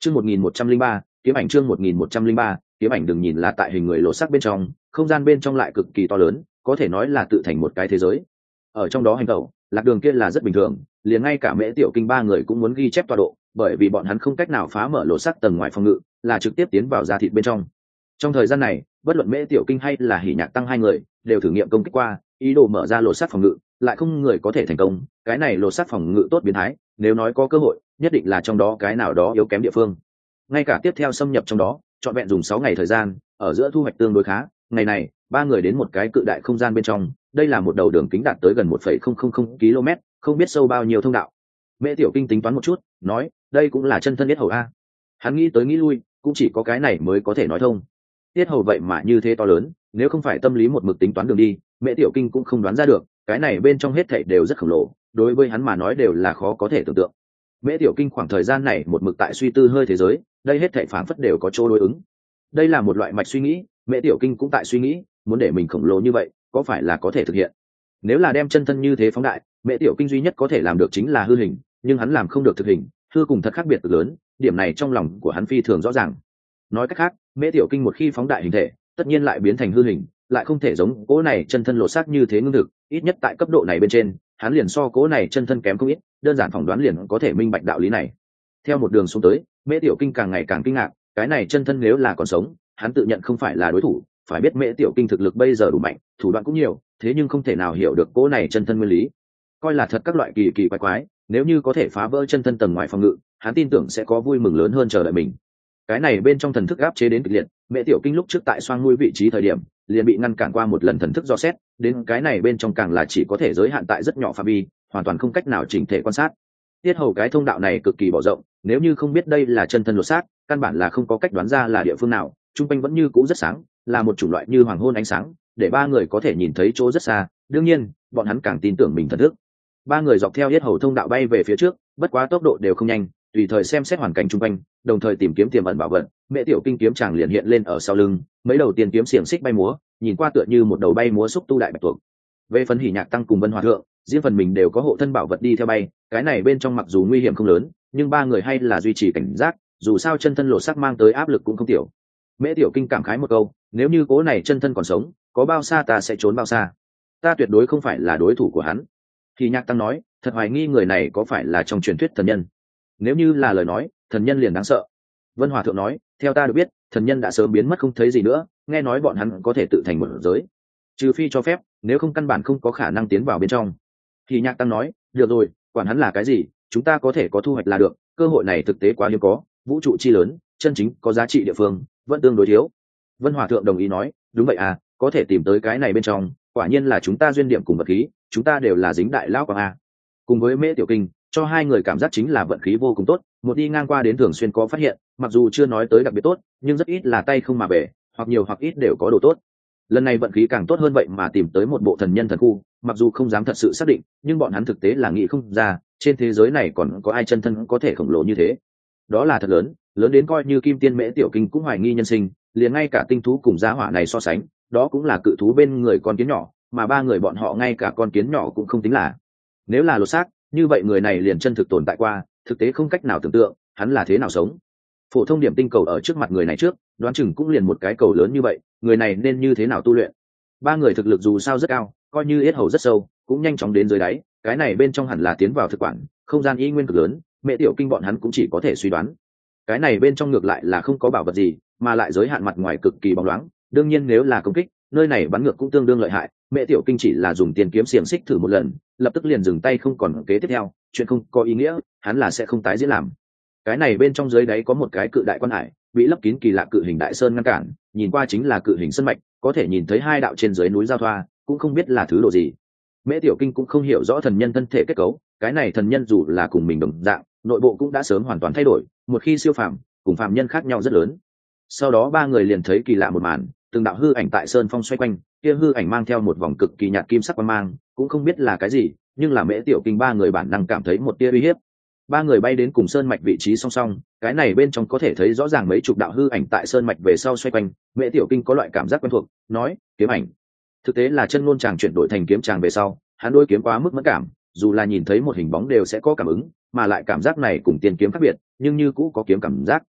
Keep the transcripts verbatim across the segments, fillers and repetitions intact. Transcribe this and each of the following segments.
Chương một nghìn một trăm linh ba, kiếm ảnh chương một nghìn một trăm linh ba, kiếm ảnh đừng nhìn là tại hình người lộ sắc bên trong, không gian bên trong lại cực kỳ to lớn, có thể nói là tự thành một cái thế giới. Ở trong đó hành tẩu, lạc đường kia là rất bình thường, liền ngay cả Mễ Tiểu Kinh ba người cũng muốn ghi chép tọa độ, bởi vì bọn hắn không cách nào phá mở lộ sắc tầng ngoài phòng ngự, là trực tiếp tiến vào da thịt bên trong. Trong thời gian này, bất luận Mễ Tiểu Kinh hay là Hỉ Nhạc Tăng hai người, đều thử nghiệm công kích qua, ý đồ mở ra lộ sắc phòng ngự, lại không người có thể thành công. Cái này lộ sắc phòng ngự tốt biến thái, nếu nói có cơ hội, nhất định là trong đó cái nào đó yếu kém địa phương. Ngay cả tiếp theo xâm nhập trong đó, trọn vẹn dùng sáu ngày thời gian, ở giữa thu hoạch tương đối khá. Ngày này, ba người đến một cái cự đại không gian bên trong, đây là một đầu đường kính đạt tới gần một phẩy không không không ki lô mét, không biết sâu bao nhiêu thông đạo. Mễ Tiểu Kinh tính toán một chút, nói, đây cũng là chân thân Yết Hầu a. Hắn nghĩ tới nghĩ lui, cũng chỉ có cái này mới có thể nói thông. Yết Hầu vậy mà như thế to lớn, nếu không phải tâm lý một mực tính toán đường đi, Mễ Tiểu Kinh cũng không đoán ra được, cái này bên trong hết thảy đều rất khổng lồ, đối với hắn mà nói đều là khó có thể tưởng tượng. Mễ Tiểu Kinh khoảng thời gian này một mực tại suy tư hơi thế giới, đây hết thảy phản phất đều có chỗ đối ứng. Đây là một loại mạch suy nghĩ, Mễ Tiểu Kinh cũng tại suy nghĩ, muốn để mình khổng lồ như vậy, có phải là có thể thực hiện? Nếu là đem chân thân như thế phóng đại, Mễ Tiểu Kinh duy nhất có thể làm được chính là hư hình, nhưng hắn làm không được thực hình, hư cùng thật khác biệt cực lớn, điểm này trong lòng của hắn phi thường rõ ràng. Nói cách khác, Mễ Tiểu Kinh một khi phóng đại hình thể, tất nhiên lại biến thành hư hình, lại không thể giống cố này chân thân lột xác như thế ngưng thực, ít nhất tại cấp độ này bên trên, hắn liền so cố này chân thân kém không ít, đơn giản phỏng đoán liền có thể minh bạch đạo lý này. Theo một đường xuống tới, Mễ Tiểu Kinh càng ngày càng kinh ngạc, cái này chân thân nếu là còn sống, hắn tự nhận không phải là đối thủ, phải biết Mễ Tiểu Kinh thực lực bây giờ đủ mạnh, thủ đoạn cũng nhiều, thế nhưng không thể nào hiểu được cố này chân thân nguyên lý. Coi là thật các loại kỳ kỳ quái quái, nếu như có thể phá vỡ chân thân tầng ngoài phòng ngự, hắn tin tưởng sẽ có vui mừng lớn hơn chờ đợi mình. Cái này bên trong thần thức áp chế đến kịch liệt, Mễ Tiểu Kinh lúc trước tại xoang nuôi vị trí thời điểm, liền bị ngăn cản qua một lần thần thức dò xét, đến cái này bên trong càng là chỉ có thể giới hạn tại rất nhỏ phạm vi, hoàn toàn không cách nào chỉnh thể quan sát. Tiết Hầu cái thông đạo này cực kỳ bỏ rộng, nếu như không biết đây là chân thân lột xác, căn bản là không có cách đoán ra là địa phương nào. Trung quanh vẫn như cũ rất sáng, là một chủng loại như hoàng hôn ánh sáng, để ba người có thể nhìn thấy chỗ rất xa. Đương nhiên, bọn hắn càng tin tưởng mình thần thức. Ba người dọc theo Tiết Hầu thông đạo bay về phía trước, bất quá tốc độ đều không nhanh, tùy thời xem xét hoàn cảnh chung quanh, đồng thời tìm kiếm tiềm ẩn bảo vật. Mễ Tiểu Kinh kiếm chàng liền hiện lên ở sau lưng, mấy đầu tiền kiếm xiềng xích bay múa, nhìn qua tựa như một đầu bay múa xúc tu đại bạch tuộc. Về phần Hỉ Nhạc Tăng cùng Vân Hòa Thượng, riêng phần mình đều có hộ thân bảo vật đi theo bay, cái này bên trong mặc dù nguy hiểm không lớn, nhưng ba người hay là duy trì cảnh giác, dù sao chân thân lột xác mang tới áp lực cũng không tiểu. Mễ Tiểu Kinh cảm khái một câu, nếu như cố này chân thân còn sống, có bao xa ta sẽ trốn bao xa, ta tuyệt đối không phải là đối thủ của hắn. Hỉ Nhạc Tăng nói, thật hoài nghi người này có phải là trong truyền thuyết thần nhân, nếu như là lời nói, thần nhân liền đáng sợ. Vân Hòa Thượng nói, theo ta được biết, thần nhân đã sớm biến mất không thấy gì nữa, nghe nói bọn hắn có thể tự thành một giới, trừ phi cho phép, nếu không căn bản không có khả năng tiến vào bên trong. Thì Nhạc Tăng nói, được rồi, quản hắn là cái gì, chúng ta có thể có thu hoạch là được, cơ hội này thực tế quá hiếm có, vũ trụ chi lớn, chân chính có giá trị địa phương vẫn tương đối thiếu. Vân Hòa Thượng đồng ý nói, đúng vậy à, có thể tìm tới cái này bên trong, quả nhiên là chúng ta duyên điểm cùng vật khí, chúng ta đều là dính đại lão quang a. Cùng với Mễ Tiểu Kinh, cho hai người cảm giác chính là vận khí vô cùng tốt, một đi ngang qua đến thường xuyên có phát hiện, mặc dù chưa nói tới đặc biệt tốt, nhưng rất ít là tay không mà về, hoặc nhiều hoặc ít đều có đồ tốt. Lần này vận khí càng tốt hơn vậy mà tìm tới một bộ thần nhân thần khu, mặc dù không dám thật sự xác định, nhưng bọn hắn thực tế là nghĩ không ra, trên thế giới này còn có ai chân thân có thể khổng lồ như thế. Đó là thật lớn, lớn đến coi như Kim Tiên Mễ Tiểu Kinh cũng hoài nghi nhân sinh, liền ngay cả tinh thú cùng giá hỏa này so sánh, đó cũng là cự thú bên người con kiến nhỏ, mà ba người bọn họ ngay cả con kiến nhỏ cũng không tính là. Nếu là lột xác, như vậy người này liền chân thực tồn tại qua, thực tế không cách nào tưởng tượng hắn là thế nào sống. Phổ thông điểm tinh cầu ở trước mặt người này trước, đoán chừng cũng liền một cái cầu lớn như vậy, người này nên như thế nào tu luyện. Ba người thực lực dù sao rất cao, coi như yết hầu rất sâu, cũng nhanh chóng đến dưới đáy, cái này bên trong hẳn là tiến vào thực quản, không gian y nguyên cực lớn, Mễ Tiểu Kinh bọn hắn cũng chỉ có thể suy đoán. Cái này bên trong ngược lại là không có bảo vật gì, mà lại giới hạn mặt ngoài cực kỳ bóng loáng, đương nhiên nếu là công kích, nơi này bắn ngược cũng tương đương lợi hại. Mễ Tiểu Kinh chỉ là dùng tiền kiếm xiềng xích thử một lần, lập tức liền dừng tay không còn kế tiếp theo, chuyện không có ý nghĩa, hắn là sẽ không tái diễn làm. Cái này bên trong dưới đáy có một cái cự đại quan hải, bị lấp kín kỳ lạ cự hình đại sơn ngăn cản, nhìn qua chính là cự hình sân mạch, có thể nhìn thấy hai đạo trên dưới núi giao thoa, cũng không biết là thứ đồ gì. Mễ Tiểu Kinh cũng không hiểu rõ thần nhân thân thể kết cấu, cái này thần nhân dù là cùng mình đồng dạng, nội bộ cũng đã sớm hoàn toàn thay đổi, một khi siêu phàm, cùng phàm nhân khác nhau rất lớn. Sau đó ba người liền thấy kỳ lạ một màn, từng đạo hư ảnh tại sơn phong xoay quanh, kia hư ảnh mang theo một vòng cực kỳ nhạt kim sắc quang mang, cũng không biết là cái gì, nhưng là Mễ Tiểu Kinh ba người bản năng cảm thấy một tia uy hiếp. Ba người bay đến cùng sơn mạch vị trí song song, cái này bên trong có thể thấy rõ ràng mấy chục đạo hư ảnh tại sơn mạch về sau xoay quanh. Mễ Tiểu Kinh có loại cảm giác quen thuộc, nói, kiếm ảnh. Thực tế là chân ngôn chàng chuyển đổi thành kiếm chàng về sau, hắn đôi kiếm quá mức mẫn cảm, dù là nhìn thấy một hình bóng đều sẽ có cảm ứng, mà lại cảm giác này cùng tiền kiếm khác biệt, nhưng như cũ có kiếm cảm giác.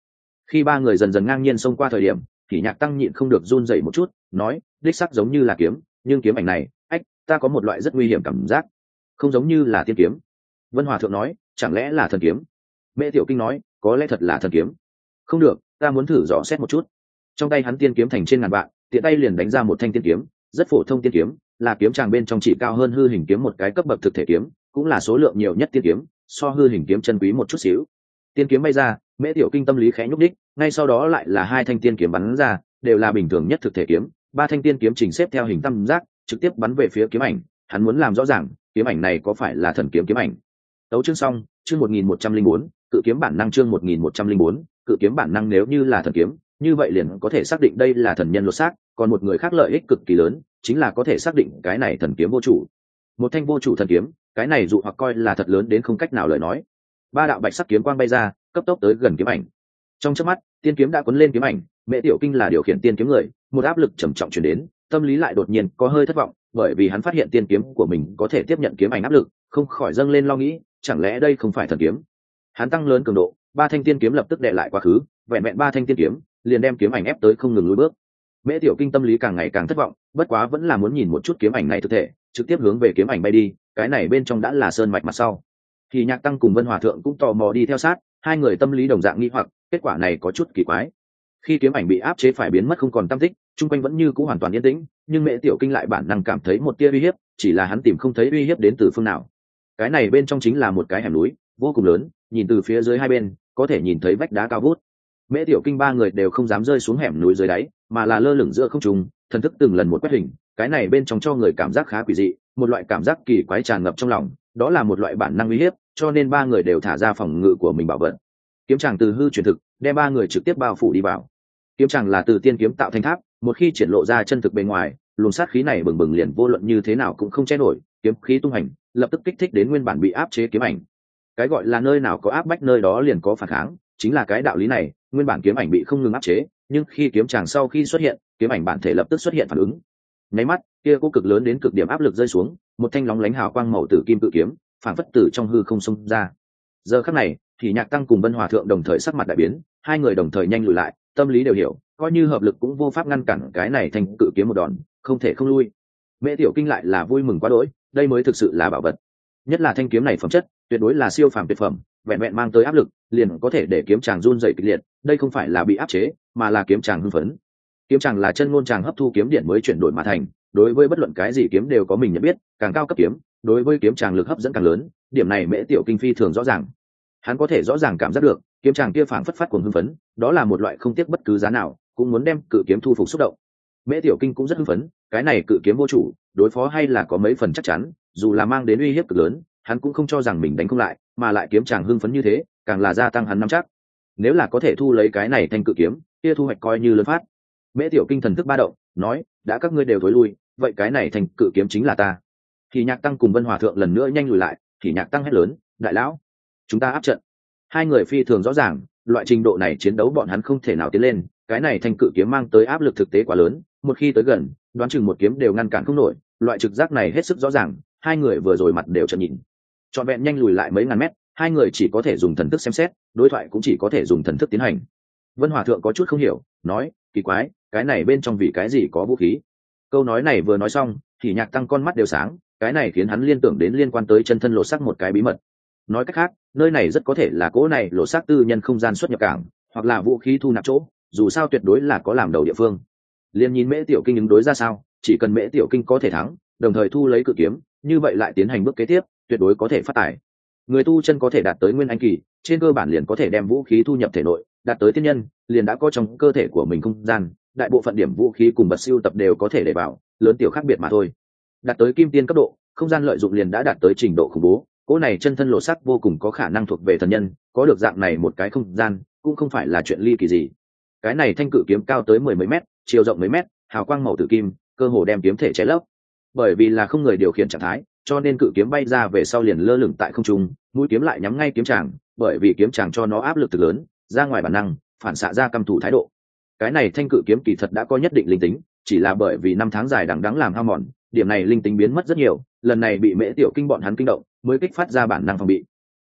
Khi ba người dần dần ngang nhiên xông qua thời điểm, thì nhạc tăng nhịn không được run rẩy một chút, nói, đích sắc giống như là kiếm, nhưng kiếm ảnh này, ách, ta có một loại rất nguy hiểm cảm giác, không giống như là tiên kiếm. Vân Hòa thượng nói, chẳng lẽ là thần kiếm? Mễ Tiểu Kinh nói, có lẽ thật là thần kiếm. Không được, ta muốn thử dò xét một chút. Trong tay hắn tiên kiếm thành trên ngàn vạn, tiện tay liền đánh ra một thanh tiên kiếm, rất phổ thông tiên kiếm, là kiếm tràng bên trong chỉ cao hơn hư hình kiếm một cái cấp bậc thực thể kiếm, cũng là số lượng nhiều nhất tiên kiếm, so hư hình kiếm chân quý một chút xíu. Tiên kiếm bay ra, Mễ Tiểu Kinh tâm lý khẽ nhúc đích, ngay sau đó lại là hai thanh tiên kiếm bắn ra, đều là bình thường nhất thực thể kiếm, ba thanh tiên kiếm chỉnh xếp theo hình tam giác, trực tiếp bắn về phía kiếm ảnh. Hắn muốn làm rõ ràng, kiếm ảnh này có phải là thần kiếm kiếm ảnh. Tấu chương xong, chương một nghìn một trăm linh bốn, cự kiếm bản năng chương một nghìn một trăm linh bốn, cự kiếm bản năng nếu như là thần kiếm, như vậy liền có thể xác định đây là thần nhân lột xác, còn một người khác lợi ích cực kỳ lớn, chính là có thể xác định cái này thần kiếm vô chủ. Một thanh vô chủ thần kiếm, cái này dụ hoặc coi là thật lớn đến không cách nào lời nói. Ba đạo bạch sắc kiếm quang bay ra, cấp tốc tới gần kiếm ảnh. Trong chớp mắt, tiên kiếm đã cuốn lên kiếm ảnh, Mễ Tiểu Kinh là điều khiển tiên kiếm người, một áp lực trầm trọng truyền đến, tâm lý lại đột nhiên có hơi thất vọng, bởi vì hắn phát hiện tiên kiếm của mình có thể tiếp nhận kiếm ảnh áp lực, không khỏi dâng lên lo nghĩ, chẳng lẽ đây không phải thần kiếm? Hắn tăng lớn cường độ, ba thanh tiên kiếm lập tức đè lại quá khứ, vẹn vẹn ba thanh tiên kiếm, liền đem kiếm ảnh ép tới không ngừng lùi bước. Mễ Tiểu Kinh tâm lý càng ngày càng thất vọng, bất quá vẫn là muốn nhìn một chút kiếm ảnh này thực thể, trực tiếp hướng về kiếm ảnh bay đi, cái này bên trong đã là sơn mạch mặt sau. Thì Nhạc Tăng cùng Vân Hòa thượng cũng tò mò đi theo sát, hai người tâm lý đồng dạng nghi hoặc, kết quả này có chút kỳ quái. Khi kiếm ảnh bị áp chế phải biến mất không còn tăm tích, chung quanh vẫn như cũ hoàn toàn yên tĩnh, nhưng Mễ Tiểu Kinh lại bản năng cảm thấy một tia uy hiếp, chỉ là hắn tìm không thấy uy hiếp đến từ phương nào. Cái này bên trong chính là một cái hẻm núi, vô cùng lớn, nhìn từ phía dưới hai bên, có thể nhìn thấy vách đá cao vút. Mễ Tiểu Kinh ba người đều không dám rơi xuống hẻm núi dưới đáy, mà là lơ lửng giữa không trung, thần thức từng lần một quét hình, cái này bên trong cho người cảm giác khá quỷ dị, một loại cảm giác kỳ quái tràn ngập trong lòng, đó là một loại bản năng uy hiếp, cho nên ba người đều thả ra phòng ngự của mình bảo vật. Kiếm tràng từ hư chuyển thực, đem ba người trực tiếp bao phủ đi vào. Kiếm tràng là từ tiên kiếm tạo thành tháp, một khi triển lộ ra chân thực bên ngoài, luồng sát khí này bừng bừng liền vô luận như thế nào cũng không che nổi, kiếm khí tung hành, lập tức kích thích đến nguyên bản bị áp chế kiếm ảnh. Cái gọi là nơi nào có áp bách nơi đó liền có phản kháng, chính là cái đạo lý này, nguyên bản kiếm ảnh bị không ngừng áp chế, nhưng khi kiếm tràng sau khi xuất hiện, kiếm ảnh bản thể lập tức xuất hiện phản ứng. Nháy mắt, kia cố cực lớn đến cực điểm áp lực rơi xuống, một thanh lóng lánh hào quang màu tử kim cự kiếm, phản phất từ trong hư không xông ra. Giờ khắc này, thì Nhạc Tăng cùng Vân Hòa thượng đồng thời sắc mặt đại biến, hai người đồng thời nhanh lùi lại, tâm lý đều hiểu, coi như hợp lực cũng vô pháp ngăn cản cái này thành cự kiếm một đòn, không thể không lui. Mễ Tiểu Kinh lại là vui mừng quá đỗi, đây mới thực sự là bảo vật. Nhất là thanh kiếm này phẩm chất, tuyệt đối là siêu phàm tuyệt phẩm, vẹn vẹn mang tới áp lực, liền có thể để kiếm chàng run rẩy kịch liệt, đây không phải là bị áp chế, mà là kiếm chàng hưng phấn. Kiếm chàng là chân ngôn chàng hấp thu kiếm điện mới chuyển đổi mà thành, đối với bất luận cái gì kiếm đều có mình nhận biết, càng cao cấp kiếm, đối với kiếm chàng lực hấp dẫn càng lớn, điểm này Mễ Tiểu Kinh phi thường rõ ràng. Hắn có thể rõ ràng cảm giác được, kiếm chàng kia phảng phất phát cuồng hưng phấn, đó là một loại không tiếc bất cứ giá nào, cũng muốn đem cự kiếm thu phục xúc động. Mễ Tiểu Kinh cũng rất hưng phấn, cái này cự kiếm vô chủ, đối phó hay là có mấy phần chắc chắn, dù là mang đến uy hiếp cực lớn, hắn cũng không cho rằng mình đánh không lại, mà lại kiếm chàng hưng phấn như thế, càng là gia tăng hắn nắm chắc. Nếu là có thể thu lấy cái này thành cự kiếm, kia thu hoạch coi như lớn phát. Mễ Tiểu Kinh thần thức ba động, nói, đã các ngươi đều thối lui, vậy cái này thành cự kiếm chính là ta. Thì Nhạc Tăng cùng Vân Hòa thượng lần nữa nhanh lùi lại, thì Nhạc Tăng hét lớn, đại lão, chúng ta áp trận. Hai người phi thường rõ ràng, loại trình độ này chiến đấu bọn hắn không thể nào tiến lên, cái này thành cự kiếm mang tới áp lực thực tế quá lớn, một khi tới gần, đoán chừng một kiếm đều ngăn cản không nổi, loại trực giác này hết sức rõ ràng, hai người vừa rồi mặt đều trợn nhìn. Trọn vẹn nhanh lùi lại mấy ngàn mét, hai người chỉ có thể dùng thần thức xem xét, đối thoại cũng chỉ có thể dùng thần thức tiến hành. Vân Hòa thượng có chút không hiểu, nói, kỳ quái, cái này bên trong vì cái gì có vũ khí? Câu nói này vừa nói xong, thì Nhạc Tăng con mắt đều sáng, cái này khiến hắn liên tưởng đến liên quan tới chân thân lộ sắc một cái bí mật. Nói cách khác, nơi này rất có thể là cỗ này lộ sắc tư nhân không gian xuất nhập cảng, hoặc là vũ khí thu nạp chỗ, dù sao tuyệt đối là có làm đầu địa phương. Liên nhìn Mễ Tiểu Kinh ứng đối ra sao, chỉ cần Mễ Tiểu Kinh có thể thắng, đồng thời thu lấy cự kiếm, như vậy lại tiến hành bước kế tiếp, tuyệt đối có thể phát tài. Người tu chân có thể đạt tới nguyên anh kỳ, trên cơ bản liền có thể đem vũ khí thu nhập thể nội, đạt tới tiên nhân, liền đã có trong cơ thể của mình không gian, đại bộ phận điểm vũ khí cùng vật siêu tập đều có thể để vào, lớn tiểu khác biệt mà thôi. Đạt tới kim tiên cấp độ, không gian lợi dụng liền đã đạt tới trình độ khủng bố, cỗ này chân thân lộ sắc vô cùng có khả năng thuộc về thần nhân, có được dạng này một cái không gian, cũng không phải là chuyện ly kỳ gì. Cái này thanh cự kiếm cao tới mười mấy mét, chiều rộng mấy mét, hào quang màu tử kim, cơ hồ đem kiếm thể che lấp. Bởi vì là không người điều khiển trạng thái, cho nên cự kiếm bay ra về sau liền lơ lửng tại không trung, mũi kiếm lại nhắm ngay kiếm tràng, bởi vì kiếm tràng cho nó áp lực thực lớn, ra ngoài bản năng, phản xạ ra căm thù thái độ. Cái này thanh cự kiếm kỳ thật đã có nhất định linh tính, chỉ là bởi vì năm tháng dài đằng đẵng làm hao mòn, điểm này linh tính biến mất rất nhiều, lần này bị Mễ Tiểu Kinh bọn hắn kinh động, mới kích phát ra bản năng phòng bị.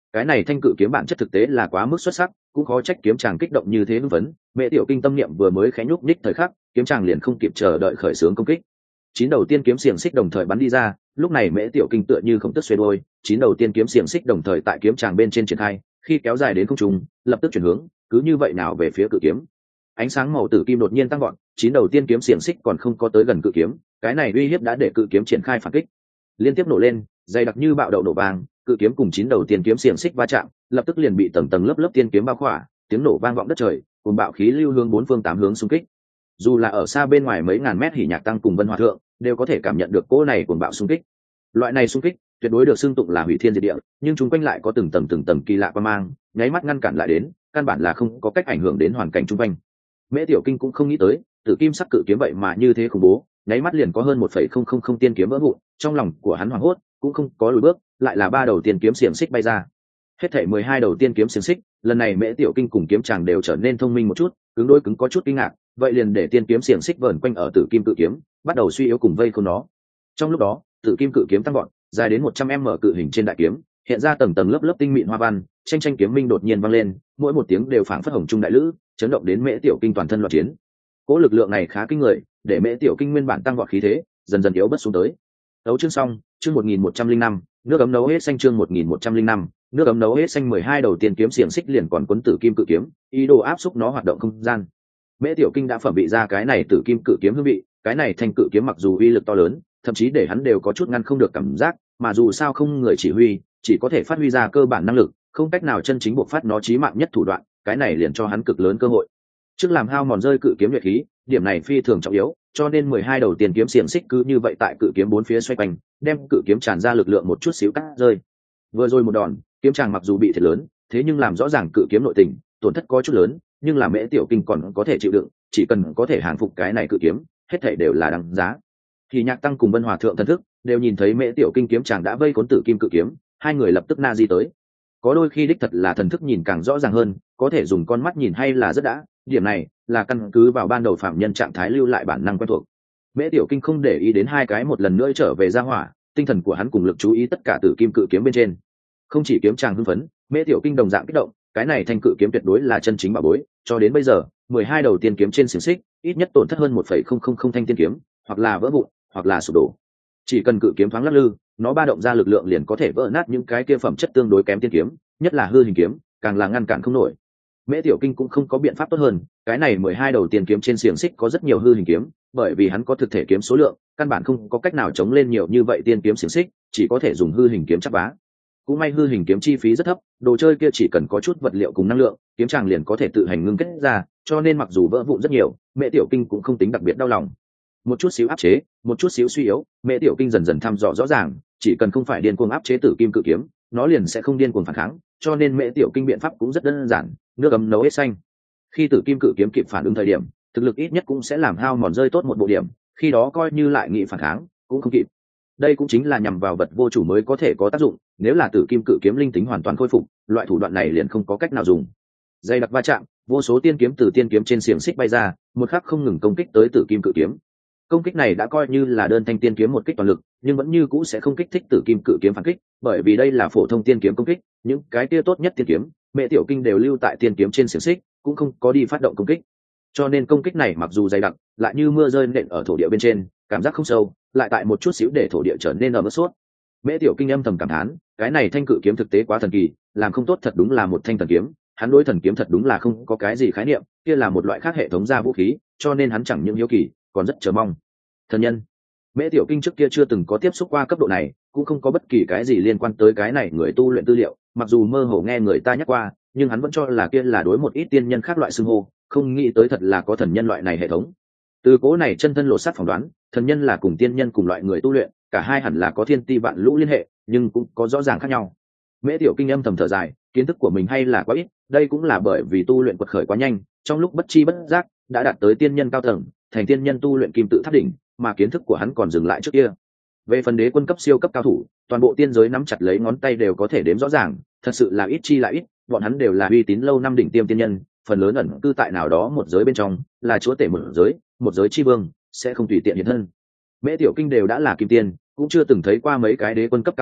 cái này thanh cự kiếm bản chất thực tế là quá mức xuất sắc, cũng khó trách kiếm chàng kích động như thế hưng phấn. Mễ Tiểu Kinh tâm niệm vừa mới khẽ nhúc nhích thời khắc, kiếm chàng liền không kịp chờ đợi khởi xướng công kích. Chín đầu tiên kiếm xiềng xích đồng thời bắn đi ra, lúc này Mễ Tiểu Kinh tựa như không tức xuôi đôi, chín đầu tiên kiếm xiềng xích đồng thời tại kiếm chàng bên trên triển khai, khi kéo dài đến không trung, lập tức chuyển hướng, cứ như vậy nào về phía cự kiếm. Ánh sáng màu tử kim đột nhiên tăng vọt, chín đầu tiên kiếm xiềng xích còn không có tới gần cự kiếm, cái này uy hiếp đã để cự kiếm triển khai phản kích. Liên tiếp nổ lên, dày đặc như bạo đậu nổ vàng, cự kiếm cùng chín đầu tiên kiếm xiềng xích va chạm, lập tức liền bị tầng tầng lớp lớp tiên kiếm bao khỏa, tiếng nổ vang vọng đất trời, cùng bạo khí lưu hướng bốn phương tám hướng xung kích. Dù là ở xa bên ngoài mấy ngàn mét Hỉ Nhạc Tăng cùng Vân Hòa Thượng, đều có thể cảm nhận được cỗ này cuồng bạo xung kích. Loại này xung kích tuyệt đối được xưng tụng là hủy thiên diệt địa, nhưng chúng quanh lại có từng tầng từng tầng kỳ lạ qua mang, nháy mắt ngăn cản lại đến, căn bản là không có cách ảnh hưởng đến hoàn cảnh chung quanh. Mễ Tiểu Kinh cũng không nghĩ tới, Tử Kim sắc cự kiếm vậy mà như thế khủng bố, nháy mắt liền có hơn một phẩy không không không tiên kiếm vỡ vụn, trong lòng của hắn hoảng hốt, cũng không có lùi bước, lại là ba đầu tiên kiếm xiềng xích bay ra. Hết thảy mười hai đầu tiên kiếm xiềng xích, lần này Mễ Tiểu Kinh cùng kiếm chàng đều trở nên thông minh một chút, cứng đôi cứng có chút kinh ngạc, vậy liền để tiên kiếm xiềng xích vờn quanh ở Tử Kim cự kiếm, bắt đầu suy yếu cùng vây khốn nó. Trong lúc đó, Tử Kim cự kiếm tăng vọt, dài đến một trăm mét cự hình trên đại kiếm, hiện ra tầng tầng lớp lớp tinh mịn hoa văn, tranh tranh kiếm minh đột nhiên vang lên, mỗi một tiếng đều phảng phất hồng trung đại lữ, chấn động đến Mễ Tiểu Kinh toàn thân loạn chiến. Cỗ lực lượng này khá kinh người, để Mễ Tiểu Kinh nguyên bản tăng vọt khí thế, dần dần yếu bớt xuống tới. Đấu chương xong, chương một nghìn một trăm linh năm, nước ấm nấu hết xanh chương một nghìn một trăm linh năm, nước ấm nấu hết xanh mười hai đầu tiên kiếm xiềng xích liền còn cuốn Tử Kim cự kiếm, ý đồ áp xúc nó hoạt động không gian. Mễ Tiểu Kinh đã phẩm bị ra cái này Tử Kim cự kiếm hương vị, cái này thanh cự kiếm mặc dù uy lực to lớn, thậm chí để hắn đều có chút ngăn không được cảm giác, mà dù sao không người chỉ huy, chỉ có thể phát huy ra cơ bản năng lực, không cách nào chân chính buộc phát nó chí mạng nhất thủ đoạn, cái này liền cho hắn cực lớn cơ hội. Trước làm hao mòn rơi cự kiếm luyện khí, điểm này phi thường trọng yếu, cho nên mười hai đầu tiền kiếm xiềng xích cứ như vậy tại cự kiếm bốn phía xoay quanh, đem cự kiếm tràn ra lực lượng một chút xíu cắt rơi. Vừa rồi một đòn, kiếm tràng mặc dù bị thiệt lớn, thế nhưng làm rõ ràng cự kiếm nội tình, tổn thất có chút lớn, nhưng là Mễ Tiểu Kinh còn có thể chịu đựng, chỉ cần có thể hàng phục cái này cự kiếm, hết thảy đều là đáng giá. Thì Nhạc Tăng cùng Vân Hòa Thượng thần thức đều nhìn thấy Mễ Tiểu Kinh kiếm tràng đã vây khốn Tử Kim cự kiếm, hai người lập tức na di tới. Có đôi khi đích thật là thần thức nhìn càng rõ ràng hơn, có thể dùng con mắt nhìn hay là rất đã, điểm này là căn cứ vào ban đầu phạm nhân trạng thái lưu lại bản năng quen thuộc. Mễ Tiểu Kinh không để ý đến hai cái một lần nữa trở về ra hỏa, tinh thần của hắn cùng lực chú ý tất cả Tử Kim cự kiếm bên trên. Không chỉ kiếm tràng hưng phấn, Mễ Tiểu Kinh đồng dạng kích động, cái này thanh cự kiếm tuyệt đối là chân chính bảo bối, cho đến bây giờ, mười hai đầu tiên kiếm trên xiềng xích, ít nhất tổn thất hơn một phẩy không không không thanh tiên kiếm, hoặc là vỡ vụn, hoặc là sụp đổ. Chỉ cần cự kiếm thoáng lắc lư, nó ba động ra lực lượng liền có thể vỡ nát những cái kia phẩm chất tương đối kém tiên kiếm, nhất là hư hình kiếm, càng là ngăn cản không nổi. Mễ Tiểu Kinh cũng không có biện pháp tốt hơn, cái này mười hai đầu tiên kiếm trên xiềng xích có rất nhiều hư hình kiếm, bởi vì hắn có thực thể kiếm số lượng, căn bản không có cách nào chống lên nhiều như vậy tiên kiếm xiềng xích, chỉ có thể dùng hư hình kiếm chắp vá. Cũng may hư hình kiếm chi phí rất thấp, đồ chơi kia chỉ cần có chút vật liệu cùng năng lượng, kiếm tràng liền có thể tự hành ngưng kết ra, cho nên mặc dù vỡ vụn rất nhiều, Mễ Tiểu Kinh cũng không tính đặc biệt đau lòng. Một chút xíu áp chế, một chút xíu suy yếu, Mễ Tiểu Kinh dần dần thăm dò rõ ràng, chỉ cần không phải điên cuồng áp chế Tử Kim cự kiếm, nó liền sẽ không điên cuồng phản kháng, cho nên Mễ Tiểu Kinh biện pháp cũng rất đơn giản, nước ấm nấu hết xanh. Khi Tử Kim cự kiếm kịp phản ứng thời điểm, thực lực ít nhất cũng sẽ làm hao mòn rơi tốt một bộ điểm, khi đó coi như lại nghị phản kháng, cũng không kịp. Đây cũng chính là nhằm vào vật vô chủ mới có thể có tác dụng, nếu là Tử Kim cự kiếm linh tính hoàn toàn khôi phục, loại thủ đoạn này liền không có cách nào dùng. Dây đặc va chạm, vô số tiên kiếm từ tiên kiếm trên xiềng xích bay ra, một khắc không ngừng công kích tới Tử Kim cự kiếm. Công kích này đã coi như là đơn thanh tiên kiếm một kích toàn lực, nhưng vẫn như cũ sẽ không kích thích Tử Kim cự kiếm phản kích, bởi vì đây là phổ thông tiên kiếm công kích, những cái kia tốt nhất tiên kiếm, Mễ Tiểu Kinh đều lưu tại tiên kiếm trên xiềng xích, cũng không có đi phát động công kích. Cho nên công kích này mặc dù dày đặc, lại như mưa rơi nện ở thổ địa bên trên, cảm giác không sâu, lại tại một chút xíu để thổ địa trở nên ẩm ướt suốt. Mễ Tiểu Kinh âm thầm cảm thán, cái này thanh cự kiếm thực tế quá thần kỳ, làm không tốt thật đúng là một thanh thần kiếm, hắn đối thần kiếm thật đúng là không có cái gì khái niệm, kia là một loại khác hệ thống ra vũ khí, cho nên hắn chẳng những hiếu kỳ, còn rất chờ mong. Thần nhân. Mễ Tiểu Kinh trước kia chưa từng có tiếp xúc qua cấp độ này, cũng không có bất kỳ cái gì liên quan tới cái này người tu luyện tư liệu, mặc dù mơ hồ nghe người ta nhắc qua, nhưng hắn vẫn cho là kia là đối một ít tiên nhân khác loại xưng hô, không nghĩ tới thật là có thần nhân loại này hệ thống. Từ cố này chân thân lộ sát phỏng đoán, thần nhân là cùng tiên nhân cùng loại người tu luyện, cả hai hẳn là có thiên ti vạn lũ liên hệ, nhưng cũng có rõ ràng khác nhau. Mễ Tiểu Kinh âm thầm thở dài, kiến thức của mình hay là quá ít, đây cũng là bởi vì tu luyện quật khởi quá nhanh, trong lúc bất chi bất giác đã đạt tới tiên nhân cao tầng, thành tiên nhân tu luyện kim tự tháp đỉnh, mà kiến thức của hắn còn dừng lại trước kia. Về phần đế quân cấp siêu cấp cao thủ, toàn bộ tiên giới nắm chặt lấy ngón tay đều có thể đếm rõ ràng, thật sự là ít chi lại ít, bọn hắn đều là uy tín lâu năm đỉnh tiêm tiên nhân, phần lớn ẩn cư tại nào đó một giới bên trong, là chúa tể một giới, một giới chi vương, sẽ không tùy tiện hiện thân. Mễ Tiểu Kinh đều đã là kim tiên, cũng chưa từng thấy qua mấy cái đế quân cấp cao thủ,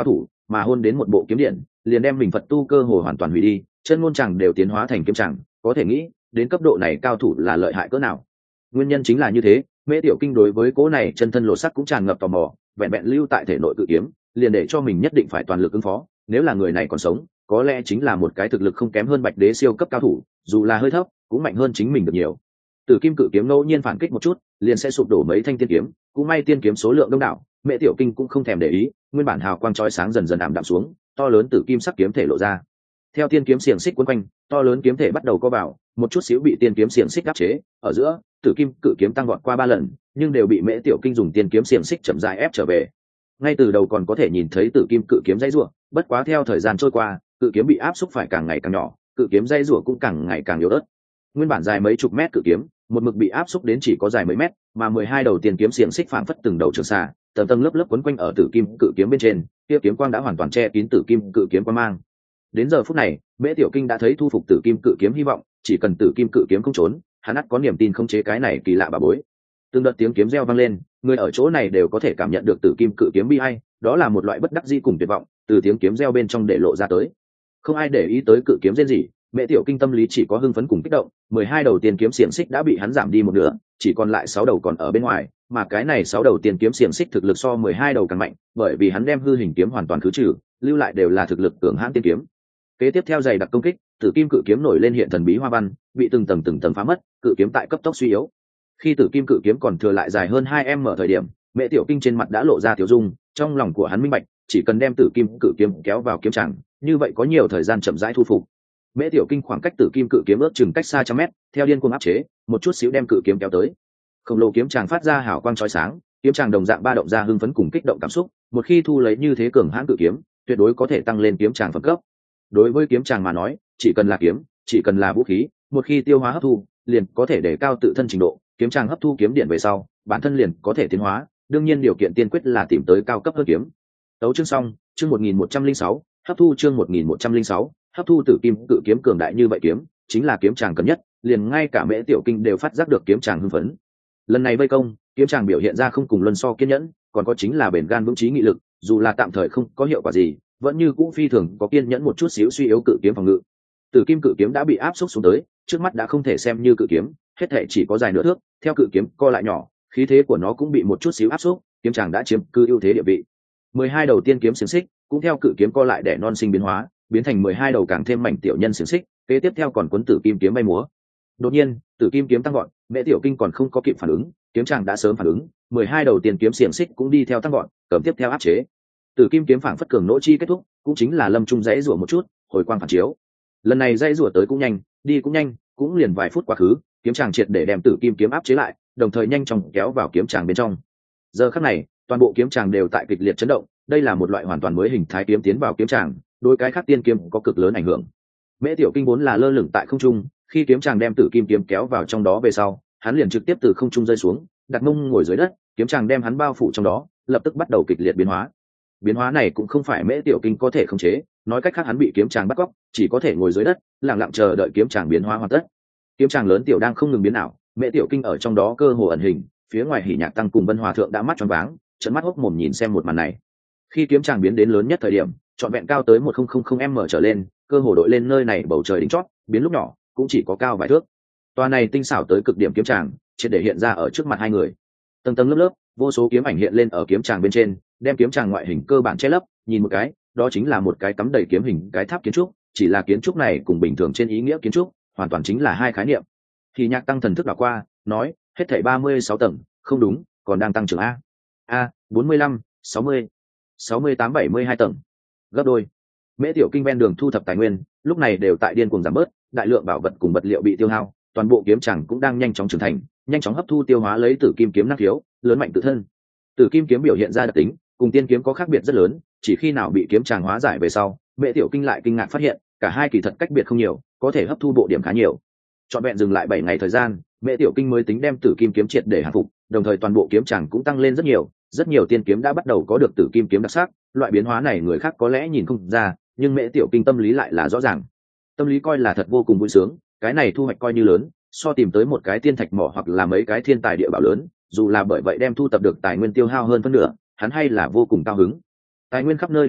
mà hôn đến một bộ kiếm điện liền đem mình Phật tu cơ hồ hoàn toàn hủy đi, chân ngôn chẳng đều tiến hóa thành kiếm chẳng, có thể nghĩ đến cấp độ này cao thủ là lợi hại cỡ nào. Nguyên nhân chính là như thế, Mễ Tiểu Kinh đối với cố này chân thân lộ sắc cũng tràn ngập tò mò, vẹn vẹn lưu tại thể nội cự kiếm liền để cho mình nhất định phải toàn lực ứng phó, nếu là người này còn sống có lẽ chính là một cái thực lực không kém hơn Bạch Đế siêu cấp cao thủ, dù là hơi thấp cũng mạnh hơn chính mình được nhiều. Tử Kim cự kiếm ngẫu nhiên phản kích một chút liền sẽ sụp đổ mấy thanh tiên kiếm, cũng may tiên kiếm số lượng đông đảo, Mễ Tiểu Kinh cũng không thèm để ý, nguyên bản hào quang chói sáng dần dần ảm đạm xuống, to lớn tử kim sắc kiếm thể lộ ra. Theo tiên kiếm xiềng xích quấn quanh, to lớn kiếm thể bắt đầu co vào, một chút xíu bị tiên kiếm xiềng xích áp chế, ở giữa, tử kim cự kiếm tăng vọt qua ba lần, nhưng đều bị Mễ Tiểu Kinh dùng tiên kiếm xiềng xích chậm rãi ép trở về. Ngay từ đầu còn có thể nhìn thấy tử kim cự kiếm dãy rủa, bất quá theo thời gian trôi qua, cự kiếm bị áp xúc phải càng ngày càng nhỏ, cự kiếm dãy rủa cũng càng ngày càng yếu ớt. Nguyên bản dài mấy chục mét cự kiếm, một mực bị áp xúc đến chỉ có dài mấy mét, mà mười hai đầu tiên kiếm xiềng xích phảng phất từng đầu trường xà, tầng tầng lớp lớp quấn quanh ở tử kim cự kiếm bên trên, kia kiếm quang đã hoàn toàn che kín tử kim cự kiếm quang mang. Đến giờ phút này, Mễ Tiểu Kinh đã thấy thu phục tử kim cự kiếm hy vọng, chỉ cần tử kim cự kiếm không trốn, hắn ắt có niềm tin khống chế cái này kỳ lạ bà bối. Từng đợt tiếng kiếm reo vang lên, người ở chỗ này đều có thể cảm nhận được tử kim cự kiếm bi ai, đó là một loại bất đắc dĩ cùng tuyệt vọng, từ tiếng kiếm reo bên trong để lộ ra tới. Không ai để ý tới cự kiếm rên rỉ, Mễ Tiểu Kinh tâm lý chỉ có hưng phấn cùng kích động, mười hai đầu tiên kiếm xiềng xích đã bị hắn giảm đi một nửa, chỉ còn lại sáu đầu còn ở bên ngoài, mà cái này sáu đầu tiên kiếm xiềng xích thực lực so mười hai đầu càng mạnh, bởi vì hắn đem hư hình kiếm hoàn toàn khứ trừ, lưu lại đều là thực lực cường hãn tiên kiếm. Kế tiếp theo dày đặc công kích, tử kim cự kiếm nổi lên hiện thần bí hoa văn, bị từng tầng từng tầng phá mất, cự kiếm tại cấp tốc suy yếu. Khi tử kim cự kiếm còn thừa lại dài hơn hai em mở thời điểm, Mễ Tiểu Kinh trên mặt đã lộ ra tiểu dung, trong lòng của hắn minh bạch, chỉ cần đem tử kim cự kiếm kéo vào kiếm tràng, như vậy có nhiều thời gian chậm rãi thu phục. Mễ Tiểu Kinh khoảng cách tử kim cự kiếm ước chừng cách xa trăm mét, theo điên cuồng áp chế, một chút xíu đem cự kiếm kéo tới. Khổng lồ kiếm tràng phát ra hào quang chói sáng, kiếm tràng đồng dạng ba động ra hưng phấn cùng kích động cảm xúc, một khi thu lấy như thế cường hãn cự kiếm, tuyệt đối có thể tăng lên kiếm tràng phẩm cấp. Đối với kiếm tràng mà nói, chỉ cần là kiếm, chỉ cần là vũ khí, một khi tiêu hóa hấp thu, liền có thể để cao tự thân trình độ, kiếm tràng hấp thu kiếm điện về sau, bản thân liền có thể tiến hóa, đương nhiên điều kiện tiên quyết là tìm tới cao cấp hơn kiếm. Tấu chương xong, chương một nghìn một trăm linh sáu, hấp thu chương một nghìn một trăm linh sáu, hấp thu tử kim cự kiếm cường đại như vậy kiếm, chính là kiếm tràng cần nhất, liền ngay cả Mễ Tiểu Kinh đều phát giác được kiếm tràng hưng phấn. Lần này vây công, kiếm tràng biểu hiện ra không cùng luân so kiên nhẫn, còn có chính là bền gan vững chí nghị lực, dù là tạm thời không có hiệu quả gì, vẫn như cũ phi thường có kiên nhẫn một chút xíu suy yếu cự kiếm phòng ngự. Tử kim cự kiếm đã bị áp suất xuống tới, trước mắt đã không thể xem như cự kiếm, hết thảy chỉ có dài nửa thước, theo cự kiếm co lại nhỏ, khí thế của nó cũng bị một chút xíu áp suất, kiếm tràng đã chiếm cư ưu thế địa vị. mười hai đầu tiên kiếm xiềng xích cũng theo cự kiếm co lại để non sinh biến hóa, biến thành mười hai đầu càng thêm mảnh tiểu nhân xiềng xích, kế tiếp theo còn cuốn tử kim kiếm bay múa. Đột nhiên, tử kim kiếm tăng vọt, Mễ Tiểu Kinh còn không có kịp phản ứng, kiếm tràng đã sớm phản ứng, mười hai đầu tiên kiếm xiềng xích cũng đi theo tăng vọt, cầm tiếp theo áp chế. Tử kim kiếm phảng phất cường nỗ chi kết thúc, cũng chính là lâm trung dãy rủa một chút, hồi quang phản chiếu. Lần này dãy rủa tới cũng nhanh, đi cũng nhanh, cũng liền vài phút quá khứ, kiếm tràng triệt để đem tử kim kiếm áp chế lại, đồng thời nhanh chóng kéo vào kiếm tràng bên trong. Giờ khắc này, toàn bộ kiếm tràng đều tại kịch liệt chấn động, đây là một loại hoàn toàn mới hình thái kiếm tiến vào kiếm tràng, đối cái khác tiên kiếm có cực lớn ảnh hưởng. Mễ Tiểu Kinh vốn là lơ lửng tại không trung, khi kiếm tràng đem tử kim kiếm kéo vào trong đó về sau, hắn liền trực tiếp từ không trung rơi xuống, đặt mông ngồi dưới đất, kiếm tràng đem hắn bao phủ trong đó, lập tức bắt đầu kịch liệt biến hóa. Biến hóa này cũng không phải Mễ Tiểu Kinh có thể khống chế, nói cách khác hắn bị kiếm tràng bắt cóc, chỉ có thể ngồi dưới đất, lặng lặng chờ đợi kiếm tràng biến hóa hoàn tất. Kiếm tràng lớn tiểu đang không ngừng biến ảo, Mễ Tiểu Kinh ở trong đó cơ hồ ẩn hình, phía ngoài Hỉ Nhạc Tăng cùng Vân Hòa thượng đã mắt choáng váng, trợn mắt hốc mồm nhìn xem một màn này. Khi kiếm tràng biến đến lớn nhất thời điểm, trọn vẹn cao tới một nghìn m trở lên, cơ hồ đội lên nơi này bầu trời đỉnh chót, biến lúc nhỏ, cũng chỉ có cao vài thước. Toa này tinh xảo tới cực điểm kiếm tràng, triệt để hiện ra ở trước mặt hai người. Tầng tầng lớp lớp, vô số kiếm ảnh hiện lên ở kiếm tràng bên trên, đem kiếm tràng ngoại hình cơ bản che lấp, nhìn một cái, đó chính là một cái cắm đầy kiếm hình cái tháp kiến trúc, chỉ là kiến trúc này cùng bình thường trên ý nghĩa kiến trúc, hoàn toàn chính là hai khái niệm. Thì Nhạc Tăng thần thức đảo qua, nói, hết thảy ba mươi sáu tầng, không đúng, còn đang tăng trưởng a. A, bốn mươi lăm, sáu mươi, sáu mươi tám bảy mươi hai tầng. Gấp đôi. Mễ Tiểu Kinh ven đường thu thập tài nguyên, lúc này đều tại điên cuồng giảm bớt, đại lượng bảo vật cùng vật liệu bị tiêu hao, toàn bộ kiếm tràng cũng đang nhanh chóng trưởng thành, nhanh chóng hấp thu tiêu hóa lấy tử kim kiếm năng khiếu, lớn mạnh tự thân. Tử kim kiếm biểu hiện ra đặc tính, cùng tiên kiếm có khác biệt rất lớn, chỉ khi nào bị kiếm tràng hóa giải về sau, Mễ Tiểu Kinh lại kinh ngạc phát hiện, cả hai kỳ thật cách biệt không nhiều, có thể hấp thu bộ điểm khá nhiều. Trọn vẹn dừng lại bảy ngày thời gian, Mễ Tiểu Kinh mới tính đem tử kim kiếm triệt để hạ phục, đồng thời toàn bộ kiếm tràng cũng tăng lên rất nhiều, rất nhiều tiên kiếm đã bắt đầu có được tử kim kiếm đặc sắc, loại biến hóa này người khác có lẽ nhìn không ra, nhưng Mễ Tiểu Kinh tâm lý lại là rõ ràng. Tâm lý coi là thật vô cùng vui sướng, cái này thu hoạch coi như lớn, so tìm tới một cái tiên thạch mỏ hoặc là mấy cái thiên tài địa bảo lớn, dù là bởi vậy đem thu tập được tài nguyên tiêu hao hơn phân nửa, hắn hay là vô cùng cao hứng. Tài nguyên khắp nơi đều có,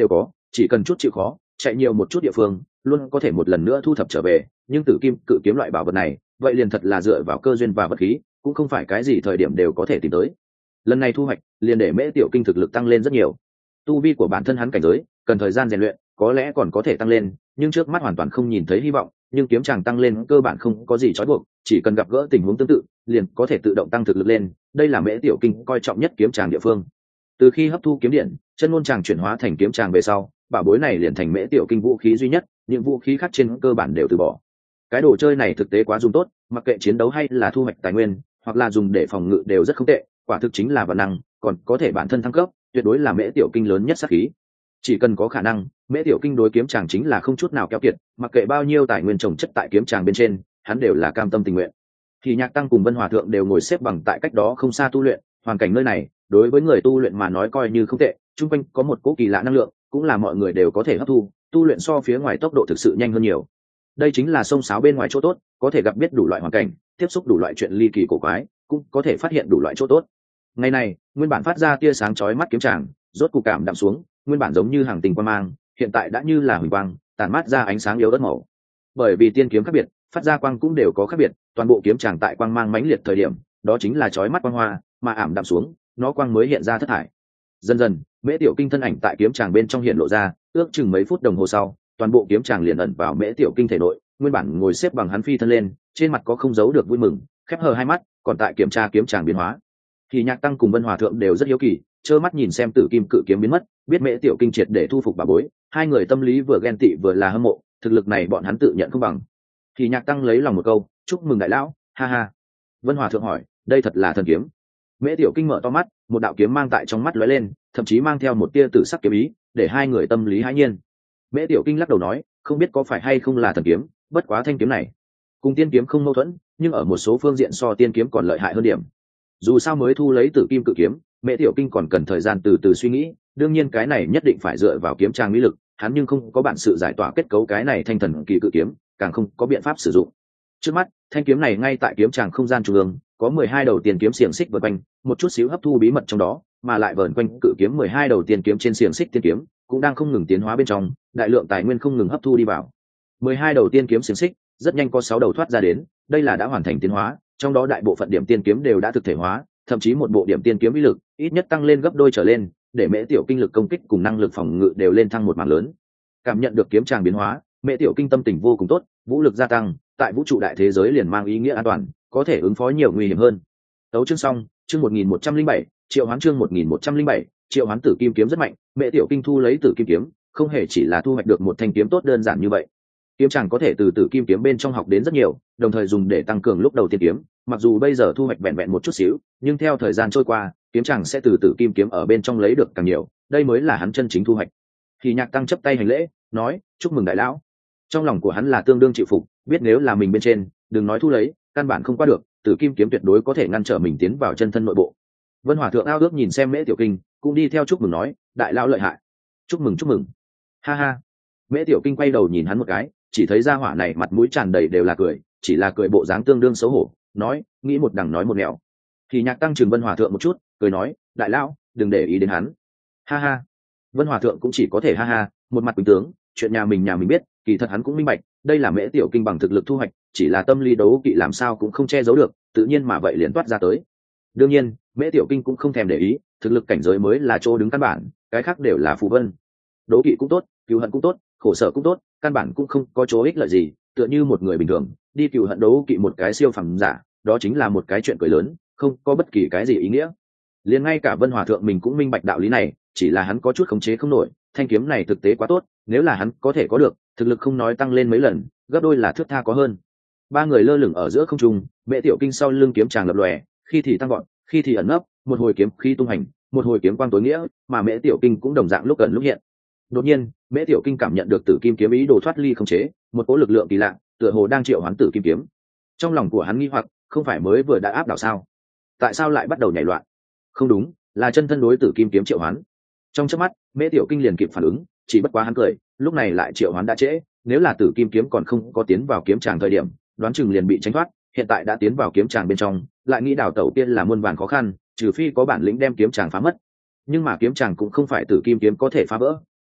chỉ cần chút chịu khó chạy nhiều một chút địa phương luôn có thể một lần nữa thu thập trở về. Nhưng tử kim cự kiếm loại bảo vật này vậy liền thật là dựa vào cơ duyên và vật khí, cũng không phải cái gì thời điểm đều có thể tìm tới. Lần này thu hoạch liền để Mễ Tiểu Kinh thực lực tăng lên rất nhiều. Tu vi của bản thân hắn cảnh giới cần thời gian rèn luyện, có lẽ còn có thể tăng lên, nhưng trước mắt hoàn toàn không nhìn thấy hy vọng. Nhưng kiếm tràng tăng lên cơ bản không có gì trói buộc, chỉ cần gặp gỡ tình huống tương tự liền có thể tự động tăng thực lực lên. Đây là Mễ Tiểu Kinh coi trọng nhất kiếm tràng địa phương. Từ khi hấp thu kiếm điện, chân ngôn tràng chuyển hóa thành kiếm tràng về sau, bảo bối này liền thành Mễ Tiểu Kinh vũ khí duy nhất, những vũ khí khác trên cơ bản đều từ bỏ. Cái đồ chơi này thực tế quá dùng tốt, mặc kệ chiến đấu hay là thu hoạch tài nguyên, hoặc là dùng để phòng ngự đều rất không tệ, quả thực chính là vật năng, còn có thể bản thân thăng cấp, tuyệt đối là Mễ Tiểu Kinh lớn nhất sát khí. Chỉ cần có khả năng, Mễ Tiểu Kinh đối kiếm tràng chính là không chút nào keo kiệt, mặc kệ bao nhiêu tài nguyên trồng chất tại kiếm tràng bên trên, hắn đều là cam tâm tình nguyện. Thì Nhạc Tăng cùng Vân Hòa thượng đều ngồi xếp bằng tại cách đó không xa tu luyện, hoàn cảnh nơi này đối với người tu luyện mà nói coi như không tệ, chung quanh có một cỗ kỳ lạ năng lượng, cũng là mọi người đều có thể hấp thu, tu luyện so phía ngoài tốc độ thực sự nhanh hơn nhiều. Đây chính là sông sáo bên ngoài chỗ tốt, có thể gặp biết đủ loại hoàn cảnh, tiếp xúc đủ loại chuyện ly kỳ cổ quái, cũng có thể phát hiện đủ loại chỗ tốt. Ngày này, nguyên bản phát ra tia sáng chói mắt kiếm tràng, rốt cục cảm đạm xuống, nguyên bản giống như hàng tình quang mang, hiện tại đã như là huỳnh quang, tản mát ra ánh sáng yếu ớt màu. Bởi vì tiên kiếm khác biệt, phát ra quang cũng đều có khác biệt, toàn bộ kiếm tràng tại quang mang mãnh liệt thời điểm, đó chính là chói mắt quang hoa, mà ảm đạm xuống, nó quang mới hiện ra thất thải. Dần dần, Mễ Tiểu Kinh thân ảnh tại kiếm tràng bên trong hiện lộ ra, ước chừng mấy phút đồng hồ sau, toàn bộ kiếm tràng liền ẩn vào Mễ Tiểu Kinh thể nội. Nguyên bản ngồi xếp bằng hắn phi thân lên, trên mặt có không giấu được vui mừng, khép hờ hai mắt, còn tại kiểm tra kiếm tràng biến hóa. Thì Nhạc Tăng cùng Vân Hòa thượng đều rất hiếu kỳ, trơ mắt nhìn xem tử kim cự kiếm biến mất, biết Mễ Tiểu Kinh triệt để thu phục bà bối, hai người tâm lý vừa ghen tị vừa là hâm mộ, thực lực này bọn hắn tự nhận không bằng. Thì Nhạc Tăng lấy lòng một câu, chúc mừng đại lão, ha ha. Vân Hòa thượng hỏi, đây thật là thần kiếm? Mễ Tiểu Kinh mở to mắt, một đạo kiếm mang tại trong mắt lóe lên, thậm chí mang theo một tia tử sắc kiếm ý, để hai người tâm lý hãi nhiên. Mễ Tiểu Kinh lắc đầu nói, không biết có phải hay không là thần kiếm, bất quá thanh kiếm này cùng tiên kiếm không mâu thuẫn, nhưng ở một số phương diện so tiên kiếm còn lợi hại hơn điểm. Dù sao mới thu lấy tử kim cự kiếm, Mễ Tiểu Kinh còn cần thời gian từ từ suy nghĩ, đương nhiên cái này nhất định phải dựa vào kiếm trang mỹ lực, hắn nhưng không có bản sự giải tỏa kết cấu cái này thanh thần kỳ cự kiếm, càng không có biện pháp sử dụng. Trước mắt, thanh kiếm này ngay tại kiếm tràng không gian trung ương, có mười hai đầu tiền kiếm xiềng xích vờn quanh, một chút xíu hấp thu bí mật trong đó, mà lại vờn quanh cự kiếm mười hai đầu tiền kiếm trên xiềng xích tiên kiếm, cũng đang không ngừng tiến hóa bên trong, đại lượng tài nguyên không ngừng hấp thu đi vào. mười hai đầu tiên kiếm xiềng xích, rất nhanh có sáu đầu thoát ra đến, đây là đã hoàn thành tiến hóa, trong đó đại bộ phận điểm tiên kiếm đều đã thực thể hóa, thậm chí một bộ điểm tiên kiếm uy lực ít nhất tăng lên gấp đôi trở lên, để Mễ Tiểu Kinh lực công kích cùng năng lực phòng ngự đều lên thăng một mảng lớn. Cảm nhận được kiếm tràng biến hóa, Mễ Tiểu Kinh tâm tình vô cùng tốt, vũ lực gia tăng, tại vũ trụ đại thế giới liền mang ý nghĩa an toàn, có thể ứng phó nhiều nguy hiểm hơn. Tấu chương xong, chương một nghìn một trăm linh bảy, Triệu Hoán chương một nghìn một trăm linh bảy, Triệu Hoán tử kim kiếm rất mạnh, Mễ Tiểu Kinh thu lấy tử kim kiếm, không hề chỉ là thu hoạch được một thanh kiếm tốt đơn giản như vậy. Kiếm tràng có thể từ tử kim kiếm bên trong học đến rất nhiều, đồng thời dùng để tăng cường lúc đầu tiên kiếm, mặc dù bây giờ thu hoạch vẹn vẹn một chút xíu, nhưng theo thời gian trôi qua, kiếm tràng sẽ từ tử kim kiếm ở bên trong lấy được càng nhiều, đây mới là hắn chân chính thu hoạch. Thì Nhạc Tăng chấp tay hành lễ, nói, chúc mừng đại lão. Trong lòng của hắn là tương đương chịu phục, biết nếu là mình bên trên, đừng nói thu lấy, căn bản không qua được, tử kim kiếm tuyệt đối có thể ngăn trở mình tiến vào chân thân nội bộ. Vân Hòa thượng ao ước nhìn xem Mễ Tiểu Kinh, cũng đi theo chúc mừng nói, đại lão lợi hại. Chúc mừng chúc mừng. Ha ha. Mễ Tiểu Kinh quay đầu nhìn hắn một cái, chỉ thấy gia hỏa này mặt mũi tràn đầy đều là cười, chỉ là cười bộ dáng tương đương xấu hổ, nói, nghĩ một đằng nói một nẻo. Thì Nhạc Tăng chừng Vân Hòa thượng một chút, cười nói, đại lão, đừng để ý đến hắn. Ha ha. Vân Hòa thượng cũng chỉ có thể ha ha, một mặt bình tướng, chuyện nhà mình nhà mình biết, kỳ thật hắn cũng minh bạch, đây là Mễ Tiểu Kinh bằng thực lực thu hoạch, chỉ là tâm lý đấu kỵ làm sao cũng không che giấu được, tự nhiên mà vậy liền toát ra tới. Đương nhiên, Mễ Tiểu Kinh cũng không thèm để ý, thực lực cảnh giới mới là chỗ đứng căn bản, cái khác đều là phù vân. Đấu kỵ cũng tốt, cừu hận cũng tốt, khổ sở cũng tốt, căn bản cũng không có chỗ ích lợi gì, tựa như một người bình thường, đi cừu hận đấu kỵ một cái siêu phàm giả, đó chính là một cái chuyện cười lớn, không có bất kỳ cái gì ý nghĩa. Liền ngay cả Vân Hòa thượng mình cũng minh bạch đạo lý này, chỉ là hắn có chút khống chế không nổi, thanh kiếm này thực tế quá tốt, nếu là hắn có thể có được, thực lực không nói tăng lên mấy lần, gấp đôi là thước tha có hơn. Ba người lơ lửng ở giữa không trung, Mễ Tiểu Kinh sau lưng kiếm tràng lập lòe, khi thì tăng gọn, khi thì ẩn nấp, một hồi kiếm khi tung hành, một hồi kiếm quang tối nghĩa, mà Mễ Tiểu Kinh cũng đồng dạng lúc ẩn lúc hiện. Đột nhiên, Mễ Tiểu Kinh cảm nhận được tử kim kiếm ý đồ thoát ly không chế, một cỗ lực lượng kỳ lạ, tựa hồ đang triệu hoán tử kim kiếm. Trong lòng của hắn nghi hoặc, không phải mới vừa đã áp đảo sao? Tại sao lại bắt đầu nhảy loạn? Không đúng, là chân thân đối tử kim kiếm triệu hoán. Trong chớp mắt, Mễ Tiểu Kinh liền kịp phản ứng, chỉ bất quá hắn cười, lúc này lại triệu hoán đã trễ, nếu là tử kim kiếm còn không có tiến vào kiếm tràng thời điểm, đoán chừng liền bị tránh thoát, hiện tại đã tiến vào kiếm tràng bên trong, lại nghĩ đào tẩu tiên là muôn vàn khó khăn, trừ phi có bản lĩnh đem kiếm tràng phá mất. Nhưng mà kiếm tràng cũng không phải tử kim kiếm có thể phá vỡ,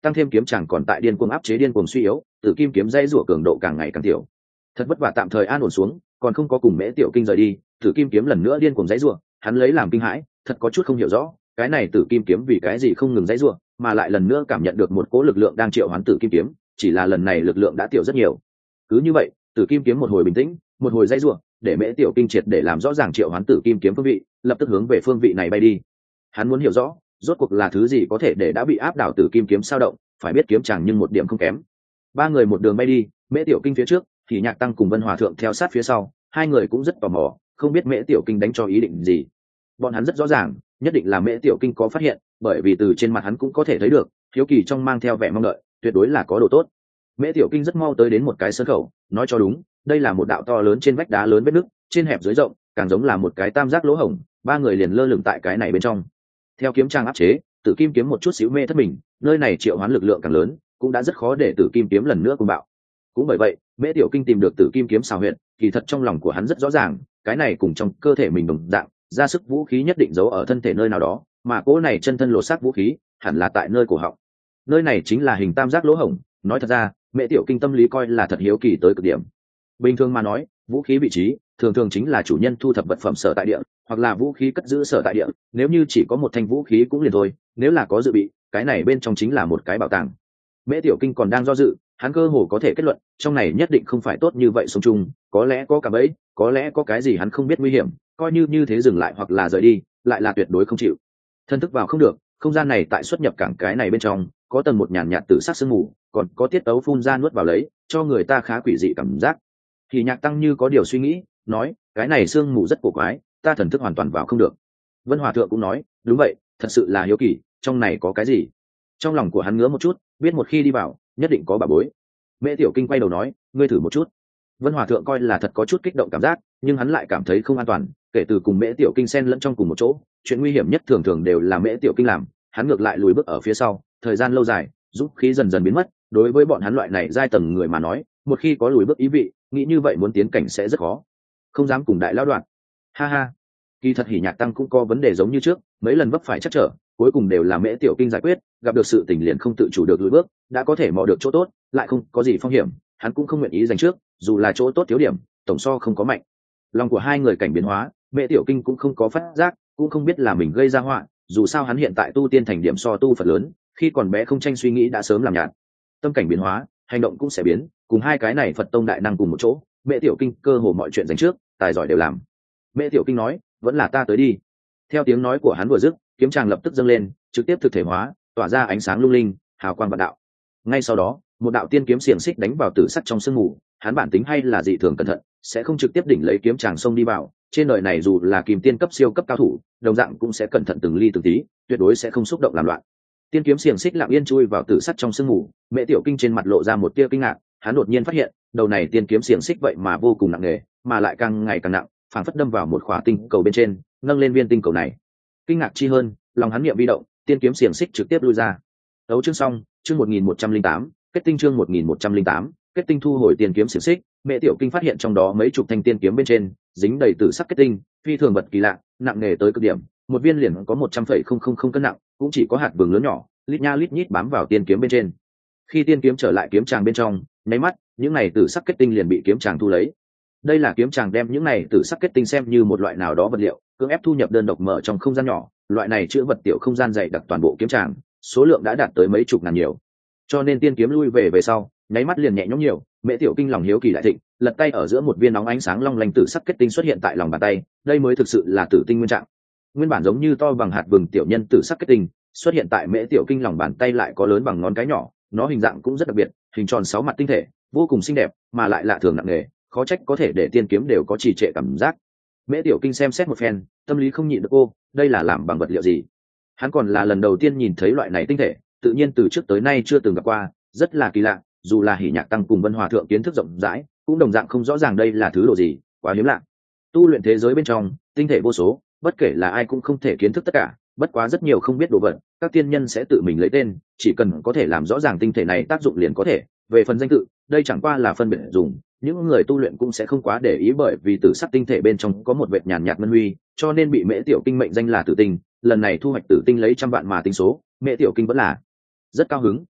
tăng thêm kiếm chàng còn tại điên cuồng áp chế điên cuồng suy yếu, tử kim kiếm dây rủa cường độ càng ngày càng tiểu. Thật vất vả tạm thời an ổn xuống, còn không có cùng Mễ Tiểu Kinh rời đi, tử kim kiếm lần nữa điên cuồng dãy rủa, hắn lấy làm kinh hãi, thật có chút không hiểu rõ, cái này tử kim kiếm vì cái gì không ngừng dãy rủa, mà lại lần nữa cảm nhận được một cỗ lực lượng đang triệu hoán tử kim kiếm, chỉ là lần này lực lượng đã tiểu rất nhiều. Cứ như vậy, tử kim kiếm một hồi bình tĩnh, một hồi dãy rủa, để Mễ Tiểu Kinh triệt để làm rõ ràng triệu hoán tử kim kiếm phương vị, lập tức hướng về phương vị này bay đi. Hắn muốn hiểu rõ, rốt cuộc là thứ gì có thể để đã bị áp đảo tử kim kiếm sao động, phải biết kiếm chàng nhưng một điểm không kém. Ba người một đường bay đi, Mễ Tiểu Kinh phía trước, thì Nhạc Tăng cùng Vân Hòa Thượng theo sát phía sau, hai người cũng rất tò mò, không biết Mễ Tiểu Kinh đánh cho ý định gì. Bọn hắn rất rõ ràng, nhất định là Mễ Tiểu Kinh có phát hiện, bởi vì từ trên mặt hắn cũng có thể thấy được, hiếu kỳ trong mang theo vẻ mong đợi, tuyệt đối là có đồ tốt. Mễ Tiểu Kinh rất mau tới đến một cái sơn khẩu, nói cho đúng, đây là một đạo to lớn trên vách đá lớn vết nứt, trên hẹp dưới rộng, càng giống là một cái tam giác lỗ hổng, ba người liền lơ lửng tại cái này bên trong. Theo kiếm trang áp chế, tử kim kiếm một chút xíu mê thất mình, nơi này triệu hoán lực lượng càng lớn, cũng đã rất khó để tử kim kiếm lần nữa cuồng bạo. Cũng bởi vậy, Mễ Tiểu Kinh tìm được tử kim kiếm xào huyệt, kỳ thật trong lòng của hắn rất rõ ràng, cái này cùng trong cơ thể mình đồng dạng, ra sức vũ khí nhất định giấu ở thân thể nơi nào đó, mà cỗ này chân thân lột xác vũ khí, hẳn là tại nơi cổ họng. Nơi này chính là hình tam giác lỗ hổng, nói thật ra, Mễ Tiểu Kinh tâm lý coi là thật hiếu kỳ tới cực điểm. Bình thường mà nói, vũ khí vị trí thường thường chính là chủ nhân thu thập vật phẩm sở tại địa, hoặc là vũ khí cất giữ sở tại địa, nếu như chỉ có một thanh vũ khí cũng liền thôi, nếu là có dự bị, cái này bên trong chính là một cái bảo tàng. Mễ Tiểu Kinh còn đang do dự, hắn cơ hồ có thể kết luận, trong này nhất định không phải tốt như vậy sống chung, có lẽ có cả bẫy, có lẽ có cái gì hắn không biết nguy hiểm, coi như như thế dừng lại hoặc là rời đi, lại là tuyệt đối không chịu. Thân thức vào không được, không gian này tại xuất nhập cảng cái này bên trong, có tầng một nhàn nhạt tử sắc sương mù, còn có tiết tấu phun ra nuốt vào lấy, cho người ta khá quỷ dị cảm giác. Thì Nhạc Tăng như có điều suy nghĩ, nói, cái này sương mù rất cổ quái, ta thần thức hoàn toàn vào không được. Vân Hòa Thượng cũng nói, đúng vậy, thật sự là hiếu kỳ, trong này có cái gì? Trong lòng của hắn ngứa một chút, biết một khi đi vào, nhất định có bà bối. Mễ Tiểu Kinh quay đầu nói, ngươi thử một chút. Vân Hòa Thượng coi là thật có chút kích động cảm giác, nhưng hắn lại cảm thấy không an toàn, kể từ cùng Mễ Tiểu Kinh xen lẫn trong cùng một chỗ, chuyện nguy hiểm nhất thường thường đều là Mễ Tiểu Kinh làm, hắn ngược lại lùi bước ở phía sau, thời gian lâu dài, giúp khí dần dần biến mất, đối với bọn hắn loại này giai tầng người mà nói, một khi có lùi bước ý vị, nghĩ như vậy muốn tiến cảnh sẽ rất khó, không dám cùng đại lão đoạn. Ha ha, kỳ thật Hỉ Nhạc Tăng cũng có vấn đề giống như trước, mấy lần vấp phải chắc trở, cuối cùng đều là Mễ Tiểu Kinh giải quyết, gặp được sự tình liền không tự chủ được lùi bước, đã có thể mò được chỗ tốt, lại không có gì phong hiểm, hắn cũng không nguyện ý giành trước, dù là chỗ tốt thiếu điểm, tổng so không có mạnh. Lòng của hai người cảnh biến hóa, Mễ Tiểu Kinh cũng không có phát giác, cũng không biết là mình gây ra họa, dù sao hắn hiện tại tu tiên thành điểm so tu Phật lớn, khi còn bé không tranh suy nghĩ đã sớm làm nhạt. Tâm cảnh biến hóa, hành động cũng sẽ biến, cùng hai cái này Phật tông đại năng cùng một chỗ, Mễ Tiểu Kinh cơ hồ mọi chuyện giành trước, tài giỏi đều làm. Mễ Tiểu Kinh nói, vẫn là ta tới đi. Theo tiếng nói của hắn vừa dứt, kiếm tràng lập tức dâng lên, trực tiếp thực thể hóa, tỏa ra ánh sáng lung linh, hào quang vạn đạo. Ngay sau đó, một đạo tiên kiếm xiềng xích đánh vào tử sắt trong sương mù, hắn bản tính hay là dị thường cẩn thận, sẽ không trực tiếp đỉnh lấy kiếm tràng xông đi vào, trên đời này dù là kìm tiên cấp siêu cấp cao thủ, đồng dạng cũng sẽ cẩn thận từng ly từng tí, tuyệt đối sẽ không xúc động làm loạn. Tiên kiếm xiềng xích lặng yên chui vào tử sắt trong sương mù, Mễ Tiểu Kinh trên mặt lộ ra một tia kinh ngạc, hắn đột nhiên phát hiện, đầu này tiên kiếm xiềng xích vậy mà vô cùng nặng nề, mà lại càng ngày càng nặng, phảng phất đâm vào một khỏa tinh cầu bên trên, nâng lên viên tinh cầu này. Kinh ngạc chi hơn, lòng hắn niệm vi động, tiên kiếm xiềng xích trực tiếp lui ra. Đấu chương xong, chương một nghìn một trăm linh tám, kết tinh chương một nghìn một trăm linh tám, kết tinh thu hồi tiên kiếm xiềng xích, Mễ Tiểu Kinh phát hiện trong đó mấy chục thanh tiên kiếm bên trên dính đầy tử sắc kết tinh, phi thường vật kỳ lạ, nặng nề tới cực điểm, một viên liền có một trăm phẩy không không không cân nặng, cũng chỉ có hạt vừng lớn nhỏ, lít nha lít nhít bám vào tiên kiếm bên trên. Khi tiên kiếm trở lại kiếm tràng bên trong, nháy mắt, những này tử sắc kết tinh liền bị kiếm tràng thu lấy. Đây là kiếm tràng đem những này tử sắc kết tinh xem như một loại nào đó vật liệu, cưỡng ép thu nhập đơn độc mở trong không gian nhỏ, loại này chứa vật tiểu không gian dày đặc toàn bộ kiếm tràng, số lượng đã đạt tới mấy chục ngàn nhiều. Cho nên tiên kiếm lui về về sau, nháy mắt liền nhẹ nhõm nhiều, Mễ Tiểu Kinh lòng hiếu kỳ đại thịnh, lật tay ở giữa một viên nóng ánh sáng long lanh tử sắc kết tinh xuất hiện tại lòng bàn tay, đây mới thực sự là tử tinh nguyên trạng. Nguyên bản giống như to bằng hạt vừng tiểu nhân tử sắc kết tinh, xuất hiện tại Mễ Tiểu Kinh lòng bàn tay lại có lớn bằng ngón cái nhỏ, nó hình dạng cũng rất đặc biệt, hình tròn sáu mặt tinh thể, vô cùng xinh đẹp, mà lại lạ thường nặng nề, khó trách có thể để tiên kiếm đều có trì trệ cảm giác. Mễ Tiểu Kinh xem xét một phen, tâm lý không nhịn được, ô, đây là làm bằng vật liệu gì? Hắn còn là lần đầu tiên nhìn thấy loại này tinh thể, tự nhiên từ trước tới nay chưa từng gặp qua, rất là kỳ lạ, dù là Hỉ Nhạc Tăng cùng Vân Hòa Thượng kiến thức rộng rãi, cũng đồng dạng không rõ ràng đây là thứ đồ gì, quá hiếm lạ. Tu luyện thế giới bên trong, tinh thể vô số, bất kể là ai cũng không thể kiến thức tất cả, bất quá rất nhiều không biết đồ vật, các tiên nhân sẽ tự mình lấy tên, chỉ cần có thể làm rõ ràng tinh thể này tác dụng liền có thể. Về phần danh tự, đây chẳng qua là phân biệt dùng, những người tu luyện cũng sẽ không quá để ý, bởi vì tử sắc tinh thể bên trong có một vệt nhàn nhạt ngân huy, cho nên bị Mễ Tiểu Kinh mệnh danh là tử tinh. Lần này thu hoạch tử tinh lấy trăm vạn mà tính số, Mễ Tiểu Kinh vẫn là rất cao hứng,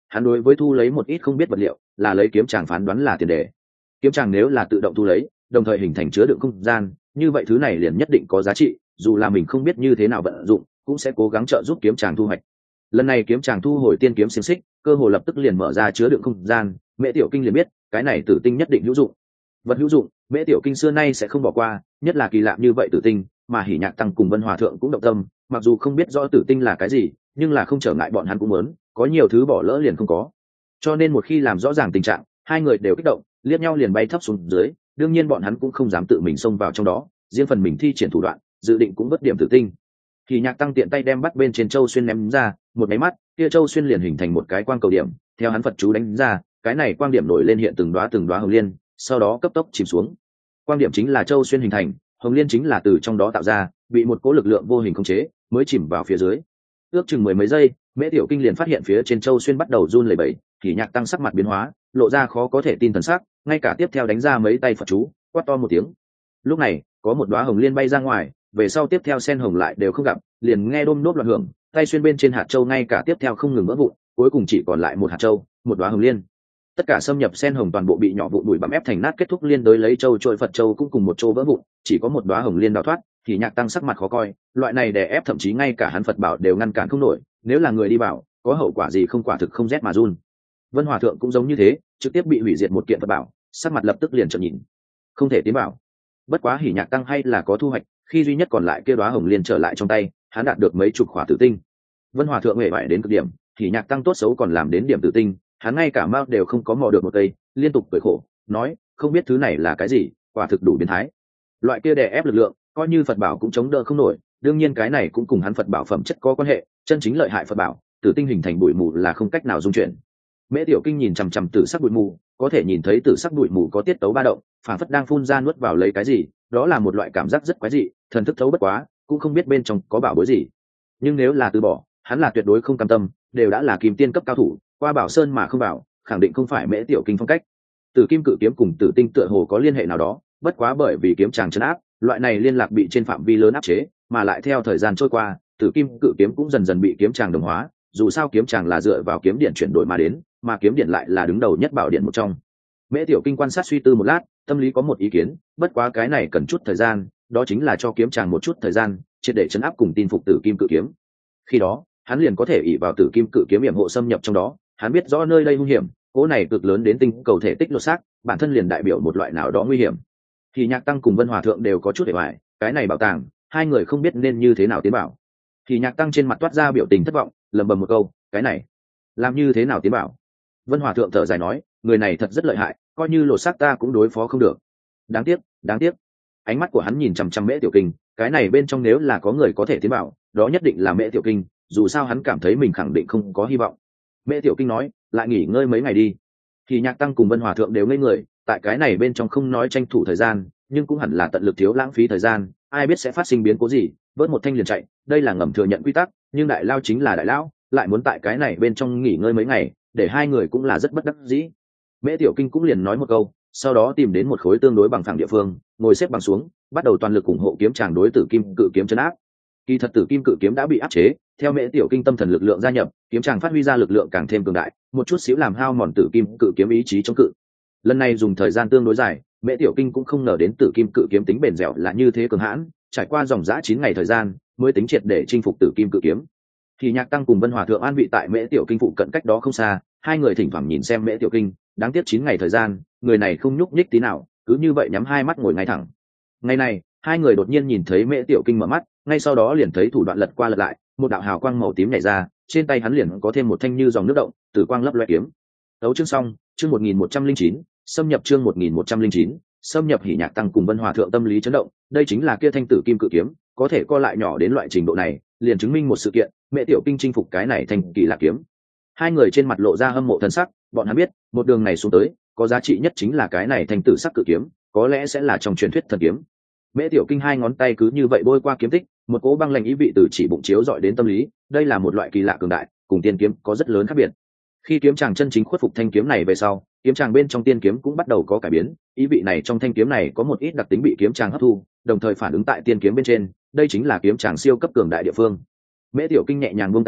hắn đối với thu lấy một ít không biết vật liệu là lấy kiếm tràng phán đoán là tiền đề. Kiếm tràng nếu là tự động thu lấy đồng thời hình thành chứa đựng không gian, như vậy thứ này liền nhất định có giá trị, dù là mình không biết như thế nào vận dụng cũng sẽ cố gắng trợ giúp kiếm tràng thu hoạch. Lần này kiếm tràng thu hồi tiên kiếm xiềng xích, cơ hồ lập tức liền mở ra chứa đựng không gian. Mễ Tiểu Kinh liền biết cái này tử tinh nhất định hữu dụng. Vật hữu dụng Mễ Tiểu Kinh xưa nay sẽ không bỏ qua, nhất là kỳ lạ như vậy tử tinh, mà Hỉ Nhạc Tăng cùng Vân Hòa Thượng cũng động tâm, mặc dù không biết rõ tử tinh là cái gì, nhưng là không trở ngại bọn hắn cũng muốn, có nhiều thứ bỏ lỡ liền không có. Cho nên một khi làm rõ ràng tình trạng, hai người đều kích động, liếc nhau liền bay thấp xuống dưới. Đương nhiên bọn hắn cũng không dám tự mình xông vào trong đó, riêng phần mình thi triển thủ đoạn, dự định cũng vớt điểm tử tinh. Hỉ Nhạc Tăng tiện tay đem bắt bên trên châu xuyên ném ra, một máy mắt, kia châu xuyên liền hình thành một cái quang cầu điểm, theo hắn Phật chú đánh ra, cái này quang điểm nổi lên hiện từng đóa từng đóa hồng liên, sau đó cấp tốc chìm xuống. Quang điểm chính là châu xuyên hình thành, hồng liên chính là từ trong đó tạo ra, bị một cỗ lực lượng vô hình khống chế, mới chìm vào phía dưới. Ước chừng mười mấy giây, Mễ Tiểu Kinh liền phát hiện phía trên châu xuyên bắt đầu run lẩy bẩy, Hỉ Nhạc Tăng sắc mặt biến hóa, lộ ra khó có thể tin thần sắc, ngay cả tiếp theo đánh ra mấy tay Phật chú, quát to một tiếng. Lúc này, có một đóa hồng liên bay ra ngoài, về sau tiếp theo sen hồng lại đều không gặp, liền nghe đôm nốt loạn hưởng, tay xuyên bên trên hạt châu ngay cả tiếp theo không ngừng vỡ vụn, cuối cùng chỉ còn lại một hạt châu, một đóa hồng liên. Tất cả xâm nhập sen hồng toàn bộ bị nhỏ vụn bụi bặm ép thành nát, kết thúc liên đối lấy châu trôi Phật châu cũng cùng một chỗ vỡ vụn, chỉ có một đóa hồng liên đào thoát. Thì Nhạc Tăng sắc mặt khó coi, loại này đè ép thậm chí ngay cả hắn Phật bảo đều ngăn cản không nổi, nếu là người đi bảo, có hậu quả gì không, quả thực không rét mà run. Vân Hòa Thượng cũng giống như thế, trực tiếp bị hủy diệt một kiện Phật bảo, sắc mặt lập tức liền trợn nhìn, không thể tiến bảo. Bất quá Hỉ Nhạc Tăng hay là có thu hoạch, khi duy nhất còn lại kia đóa hồng liên trở lại trong tay, hắn đạt được mấy chục khỏa tử tinh. Vân Hòa Thượng hề bại đến cực điểm, Hỉ Nhạc Tăng tốt xấu còn làm đến điểm tử tinh, hắn ngay cả mao đều không có mò được một cây, liên tục cười khổ, nói, không biết thứ này là cái gì, quả thực đủ biến thái. Loại kia đè ép lực lượng, coi như Phật bảo cũng chống đỡ không nổi, đương nhiên cái này cũng cùng hắn Phật bảo phẩm chất có quan hệ, chân chính lợi hại Phật bảo, tử tinh hình thành bụi mù là không cách nào dung chuyển. Mễ Tiểu Kinh nhìn chằm chằm tử sắc bụi mù, có thể nhìn thấy tử sắc bụi mù có tiết tấu ba động, phản phất đang phun ra nuốt vào lấy cái gì, đó là một loại cảm giác rất quái dị, thần thức thấu bất quá, cũng không biết bên trong có bảo bối gì. Nhưng nếu là từ bỏ, hắn là tuyệt đối không cam tâm, đều đã là kim tiên cấp cao thủ, qua bảo sơn mà không bảo, khẳng định không phải Mễ Tiểu Kinh phong cách. Tử kim cự kiếm cùng tử tinh tựa hồ có liên hệ nào đó, bất quá bởi vì kiếm tràng trấn áp, loại này liên lạc bị trên phạm vi lớn áp chế, mà lại theo thời gian trôi qua, tử kim cự kiếm cũng dần dần bị kiếm tràng đồng hóa, dù sao kiếm tràng là dựa vào kiếm điện chuyển đổi mà đến, mà kiếm điện lại là đứng đầu nhất bảo điện một trong. Mễ Tiểu Kinh quan sát suy tư một lát, tâm lý có một ý kiến, bất quá cái này cần chút thời gian, đó chính là cho kiếm tràng một chút thời gian, triệt để trấn áp cùng tin phục tử kim cự kiếm. Khi đó, hắn liền có thể ỷ vào tử kim cự kiếm yểm hộ xâm nhập trong đó, hắn biết rõ nơi đây nguy hiểm, cỗ này cực lớn đến tinh cầu thể tích lột xác, bản thân liền đại biểu một loại nào đó nguy hiểm. Thì Nhạc Tăng cùng Vân Hòa Thượng đều có chút để hoài, cái này bảo tàng, hai người không biết nên như thế nào tiến bảo. Thì Nhạc Tăng trên mặt toát ra biểu tình thất vọng, lẩm bẩm một câu, cái này làm như thế nào tiến bảo. Vân Hòa Thượng thở dài nói, người này thật rất lợi hại, coi như lột xác ta cũng đối phó không được. Đáng tiếc, đáng tiếc. Ánh mắt của hắn nhìn chằm chằm Mễ Tiểu Kinh, cái này bên trong nếu là có người có thể tiến bảo, đó nhất định là Mễ Tiểu Kinh, dù sao hắn cảm thấy mình khẳng định không có hy vọng. Mễ Tiểu Kinh nói, lại nghỉ ngơi mấy ngày đi. Thì Nhạc Tăng cùng Vân Hòa Thượng đều ngây người, tại cái này bên trong không nói tranh thủ thời gian, nhưng cũng hẳn là tận lực thiếu lãng phí thời gian, ai biết sẽ phát sinh biến cố gì, vớt một thanh liền chạy, đây là ngầm thừa nhận quy tắc, nhưng đại lao chính là đại lão, lại muốn tại cái này bên trong nghỉ ngơi mấy ngày, để hai người cũng là rất bất đắc dĩ. Mễ Tiểu Kinh cũng liền nói một câu, sau đó tìm đến một khối tương đối bằng phẳng địa phương, ngồi xếp bằng xuống, bắt đầu toàn lực ủng hộ kiếm tràng đối tử kim cự kiếm trấn áp. Kỳ thật tử kim cự kiếm đã bị áp chế, theo Mễ Tiểu Kinh tâm thần lực lượng gia nhập, kiếm tràng phát huy ra lực lượng càng thêm cường đại, một chút xíu làm hao mòn tử kim cự kiếm ý chí chống cự. Lần này dùng thời gian tương đối dài, Mễ Tiểu Kinh cũng không ngờ đến tử kim cự kiếm tính bền dẻo là như thế cường hãn, trải qua dòng dã chín ngày thời gian, mới tính triệt để chinh phục tử kim cự kiếm. Thì Nhạc Tăng cùng Vân Hòa Thượng an vị tại Mễ Tiểu Kinh phụ cận cách đó không xa, hai người thỉnh thoảng nhìn xem Mễ Tiểu Kinh, đáng tiếc chín ngày thời gian, người này không nhúc nhích tí nào, cứ như vậy nhắm hai mắt ngồi ngay thẳng. Ngày này, hai người đột nhiên nhìn thấy Mễ Tiểu Kinh mở mắt, ngay sau đó liền thấy thủ đoạn lật qua lật lại, một đạo hào quang màu tím nhảy ra, trên tay hắn liền có thêm một thanh như dòng nước động, tử quang lấp loé kiếm. Đấu chương xong, chương một nghìn một trăm linh chín, xâm nhập chương một nghìn một trăm linh chín, xâm nhập. Hỉ Nhạc Tăng cùng Vân Hòa Thượng tâm lý chấn động, đây chính là kia thanh tử kim cự kiếm, có thể co lại nhỏ đến loại trình độ này, liền chứng minh một sự kiện, Mễ Tiểu Kinh chinh phục cái này thành kỳ lạ kiếm. Hai người trên mặt lộ ra hâm mộ thần sắc, bọn hắn biết, một đường này xuống tới, có giá trị nhất chính là cái này thành tử sắc cự kiếm, có lẽ sẽ là trong truyền thuyết thần kiếm. Mễ Tiểu Kinh hai ngón tay cứ như vậy bôi qua kiếm tích, một cỗ băng lạnh ý vị từ chỉ bụng chiếu dọi đến tâm lý, đây là một loại kỳ lạ cường đại, cùng tiên kiếm có rất lớn khác biệt. Khi kiếm chàng chân chính khuất phục thanh kiếm này về sau, kiếm chàng bên trong tiên kiếm cũng bắt đầu có cải biến, ý vị này trong thanh kiếm này có một ít đặc tính bị kiếm chàng hấp thu, đồng thời phản ứng tại tiên kiếm bên trên, đây chính là kiếm chàng siêu cấp cường đại địa phương. Mễ Tiểu Kinh nhẹ nhàng buông tay ra,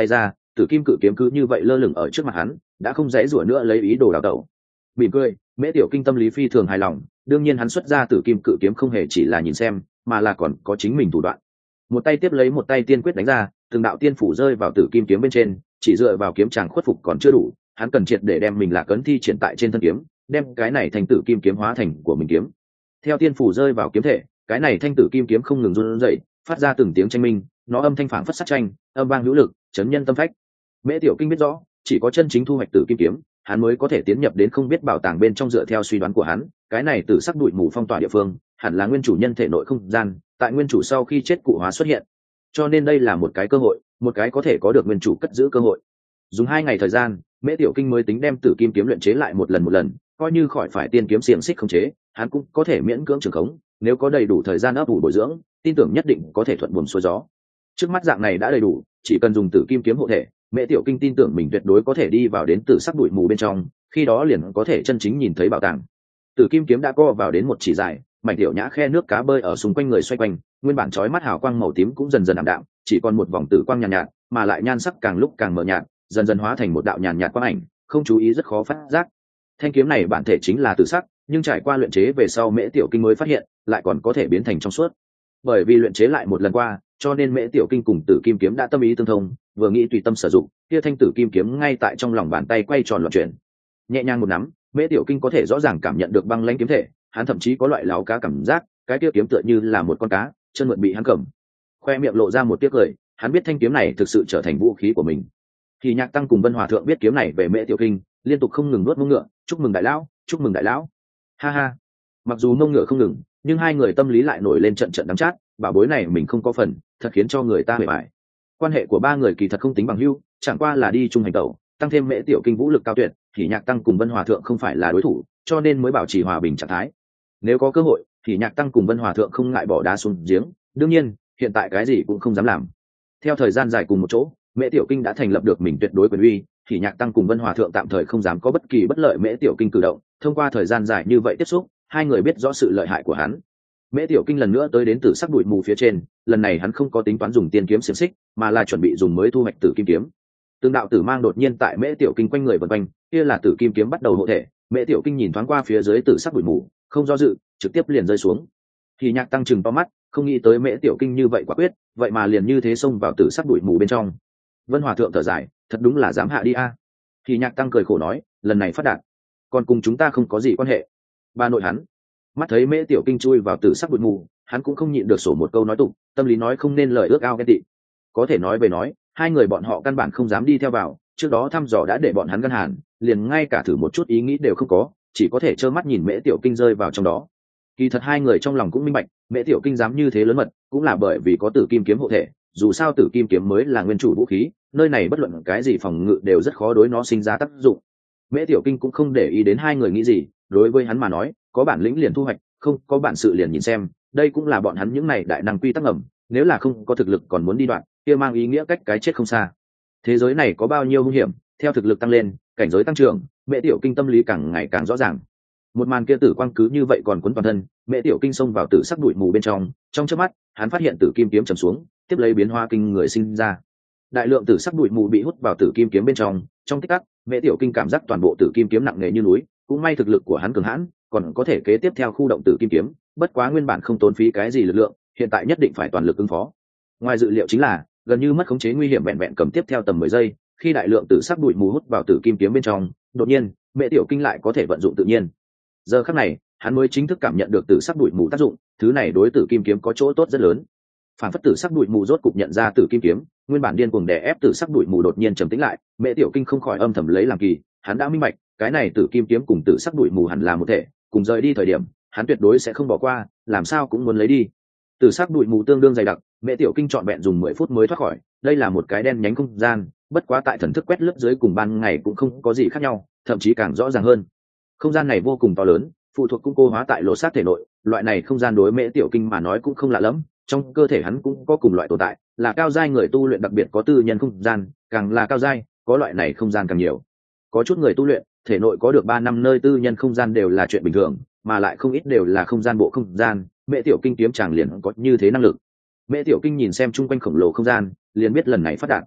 tử kim cự kiếm cứ như vậy lơ lửng ở trước mặt hắn, đã không dễ rủa nữa lấy ý đồ đào tẩu. Mỉm cười, Mễ Tiểu Kinh tâm lý phi thường hài lòng, đương nhiên hắn xuất ra tử kim cự kiếm không hề chỉ là nhìn xem, mà là còn có chính mình thủ đoạn. Một tay tiếp lấy một tay tiên quyết đánh ra, từng đạo tiên phủ rơi vào tử kim kiếm bên trên, chỉ dựa vào kiếm chàng khuất phục còn chưa đủ, hắn cần triệt để đem mình là cấn thi triển tại trên thân kiếm, đem cái này thành tử kim kiếm hóa thành của mình kiếm. Theo tiên phủ rơi vào kiếm thể, cái này thanh tử kim kiếm không ngừng run rẩy, phát ra từng tiếng tranh minh, nó âm thanh phảng phất sát tranh, âm vang hữu lực, chấn nhân tâm phách. Mễ Tiểu Kinh biết rõ, chỉ có chân chính thu hoạch tử kim kiếm, hắn mới có thể tiến nhập đến không biết bảo tàng bên trong. Dựa theo suy đoán của hắn, cái này tử sắc bụi mù phong tỏa địa phương, hẳn là nguyên chủ nhân thể nội không gian, tại nguyên chủ sau khi chết cụ hóa xuất hiện. Cho nên đây là một cái cơ hội, một cái có thể có được nguyên chủ cất giữ cơ hội. Dùng hai ngày thời gian, Mễ Tiểu Kinh mới tính đem tử kim kiếm luyện chế lại một lần một lần, coi như khỏi phải tiên kiếm xiềng xích khống chế, hắn cũng có thể miễn cưỡng trường khống, nếu có đầy đủ thời gian ấp ủ bồi dưỡng, tin tưởng nhất định có thể thuận buồm xuôi gió. Trước mắt dạng này đã đầy đủ, chỉ cần dùng tử kim kiếm hộ thể, Mễ Tiểu Kinh tin tưởng mình tuyệt đối có thể đi vào đến tử sắc bụi mù bên trong, khi đó liền có thể chân chính nhìn thấy bảo tàng. Tử kim kiếm đã co vào đến một chỉ dài, mảnh tiểu nhã khe nước cá bơi ở xung quanh người xoay quanh, nguyên bản chói mắt hào quang màu tím cũng dần dần ảm đạm, chỉ còn một vòng tử quang nhàn nhạt, nhạt, mà lại nhan sắc càng lúc càng mờ nhạt, dần dần hóa thành một đạo nhàn nhạt quang ảnh, không chú ý rất khó phát giác. Thanh kiếm này bản thể chính là tử sắc, nhưng trải qua luyện chế về sau Mễ Tiểu Kinh mới phát hiện, lại còn có thể biến thành trong suốt. Bởi vì luyện chế lại một lần qua, cho nên Mễ Tiểu Kinh cùng tử kim kiếm đã tâm ý tương thông, vừa nghĩ tùy tâm sử dụng, kia thanh tử kim kiếm ngay tại trong lòng bàn tay quay tròn loạn chuyển. Nhẹ nhàng một nắm, Mễ Tiểu Kinh có thể rõ ràng cảm nhận được băng lãnh kiếm thể, hắn thậm chí có loại láo cá cảm giác, cái kia kiếm tựa như là một con cá, chân mượn bị hắn cầm. Khoe miệng lộ ra một tiếc cười, hắn biết thanh kiếm này thực sự trở thành vũ khí của mình. Thì Nhạc Tăng cùng Vân Hòa thượng biết kiếm này về Mễ Tiểu Kinh, liên tục không ngừng nuốt mông ngựa, chúc mừng đại lão, chúc mừng đại lão. Ha ha. Mặc dù mông ngựa không ngừng, nhưng hai người tâm lý lại nổi lên trận trận đắng chát, bảo bối này mình không có phần, thật khiến cho người ta bề bại. Quan hệ của ba người kỳ thật không tính bằng hữu, chẳng qua là đi chung hành tẩu, tăng thêm Mễ Tiểu Kinh vũ lực cao tuyệt, thì Nhạc Tăng cùng Vân Hòa thượng không phải là đối thủ, cho nên mới bảo trì hòa bình trạng thái. Nếu có cơ hội, thì Nhạc Tăng cùng Vân Hòa thượng không ngại bỏ đá xuống giếng, đương nhiên, hiện tại cái gì cũng không dám làm. Theo thời gian dài cùng một chỗ, Mễ Tiểu Kinh đã thành lập được mình tuyệt đối quyền uy, thì Nhạc Tăng cùng Vân Hòa thượng tạm thời không dám có bất kỳ bất lợi Mễ Tiểu Kinh cử động. Thông qua thời gian dài như vậy tiếp xúc, hai người biết rõ sự lợi hại của hắn. Mễ Tiểu Kinh lần nữa tới đến tử sắc bụi mù phía trên, lần này hắn không có tính toán dùng tiên kiếm xiềng xích, mà là chuẩn bị dùng mới thu hoạch tử kim kiếm. Tương đạo tử mang đột nhiên tại Mễ Tiểu Kinh quanh người vần quanh, kia là tử kim kiếm bắt đầu hộ thể. Mễ Tiểu Kinh nhìn thoáng qua phía dưới tử sắc bụi mù, không do dự, trực tiếp liền rơi xuống. Thì Nhạc Tăng chừng to mắt, không nghĩ tới Mễ Tiểu Kinh như vậy quả quyết, vậy mà liền như thế xông vào tử sắc bụi mù bên trong. Vân Hòa thượng thở dài, thật đúng là dám hạ đi a. Thì Nhạc Tăng cười khổ nói, lần này phát đạt, còn cùng chúng ta không có gì quan hệ. Bà nội hắn mắt thấy Mễ Tiểu Kinh chui vào tử sắc bụi mù, hắn cũng không nhịn được sổ một câu nói tục, tâm lý nói không nên lời ước ao ghen tị. Có thể nói về nói, hai người bọn họ căn bản không dám đi theo vào, trước đó thăm dò đã để bọn hắn ngăn hàn, liền ngay cả thử một chút ý nghĩ đều không có, chỉ có thể trơ mắt nhìn Mễ Tiểu Kinh rơi vào trong đó. Kỳ thật hai người trong lòng cũng minh bạch, Mễ Tiểu Kinh dám như thế lớn mật, cũng là bởi vì có tử kim kiếm hộ thể, dù sao tử kim kiếm mới là nguyên chủ vũ khí, nơi này bất luận cái gì phòng ngự đều rất khó đối nó sinh ra tác dụng. Mễ Tiểu Kinh cũng không để ý đến hai người nghĩ gì, đối với hắn mà nói, có bản lĩnh liền thu hoạch, không có bản sự liền nhìn xem, đây cũng là bọn hắn những này đại năng quy tắc ngầm, nếu là không có thực lực còn muốn đi đoạn, kia mang ý nghĩa cách cái chết không xa. Thế giới này có bao nhiêu hung hiểm, theo thực lực tăng lên, cảnh giới tăng trưởng, Mễ Tiểu Kinh tâm lý càng ngày càng rõ ràng. Một màn kia tử quang cứ như vậy còn cuốn toàn thân, Mễ Tiểu Kinh xông vào tử sắc bụi mù bên trong, trong chớp mắt, hắn phát hiện tử kim kiếm trầm xuống, tiếp lấy biến hóa kinh người sinh ra. Đại lượng tử sắc bụi mù bị hút vào tử kim kiếm bên trong, trong tích tắc, Mễ Tiểu Kinh cảm giác toàn bộ tử kim kiếm nặng nề như núi, cũng may thực lực của hắn cường hãn, còn có thể kế tiếp theo khu động tử kim kiếm, bất quá nguyên bản không tốn phí cái gì lực lượng, hiện tại nhất định phải toàn lực ứng phó. Ngoài dự liệu chính là, gần như mất khống chế nguy hiểm vẹn vẹn cầm tiếp theo tầm mười giây, khi đại lượng tử sắc bụi mù hút vào tử kim kiếm bên trong, đột nhiên, Mễ Tiểu Kinh lại có thể vận dụng tự nhiên. Giờ khắc này, hắn mới chính thức cảm nhận được tử sắc bụi mù tác dụng, thứ này đối tử kim kiếm có chỗ tốt rất lớn. Phản phất tử sắc bụi mù rốt cục nhận ra tử kim kiếm, nguyên bản điên cuồng đè ép tử sắc bụi mù đột nhiên trầm tĩnh lại, Mễ Tiểu Kinh không khỏi âm thầm lấy làm kỳ, hắn đã minh bạch, cái này tử kim kiếm cùng tử sắc bụi mù hẳn là một thể, cùng rời đi thời điểm, hắn tuyệt đối sẽ không bỏ qua, làm sao cũng muốn lấy đi. Tử sắc bụi mù tương đương dày đặc, Mễ Tiểu Kinh trọn vẹn dùng mười phút mới thoát khỏi, đây là một cái đen nhánh không gian, bất quá tại thần thức quét lướt dưới cùng ban ngày cũng không có gì khác nhau, thậm chí càng rõ ràng hơn. Không gian này vô cùng to lớn, phụ thuộc cung cô hóa tại lộ sát thể nội, loại này không gian đối Mễ Tiểu Kinh mà nói cũng không lạ lắm, trong cơ thể hắn cũng có cùng loại tồn tại, là cao giai người tu luyện đặc biệt có tư nhân không gian, càng là cao giai, có loại này không gian càng nhiều. Có chút người tu luyện, thể nội có được ba năm nơi tư nhân không gian đều là chuyện bình thường, mà lại không ít đều là không gian bộ không gian, Mễ Tiểu Kinh kiếm chàng liền có như thế năng lực. Mễ Tiểu Kinh nhìn xem chung quanh khổng lồ không gian, liền biết lần này phát đạt.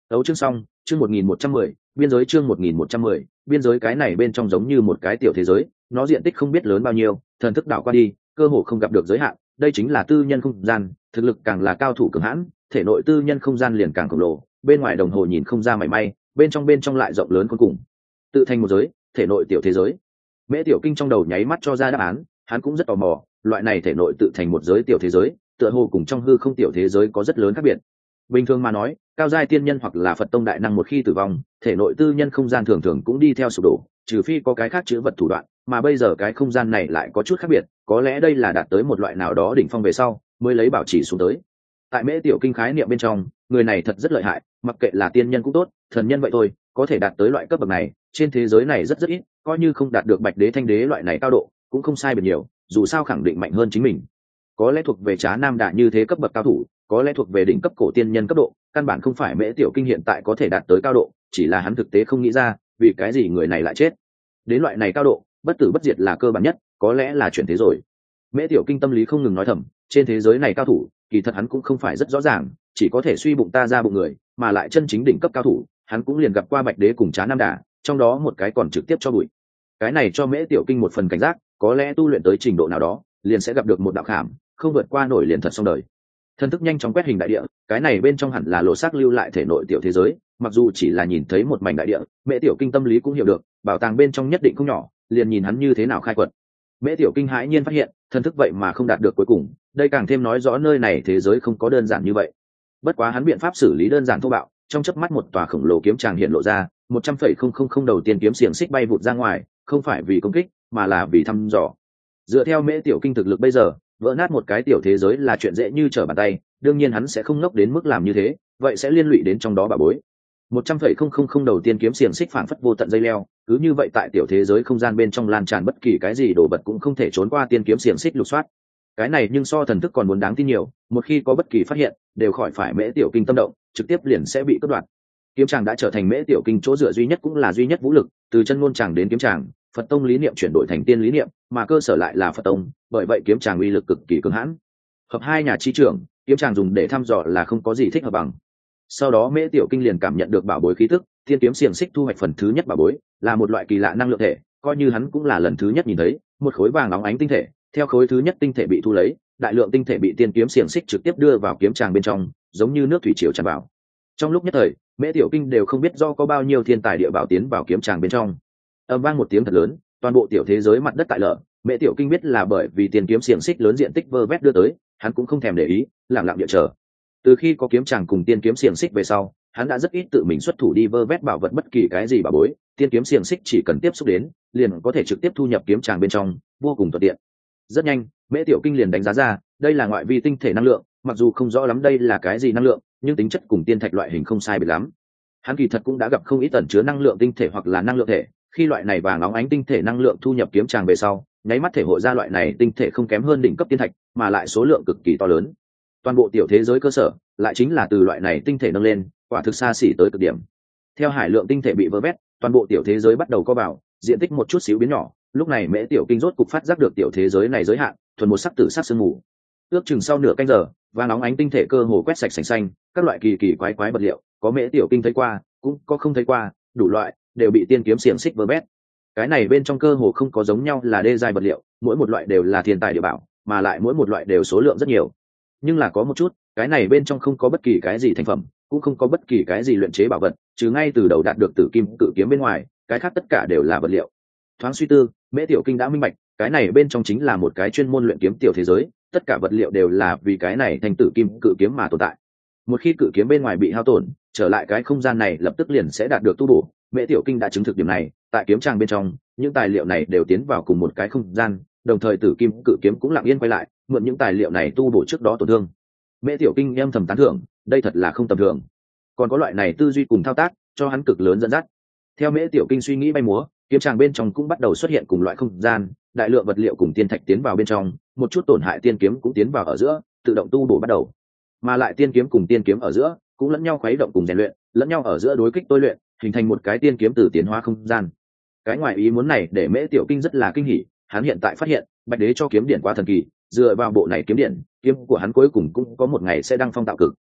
Đấu chương xong, chương một nghìn một trăm mười, biên giới chương một nghìn một trăm mười, biên giới cái này bên trong giống như một cái tiểu thế giới, nó diện tích không biết lớn bao nhiêu, thần thức đảo qua đi, cơ hồ không gặp được giới hạn, đây chính là tư nhân không gian, thực lực càng là cao thủ cường hãn, thể nội tư nhân không gian liền càng khổng lồ, bên ngoài đồng hồ nhìn không ra mảy may, bên trong bên trong lại rộng lớn cuối cùng. Tự thành một giới, thể nội tiểu thế giới. Mễ Tiểu Kinh trong đầu nháy mắt cho ra đáp án, hắn cũng rất tò mò, loại này thể nội tự thành một giới tiểu thế giới, tựa hồ cùng trong hư không tiểu thế giới có rất lớn khác biệt. Bình thường mà nói, cao giai tiên nhân hoặc là Phật tông đại năng một khi tử vong, thể nội tư nhân không gian thường thường cũng đi theo sụp đổ, trừ phi có cái khác chữ vật thủ đoạn, mà bây giờ cái không gian này lại có chút khác biệt, có lẽ đây là đạt tới một loại nào đó đỉnh phong về sau, mới lấy bảo trì xuống tới. Tại Mễ Tiểu Kinh khái niệm bên trong, người này thật rất lợi hại, mặc kệ là tiên nhân cũng tốt, thần nhân vậy thôi, có thể đạt tới loại cấp bậc này, trên thế giới này rất rất ít, coi như không đạt được Bạch Đế Thanh Đế loại này cao độ, cũng không sai biệt nhiều, dù sao khẳng định mạnh hơn chính mình. Có lẽ thuộc về Trá Nam Đả như thế cấp bậc cao thủ, có lẽ thuộc về đỉnh cấp cổ tiên nhân cấp độ, căn bản không phải Mễ Tiểu Kinh hiện tại có thể đạt tới cao độ, chỉ là hắn thực tế không nghĩ ra, vì cái gì người này lại chết. Đến loại này cao độ, bất tử bất diệt là cơ bản nhất, có lẽ là chuyện thế rồi. Mễ Tiểu Kinh tâm lý không ngừng nói thầm, trên thế giới này cao thủ, kỳ thật hắn cũng không phải rất rõ ràng, chỉ có thể suy bụng ta ra bụng người, mà lại chân chính đỉnh cấp cao thủ, hắn cũng liền gặp qua Bạch Đế cùng Trá Nam Đả, trong đó một cái còn trực tiếp cho bụi. Cái này cho Mễ Tiểu Kinh một phần cảnh giác, có lẽ tu luyện tới trình độ nào đó, liền sẽ gặp được một đạo khảm, không vượt qua nổi liền thật xong đời. Thần thức nhanh chóng quét hình đại địa, cái này bên trong hẳn là lộ xác lưu lại thể nội tiểu thế giới, mặc dù chỉ là nhìn thấy một mảnh đại địa, Mễ Tiểu Kinh tâm lý cũng hiểu được, bảo tàng bên trong nhất định không nhỏ, liền nhìn hắn như thế nào khai quật. Mễ Tiểu Kinh hãi nhiên phát hiện, thần thức vậy mà không đạt được cuối cùng, đây càng thêm nói rõ nơi này thế giới không có đơn giản như vậy. Bất quá hắn biện pháp xử lý đơn giản thô bạo, trong chớp mắt một tòa khổng lồ kiếm tràng hiện lộ ra, một trăm phẩy không không không đầu tiên kiếm xiềng xích bay vụt ra ngoài, không phải vì công kích, mà là vì thăm dò. Dựa theo Mễ Tiểu Kinh thực lực bây giờ, vỡ nát một cái tiểu thế giới là chuyện dễ như trở bàn tay, đương nhiên hắn sẽ không ngốc đến mức làm như thế, vậy sẽ liên lụy đến trong đó bà bối. một trăm phẩy không không không đầu tiên kiếm xiềng xích phảng phất vô tận dây leo, cứ như vậy tại tiểu thế giới không gian bên trong lan tràn, bất kỳ cái gì đồ vật cũng không thể trốn qua tiên kiếm xiềng xích lục soát. Cái này nhưng so thần thức còn muốn đáng tin nhiều, một khi có bất kỳ phát hiện, đều khỏi phải Mễ Tiểu Kinh tâm động, trực tiếp liền sẽ bị cắt đoạn. Kiếm tràng đã trở thành Mễ Tiểu Kinh chỗ dựa duy nhất, cũng là duy nhất vũ lực, từ chân ngôn tràng đến kiếm tràng, Phật tông lý niệm chuyển đổi thành tiên lý niệm, mà cơ sở lại là Phật tông, bởi vậy kiếm tràng uy lực cực kỳ cường hãn. Hợp hai nhà chi trưởng, kiếm tràng dùng để thăm dò là không có gì thích hợp bằng. Sau đó Mễ Tiểu Kinh liền cảm nhận được bảo bối khí tức, thiên kiếm xiềng xích thu hoạch phần thứ nhất bảo bối, là một loại kỳ lạ năng lượng thể, coi như hắn cũng là lần thứ nhất nhìn thấy, một khối vàng óng ánh tinh thể, theo khối thứ nhất tinh thể bị thu lấy, đại lượng tinh thể bị tiên kiếm xiềng xích trực tiếp đưa vào kiếm tràng bên trong, giống như nước thủy triều tràn vào. Trong lúc nhất thời, Mễ Tiểu Kinh đều không biết do có bao nhiêu thiên tài địa bảo tiến vào kiếm tràng bên trong. Ầm vang một tiếng thật lớn, toàn bộ tiểu thế giới mặt đất tại lở. Mễ Tiểu Kinh biết là bởi vì tiên kiếm xiềng xích lớn diện tích vơ vét đưa tới, hắn cũng không thèm để ý, lặng lặng địa chờ. Từ khi có kiếm tràng cùng tiên kiếm xiềng xích về sau, hắn đã rất ít tự mình xuất thủ đi vơ vét bảo vật bất kỳ cái gì bảo bối, tiên kiếm xiềng xích chỉ cần tiếp xúc đến, liền có thể trực tiếp thu nhập kiếm tràng bên trong, vô cùng thuận tiện. Rất nhanh, Mễ Tiểu Kinh liền đánh giá ra, đây là ngoại vi tinh thể năng lượng, mặc dù không rõ lắm đây là cái gì năng lượng, nhưng tính chất cùng tiên thạch loại hình không sai biệt lắm. Hắn kỳ thật cũng đã gặp không ít tẩn chứa năng lượng tinh thể hoặc là năng lượng thể, khi loại này vàng óng ánh tinh thể năng lượng thu nhập kiếm tràng về sau, nháy mắt thể hội ra loại này tinh thể không kém hơn đỉnh cấp tiên thạch, mà lại số lượng cực kỳ to lớn. Toàn bộ tiểu thế giới cơ sở lại chính là từ loại này tinh thể nâng lên, quả thực xa xỉ tới cực điểm. Theo hải lượng tinh thể bị vơ vét, toàn bộ tiểu thế giới bắt đầu co vào, diện tích một chút xíu biến nhỏ. Lúc này Mễ Tiểu Kinh rốt cục phát giác được tiểu thế giới này giới hạn, thuần một sắc tử sắc sương mù. Ước chừng sau nửa canh giờ, vàng óng ánh tinh thể cơ hồ quét sạch sành xanh, các loại kỳ kỳ quái quái vật liệu, có Mễ Tiểu Kinh thấy qua, cũng có không thấy qua, đủ loại đều bị tiên kiếm xiềng xích vơ vét. Cái này bên trong cơ hồ không có giống nhau là đê giai vật liệu, mỗi một loại đều là thiên tài địa bảo, mà lại mỗi một loại đều số lượng rất nhiều. Nhưng là có một chút, cái này bên trong không có bất kỳ cái gì thành phẩm, cũng không có bất kỳ cái gì luyện chế bảo vật, trừ ngay từ đầu đạt được tử kim cự kiếm bên ngoài, cái khác tất cả đều là vật liệu. Thoáng suy tư, Mễ Tiểu Kinh đã minh bạch, cái này bên trong chính là một cái chuyên môn luyện kiếm tiểu thế giới, tất cả vật liệu đều là vì cái này thành tử kim cự kiếm mà tồn tại. Một khi cự kiếm bên ngoài bị hao tổn, trở lại cái không gian này lập tức liền sẽ đạt được tu bổ. Mễ Tiểu Kinh đã chứng thực điểm này, tại kiếm tràng bên trong, những tài liệu này đều tiến vào cùng một cái không gian, đồng thời tử kim cự kiếm cũng lặng yên quay lại, mượn những tài liệu này tu bổ trước đó tổn thương. Mễ Tiểu Kinh em thầm tán thưởng, đây thật là không tầm thường. Còn có loại này tư duy cùng thao tác, cho hắn cực lớn dẫn dắt. Theo Mễ Tiểu Kinh suy nghĩ bay múa, kiếm tràng bên trong cũng bắt đầu xuất hiện cùng loại không gian, đại lượng vật liệu cùng tiên thạch tiến vào bên trong, một chút tổn hại tiên kiếm cũng tiến vào ở giữa, tự động tu bổ bắt đầu. Mà lại tiên kiếm cùng tiên kiếm ở giữa cũng lẫn nhau khuấy động cùng rèn luyện, lẫn nhau ở giữa đối kích tôi luyện, hình thành một cái tiên kiếm từ tiến hóa không gian. Cái ngoài ý muốn này để Mễ Tiểu Kinh rất là kinh hỉ, hắn hiện tại phát hiện, Bạch Đế cho kiếm điển quá thần kỳ, dựa vào bộ này kiếm điển, kiếm của hắn cuối cùng cũng có một ngày sẽ đăng phong tạo cực.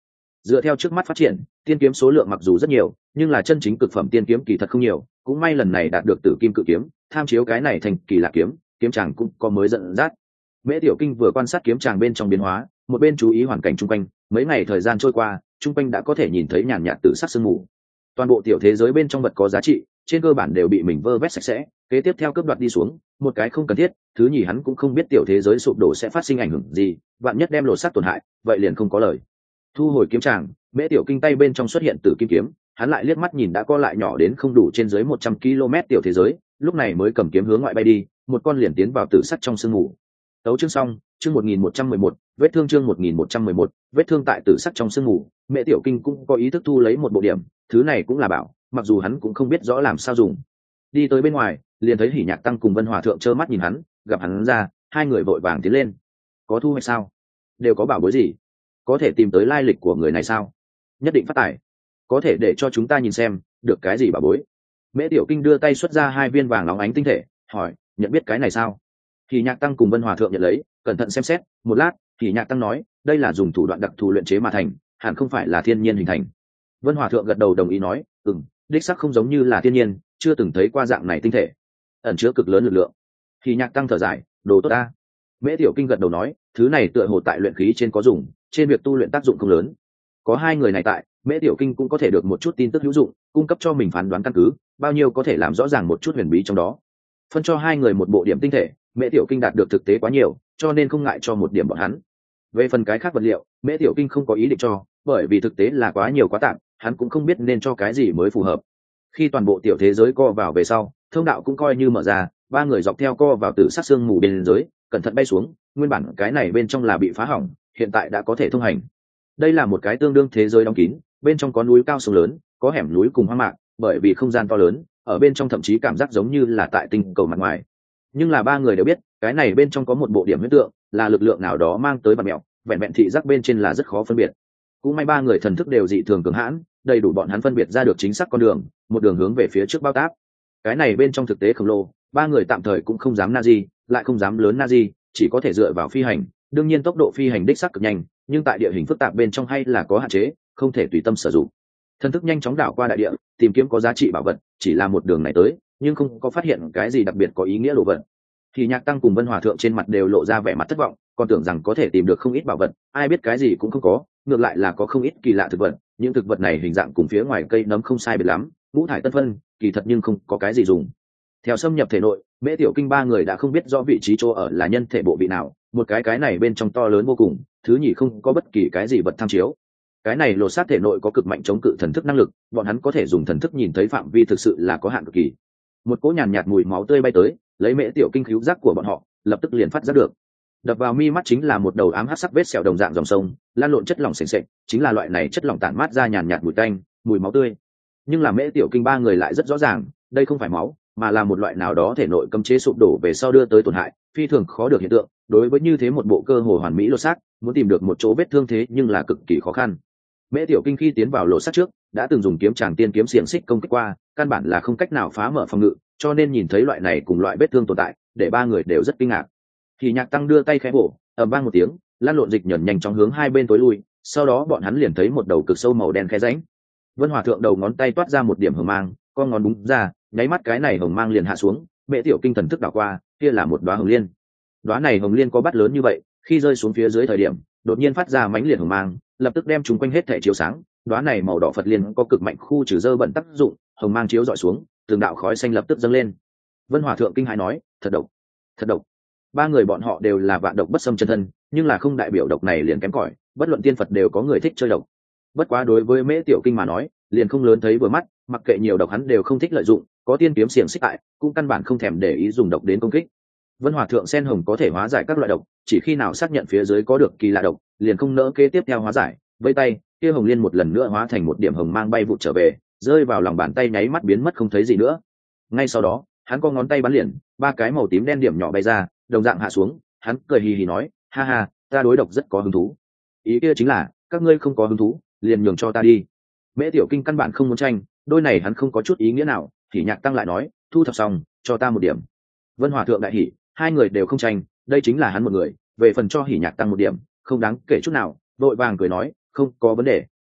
Dựa theo trước mắt phát triển, tiên kiếm số lượng mặc dù rất nhiều, nhưng là chân chính cực phẩm tiên kiếm kỳ thật không nhiều, cũng may lần này đạt được tử kim cự kiếm, tham chiếu cái này thành kỳ lạ kiếm, kiếm chàng cũng có mới dẫn dắt. Mễ Tiểu Kinh vừa quan sát kiếm chàng bên trong biến hóa, một bên chú ý hoàn cảnh chung quanh, mấy ngày thời gian trôi qua, chung quanh đã có thể nhìn thấy nhàn nhạt tử sắc sương mù. Toàn bộ tiểu thế giới bên trong vật có giá trị, trên cơ bản đều bị mình vơ vét sạch sẽ, kế tiếp theo cướp đoạt đi xuống, một cái không cần thiết, thứ nhì hắn cũng không biết tiểu thế giới sụp đổ sẽ phát sinh ảnh hưởng gì, vạn nhất đem lột xác tổn hại, vậy liền không có lời. Thu hồi kiếm tràng, Mễ Tiểu Kinh tay bên trong xuất hiện tử kim kiếm, hắn lại liếc mắt nhìn đã co lại nhỏ đến không đủ trên dưới một trăm ki lô mét tiểu thế giới, lúc này mới cầm kiếm hướng ngoại bay đi, một con liền tiến vào tử sắc trong sương mù. Tấu chương xong, chương một nghìn một trăm mười một, vết thương chương một nghìn một trăm mười một, vết thương tại tử sắc trong sương mù, Mễ Tiểu Kinh cũng có ý thức thu lấy một bộ điểm, thứ này cũng là bảo, mặc dù hắn cũng không biết rõ làm sao dùng. Đi tới bên ngoài, liền thấy Hỉ Nhạc Tăng cùng Vân Hòa Thượng trơ mắt nhìn hắn, gặp hắn ra, hai người vội vàng tiến lên. Có thu hoạch sao? Đều có bảo bối gì? Có thể tìm tới lai lịch của người này sao? Nhất định phát tài. Có thể để cho chúng ta nhìn xem, được cái gì bảo bối? Mễ Tiểu Kinh đưa tay xuất ra hai viên vàng óng ánh tinh thể, hỏi, nhận biết cái này sao? Hỉ Nhạc Tăng cùng Vân Hòa Thượng nhận lấy, cẩn thận xem xét, một lát, Hỉ Nhạc Tăng nói, đây là dùng thủ đoạn đặc thù luyện chế mà thành, hẳn không phải là thiên nhiên hình thành. Vân Hòa Thượng gật đầu đồng ý nói, ừm, đích xác không giống như là thiên nhiên, chưa từng thấy qua dạng này tinh thể, ẩn chứa cực lớn lực lượng. Hỉ Nhạc Tăng thở dài, đồ tốt ta. Mễ Tiểu Kinh gật đầu nói, thứ này tựa hồ tại luyện khí trên có dùng, trên việc tu luyện tác dụng không lớn. Có hai người này tại, Mễ Tiểu Kinh cũng có thể được một chút tin tức hữu dụng, cung cấp cho mình phán đoán căn cứ, bao nhiêu có thể làm rõ ràng một chút huyền bí trong đó. Phân cho hai người một bộ điểm tinh thể, Mễ Tiểu Kinh đạt được thực tế quá nhiều, cho nên không ngại cho một điểm bọn hắn. Về phần cái khác vật liệu, Mễ Tiểu Kinh không có ý định cho, bởi vì thực tế là quá nhiều quá tạm, hắn cũng không biết nên cho cái gì mới phù hợp. Khi toàn bộ tiểu thế giới co vào về sau, thông đạo cũng coi như mở ra, ba người dọc theo co vào tử sắc sương mù bên dưới, cẩn thận bay xuống, nguyên bản cái này bên trong là bị phá hỏng, hiện tại đã có thể thông hành. Đây là một cái tương đương thế giới đóng kín, bên trong có núi cao sông lớn, có hẻm núi cùng hoang mạc, bởi vì không gian to lớn, ở bên trong thậm chí cảm giác giống như là tại tinh cầu mặt ngoài. Nhưng là ba người đều biết, cái này bên trong có một bộ điểm huyết tượng, là lực lượng nào đó mang tới bạt mẹo, vẹn vẹn thị giác bên trên là rất khó phân biệt. Cũng may ba người thần thức đều dị thường cường hãn, đầy đủ bọn hắn phân biệt ra được chính xác con đường, một đường hướng về phía trước bao táp. Cái này bên trong thực tế khổng lồ, ba người tạm thời cũng không dám na di, lại không dám lớn na di, chỉ có thể dựa vào phi hành. Đương nhiên tốc độ phi hành đích xác cực nhanh, nhưng tại địa hình phức tạp bên trong hay là có hạn chế, không thể tùy tâm sử dụng. Thần thức nhanh chóng đảo qua đại địa, tìm kiếm có giá trị bảo vật, chỉ là một đường này tới, nhưng không có phát hiện cái gì đặc biệt có ý nghĩa đồ vật. Thì Nhạc Tăng cùng Vân Hòa Thượng trên mặt đều lộ ra vẻ mặt thất vọng, còn tưởng rằng có thể tìm được không ít bảo vật, ai biết cái gì cũng không có, ngược lại là có không ít kỳ lạ thực vật, những thực vật này hình dạng cùng phía ngoài cây nấm không sai biệt lắm, ngũ thải tân phân, kỳ thật nhưng không có cái gì dùng. Theo xâm nhập thể nội, Mễ Tiểu Kinh ba người đã không biết rõ vị trí chỗ ở là nhân thể bộ vị nào, một cái cái này bên trong to lớn vô cùng, thứ nhì không có bất kỳ cái gì vật tham chiếu. Cái này lột xác thể nội có cực mạnh chống cự thần thức năng lực, bọn hắn có thể dùng thần thức nhìn thấy phạm vi thực sự là có hạn cực kỳ. Một cỗ nhàn nhạt mùi máu tươi bay tới, lấy Mễ Tiểu Kinh khứu giác của bọn họ, lập tức liền phát giác được. Đập vào mi mắt chính là một đầu ám hắc sắc vết sẹo đồng dạng dòng sông, lan lộn chất lỏng sền sệt, chính là loại này chất lỏng tản mát ra nhàn nhạt mùi tanh, mùi máu tươi. Nhưng là Mễ Tiểu Kinh ba người lại rất rõ ràng, đây không phải máu, mà là một loại nào đó thể nội cấm chế sụp đổ về sau đưa tới tổn hại, phi thường khó được hiện tượng. Đối với như thế một bộ cơ hồ hoàn mỹ lột xác, muốn tìm được một chỗ vết thương thế nhưng là cực kỳ khó khăn. Mễ Tiểu Kinh khi tiến vào lột xác trước, đã từng dùng kiếm tràng tiên kiếm xiềng xích công kích qua, căn bản là không cách nào phá mở phòng ngự, cho nên nhìn thấy loại này cùng loại vết thương tồn tại, để ba người đều rất kinh ngạc. Thì Nhạc Tăng đưa tay khẽ vỗ, ầm vang một tiếng, lan lộn dịch nhẫn nhanh chóng hướng hai bên tối lui, sau đó bọn hắn liền thấy một đầu cực sâu màu đen khe rãnh. Vân Hòa Thượng đầu ngón tay toát ra một điểm hồng mang, con ngón búng ra, nháy mắt cái này hồng mang liền hạ xuống, Mễ Tiểu Kinh thần thức đảo qua, kia là một đóa hồng liên. Đóa này hồng liên có bát lớn như vậy, khi rơi xuống phía dưới thời điểm, đột nhiên phát ra mãnh liệt hồng mang, lập tức đem chúng quanh hết thể chiếu sáng. Đóa này màu đỏ Phật liên có cực mạnh khu trừ dơ bẩn tác dụng, hồng mang chiếu dọi xuống, từng đạo khói xanh lập tức dâng lên. Vân Hòa Thượng kinh hãi nói, thật độc, thật độc. Ba người bọn họ đều là vạn độc bất xâm chân thân, nhưng là không đại biểu độc này liền kém cỏi, bất luận tiên Phật đều có người thích chơi độc. Bất quá đối với Mễ Tiểu Kinh mà nói, liền không lớn thấy vừa mắt, mặc kệ nhiều độc hắn đều không thích lợi dụng, có tiên kiếm xiềng xích tại, cũng căn bản không thèm để ý dùng độc đến công kích. Vân Hòa Thượng sen hồng có thể hóa giải các loại độc, chỉ khi nào xác nhận phía dưới có được kỳ lạ độc, liền không nỡ kế tiếp theo hóa giải, vây tay, kia hồng liên một lần nữa hóa thành một điểm hồng mang bay vụt trở về, rơi vào lòng bàn tay nháy mắt biến mất không thấy gì nữa. Ngay sau đó, hắn có ngón tay bắn liền, ba cái màu tím đen điểm nhỏ bay ra, đồng dạng hạ xuống, hắn cười hì hì nói, ha ha, ta đối độc rất có hứng thú. Ý kia chính là, các ngươi không có hứng thú, liền nhường cho ta đi. Mễ Tiểu Kinh căn bản không muốn tranh, đôi này hắn không có chút ý nghĩa nào, thì Nhạc Tăng lại nói, thu thập xong, cho ta một điểm. Vân Hòa Thượng đại hỉ, hai người đều không tranh, đây chính là hắn một người, về phần cho Hỉ Nhạc Tăng một điểm, không đáng kể chút nào, vội vàng cười nói, không có vấn đề,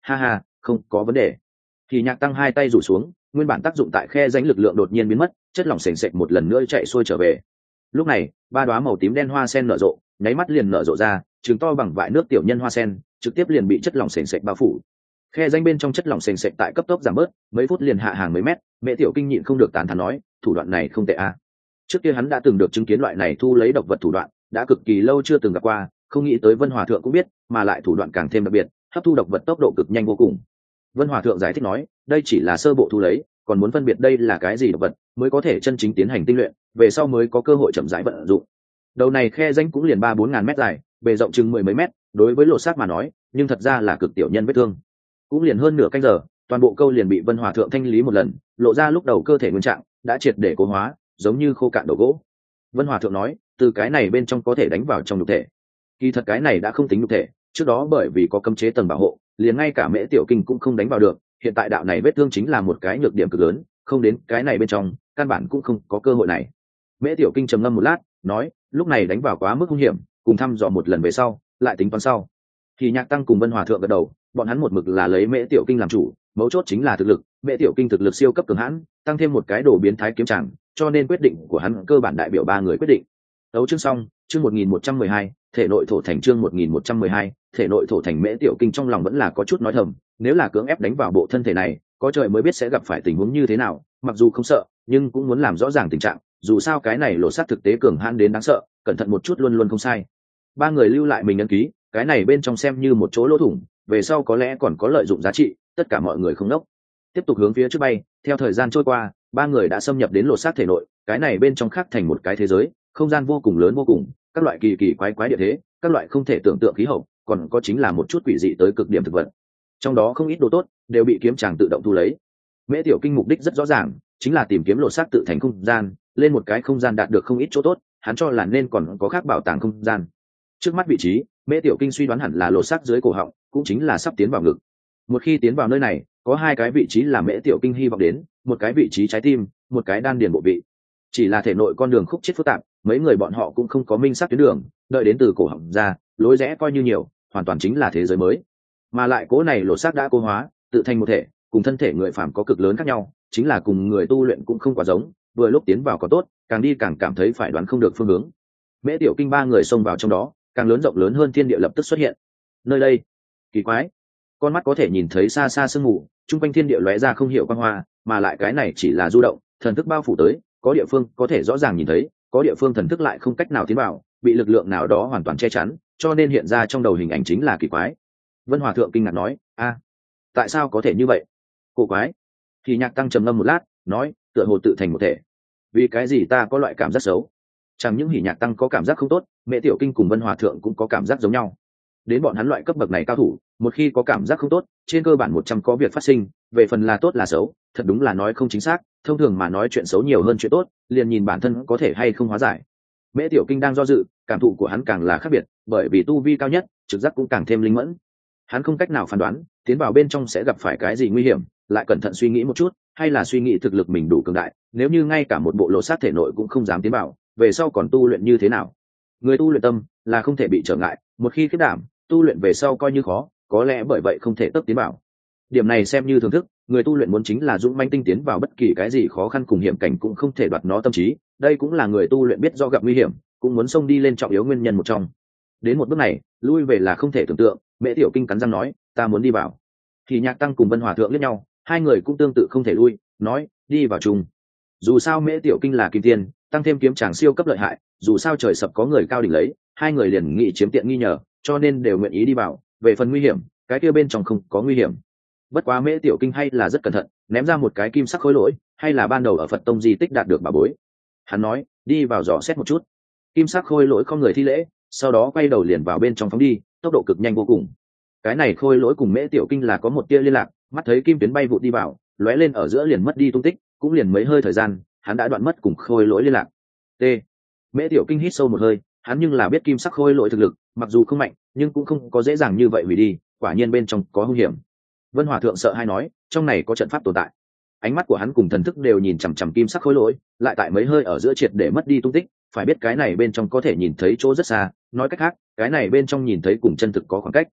ha ha, không có vấn đề. Thì Nhạc Tăng hai tay rủ xuống, nguyên bản tác dụng tại khe rãnh lực lượng đột nhiên biến mất, chất lỏng sền sệt một lần nữa chạy xuôi trở về. Lúc này ba đóa màu tím đen hoa sen nở rộ, nháy mắt liền nở rộ ra, trứng to bằng vại nước tiểu nhân hoa sen trực tiếp liền bị chất lỏng sền sệt bao phủ. Khe rãnh bên trong chất lỏng sền sệt tại cấp tốc giảm bớt, mấy phút liền hạ hàng mấy mét. Mẹ Tiểu Kinh nhịn không được tán thán nói, thủ đoạn này không tệ a. Trước kia hắn đã từng được chứng kiến loại này thu lấy độc vật thủ đoạn, đã cực kỳ lâu chưa từng gặp qua, không nghĩ tới Vân Hòa thượng cũng biết, mà lại thủ đoạn càng thêm đặc biệt, hấp thu độc vật tốc độ cực nhanh vô cùng. Vân Hòa thượng giải thích nói, đây chỉ là sơ bộ thu lấy, còn muốn phân biệt đây là cái gì độc vật, mới có thể chân chính tiến hành tinh luyện, về sau mới có cơ hội chậm rãi vận dụng. Đầu này khe rãnh cũng liền ba bốn ngàn mét dài, bề rộng chừng mười mấy mét, đối với lột xác mà nói, nhưng thật ra là cực tiểu nhân vết thương. Cũng liền hơn nửa canh giờ, toàn bộ câu liền bị Vân Hòa thượng thanh lý một lần, lộ ra lúc đầu cơ thể nguyên trạng đã triệt để cố hóa, giống như khô cạn đầu gỗ. Vân Hòa thượng nói, từ cái này bên trong có thể đánh vào trong nhục thể. Kỳ thật cái này đã không tính nhục thể, trước đó bởi vì có cấm chế tầng bảo hộ, liền ngay cả Mễ Tiểu Kinh cũng không đánh vào được, hiện tại đạo này vết thương chính là một cái nhược điểm cực lớn, không đến cái này bên trong, căn bản cũng không có cơ hội này. Mễ Tiểu Kinh trầm ngâm một lát, nói, lúc này đánh vào quá mức nguy hiểm, cùng thăm dò một lần về sau, lại tính toán sau. Thì Nhạc Tăng cùng Vân Hòa thượng gật đầu, bọn hắn một mực là lấy Mễ Tiểu Kinh làm chủ, mấu chốt chính là thực lực. Mễ Tiểu Kinh thực lực siêu cấp cường hãn, tăng thêm một cái đồ biến thái kiếm tràng, cho nên quyết định của hắn cơ bản đại biểu ba người quyết định. Đấu chương xong, chương một nghìn một trăm mười hai, thể nội thổ thành chương một nghìn một trăm mười hai, thể nội thổ thành. Mễ Tiểu Kinh trong lòng vẫn là có chút nói thầm, nếu là cưỡng ép đánh vào bộ thân thể này, có trời mới biết sẽ gặp phải tình huống như thế nào, mặc dù không sợ, nhưng cũng muốn làm rõ ràng tình trạng, dù sao cái này lộ sát thực tế cường hãn đến đáng sợ, cẩn thận một chút luôn luôn không sai. Ba người lưu lại mình ấn ký, cái này bên trong xem như một chỗ lỗ thủng, về sau có lẽ còn có lợi dụng giá trị, tất cả mọi người không nốc. Tiếp tục hướng phía trước bay, theo thời gian trôi qua, ba người đã xâm nhập đến lột xác thể nội, cái này bên trong khác thành một cái thế giới, không gian vô cùng lớn vô cùng, các loại kỳ kỳ quái quái địa thế, các loại không thể tưởng tượng khí hậu, còn có chính là một chút quỷ dị tới cực điểm thực vật. Trong đó không ít đồ tốt đều bị kiếm tràng tự động thu lấy. Mễ Tiểu Kinh mục đích rất rõ ràng, chính là tìm kiếm lột xác tự thành không gian, lên một cái không gian đạt được không ít chỗ tốt, hắn cho là nên còn có khác bảo tàng không gian. Trước mắt vị trí, Mễ Tiểu Kinh suy đoán hẳn là lột xác dưới cổ họng, cũng chính là sắp tiến vào ngực. Một khi tiến vào nơi này, có hai cái vị trí là Mễ Tiểu Kinh hy vọng đến, một cái vị trí trái tim, một cái đan điền bộ vị. Chỉ là thể nội con đường khúc chết phức tạp, mấy người bọn họ cũng không có minh xác tuyến đường, đợi đến từ cổ họng ra, lối rẽ coi như nhiều, hoàn toàn chính là thế giới mới. Mà lại cố này lột xác đã cô hóa, tự thành một thể, cùng thân thể người phàm có cực lớn khác nhau, chính là cùng người tu luyện cũng không quá giống, vừa lúc tiến vào có tốt, càng đi càng cảm thấy phải đoán không được phương hướng. Mễ Tiểu Kinh ba người xông vào trong đó, càng lớn rộng lớn hơn thiên địa lập tức xuất hiện. Nơi đây, kỳ quái, con mắt có thể nhìn thấy xa xa sương mù, trung quanh thiên địa lóe ra không hiểu quang hoa, mà lại cái này chỉ là du động, thần thức bao phủ tới, có địa phương có thể rõ ràng nhìn thấy, có địa phương thần thức lại không cách nào tiến vào, bị lực lượng nào đó hoàn toàn che chắn, cho nên hiện ra trong đầu hình ảnh chính là kỳ quái. Vân Hòa thượng kinh ngạc nói, a, tại sao có thể như vậy? Cổ quái. Thì Nhạc Tăng trầm ngâm một lát, nói, tựa hồ tự thành một thể. Vì cái gì ta có loại cảm giác xấu? Chẳng những Hỉ Nhạc Tăng có cảm giác không tốt, Mễ Tiểu Kinh cùng Vân Hòa thượng cũng có cảm giác giống nhau. Đến bọn hắn loại cấp bậc này cao thủ, một khi có cảm giác không tốt, trên cơ bản một trăm có việc phát sinh, về phần là tốt là xấu, thật đúng là nói không chính xác, thông thường mà nói chuyện xấu nhiều hơn chuyện tốt, liền nhìn bản thân có thể hay không hóa giải. Mễ Tiểu Kinh đang do dự, cảm thụ của hắn càng là khác biệt, bởi vì tu vi cao nhất, trực giác cũng càng thêm linh mẫn. Hắn không cách nào phán đoán, tiến vào bên trong sẽ gặp phải cái gì nguy hiểm, lại cẩn thận suy nghĩ một chút, hay là suy nghĩ thực lực mình đủ cường đại, nếu như ngay cả một bộ lột xác thể nội cũng không dám tiến vào, về sau còn tu luyện như thế nào? Người tu luyện tâm là không thể bị trở ngại, một khi khiết đảm, tu luyện về sau coi như khó, có lẽ bởi vậy không thể tấp tiến vào. Điểm này xem như thưởng thức, người tu luyện muốn chính là dũng mãnh tinh tiến vào bất kỳ cái gì khó khăn cùng hiểm cảnh cũng không thể đoạt nó tâm trí, đây cũng là người tu luyện biết do gặp nguy hiểm, cũng muốn xông đi lên trọng yếu nguyên nhân một trong. Đến một bước này, lui về là không thể tưởng tượng, Mễ Tiểu Kinh cắn răng nói, ta muốn đi vào. Thì Nhạc Tăng cùng Vân Hòa thượng liếc nhau, hai người cũng tương tự không thể lui, nói, đi vào chung. Dù sao Mễ Tiểu Kinh là kim tiên, tăng thêm kiếm tràng siêu cấp lợi hại, dù sao trời sập có người cao đỉnh lấy, hai người liền nghĩ chiếm tiện nghi nhờ, cho nên đều nguyện ý đi vào. Về phần nguy hiểm, cái kia bên trong không có nguy hiểm. Bất quá Mễ Tiểu Kinh hay là rất cẩn thận, ném ra một cái kim sắc khối lỗi, hay là ban đầu ở Phật tông di tích đạt được bà bối. Hắn nói, đi vào dò xét một chút. Kim sắc khôi lỗi không người thi lễ, sau đó quay đầu liền vào bên trong phóng đi, tốc độ cực nhanh vô cùng. Cái này khôi lỗi cùng Mễ Tiểu Kinh là có một tia liên lạc, mắt thấy kim tuyến bay vụt đi vào, lóe lên ở giữa liền mất đi tung tích, cũng liền mấy hơi thời gian, hắn đã đoạn mất cùng khôi lỗi liên lạc. T. Mễ Tiểu Kinh hít sâu một hơi, hắn nhưng là biết kim sắc khôi lỗi thực lực, mặc dù không mạnh, nhưng cũng không có dễ dàng như vậy hủy đi, quả nhiên bên trong có hung hiểm. Vân Hòa thượng sợ hai nói, trong này có trận pháp tồn tại. Ánh mắt của hắn cùng thần thức đều nhìn chằm chằm kim sắc khối lỗi, lại tại mấy hơi ở giữa triệt để mất đi tung tích, phải biết cái này bên trong có thể nhìn thấy chỗ rất xa, nói cách khác, cái này bên trong nhìn thấy cùng chân thực có khoảng cách.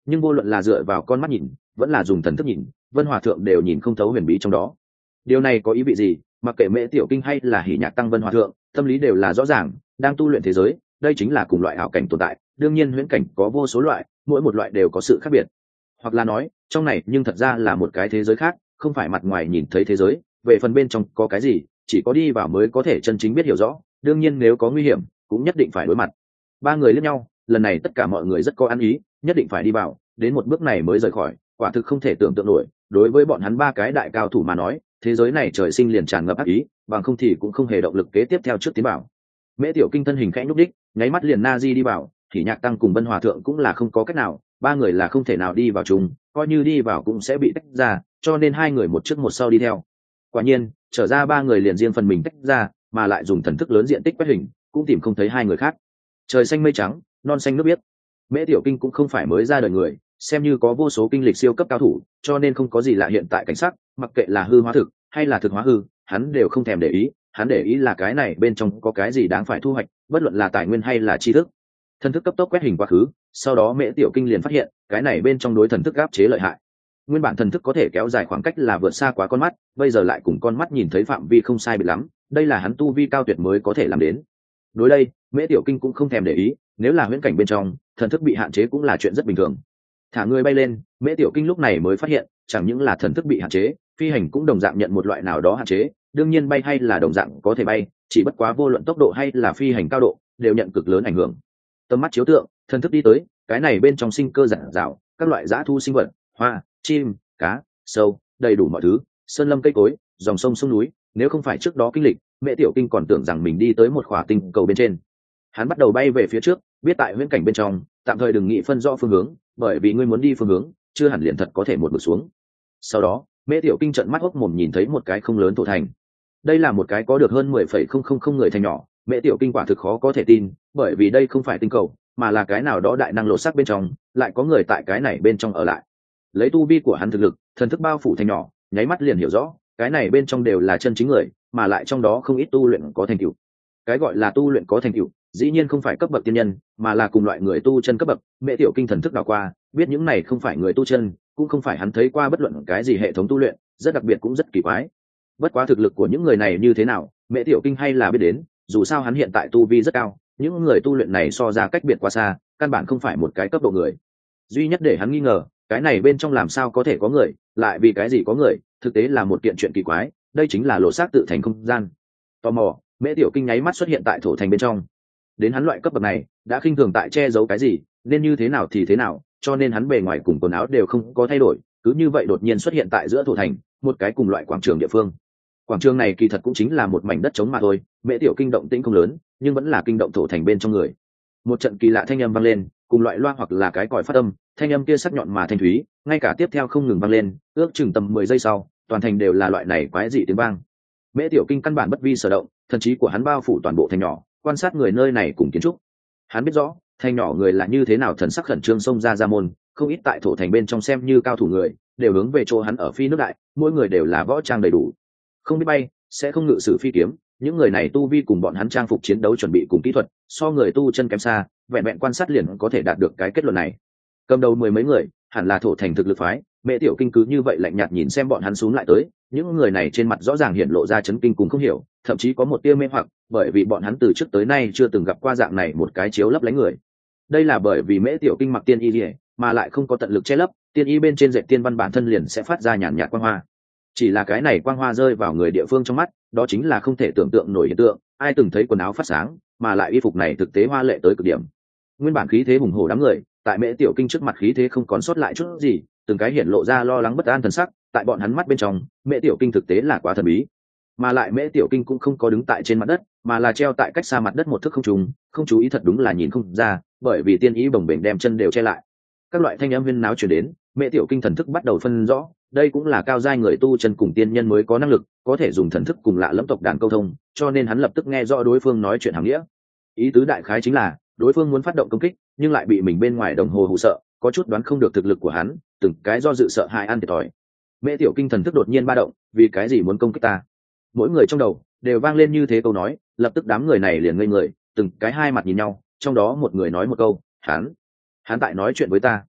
nhưng vô luận là dựa vào con mắt nhìn vẫn là dùng thần thức nhìn, Vân Hòa thượng đều nhìn không thấu huyền bí trong đó. Điều này có ý vị gì? Mặc kệ Mễ Tiểu Kinh hay là Hỉ Nhạc Tăng, Vân Hòa thượng tâm lý đều là rõ ràng, đang tu luyện thế giới, đây chính là cùng loại ảo cảnh tồn tại. Đương nhiên huyễn cảnh có vô số loại, mỗi một loại đều có sự khác biệt, hoặc là nói trong này nhưng thật ra là một cái thế giới khác, không phải mặt ngoài nhìn thấy thế giới. Về phần bên trong có cái gì, chỉ có đi vào mới có thể chân chính biết hiểu rõ. Đương nhiên nếu có nguy hiểm cũng nhất định phải đối mặt. Ba người liếc nhau, lần này tất cả mọi người rất có ăn ý, nhất định phải đi vào, đến một bước này mới rời khỏi, quả thực không thể tưởng tượng nổi. Đối với bọn hắn ba cái đại cao thủ mà nói, thế giới này trời sinh liền tràn ngập ác ý, bằng không thì cũng không hề động lực kế tiếp theo trước tiến bảo. Mễ Tiểu Kinh thân hình khẽ nhúc đích, nháy mắt liền na di đi vào, thì Nhạc Tăng cùng Vân Hòa thượng cũng là không có cách nào, ba người là không thể nào đi vào chung, coi như đi vào cũng sẽ bị tách ra, cho nên hai người một trước một sau đi theo. Quả nhiên trở ra, ba người liền riêng phần mình tách ra, mà lại dùng thần thức lớn diện tích quét hình, cũng tìm không thấy hai người khác. Trời xanh mây trắng, non xanh nước biếc. Mễ Tiểu Kinh cũng không phải mới ra đời người, xem như có vô số kinh lịch siêu cấp cao thủ, cho nên không có gì lạ hiện tại cảnh sắc, mặc kệ là hư hóa thực hay là thực hóa hư, hắn đều không thèm để ý. Hắn để ý là cái này bên trong có cái gì đáng phải thu hoạch, bất luận là tài nguyên hay là tri thức. Thần thức cấp tốc quét hình quá khứ, sau đó Mễ Tiểu Kinh liền phát hiện cái này bên trong đối thần thức áp chế lợi hại. Nguyên bản thần thức có thể kéo dài khoảng cách là vượt xa quá con mắt, bây giờ lại cùng con mắt nhìn thấy phạm vi không sai biệt lắm, đây là hắn tu vi cao tuyệt mới có thể làm đến. Đối đây, Mễ Tiểu Kinh cũng không thèm để ý, nếu là huyễn cảnh bên trong, thần thức bị hạn chế cũng là chuyện rất bình thường. Thả người bay lên, Mễ Tiểu Kinh lúc này mới phát hiện, chẳng những là thần thức bị hạn chế, phi hành cũng đồng dạng nhận một loại nào đó hạn chế, đương nhiên bay hay là đồng dạng có thể bay, chỉ bất quá vô luận tốc độ hay là phi hành cao độ, đều nhận cực lớn ảnh hưởng. Tầm mắt chiếu tượng, thần thức đi tới, cái này bên trong sinh cơ rạng rào, các loại dã thu sinh vật, hoa, chim, cá, sâu, đầy đủ mọi thứ, sơn lâm cây cối, dòng sông sông núi. Nếu không phải trước đó kinh lịch, Mễ Tiểu Kinh còn tưởng rằng mình đi tới một khỏa tinh cầu bên trên. Hắn bắt đầu bay về phía trước, biết tại huyễn cảnh bên trong tạm thời đừng nghĩ phân rõ phương hướng, bởi vì ngươi muốn đi phương hướng chưa hẳn liền thật có thể một bước xuống. Sau đó Mễ Tiểu Kinh trợn mắt hốc mồm nhìn thấy một cái không lớn thổ thành. Đây là một cái có được hơn mười phẩy không không không người thành nhỏ. Mễ Tiểu Kinh quả thực khó có thể tin, bởi vì đây không phải tinh cầu, mà là cái nào đó đại năng lộ sắc bên trong, lại có người tại cái này bên trong ở lại. Lấy tu vi của hắn thực lực, thần thức bao phủ thành nhỏ, nháy mắt liền hiểu rõ, cái này bên trong đều là chân chính người, mà lại trong đó không ít tu luyện có thành tựu. Cái gọi là tu luyện có thành tựu, dĩ nhiên không phải cấp bậc tiên nhân, mà là cùng loại người tu chân cấp bậc. Mễ Tiểu Kinh thần thức đảo qua, biết những này không phải người tu chân, cũng không phải hắn thấy qua bất luận cái gì hệ thống tu luyện, rất đặc biệt cũng rất kỳ quái. Bất quá thực lực của những người này như thế nào, Mễ Tiểu Kinh hay là biết đến, dù sao hắn hiện tại tu vi rất cao, những người tu luyện này so ra cách biệt quá xa, căn bản không phải một cái cấp độ người. Duy nhất để hắn nghi ngờ, cái này bên trong làm sao có thể có người, lại vì cái gì có người, thực tế là một kiện chuyện kỳ quái, đây chính là lộ xác tự thành không gian. Tò mò, Mễ Tiểu Kinh nháy mắt xuất hiện tại thổ thành bên trong. Đến hắn loại cấp bậc này, đã khinh thường tại che giấu cái gì, nên như thế nào thì thế nào, cho nên hắn bề ngoài cùng quần áo đều không có thay đổi, cứ như vậy đột nhiên xuất hiện tại giữa thổ thành, một cái cùng loại quảng trường địa phương. Quảng trường này kỳ thật cũng chính là một mảnh đất trống mà thôi. Mễ Tiểu Kinh động tĩnh không lớn, nhưng vẫn là kinh động thổ thành bên trong người. Một trận kỳ lạ thanh âm vang lên, cùng loại loa hoặc là cái còi phát âm, thanh âm kia sắc nhọn mà thanh thúy, ngay cả tiếp theo không ngừng vang lên, ước chừng tầm mười giây sau, toàn thành đều là loại này quái dị tiếng vang. Mễ Tiểu Kinh căn bản bất vi sở động, thần trí của hắn bao phủ toàn bộ thành nhỏ, quan sát người nơi này cùng kiến trúc. Hắn biết rõ, thành nhỏ người là như thế nào thần sắc khẩn trương xông ra ra môn, không ít tại thổ thành bên trong xem như cao thủ người, đều hướng về chỗ hắn ở phi nước đại, mỗi người đều là võ trang đầy đủ. Không biết bay, sẽ không ngự sử phi kiếm, những người này tu vi cùng bọn hắn trang phục chiến đấu chuẩn bị cùng kỹ thuật, so người tu chân kém xa, vẹn vẹn quan sát liền có thể đạt được cái kết luận này. Cầm đầu mười mấy người, hẳn là thổ thành thực lực phái. Mễ Tiểu Kinh cứ như vậy lạnh nhạt nhìn xem bọn hắn xuống lại tới, những người này trên mặt rõ ràng hiện lộ ra chấn kinh cùng không hiểu, thậm chí có một tia mê hoặc, bởi vì bọn hắn từ trước tới nay chưa từng gặp qua dạng này một cái chiếu lấp lánh người. Đây là bởi vì Mễ Tiểu Kinh mặc tiên y liễu, mà lại không có tận lực che lấp, tiên y bên trên dệt tiên văn bản thân liền sẽ phát ra nhàn nhạt quang hoa. Chỉ là cái này quang hoa rơi vào người địa phương trong mắt, đó chính là không thể tưởng tượng nổi hiện tượng. Ai từng thấy quần áo phát sáng, mà lại y phục này thực tế hoa lệ tới cực điểm. Nguyên bản khí thế hùng hổ đám người, tại Mễ Tiểu Kinh trước mặt khí thế không còn sót lại chút gì, từng cái hiện lộ ra lo lắng bất an thần sắc. Tại bọn hắn mắt bên trong, Mễ Tiểu Kinh thực tế là quá thần bí. Mà lại Mễ Tiểu Kinh cũng không có đứng tại trên mặt đất, mà là treo tại cách xa mặt đất một thước không trùng, không chú ý thật đúng là nhìn không ra, bởi vì tiên ý bồng bềnh đem chân đều che lại. Các loại thanh âm huyên náo truyền đến, Mễ Tiểu Kinh thần thức bắt đầu phân rõ, đây cũng là cao giai người tu chân cùng tiên nhân mới có năng lực, có thể dùng thần thức cùng lạ lẫm tộc đàn câu thông, cho nên hắn lập tức nghe rõ đối phương nói chuyện hàng nghĩa. Ý tứ đại khái chính là, đối phương muốn phát động công kích, nhưng lại bị mình bên ngoài đồng hồ hù sợ, có chút đoán không được thực lực của hắn, từng cái do dự sợ hãi ăn thiệt thòi. Mễ Tiểu Kinh thần thức đột nhiên ba động, vì cái gì muốn công kích ta? Mỗi người trong đầu đều vang lên như thế câu nói, lập tức đám người này liền ngây người, từng cái hai mặt nhìn nhau, trong đó một người nói một câu, hắn, hắn tại nói chuyện với ta.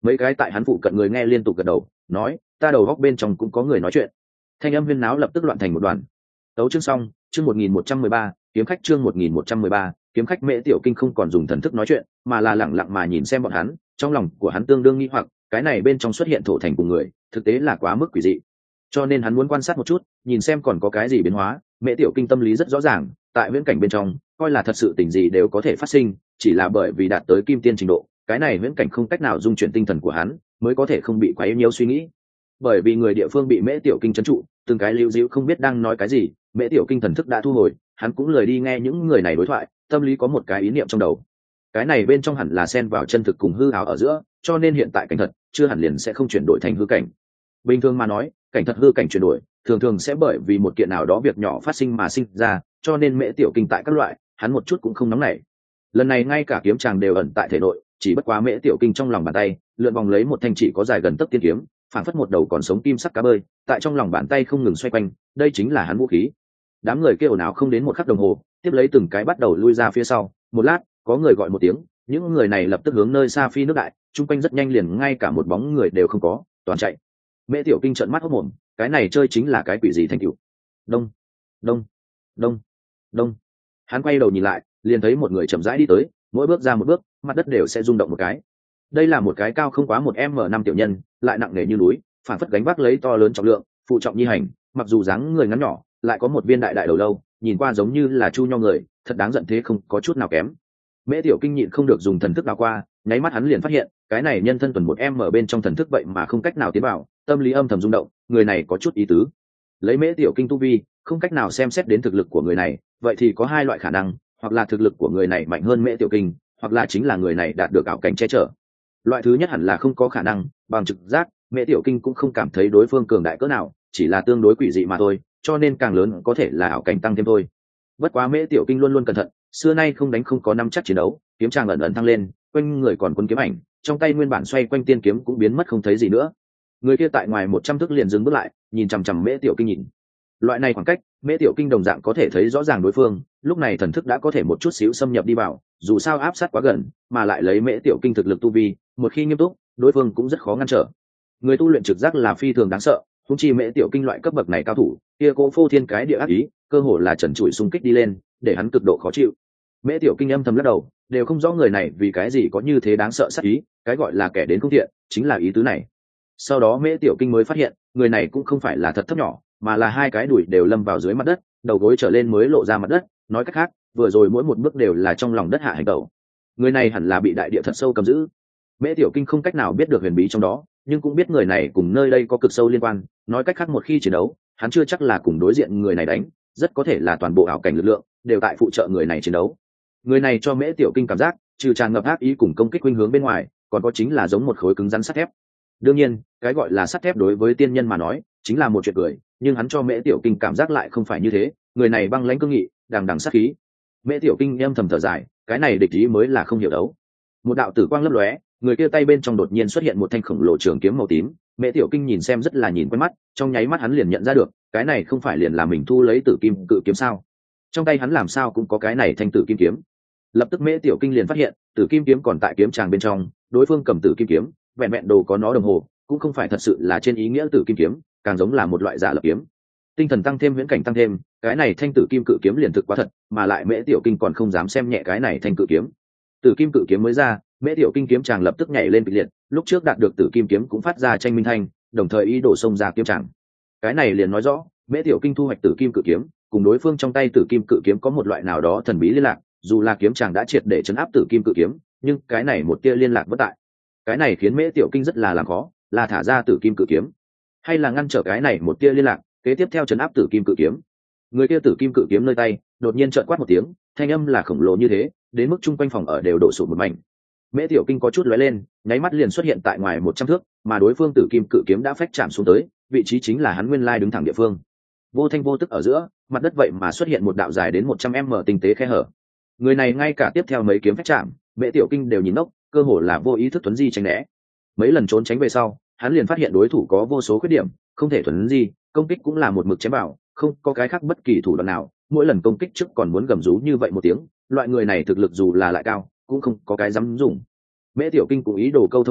Mấy cái tại hắn phụ cận người nghe liên tục gật đầu nói ta đầu góc bên trong cũng có người nói chuyện. Thanh âm huyên náo lập tức loạn thành một đoàn. Tấu chương xong, chương một nghìn một trăm mười ba, kiếm khách chương một nghìn một trăm mười ba, kiếm khách. Mễ Tiểu Kinh không còn dùng thần thức nói chuyện mà là lẳng lặng mà nhìn xem bọn hắn, trong lòng của hắn tương đương nghi hoặc cái này bên trong xuất hiện thổ thành cùng người thực tế là quá mức quỷ dị, cho nên hắn muốn quan sát một chút nhìn xem còn có cái gì biến hóa. Mễ Tiểu Kinh tâm lý rất rõ ràng, tại viễn cảnh bên trong coi là thật sự tình gì đều có thể phát sinh, chỉ là bởi vì đạt tới kim tiên trình độ, cái này viễn cảnh không cách nào dung chuyển tinh thần của hắn mới có thể không bị quá yếu nhiều suy nghĩ. Bởi vì người địa phương bị Mễ Tiểu Kinh trấn trụ, từng cái lưu dĩu không biết đang nói cái gì, Mễ Tiểu Kinh thần thức đã thu hồi, hắn cũng lười đi nghe những người này đối thoại, tâm lý có một cái ý niệm trong đầu. Cái này bên trong hẳn là xen vào chân thực cùng hư ảo ở giữa, cho nên hiện tại cảnh thật chưa hẳn liền sẽ không chuyển đổi thành hư cảnh. Bình thường mà nói, cảnh thật hư cảnh chuyển đổi thường thường sẽ bởi vì một kiện nào đó việc nhỏ phát sinh mà sinh ra, cho nên Mễ Tiểu Kinh tại các loại hắn một chút cũng không nóng nảy. Lần này ngay cả kiếm tràng đều ẩn tại thể nội, chỉ bất quá Mễ Tiểu Kinh trong lòng bàn tay lượn vòng lấy một thanh chỉ có dài gần tấc tiên kiếm, phản phất một đầu còn sống kim sắc cá bơi tại trong lòng bàn tay không ngừng xoay quanh, đây chính là hắn vũ khí. Đám người kêu ồn không đến một khắc đồng hồ, tiếp lấy từng cái bắt đầu lui ra phía sau. Một lát có người gọi một tiếng, những người này lập tức hướng nơi xa phi nước đại, chung quanh rất nhanh liền ngay cả một bóng người đều không có, toàn chạy. Mễ Tiểu Kinh trợn mắt hốt mồm, cái này chơi chính là cái quỷ gì thành tựu. Đông đông đông đông. Hắn quay đầu nhìn lại, liền thấy một người chậm rãi đi tới, mỗi bước ra một bước mặt đất đều sẽ rung động một cái. Đây là một cái cao không quá một m năm tiểu nhân, lại nặng nề như núi, phản phất gánh vác lấy to lớn trọng lượng, phụ trọng nhi hành, mặc dù dáng người ngắn nhỏ lại có một viên đại đại đầu lâu, nhìn qua giống như là chu nho người, thật đáng giận thế không có chút nào kém. Mễ Tiểu Kinh nhịn không được dùng thần thức đảo qua, nháy mắt hắn liền phát hiện cái này nhân thân tuần một em ở bên trong thần thức vậy mà không cách nào tiến vào, tâm lý âm thầm rung động, người này có chút ý tứ. Lấy Mễ Tiểu Kinh tu vi không cách nào xem xét đến thực lực của người này, vậy thì có hai loại khả năng, hoặc là thực lực của người này mạnh hơn Mễ Tiểu Kinh, hoặc là chính là người này đạt được ảo cảnh che chở. Loại thứ nhất hẳn là không có khả năng, bằng trực giác Mễ Tiểu Kinh cũng không cảm thấy đối phương cường đại cỡ nào, chỉ là tương đối quỷ dị mà thôi, cho nên càng lớn có thể là ảo cảnh tăng thêm thôi. Bất quá Mễ Tiểu Kinh luôn luôn cẩn thận, xưa nay không đánh không có năm chắc chiến đấu, kiếm trang ẩn ẩn thăng lên, quanh người còn quân kiếm ảnh, trong tay nguyên bản xoay quanh tiên kiếm cũng biến mất không thấy gì nữa. Người kia tại ngoài một trăm thước liền dừng bước lại, nhìn chằm chằm Mễ Tiểu Kinh nhìn. Loại này khoảng cách, Mễ Tiểu Kinh đồng dạng có thể thấy rõ ràng đối phương, lúc này thần thức đã có thể một chút xíu xâm nhập đi vào, dù sao áp sát quá gần, mà lại lấy Mễ Tiểu Kinh thực lực tu vi, một khi nghiêm túc, đối phương cũng rất khó ngăn trở. Người tu luyện trực giác là phi thường đáng sợ, huống chi Mễ Tiểu Kinh loại cấp bậc này cao thủ, kia cố phô thiên cái địa ác ý, cơ hồ là trần trụi xung kích đi lên, để hắn cực độ khó chịu. Mễ Tiểu Kinh âm thầm lắc đầu, đều không rõ người này vì cái gì có như thế đáng sợ sát ý, cái gọi là kẻ đến không thiện, chính là ý tứ này. Sau đó Mễ Tiểu Kinh mới phát hiện, người này cũng không phải là thật thấp nhỏ, mà là hai cái đùi đều lâm vào dưới mặt đất, đầu gối trở lên mới lộ ra mặt đất, nói cách khác, vừa rồi mỗi một bước đều là trong lòng đất hạ hành tẩu. Người này hẳn là bị đại địa thật sâu cầm giữ. Mễ Tiểu Kinh không cách nào biết được huyền bí trong đó, nhưng cũng biết người này cùng nơi đây có cực sâu liên quan, nói cách khác một khi chiến đấu, hắn chưa chắc là cùng đối diện người này đánh, rất có thể là toàn bộ ảo cảnh lực lượng đều tại phụ trợ người này chiến đấu. Người này cho Mễ Tiểu Kinh cảm giác, trừ tràn ngập ác ý cùng công kích khuynh hướng bên ngoài, còn có chính là giống một khối cứng rắn sắt thép. Đương nhiên, cái gọi là sắt thép đối với tiên nhân mà nói, chính là một chuyện cười, nhưng hắn cho Mễ Tiểu Kinh cảm giác lại không phải như thế, người này băng lãnh cương nghị, đằng đằng sát khí. Mễ Tiểu Kinh âm thầm thở dài, cái này địch ý mới là không hiểu đấu. Một đạo tử quang lấp lóe, người kia tay bên trong đột nhiên xuất hiện một thanh khổng lồ trường kiếm màu tím. Mễ Tiểu Kinh nhìn xem rất là nhìn quen mắt, trong nháy mắt hắn liền nhận ra được, cái này không phải liền là mình thu lấy Tử Kim Cự kiếm sao? Trong tay hắn làm sao cũng có cái này thanh Tử Kim kiếm? Lập tức Mễ Tiểu Kinh liền phát hiện, Tử Kim kiếm còn tại kiếm tràng bên trong, đối phương cầm Tử Kim kiếm, vẹn vẹn đồ có nó đồng hồ, cũng không phải thật sự là trên ý nghĩa Tử Kim kiếm, càng giống là một loại giả lập kiếm. Tinh thần tăng thêm, viễn cảnh tăng thêm, cái này thanh Tử Kim Cự kiếm liền thực quá thật, mà lại Mễ Tiểu Kinh còn không dám xem nhẹ cái này thanh cự kiếm. Tử Kim Cự kiếm mới ra, Mễ Tiểu Kinh kiếm tràng lập tức nhảy lên kịch liệt, lúc trước đạt được Tử Kim kiếm cũng phát ra tranh minh thanh, đồng thời ý đổ xông ra kiếm tràng. Cái này liền nói rõ, Mễ Tiểu Kinh thu hoạch Tử Kim Cự kiếm, cùng đối phương trong tay Tử Kim Cự kiếm có một loại nào đó thần bí liên lạc, dù là kiếm tràng đã triệt để chấn áp Tử Kim Cự kiếm, nhưng cái này một tia liên lạc bất tại. Cái này khiến Mễ Tiểu Kinh rất là làm khó, là thả ra Tử Kim Cự kiếm, hay là ngăn trở cái này một tia liên lạc, kế tiếp theo chấn áp Tử Kim Cự kiếm. Người kia Tử Kim Cự kiếm nơi tay, đột nhiên trợn quát một tiếng, thanh âm là khổng lồ như thế, đến mức chung quanh phòng ở đều đổ sụp một mảnh. Mễ Tiểu Kinh có chút lóe lên, nháy mắt liền xuất hiện tại ngoài một trăm thước, mà đối phương Tử Kim Cự kiếm đã phách chạm xuống tới, vị trí chính là hắn nguyên lai đứng thẳng địa phương. Vô thanh vô tức ở giữa, mặt đất vậy mà xuất hiện một đạo dài đến một trăm mét tinh tế khe hở. Người này ngay cả tiếp theo mấy kiếm phách chạm, Mễ Tiểu Kinh đều nhìn ngốc, cơ hồ là vô ý thức tuấn di tránh né. Mấy lần trốn tránh về sau, hắn liền phát hiện đối thủ có vô số khuyết điểm, không thể thuần di, công kích cũng là một mực chém vào, không có cái khác bất kỳ thủ đoạn nào, mỗi lần công kích trước còn muốn gầm rú như vậy một tiếng, loại người này thực lực dù là lại cao, cũng không có cái dám dùng. Mễ Tiểu Kinh cũng ý đồ câu thông qua,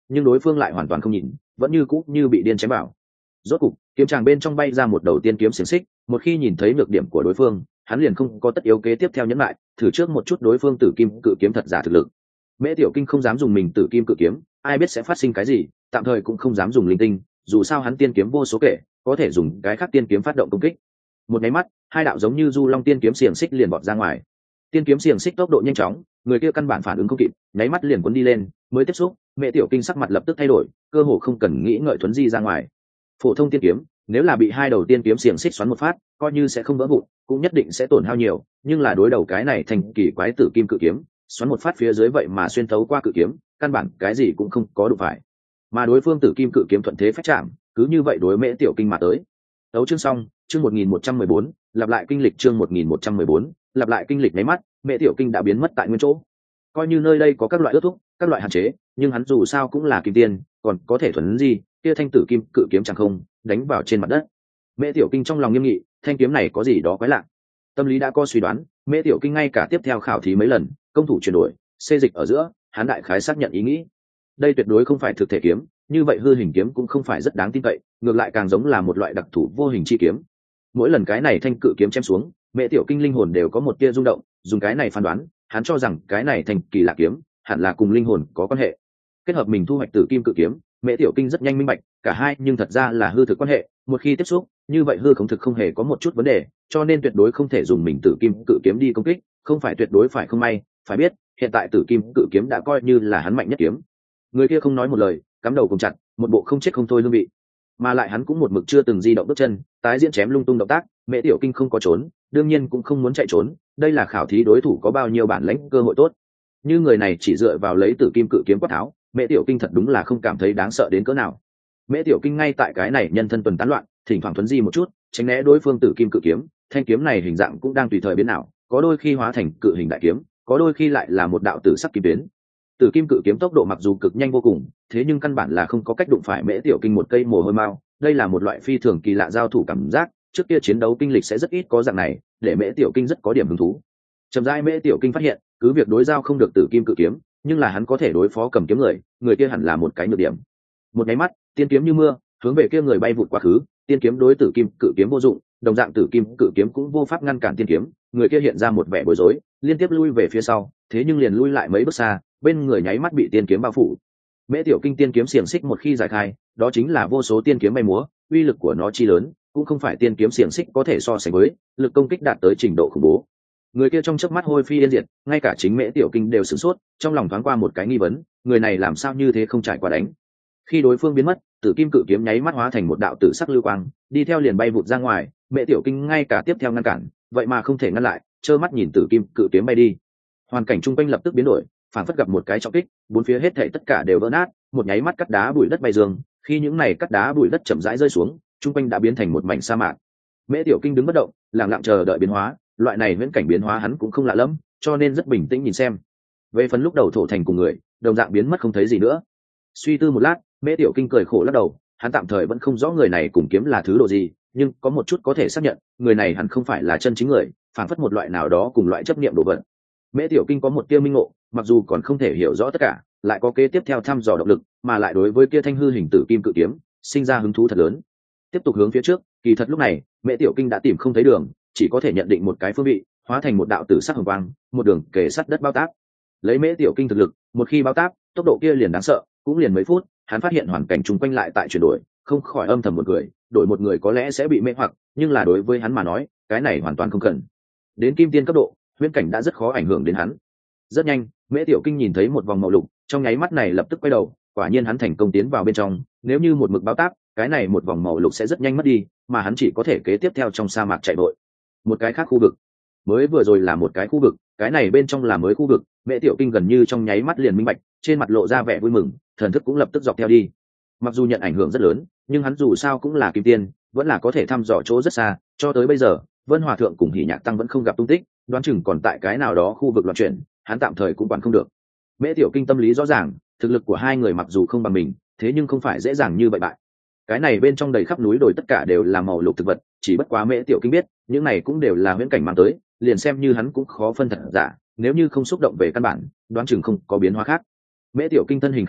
nhưng đối phương lại hoàn toàn không nhìn, vẫn như cũ như bị điên chém vào. Rốt cục kiếm tràng bên trong bay ra một đầu tiên kiếm xiềng xích, một khi nhìn thấy nhược điểm của đối phương, hắn liền không có tất yếu kế tiếp theo nhẫn lại, thử trước một chút đối phương tử kim cự kiếm thật giả thực lực. Mễ Tiểu Kinh không dám dùng mình tử kim cự kiếm, ai biết sẽ phát sinh cái gì, tạm thời cũng không dám dùng linh tinh, dù sao hắn tiên kiếm vô số kể, có thể dùng cái khác tiên kiếm phát động công kích. Một cái mắt, hai đạo giống như du long tiên kiếm xiềng xích liền bọt ra ngoài. Tiên kiếm xiềng xích tốc độ nhanh chóng, người kia căn bản phản ứng không kịp, nháy mắt liền cuốn đi lên, mới tiếp xúc, Mễ Tiểu Kinh sắc mặt lập tức thay đổi, cơ hồ không cần nghĩ ngợi thuấn di ra ngoài. Phổ thông tiên kiếm, nếu là bị hai đầu tiên kiếm xiềng xích xoắn một phát, coi như sẽ không vỡ vụn, cũng nhất định sẽ tổn hao nhiều, nhưng là đối đầu cái này thành kỳ quái tử kim cự kiếm, xoắn một phát phía dưới vậy mà xuyên thấu qua cự kiếm, căn bản cái gì cũng không có đụng phải. Mà đối phương tử kim cự kiếm thuận thế phách chạm, cứ như vậy đối Mễ Tiểu Kinh mà tới. Đấu chương xong, chương một nghìn một trăm mười bốn, lặp lại kinh lịch chương một nghìn một trăm mười bốn, lặp lại kinh lịch mấy mắt, Mễ Tiểu Kinh đã biến mất tại nguyên chỗ. Coi như nơi đây có các loại ước thúc, các loại hạn chế, nhưng hắn dù sao cũng là kim tiên, còn có thể thuần gì, kia thanh tử kim cự kiếm chẳng không, đánh vào trên mặt đất. Mễ Tiểu Kinh trong lòng nghiêm nghị, thanh kiếm này có gì đó quái lạ. Tâm lý đã có suy đoán, Mễ Tiểu Kinh ngay cả tiếp theo khảo thí mấy lần, công thủ chuyển đổi, xê dịch ở giữa, hắn đại khái xác nhận ý nghĩ. Đây tuyệt đối không phải thực thể kiếm, như vậy hư hình kiếm cũng không phải rất đáng tin cậy, ngược lại càng giống là một loại đặc thù vô hình chi kiếm. Mỗi lần cái này thanh cự kiếm chém xuống, Mễ Tiểu Kinh linh hồn đều có một tia rung động, dùng cái này phán đoán, hắn cho rằng cái này thành kỳ lạ kiếm, hẳn là cùng linh hồn có quan hệ. Kết hợp mình thu hoạch tử kim cự kiếm, Mễ Tiểu Kinh rất nhanh minh bạch, cả hai nhưng thật ra là hư thực quan hệ, một khi tiếp xúc, như vậy hư không thực không hề có một chút vấn đề, cho nên tuyệt đối không thể dùng mình tử kim cự kiếm đi công kích, không phải tuyệt đối phải không may, phải biết, hiện tại tử kim cự kiếm đã coi như là hắn mạnh nhất kiếm. Người kia không nói một lời, cắm đầu cùng chặt, một bộ không chết không thôi hương vị. Mà lại hắn cũng một mực chưa từng di động bước chân, tái diễn chém lung tung động tác, Mễ Tiểu Kinh không có trốn, đương nhiên cũng không muốn chạy trốn, đây là khảo thí đối thủ có bao nhiêu bản lĩnh, cơ hội tốt. Như người này chỉ dựa vào lấy tử kim cự kiếm quát tháo, Mễ Tiểu Kinh thật đúng là không cảm thấy đáng sợ đến cỡ nào. Mễ Tiểu Kinh ngay tại cái này nhân thân tuần tán loạn, thỉnh thoảng thuấn di một chút, tránh né đối phương tử kim cự kiếm, thanh kiếm này hình dạng cũng đang tùy thời biến ảo, có đôi khi hóa thành cự hình đại kiếm, có đôi khi lại là một đạo tử sắc kim tuyến. Tử kim cự kiếm tốc độ mặc dù cực nhanh vô cùng, thế nhưng căn bản là không có cách đụng phải Mễ Tiểu Kinh một cây mồ hôi mao, đây là một loại phi thường kỳ lạ giao thủ cảm giác, trước kia chiến đấu kinh lịch sẽ rất ít có dạng này, để Mễ Tiểu Kinh rất có điểm hứng thú. Chậm rãi Mễ Tiểu Kinh phát hiện, cứ việc đối giao không được tử kim cự kiếm, nhưng là hắn có thể đối phó cầm kiếm người, người kia hẳn là một cái nhược điểm. Một cái mắt, tiên kiếm như mưa, hướng về kia người bay vụt quá khứ, tiên kiếm đối tử kim cự kiếm vô dụng, đồng dạng tử kim cự kiếm cũng vô pháp ngăn cản tiên kiếm, người kia hiện ra một vẻ bối rối, liên tiếp lui về phía sau, thế nhưng liền lui lại mấy bước xa, bên người nháy mắt bị tiên kiếm bao phủ. Mễ Tiểu Kinh tiên kiếm xiềng xích một khi giải khai, đó chính là vô số tiên kiếm bay múa, uy lực của nó chi lớn, cũng không phải tiên kiếm xiềng xích có thể so sánh với, lực công kích đạt tới trình độ khủng bố. Người kia trong chớp mắt hôi phi yên diệt, ngay cả chính Mễ Tiểu Kinh đều sửng sốt, trong lòng thoáng qua một cái nghi vấn, người này làm sao như thế không trải qua đánh. Khi đối phương biến mất, tử kim cự kiếm nháy mắt hóa thành một đạo tử sắc lưu quang, đi theo liền bay vụt ra ngoài, Mễ Tiểu Kinh ngay cả tiếp theo ngăn cản, vậy mà không thể ngăn lại, trơ mắt nhìn tử kim cự kiếm bay đi. Hoàn cảnh chung quanh lập tức biến đổi, phản phất gặp một cái trọng kích, bốn phía hết thảy tất cả đều vỡ nát, một nháy mắt cắt đá bụi đất bay dương, khi những này cắt đá bụi đất chậm rãi rơi xuống, chung quanh đã biến thành một mảnh sa mạc. Mễ Tiểu Kinh đứng bất động, lặng lặng chờ đợi biến hóa, loại này viễn cảnh biến hóa hắn cũng không lạ lắm, cho nên rất bình tĩnh nhìn xem. Về phần lúc đầu thổ thành cùng người, đồng dạng biến mất không thấy gì nữa. Suy tư một lát, Mễ Tiểu Kinh cười khổ lắc đầu, hắn tạm thời vẫn không rõ người này cùng kiếm là thứ đồ gì, nhưng có một chút có thể xác nhận, người này hẳn không phải là chân chính người, phản phất một loại nào đó cùng loại chấp niệm đồ vật. Mễ Tiểu Kinh có một tia minh ngộ, mặc dù còn không thể hiểu rõ tất cả, lại có kế tiếp theo thăm dò động lực, mà lại đối với kia thanh hư hình tử kim cự kiếm, sinh ra hứng thú thật lớn. Tiếp tục hướng phía trước, kỳ thật lúc này, Mễ Tiểu Kinh đã tìm không thấy đường, chỉ có thể nhận định một cái phương vị, hóa thành một đạo tử sắc hồng quang, một đường kề sát đất bao tác. Lấy Mễ Tiểu Kinh thực lực, một khi bao tác, tốc độ kia liền đáng sợ, cũng liền mấy phút, hắn phát hiện hoàn cảnh chung quanh lại tại chuyển đổi, không khỏi âm thầm một người, đổi một người có lẽ sẽ bị mê hoặc, nhưng là đối với hắn mà nói, cái này hoàn toàn không cần. Đến kim tiên cấp độ, huyễn cảnh đã rất khó ảnh hưởng đến hắn. Rất nhanh, Mễ Tiểu Kinh nhìn thấy một vòng màu lục, trong nháy mắt này lập tức quay đầu, quả nhiên hắn thành công tiến vào bên trong, nếu như một mực báo tác, cái này một vòng màu lục sẽ rất nhanh mất đi, mà hắn chỉ có thể kế tiếp theo trong sa mạc chạy vội. Một cái khác khu vực, mới vừa rồi là một cái khu vực, cái này bên trong là mới khu vực, Mễ Tiểu Kinh gần như trong nháy mắt liền minh bạch, trên mặt lộ ra vẻ vui mừng, thần thức cũng lập tức dọc theo đi. Mặc dù nhận ảnh hưởng rất lớn, nhưng hắn dù sao cũng là kim tiên, vẫn là có thể thăm dò chỗ rất xa, cho tới bây giờ, Vân Hòa thượng cùng Hỉ Nhạc Tăng vẫn không gặp tung tích, đoán chừng còn tại cái nào đó khu vực loạn chuyển, hắn tạm thời cũng quản không được. Mễ Tiểu Kinh tâm lý rõ ràng, thực lực của hai người mặc dù không bằng mình, thế nhưng không phải dễ dàng như vậy bại. Cái này bên trong đầy khắp núi đồi tất cả đều là màu lục thực vật, chỉ bất quá Mễ Tiểu Kinh biết, những này cũng đều là huyễn cảnh mang tới, liền xem như hắn cũng khó phân thật giả, nếu như không xúc động về căn bản, đoán chừng không có biến hóa khác. Mễ Tiểu Kinh thân hình khẽ động,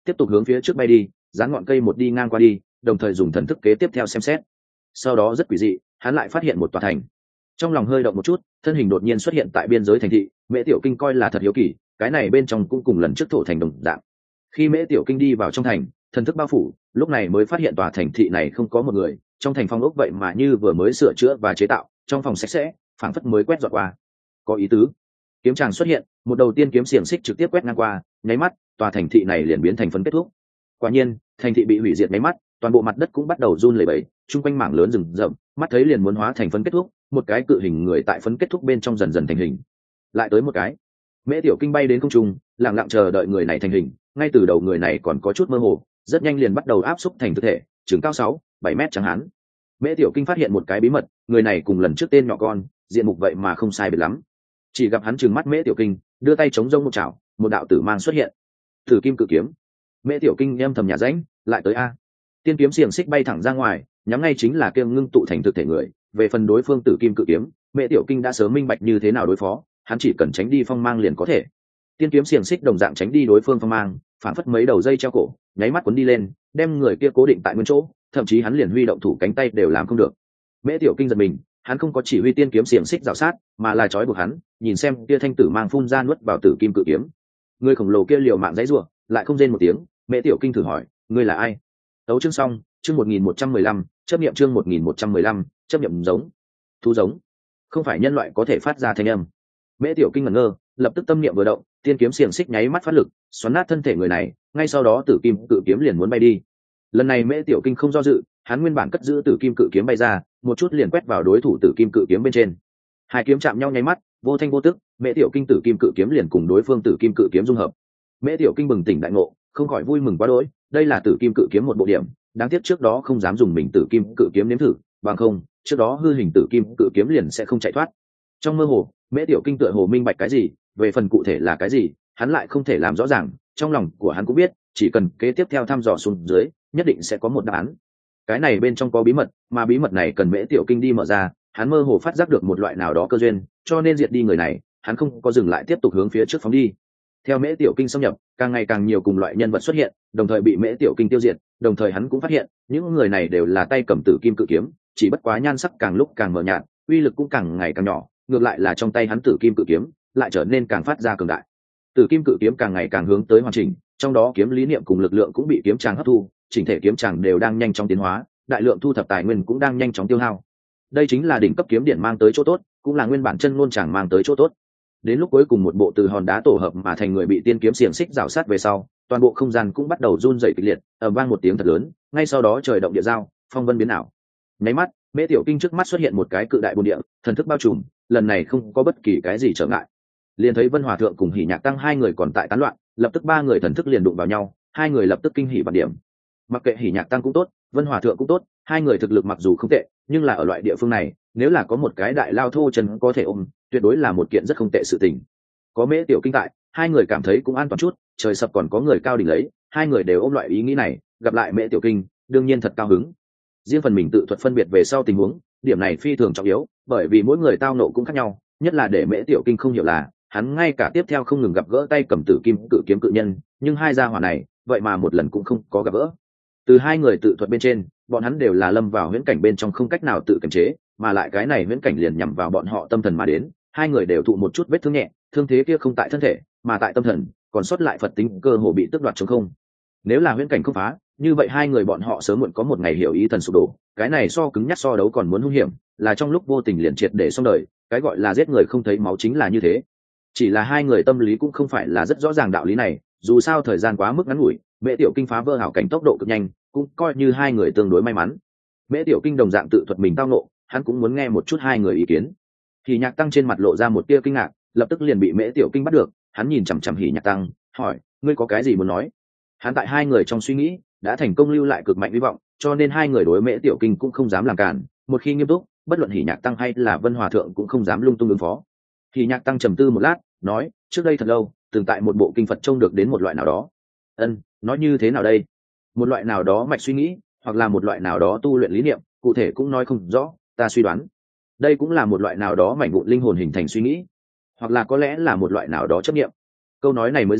tiếp tục hướng phía trước bay đi, dán ngọn cây một đi ngang qua đi, đồng thời dùng thần thức kế tiếp theo xem xét. Sau đó rất quỷ dị, hắn lại phát hiện một tòa thành. Trong lòng hơi động một chút, thân hình đột nhiên xuất hiện tại biên giới thành thị. Mễ Tiểu Kinh coi là thật hiếu kỳ, cái này bên trong cũng cùng lần trước thổ thành đồng dạng. Khi Mễ Tiểu Kinh đi vào trong thành, thần thức bao phủ, lúc này mới phát hiện tòa thành thị này không có một người, trong thành phong ốc vậy mà như vừa mới sửa chữa và chế tạo, trong phòng sạch sẽ, phảng phất mới quét dọn qua. Có ý tứ. Kiếm tràng xuất hiện, một đầu tiên kiếm xiềng xích trực tiếp quét ngang qua, nháy mắt, tòa thành thị này liền biến thành phấn kết thúc. Quả nhiên, thành thị bị hủy diệt nháy mắt, toàn bộ mặt đất cũng bắt đầu run lẩy bẩy, chung quanh mảng lớn rừng rậm, mắt thấy liền muốn hóa thành phấn kết thúc, một cái cự hình người tại phấn kết thúc bên trong dần dần thành hình. Lại tới một cái. Mễ Tiểu Kinh bay đến không trung, lặng lặng chờ đợi người này thành hình, ngay từ đầu người này còn có chút mơ hồ, rất nhanh liền bắt đầu áp xúc thành thực thể, chừng cao sáu, bảy mét chẳng hạn. Mễ Tiểu Kinh phát hiện một cái bí mật, người này cùng lần trước tên nhỏ con, diện mục vậy mà không sai biệt lắm. Chỉ gặp hắn trừng mắt Mễ Tiểu Kinh, đưa tay chống rông một chảo, một đạo tử mang xuất hiện. Tử kim cự kiếm. Mễ Tiểu Kinh em thầm nhà rãnh, lại tới a. Tiên kiếm xiềng xích bay thẳng ra ngoài, nhắm ngay chính là kiêng ngưng tụ thành thực thể người. Về phần đối phương tử kim cự kiếm, Mễ Tiểu Kinh đã sớm minh bạch như thế nào đối phó, hắn chỉ cần tránh đi phong mang liền có thể. Tiên kiếm xiềng xích đồng dạng tránh đi đối phương phong mang, phản phất mấy đầu dây treo cổ, nháy mắt cuốn đi lên, đem người kia cố định tại nguyên chỗ, thậm chí hắn liền huy động thủ cánh tay đều làm không được. Mễ Tiểu Kinh giật mình, hắn không có chỉ huy tiên kiếm xiềng xích rào sát, mà là trói buộc hắn, nhìn xem kia thanh tử mang phun ra nuốt vào tử kim cự kiếm. Người khổng lồ kia liều mạng dãy rủa, lại không rên một tiếng. Mễ Tiểu Kinh thử hỏi, ngươi là ai? Tấu chương xong, chương một nghìn một trăm mười lăm, chấp niệm chương một nghìn một trăm mười lăm, chấp niệm giống, thú giống, không phải nhân loại có thể phát ra thanh âm. Mễ Tiểu Kinh ngẩn ngơ, lập tức tâm niệm vừa động, tiên kiếm xiềng xích nháy mắt phát lực, xoắn nát thân thể người này, ngay sau đó tử kim cự kiếm liền muốn bay đi. Lần này Mễ Tiểu Kinh không do dự, hắn nguyên bản cất giữ tử kim cự kiếm bay ra, một chút liền quét vào đối thủ tử kim cự kiếm bên trên. Hai kiếm chạm nhau nháy mắt, vô thanh vô tức, Mễ Tiểu Kinh tử kim cự kiếm liền cùng đối phương tử kim cự kiếm dung hợp. Mễ Tiểu Kinh bừng tỉnh đại ngộ, không khỏi vui mừng quá đỗi, đây là tử kim cự kiếm một bộ điểm, đáng tiếc trước đó không dám dùng mình tử kim cự kiếm nếm thử, bằng không, trước đó hư hình tử kim cự kiếm liền sẽ không chạy thoát. Trong mơ hồ, Mễ Tiểu Kinh tựa hồ minh bạch cái gì, về phần cụ thể là cái gì, hắn lại không thể làm rõ ràng, trong lòng của hắn cũng biết, chỉ cần kế tiếp theo thăm dò xuống dưới, nhất định sẽ có một đáp án. Cái này bên trong có bí mật, mà bí mật này cần Mễ Tiểu Kinh đi mở ra, hắn mơ hồ phát giác được một loại nào đó cơ duyên, cho nên diệt đi người này, hắn không có dừng lại tiếp tục hướng phía trước phóng đi. Theo Mễ Tiểu Kinh xâm nhập, càng ngày càng nhiều cùng loại nhân vật xuất hiện, đồng thời bị Mễ Tiểu Kinh tiêu diệt, đồng thời hắn cũng phát hiện, những người này đều là tay cầm tử kim cự kiếm, chỉ bất quá nhan sắc càng lúc càng mờ nhạt, uy lực cũng càng ngày càng nhỏ, ngược lại là trong tay hắn tử kim cự kiếm lại trở nên càng phát ra cường đại. Tử kim cự kiếm càng ngày càng hướng tới hoàn chỉnh, trong đó kiếm lý niệm cùng lực lượng cũng bị kiếm tràng hấp thu, chỉnh thể kiếm tràng đều đang nhanh chóng tiến hóa, đại lượng thu thập tài nguyên cũng đang nhanh chóng tiêu hao. Đây chính là đỉnh cấp kiếm điện mang tới chỗ tốt, cũng là nguyên bản chân ngôn tràng mang tới chỗ tốt. Đến lúc cuối cùng một bộ từ hòn đá tổ hợp mà thành người bị tiên kiếm xiềng xích rào sát về sau, toàn bộ không gian cũng bắt đầu run rẩy kịch liệt, ầm vang một tiếng thật lớn, ngay sau đó trời động địa giao, phong vân biến ảo. Nháy mắt, Mễ Tiểu Kinh trước mắt xuất hiện một cái cự đại bồn địa, thần thức bao trùm, lần này không có bất kỳ cái gì trở ngại. Liền thấy Vân Hòa thượng cùng Hỉ Nhạc Tăng hai người còn tại tán loạn, lập tức ba người thần thức liền đụng vào nhau, hai người lập tức kinh hỉ vạn điểm. Mặc kệ Hỉ Nhạc Tăng cũng tốt, Vân Hòa thượng cũng tốt, hai người thực lực mặc dù không tệ, nhưng là ở loại địa phương này, nếu là có một cái đại lao thô chân có thể ôm, tuyệt đối là một kiện rất không tệ sự tình. Có Mễ Tiểu Kinh tại, hai người cảm thấy cũng an toàn chút, trời sập còn có người cao đỉnh lấy, hai người đều ôm loại ý nghĩ này, gặp lại Mễ Tiểu Kinh, đương nhiên thật cao hứng. Riêng phần mình tự thuật phân biệt về sau tình huống, điểm này phi thường trọng yếu, bởi vì mỗi người tao nộ cũng khác nhau, nhất là để Mễ Tiểu Kinh không hiểu là, hắn ngay cả tiếp theo không ngừng gặp gỡ tay cầm tử kim cự kiếm cự nhân, nhưng hai gia hỏa này, vậy mà một lần cũng không có gặp gỡ. Từ hai người tự thuật bên trên, bọn hắn đều là lâm vào huyễn cảnh bên trong không cách nào tự kiềm chế, mà lại cái này huyễn cảnh liền nhằm vào bọn họ tâm thần mà đến, hai người đều thụ một chút vết thương nhẹ, thương thế kia không tại thân thể, mà tại tâm thần, còn sót lại Phật tính cơ hồ bị tước đoạt trống không. Nếu là huyễn cảnh không phá, như vậy hai người bọn họ sớm muộn có một ngày hiểu ý thần sụp đổ, cái này so cứng nhắc so đấu còn muốn hung hiểm, là trong lúc vô tình liền triệt để xong đời, cái gọi là giết người không thấy máu chính là như thế. Chỉ là hai người tâm lý cũng không phải là rất rõ ràng đạo lý này, dù sao thời gian quá mức ngắn ngủi, Mễ Tiểu Kinh phá vỡ hảo cảnh tốc độ cực nhanh, cũng coi như hai người tương đối may mắn. Mễ Tiểu Kinh đồng dạng tự thuật mình tao ngộ, hắn cũng muốn nghe một chút hai người ý kiến. Hỉ Nhạc Tăng trên mặt lộ ra một tia kinh ngạc, lập tức liền bị Mễ Tiểu Kinh bắt được, hắn nhìn chằm chằm Hỉ Nhạc Tăng, hỏi, ngươi có cái gì muốn nói? Hắn tại hai người trong suy nghĩ đã thành công lưu lại cực mạnh hy vọng, cho nên hai người đối Mễ Tiểu Kinh cũng không dám làm cản, một khi nghiêm túc, bất luận Hỉ Nhạc Tăng hay là Vân Hòa thượng cũng không dám lung tung ứng phó. Hỉ Nhạc Tăng trầm tư một lát, nói, trước đây thật lâu, từng tại một bộ kinh Phật trông được đến một loại nào đó. Ân, nói như thế nào đây? Một loại nào đó mạch suy nghĩ, hoặc là một loại nào đó tu luyện lý niệm, cụ thể cũng nói không rõ, ta suy đoán, đây cũng là một loại nào đó mảnh vụn linh hồn hình thành suy nghĩ, hoặc là có lẽ là một loại nào đó chấp niệm. Câu nói này mới ra,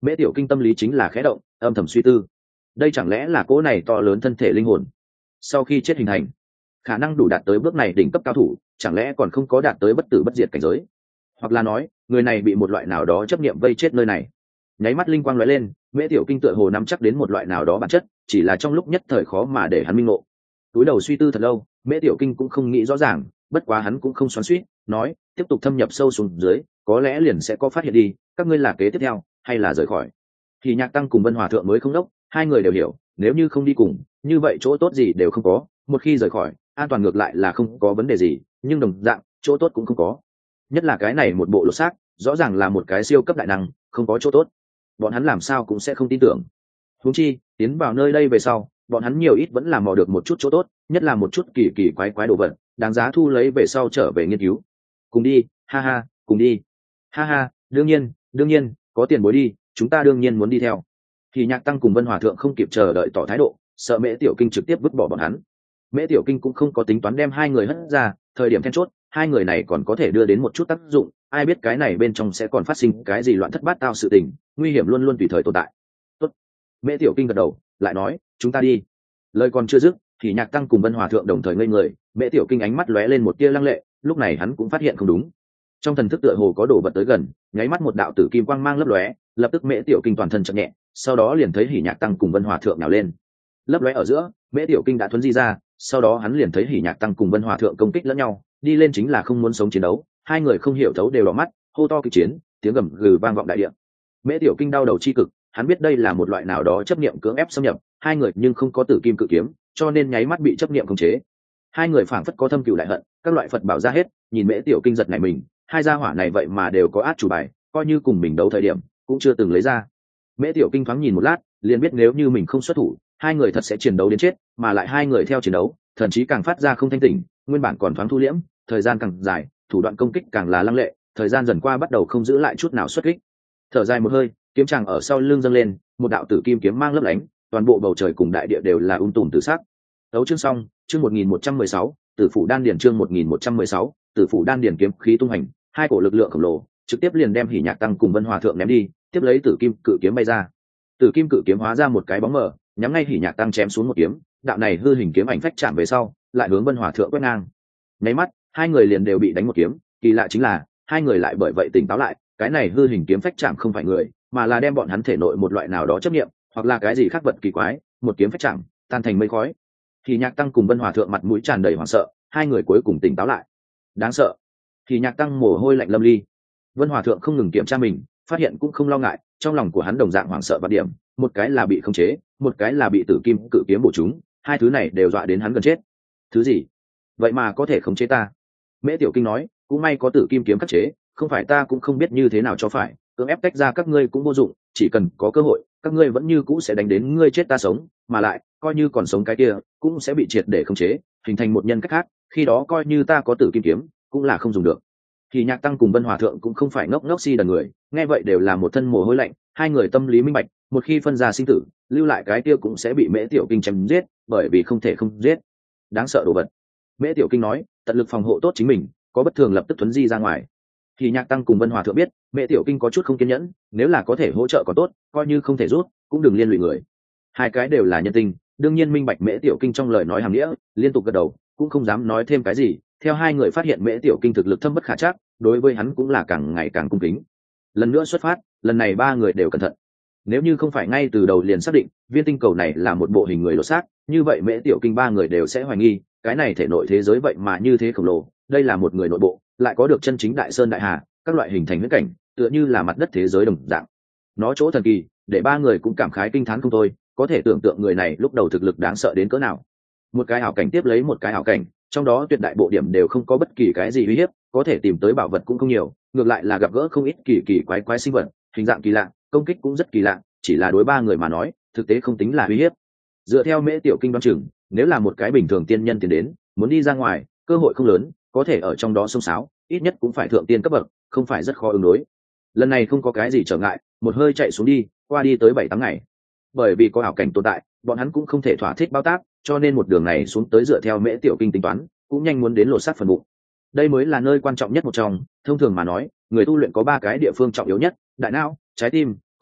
Mễ Tiểu Kinh tâm lý chính là khẽ động, âm thầm suy tư, đây chẳng lẽ là cỗ này to lớn thân thể linh hồn sau khi chết hình thành, khả năng đủ đạt tới bước này đỉnh cấp cao thủ, chẳng lẽ còn không có đạt tới bất tử bất diệt cảnh giới, hoặc là nói người này bị một loại nào đó chấp niệm vây chết nơi này. Nháy mắt linh quang lóe lên, Mễ Tiểu Kinh tựa hồ nắm chắc đến một loại nào đó bản chất, chỉ là trong lúc nhất thời khó mà để hắn minh ngộ. Túi đầu suy tư thật lâu, Mễ Tiểu Kinh cũng không nghĩ rõ ràng, bất quá hắn cũng không xoắn xuýt, nói tiếp tục thâm nhập sâu xuống dưới, có lẽ liền sẽ có phát hiện đi, các ngươi là kế tiếp theo hay là rời khỏi. Thì Nhạc Tăng cùng Vân Hòa thượng mới không đốc, hai người đều hiểu, nếu như không đi cùng, như vậy chỗ tốt gì đều không có, một khi rời khỏi, an toàn ngược lại là không có vấn đề gì, nhưng đồng dạng, chỗ tốt cũng không có. Nhất là cái này một bộ lột xác, rõ ràng là một cái siêu cấp đại năng, không có chỗ tốt, bọn hắn làm sao cũng sẽ không tin tưởng. Huống chi, tiến vào nơi đây về sau, bọn hắn nhiều ít vẫn là mò được một chút chỗ tốt, nhất là một chút kỳ kỳ quái quái đồ vật, đáng giá thu lấy về sau trở về nghiên cứu. Cùng đi, ha ha, cùng đi, ha ha, đương nhiên, đương nhiên, có tiền bối đi, chúng ta đương nhiên muốn đi theo. Thì Nhạc Tăng cùng Vân Hòa thượng không kịp chờ đợi tỏ thái độ, sợ Mễ Tiểu Kinh trực tiếp vứt bỏ bọn hắn. Mễ Tiểu Kinh cũng không có tính toán đem hai người hất ra, thời điểm then chốt, hai người này còn có thể đưa đến một chút tác dụng, ai biết cái này bên trong sẽ còn phát sinh cái gì loạn thất bát tao sự tình, nguy hiểm luôn luôn tùy thời tồn tại. Tốt. Mễ Tiểu Kinh gật đầu, lại nói, chúng ta đi. Lời còn chưa dứt, thì Nhạc Tăng cùng Vân Hòa thượng đồng thời ngây người, Mễ Tiểu Kinh ánh mắt lóe lên một tia lăng lệ, lúc này hắn cũng phát hiện không đúng. Trong thần thức tựa hồ có đồ vật tới gần, nháy mắt một đạo tử kim quang mang lấp lóe, lập tức Mễ Tiểu Kinh toàn thân chậm nhẹ, sau đó liền thấy Hỉ Nhạc Tăng cùng Vân Hòa thượng nào lên. Lấp lóe ở giữa, Mễ Tiểu Kinh đã thuấn di ra, sau đó hắn liền thấy Hỉ Nhạc Tăng cùng Vân Hòa thượng công kích lẫn nhau, đi lên chính là không muốn sống chiến đấu, hai người không hiểu thấu đều đỏ mắt, hô to kịch chiến, tiếng gầm gừ vang vọng đại địa. Mễ Tiểu Kinh đau đầu chi cực, hắn biết đây là một loại nào đó chấp niệm cưỡng ép xâm nhập, hai người nhưng không có tử kim cự kiếm, cho nên nháy mắt bị chấp niệm khống chế. Hai người phảng phất có thâm cừu đại hận, các loại Phật bảo ra hết, nhìn Mễ Tiểu Kinh giật này mình, hai gia hỏa này vậy mà đều có át chủ bài, coi như cùng mình đấu thời điểm, cũng chưa từng lấy ra. Mễ Tiểu Kinh thoáng nhìn một lát, liền biết nếu như mình không xuất thủ, hai người thật sẽ chiến đấu đến chết, mà lại hai người theo chiến đấu, thậm chí càng phát ra không thanh tỉnh, nguyên bản còn thoáng thu liễm, thời gian càng dài, thủ đoạn công kích càng là lăng lệ, thời gian dần qua bắt đầu không giữ lại chút nào xuất kích. Thở dài một hơi, kiếm chàng ở sau lưng dâng lên, một đạo tử kim kiếm mang lấp lánh, toàn bộ bầu trời cùng đại địa đều là um tùm tử sắc. Đấu chương xong, chương một nghìn một trăm mười sáu, Tử phủ đan điển chương một nghìn một trăm mười sáu, Tử phủ đan điển kiếm khí tung hành, hai cổ lực lượng khổng lồ, trực tiếp liền đem Hỉ Nhạc Tăng cùng Vân Hòa thượng ném đi, tiếp lấy Tử kim cự kiếm bay ra. Tử kim cự kiếm hóa ra một cái bóng mờ, nhắm ngay Hỉ Nhạc Tăng chém xuống một kiếm, đạo này hư hình kiếm ảnh phách chạm về sau, lại hướng Vân Hòa thượng quét ngang. Nháy mắt, hai người liền đều bị đánh một kiếm, kỳ lạ chính là, hai người lại bởi vậy tỉnh táo lại, cái này hư hình kiếm phách chạm không phải người, mà là đem bọn hắn thể nội một loại nào đó chấp niệm, hoặc là cái gì khác vật kỳ quái, một kiếm phách chạm, tan thành mây khói. Thì Nhạc Tăng cùng Vân Hòa thượng mặt mũi tràn đầy hoảng sợ, hai người cuối cùng tỉnh táo lại. Đáng sợ. Thì Nhạc Tăng mồ hôi lạnh lâm ly. Vân Hòa thượng không ngừng kiểm tra mình, phát hiện cũng không lo ngại, trong lòng của hắn đồng dạng hoảng sợ và điểm, một cái là bị khống chế, một cái là bị tử kim cự kiếm bổ trúng, hai thứ này đều dọa đến hắn gần chết. Thứ gì? Vậy mà có thể khống chế ta? Mễ Tiểu Kinh nói, cũng may có tử kim kiếm khắc chế, không phải ta cũng không biết như thế nào cho phải, cưỡng ép tách ra các ngươi cũng vô dụng, chỉ cần có cơ hội, các ngươi vẫn như cũ sẽ đánh đến ngươi chết ta sống, mà lại, coi như còn sống cái kia, cũng sẽ bị triệt để khống chế, hình thành một nhân cách khác, khi đó coi như ta có tử kim kiếm, cũng là không dùng được. Thì Nhạc Tăng cùng Vân Hòa thượng cũng không phải ngốc ngốc si đần người, nghe vậy đều là một thân mồ hôi lạnh, hai người tâm lý minh bạch, một khi phân ra sinh tử, lưu lại cái kia cũng sẽ bị Mễ Tiểu Kinh chém giết, bởi vì không thể không giết. Đáng sợ đồ vật. Mễ Tiểu Kinh nói, tận lực phòng hộ tốt chính mình, có bất thường lập tức thuấn di ra ngoài. Thì Nhạc Tăng cùng Vân Hòa thượng biết, Mễ Tiểu Kinh có chút không kiên nhẫn, nếu là có thể hỗ trợ còn tốt, coi như không thể rút, cũng đừng liên lụy người. Hai cái đều là nhân tình, đương nhiên minh bạch Mễ Tiểu Kinh trong lời nói hàm nghĩa, liên tục gật đầu, cũng không dám nói thêm cái gì. Theo hai người phát hiện Mễ Tiểu Kinh thực lực thâm bất khả trắc, đối với hắn cũng là càng ngày càng cung kính. Lần nữa xuất phát, lần này ba người đều cẩn thận. Nếu như không phải ngay từ đầu liền xác định viên tinh cầu này là một bộ hình người lột xác, như vậy Mễ Tiểu Kinh ba người đều sẽ hoài nghi, cái này thể nội thế giới vậy mà như thế khổng lồ, đây là một người nội bộ, lại có được chân chính đại sơn đại hà, các loại hình thành huyễn cảnh, tựa như là mặt đất thế giới đồng dạng. Nó chỗ thần kỳ, để ba người cũng cảm khái kinh thán không thôi, có thể tưởng tượng người này lúc đầu thực lực đáng sợ đến cỡ nào. Một cái ảo cảnh tiếp lấy một cái ảo cảnh, trong đó tuyệt đại bộ điểm đều không có bất kỳ cái gì uy hiếp, có thể tìm tới bảo vật cũng không nhiều, ngược lại là gặp gỡ không ít kỳ kỳ quái quái sinh vật, hình dạng kỳ lạ, công kích cũng rất kỳ lạ, chỉ là đối ba người mà nói, thực tế không tính là uy hiếp. Dựa theo Mễ Tiểu Kinh đoán chừng, nếu là một cái bình thường tiên nhân tiến đến, muốn đi ra ngoài, cơ hội không lớn, có thể ở trong đó xông xáo, ít nhất cũng phải thượng tiên cấp bậc, không phải rất khó ứng đối. Lần này không có cái gì trở ngại, một hơi chạy xuống đi, qua đi tới bảy tám ngày. Bởi vì có ảo cảnh tồn tại, bọn hắn cũng không thể thỏa thích bao tác, cho nên một đường này xuống tới dựa theo Mễ Tiểu Kinh tính toán, cũng nhanh muốn đến lột xác phần bụng. Đây mới là nơi quan trọng nhất một trong, thông thường mà nói, người tu luyện có ba cái địa phương trọng yếu nhất: đại não, trái tim,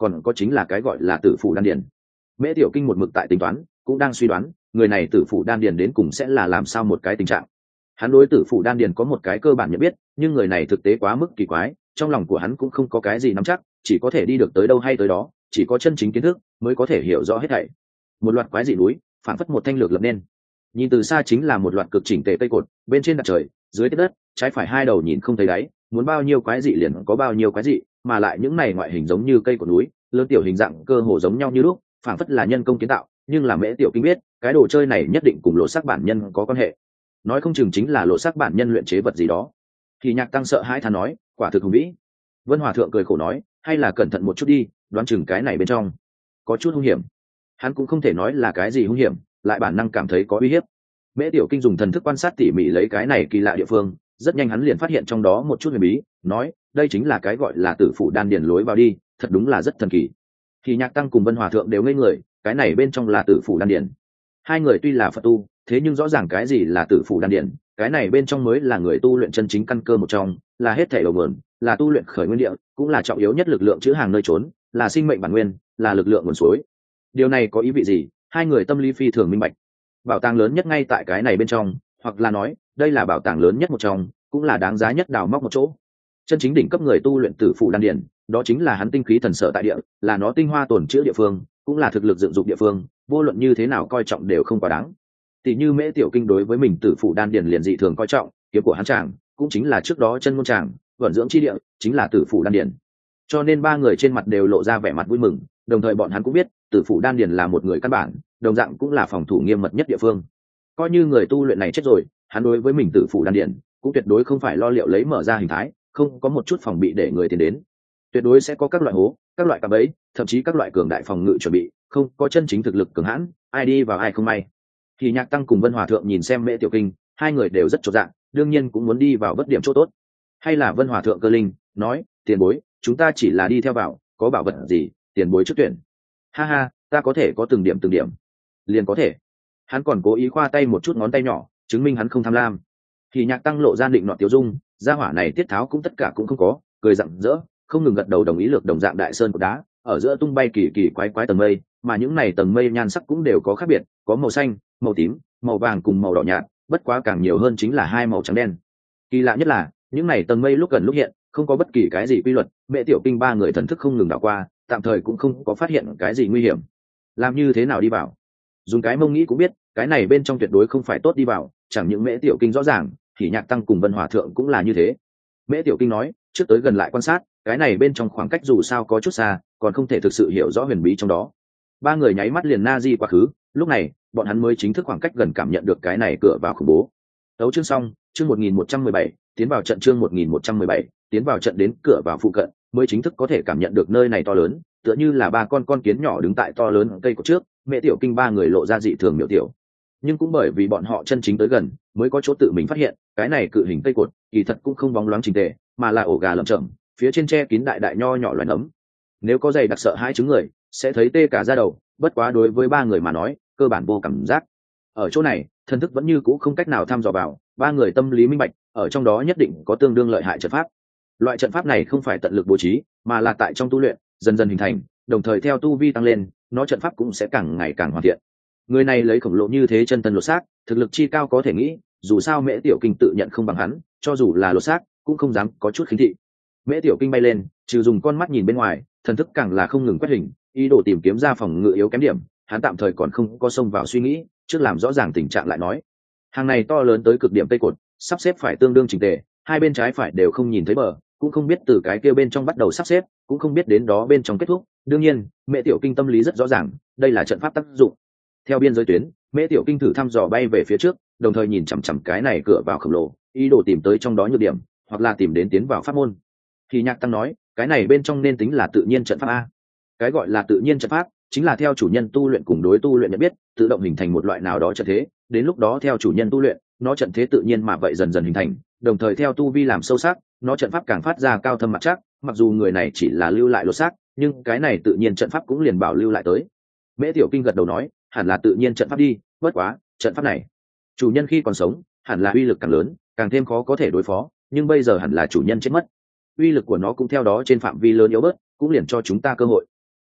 còn có chính là cái gọi là tử phủ đan điền. Mễ Tiểu Kinh một mực tại tính toán, cũng đang suy đoán người này tử phủ đan điền đến cùng sẽ là làm sao một cái tình trạng. Hắn đối tử phủ đan điền có một cái cơ bản nhận biết, nhưng người này thực tế quá mức kỳ quái, trong lòng của hắn cũng không có cái gì nắm chắc, chỉ có thể đi được tới đâu hay tới đó, chỉ có chân chính kiến thức mới có thể hiểu rõ hết thảy. Một loạt quái dị núi, phản phất một thanh lược lập nên. Nhìn từ xa chính là một loạt cực chỉnh tề cây cột, bên trên đặt trời, dưới tiết đất, trái phải hai đầu nhìn không thấy đáy, muốn bao nhiêu quái dị liền có bao nhiêu quái dị, mà lại những này ngoại hình giống như cây cột núi, lớn tiểu hình dạng cơ hồ giống nhau như lúc, phản phất là nhân công kiến tạo, nhưng là Mễ Tiểu Kinh biết, cái đồ chơi này nhất định cùng lộ sắc bản nhân có quan hệ. Nói không chừng chính là lộ sắc bản nhân luyện chế vật gì đó. Thì Nhạc Tăng sợ hãi thán nói, quả thực hùng vĩ. Vân Hòa thượng cười khổ nói, hay là cẩn thận một chút đi, đoán chừng cái này bên trong có chút hung hiểm. Hắn cũng không thể nói là cái gì hung hiểm, lại bản năng cảm thấy có uy hiếp. Mễ Tiểu Kinh dùng thần thức quan sát tỉ mỉ lấy cái này kỳ lạ địa phương, rất nhanh hắn liền phát hiện trong đó một chút huyền bí, nói, đây chính là cái gọi là tử phủ đan điền lối vào đi, thật đúng là rất thần kỳ. Thì Nhạc Tăng cùng Vân Hòa thượng đều ngây người, cái này bên trong là tử phủ đan điền. Hai người tuy là Phật tu, thế nhưng rõ ràng cái gì là tử phủ đan điền, cái này bên trong mới là người tu luyện chân chính căn cơ một trong, là hết thảy đầu nguồn, là tu luyện khởi nguyên địa, cũng là trọng yếu nhất lực lượng chữ hàng nơi trốn, là sinh mệnh bản nguyên, là lực lượng nguồn suối. Điều này có ý vị gì? Hai người tâm lý phi thường minh bạch. Bảo tàng lớn nhất ngay tại cái này bên trong, hoặc là nói, đây là bảo tàng lớn nhất một trong, cũng là đáng giá nhất đào móc một chỗ. Chân chính đỉnh cấp người tu luyện tử phụ đan điển, đó chính là hắn tinh khí thần sở tại địa, là nó tinh hoa tồn trữ địa phương, cũng là thực lực dựng dục địa phương, vô luận như thế nào coi trọng đều không quá đáng. Tỷ như Mễ Tiểu Kinh đối với mình tử phụ đan điển liền dị thường coi trọng, kiếm của hắn chàng, cũng chính là trước đó chân môn chàng, vận dưỡng chi địa, chính là tử phụ đan điển. Cho nên ba người trên mặt đều lộ ra vẻ mặt vui mừng, đồng thời bọn hắn cũng biết, tử phụ đan điển là một người căn bản, đồng dạng cũng là phòng thủ nghiêm mật nhất địa phương. Coi như người tu luyện này chết rồi, hắn đối với mình tử phụ đan điển cũng tuyệt đối không phải lo liệu lấy mở ra hình thái, không có một chút phòng bị để người tiến đến. Tuyệt đối sẽ có các loại hố, các loại cạm bẫy, thậm chí các loại cường đại phòng ngự chuẩn bị, không có chân chính thực lực cường hãn, ai đi vào ai không may. Thì Nhạc Tăng cùng Vân Hòa thượng nhìn xem Mễ Tiểu Kinh, hai người đều rất chột dạ, đương nhiên cũng muốn đi vào bất điểm chỗ tốt. Hay là Vân Hòa thượng cơ linh, nói, tiền bối, chúng ta chỉ là đi theo vào, có bảo vật gì, tiền bối trước tuyển. Ha ha, ta có thể có từng điểm từng điểm, liền có thể. Hắn còn cố ý khoa tay một chút ngón tay nhỏ, chứng minh hắn không tham lam. Thì Nhạc Tăng lộ ra định nọ tiêu dung, gia hỏa này tiết tháo cũng tất cả cũng không có, cười rặng rỡ, không ngừng gật đầu đồng ý lược đồng dạng đại sơn của đá, ở giữa tung bay kỳ kỳ quái quái tầng mây, mà những này tầng mây nhan sắc cũng đều có khác biệt, có màu xanh, màu tím, màu vàng cùng màu đỏ nhạt, bất quá càng nhiều hơn chính là hai màu trắng đen. Kỳ lạ nhất là, những này tầng mây lúc gần lúc hiện, không có bất kỳ cái gì quy luật, Mễ Tiểu Kinh ba người thần thức không ngừng đảo qua, tạm thời cũng không có phát hiện cái gì nguy hiểm. Làm như thế nào đi vào? Dùng cái mông nghĩ cũng biết, cái này bên trong tuyệt đối không phải tốt đi vào, chẳng những Mễ Tiểu Kinh rõ ràng, thì Nhạc Tăng cùng Vân Hòa thượng cũng là như thế. Mễ Tiểu Kinh nói, trước tới gần lại quan sát, cái này bên trong khoảng cách dù sao có chút xa, còn không thể thực sự hiểu rõ huyền bí trong đó. Ba người nháy mắt liền na di quá khứ, lúc này bọn hắn mới chính thức khoảng cách gần cảm nhận được cái này cửa vào khủng bố. Đấu chương xong, chương một nghìn một trăm mười bảy, tiến vào trận chương một nghìn một trăm mười bảy, tiến vào trận đến cửa vào phụ cận, mới chính thức có thể cảm nhận được nơi này to lớn, tựa như là ba con con kiến nhỏ đứng tại to lớn cây cột trước. Mễ Tiểu Kinh ba người lộ ra dị thường miểu tiểu, nhưng cũng bởi vì bọn họ chân chính tới gần, mới có chỗ tự mình phát hiện, cái này cự hình cây cột, kỳ thật cũng không bóng loáng chỉnh tề, mà là ổ gà lởm chởm, phía trên tre kín đại đại nho nhỏ loài nấm. Nếu có dày đặc sợ hai chứng người, sẽ thấy tê cả da đầu, bất quá đối với ba người mà nói, cơ bản vô cảm giác. Ở chỗ này, thần thức vẫn như cũ không cách nào thăm dò vào, ba người tâm lý minh bạch, ở trong đó nhất định có tương đương lợi hại trận pháp. Loại trận pháp này không phải tận lực bố trí, mà là tại trong tu luyện, dần dần hình thành, đồng thời theo tu vi tăng lên, nó trận pháp cũng sẽ càng ngày càng hoàn thiện. Người này lấy khổng lồ như thế chân tân lột xác, thực lực chi cao có thể nghĩ, dù sao Mễ Tiểu Kinh tự nhận không bằng hắn, cho dù là lột xác, cũng không dám có chút khinh thị. Mễ Tiểu Kinh bay lên, trừ dùng con mắt nhìn bên ngoài, thần thức càng là không ngừng quét hình, ý đồ tìm kiếm ra phòng ngự yếu kém điểm. Hắn tạm thời còn không có xông vào suy nghĩ, trước làm rõ ràng tình trạng lại nói. Hàng này to lớn tới cực điểm tây cột, sắp xếp phải tương đương chỉnh tề, hai bên trái phải đều không nhìn thấy bờ, cũng không biết từ cái kia bên trong bắt đầu sắp xếp, cũng không biết đến đó bên trong kết thúc. Đương nhiên, Mễ Tiểu Kinh tâm lý rất rõ ràng, đây là trận pháp tác dụng. Theo biên giới tuyến, Mễ Tiểu Kinh thử thăm dò bay về phía trước, đồng thời nhìn chằm chằm cái này cửa vào khổng lồ, ý đồ tìm tới trong đó nhược điểm, hoặc là tìm đến tiến vào pháp môn. Thì Nhạc Tăng nói, cái này bên trong nên tính là tự nhiên trận pháp a. Cái gọi là tự nhiên trận pháp, chính là theo chủ nhân tu luyện cùng đối tu luyện nhận biết, tự động hình thành một loại nào đó trận thế, đến lúc đó theo chủ nhân tu luyện, nó trận thế tự nhiên mà vậy dần dần hình thành, đồng thời theo tu vi làm sâu sắc, nó trận pháp càng phát ra cao thâm mặt chắc, mặc dù người này chỉ là lưu lại lột xác, nhưng cái này tự nhiên trận pháp cũng liền bảo lưu lại tới. Mễ Tiểu Kinh gật đầu nói, hẳn là tự nhiên trận pháp đi, bất quá, trận pháp này, chủ nhân khi còn sống, hẳn là uy lực càng lớn, càng thêm khó có thể đối phó, nhưng bây giờ hẳn là chủ nhân chết mất, uy lực của nó cũng theo đó trên phạm vi lớn yếu bớt, cũng liền cho chúng ta cơ hội.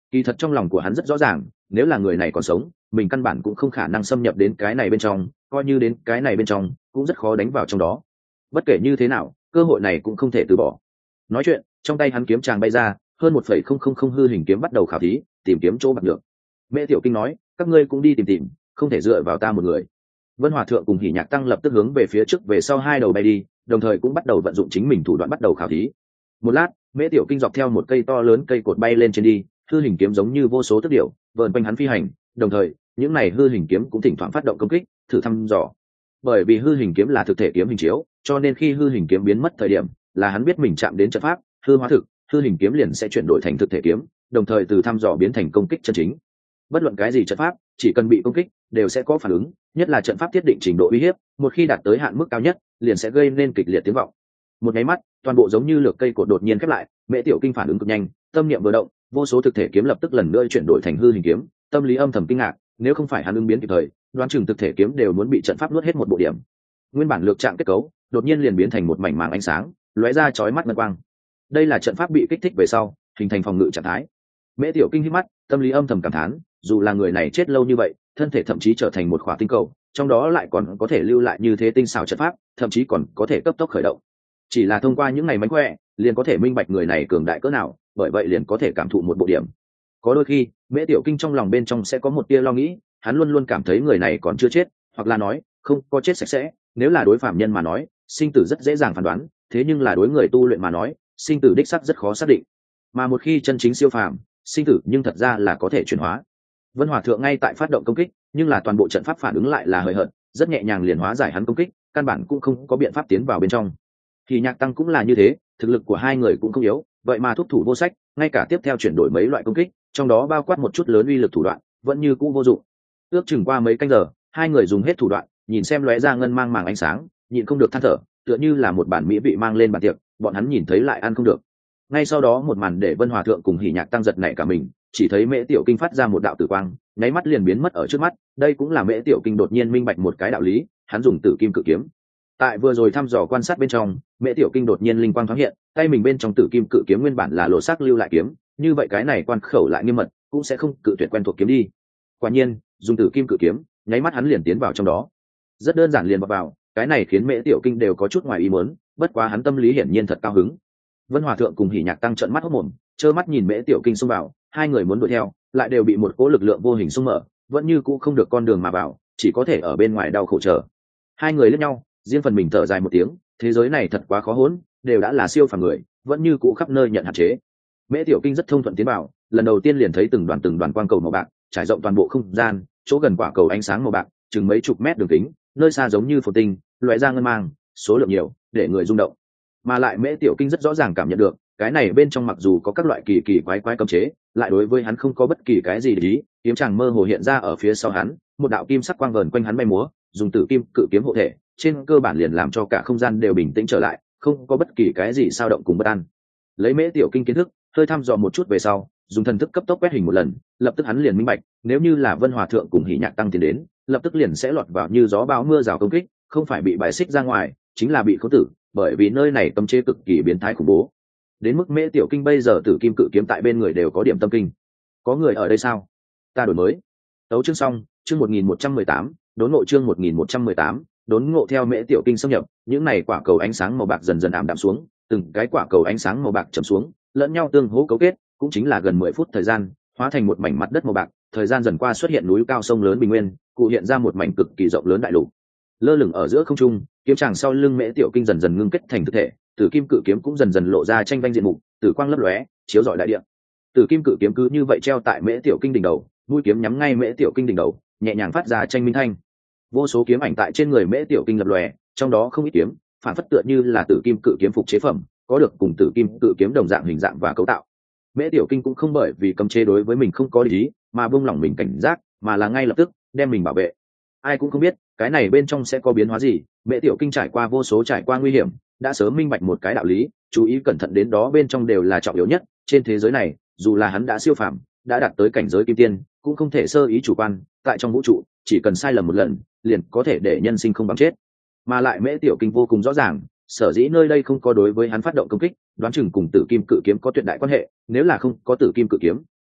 Kỳ thật trong lòng của hắn rất rõ ràng, nếu là người này còn sống, mình căn bản cũng không khả năng xâm nhập đến cái này bên trong, coi như đến cái này bên trong cũng rất khó đánh vào trong đó. Bất kể như thế nào, cơ hội này cũng không thể từ bỏ. Nói chuyện, trong tay hắn kiếm tràng bay ra, hơn một phẩy không không không hư hình kiếm bắt đầu khảo thí, tìm kiếm chỗ bạc được. Mễ Tiểu Kinh nói, các ngươi cũng đi tìm tìm, không thể dựa vào ta một người. Vân Hòa Thượng cùng Hỉ Nhạc Tăng lập tức hướng về phía trước về sau hai đầu bay đi, đồng thời cũng bắt đầu vận dụng chính mình thủ đoạn bắt đầu khảo thí. Một lát, Mễ Tiểu Kinh dọc theo một cây to lớn cây cột bay lên trên đi, hư hình kiếm giống như vô số thức điểu vờn quanh hắn phi hành, đồng thời những này hư hình kiếm cũng thỉnh thoảng phát động công kích, thử thăm dò. Bởi vì hư hình kiếm là thực thể kiếm hình chiếu, cho nên khi hư hình kiếm biến mất thời điểm, là hắn biết mình chạm đến trận pháp, hư hóa thực, hư hình kiếm liền sẽ chuyển đổi thành thực thể kiếm, đồng thời từ thăm dò biến thành công kích chân chính. Bất luận cái gì trận pháp, chỉ cần bị công kích, đều sẽ có phản ứng, nhất là trận pháp thiết định trình độ uy hiếp, một khi đạt tới hạn mức cao nhất, liền sẽ gây nên kịch liệt tiếng vọng. Một nháy mắt, toàn bộ giống như lược cây cột đột nhiên khép lại, Mễ Tiểu Kinh phản ứng cực nhanh, tâm niệm vừa động, vô số thực thể kiếm lập tức lần nữa chuyển đổi thành hư hình kiếm, tâm lý âm thầm kinh ngạc, nếu không phải hắn ứng biến kịp thời, đoán chừng thực thể kiếm đều muốn bị trận pháp nuốt hết một bộ điểm. Nguyên bản lược trạng kết cấu, đột nhiên liền biến thành một mảnh màng ánh sáng, lóe ra chói mắt ngân quang. Đây là trận pháp bị kích thích về sau, hình thành phòng ngự trạng thái. Mễ Tiểu Kinh hít mắt, tâm lý âm thầm cảm thán, dù là người này chết lâu như vậy, thân thể thậm chí trở thành một khỏa tinh cầu, trong đó lại còn có thể lưu lại như thế tinh xảo trận pháp, thậm chí còn có thể cấp tốc khởi động. Chỉ là thông qua những ngày mánh khỏe, liền có thể minh bạch người này cường đại cỡ nào, bởi vậy liền có thể cảm thụ một bộ điểm. Có đôi khi, Mễ Tiểu Kinh trong lòng bên trong sẽ có một tia lo nghĩ, hắn luôn luôn cảm thấy người này còn chưa chết, hoặc là nói không có chết sạch sẽ. Nếu là đối phạm nhân mà nói, sinh tử rất dễ dàng phán đoán, thế nhưng là đối người tu luyện mà nói, sinh tử đích xác rất khó xác định. Mà một khi chân chính siêu phàm, sinh tử nhưng thật ra là có thể chuyển hóa. Vân Hòa Thượng ngay tại phát động công kích, nhưng là toàn bộ trận pháp phản ứng lại là hời hợt, rất nhẹ nhàng liền hóa giải hắn công kích, căn bản cũng không có biện pháp tiến vào bên trong. Thì Nhạc Tăng cũng là như thế, thực lực của hai người cũng không yếu, vậy mà thúc thủ vô sách, ngay cả tiếp theo chuyển đổi mấy loại công kích, trong đó bao quát một chút lớn uy lực thủ đoạn, vẫn như cũ vô dụng. Ước chừng qua mấy canh giờ, hai người dùng hết thủ đoạn, nhìn xem lóe ra ngân mang màng ánh sáng, nhịn không được than thở, tựa như là một bản mỹ vị mang lên bàn tiệc, bọn hắn nhìn thấy lại ăn không được. Ngay sau đó một màn để Vân Hòa Thượng cùng Hỉ Nhạc Tăng giật nảy cả mình, chỉ thấy Mễ Tiểu Kinh phát ra một đạo tử quang, nháy mắt liền biến mất ở trước mắt. Đây cũng là Mễ Tiểu Kinh đột nhiên minh bạch một cái đạo lý, hắn dùng Tử Kim Cự Kiếm. Tại vừa rồi thăm dò quan sát bên trong, Mễ Tiểu Kinh đột nhiên linh quang thoáng hiện, tay mình bên trong Tử Kim Cự Kiếm nguyên bản là lộ sắc lưu lại kiếm, như vậy cái này quan khẩu lại nghiêm mật, cũng sẽ không cự tuyệt quen thuộc kiếm đi. Quả nhiên, dùng Tử Kim Cự Kiếm, nháy mắt hắn liền tiến vào trong đó. Rất đơn giản liền vào vào, cái này khiến Mễ Tiểu Kinh đều có chút ngoài ý muốn, bất quá hắn tâm lý hiển nhiên thật cao hứng. Vân Hòa Thượng cùng Hỉ Nhạc Tăng trợn mắt hốt mồm, trơ mắt nhìn Mễ Tiểu Kinh xông vào, hai người muốn đuổi theo, lại đều bị một cỗ lực lượng vô hình xung mở, vẫn như cũ không được con đường mà vào, chỉ có thể ở bên ngoài đau khổ chờ. Hai người liếc nhau, riêng phần mình thở dài một tiếng, thế giới này thật quá khó hỗn, đều đã là siêu phàm người, vẫn như cũ khắp nơi nhận hạn chế. Mễ Tiểu Kinh rất thông thuận tiến vào, lần đầu tiên liền thấy từng đoàn từng đoàn quang cầu màu bạc, trải rộng toàn bộ không gian, chỗ gần quả cầu ánh sáng màu bạc, chừng mấy chục mét đường kính, nơi xa giống như phồn tinh, lóe ra ngân mang, số lượng nhiều, để người rung động. Mà lại Mễ Tiểu Kinh rất rõ ràng cảm nhận được, cái này bên trong mặc dù có các loại kỳ kỳ quái quái cấm chế, lại đối với hắn không có bất kỳ cái gì để ý. Kiếm chàng mơ hồ hiện ra ở phía sau hắn, một đạo kim sắc quang vờn quanh hắn bay múa, dùng Tử Kim Cự Kiếm hộ thể, trên cơ bản liền làm cho cả không gian đều bình tĩnh trở lại, không có bất kỳ cái gì dao động cùng bất an. Lấy Mễ Tiểu Kinh kiến thức, hơi thăm dò một chút về sau, dùng thần thức cấp tốc quét hình một lần, lập tức hắn liền minh bạch, nếu như là Vân Hòa Thượng cùng Hỉ Nhạc Tăng tiến đến, lập tức liền sẽ lọt vào như gió bão mưa rào công kích, không phải bị bài xích ra ngoài, chính là bị khống tử, bởi vì nơi này cấm chế cực kỳ biến thái khủng bố. Đến mức Mễ Tiểu Kinh bây giờ Tử Kim Cự Kiếm tại bên người đều có điểm tâm kinh. Có người ở đây sao? Ta đổi mới. Tấu chương xong, chương một nghìn một trăm mười tám, đốn ngộ chương một nghìn một trăm mười tám, đốn ngộ theo Mễ Tiểu Kinh xâm nhập, những này quả cầu ánh sáng màu bạc dần dần ảm đạm xuống, từng cái quả cầu ánh sáng màu bạc chậm xuống, lẫn nhau tương hỗ cấu kết, cũng chính là gần mười phút thời gian, hóa thành một mảnh mặt đất màu bạc, thời gian dần qua xuất hiện núi cao sông lớn bình nguyên, cụ hiện ra một mảnh cực kỳ rộng lớn đại lục. Lơ lửng ở giữa không trung, kiếm tràng sau lưng Mễ Tiểu Kinh dần dần ngưng kết thành thực thể, Tử Kim Cự Kiếm cũng dần dần lộ ra tranh vanh diện mục, tử quang lấp lóe, chiếu rọi đại địa. Tử Kim Cự Kiếm cứ như vậy treo tại Mễ Tiểu Kinh đỉnh đầu, mũi kiếm nhắm ngay Mễ Tiểu Kinh đỉnh đầu, nhẹ nhàng phát ra tranh minh thanh. Vô số kiếm ảnh tại trên người Mễ Tiểu Kinh lập lòe, trong đó không ít kiếm, phản phất tựa như là Tử Kim Cự Kiếm phục chế phẩm, có được cùng Tử Kim Cự Kiếm đồng dạng hình dạng và cấu tạo. Mễ Tiểu Kinh cũng không bởi vì cấm chế đối với mình không có lý, mà buông lỏng mình cảnh giác, mà là ngay lập tức đem mình bảo vệ. Ai cũng không biết cái này bên trong sẽ có biến hóa gì. Mễ Tiểu Kinh trải qua vô số trải qua nguy hiểm, đã sớm minh bạch một cái đạo lý, chú ý cẩn thận đến đó bên trong đều là trọng yếu nhất. Trên thế giới này, dù là hắn đã siêu phàm, đã đạt tới cảnh giới kim tiên, cũng không thể sơ ý chủ quan. Tại trong vũ trụ, chỉ cần sai lầm một lần, liền có thể để nhân sinh không bằng chết. Mà lại Mễ Tiểu Kinh vô cùng rõ ràng, sở dĩ nơi đây không có đối với hắn phát động công kích, đoán chừng cùng Tử Kim Cự Kiếm có tuyệt đại quan hệ. Nếu là không có Tử Kim Cự Kiếm,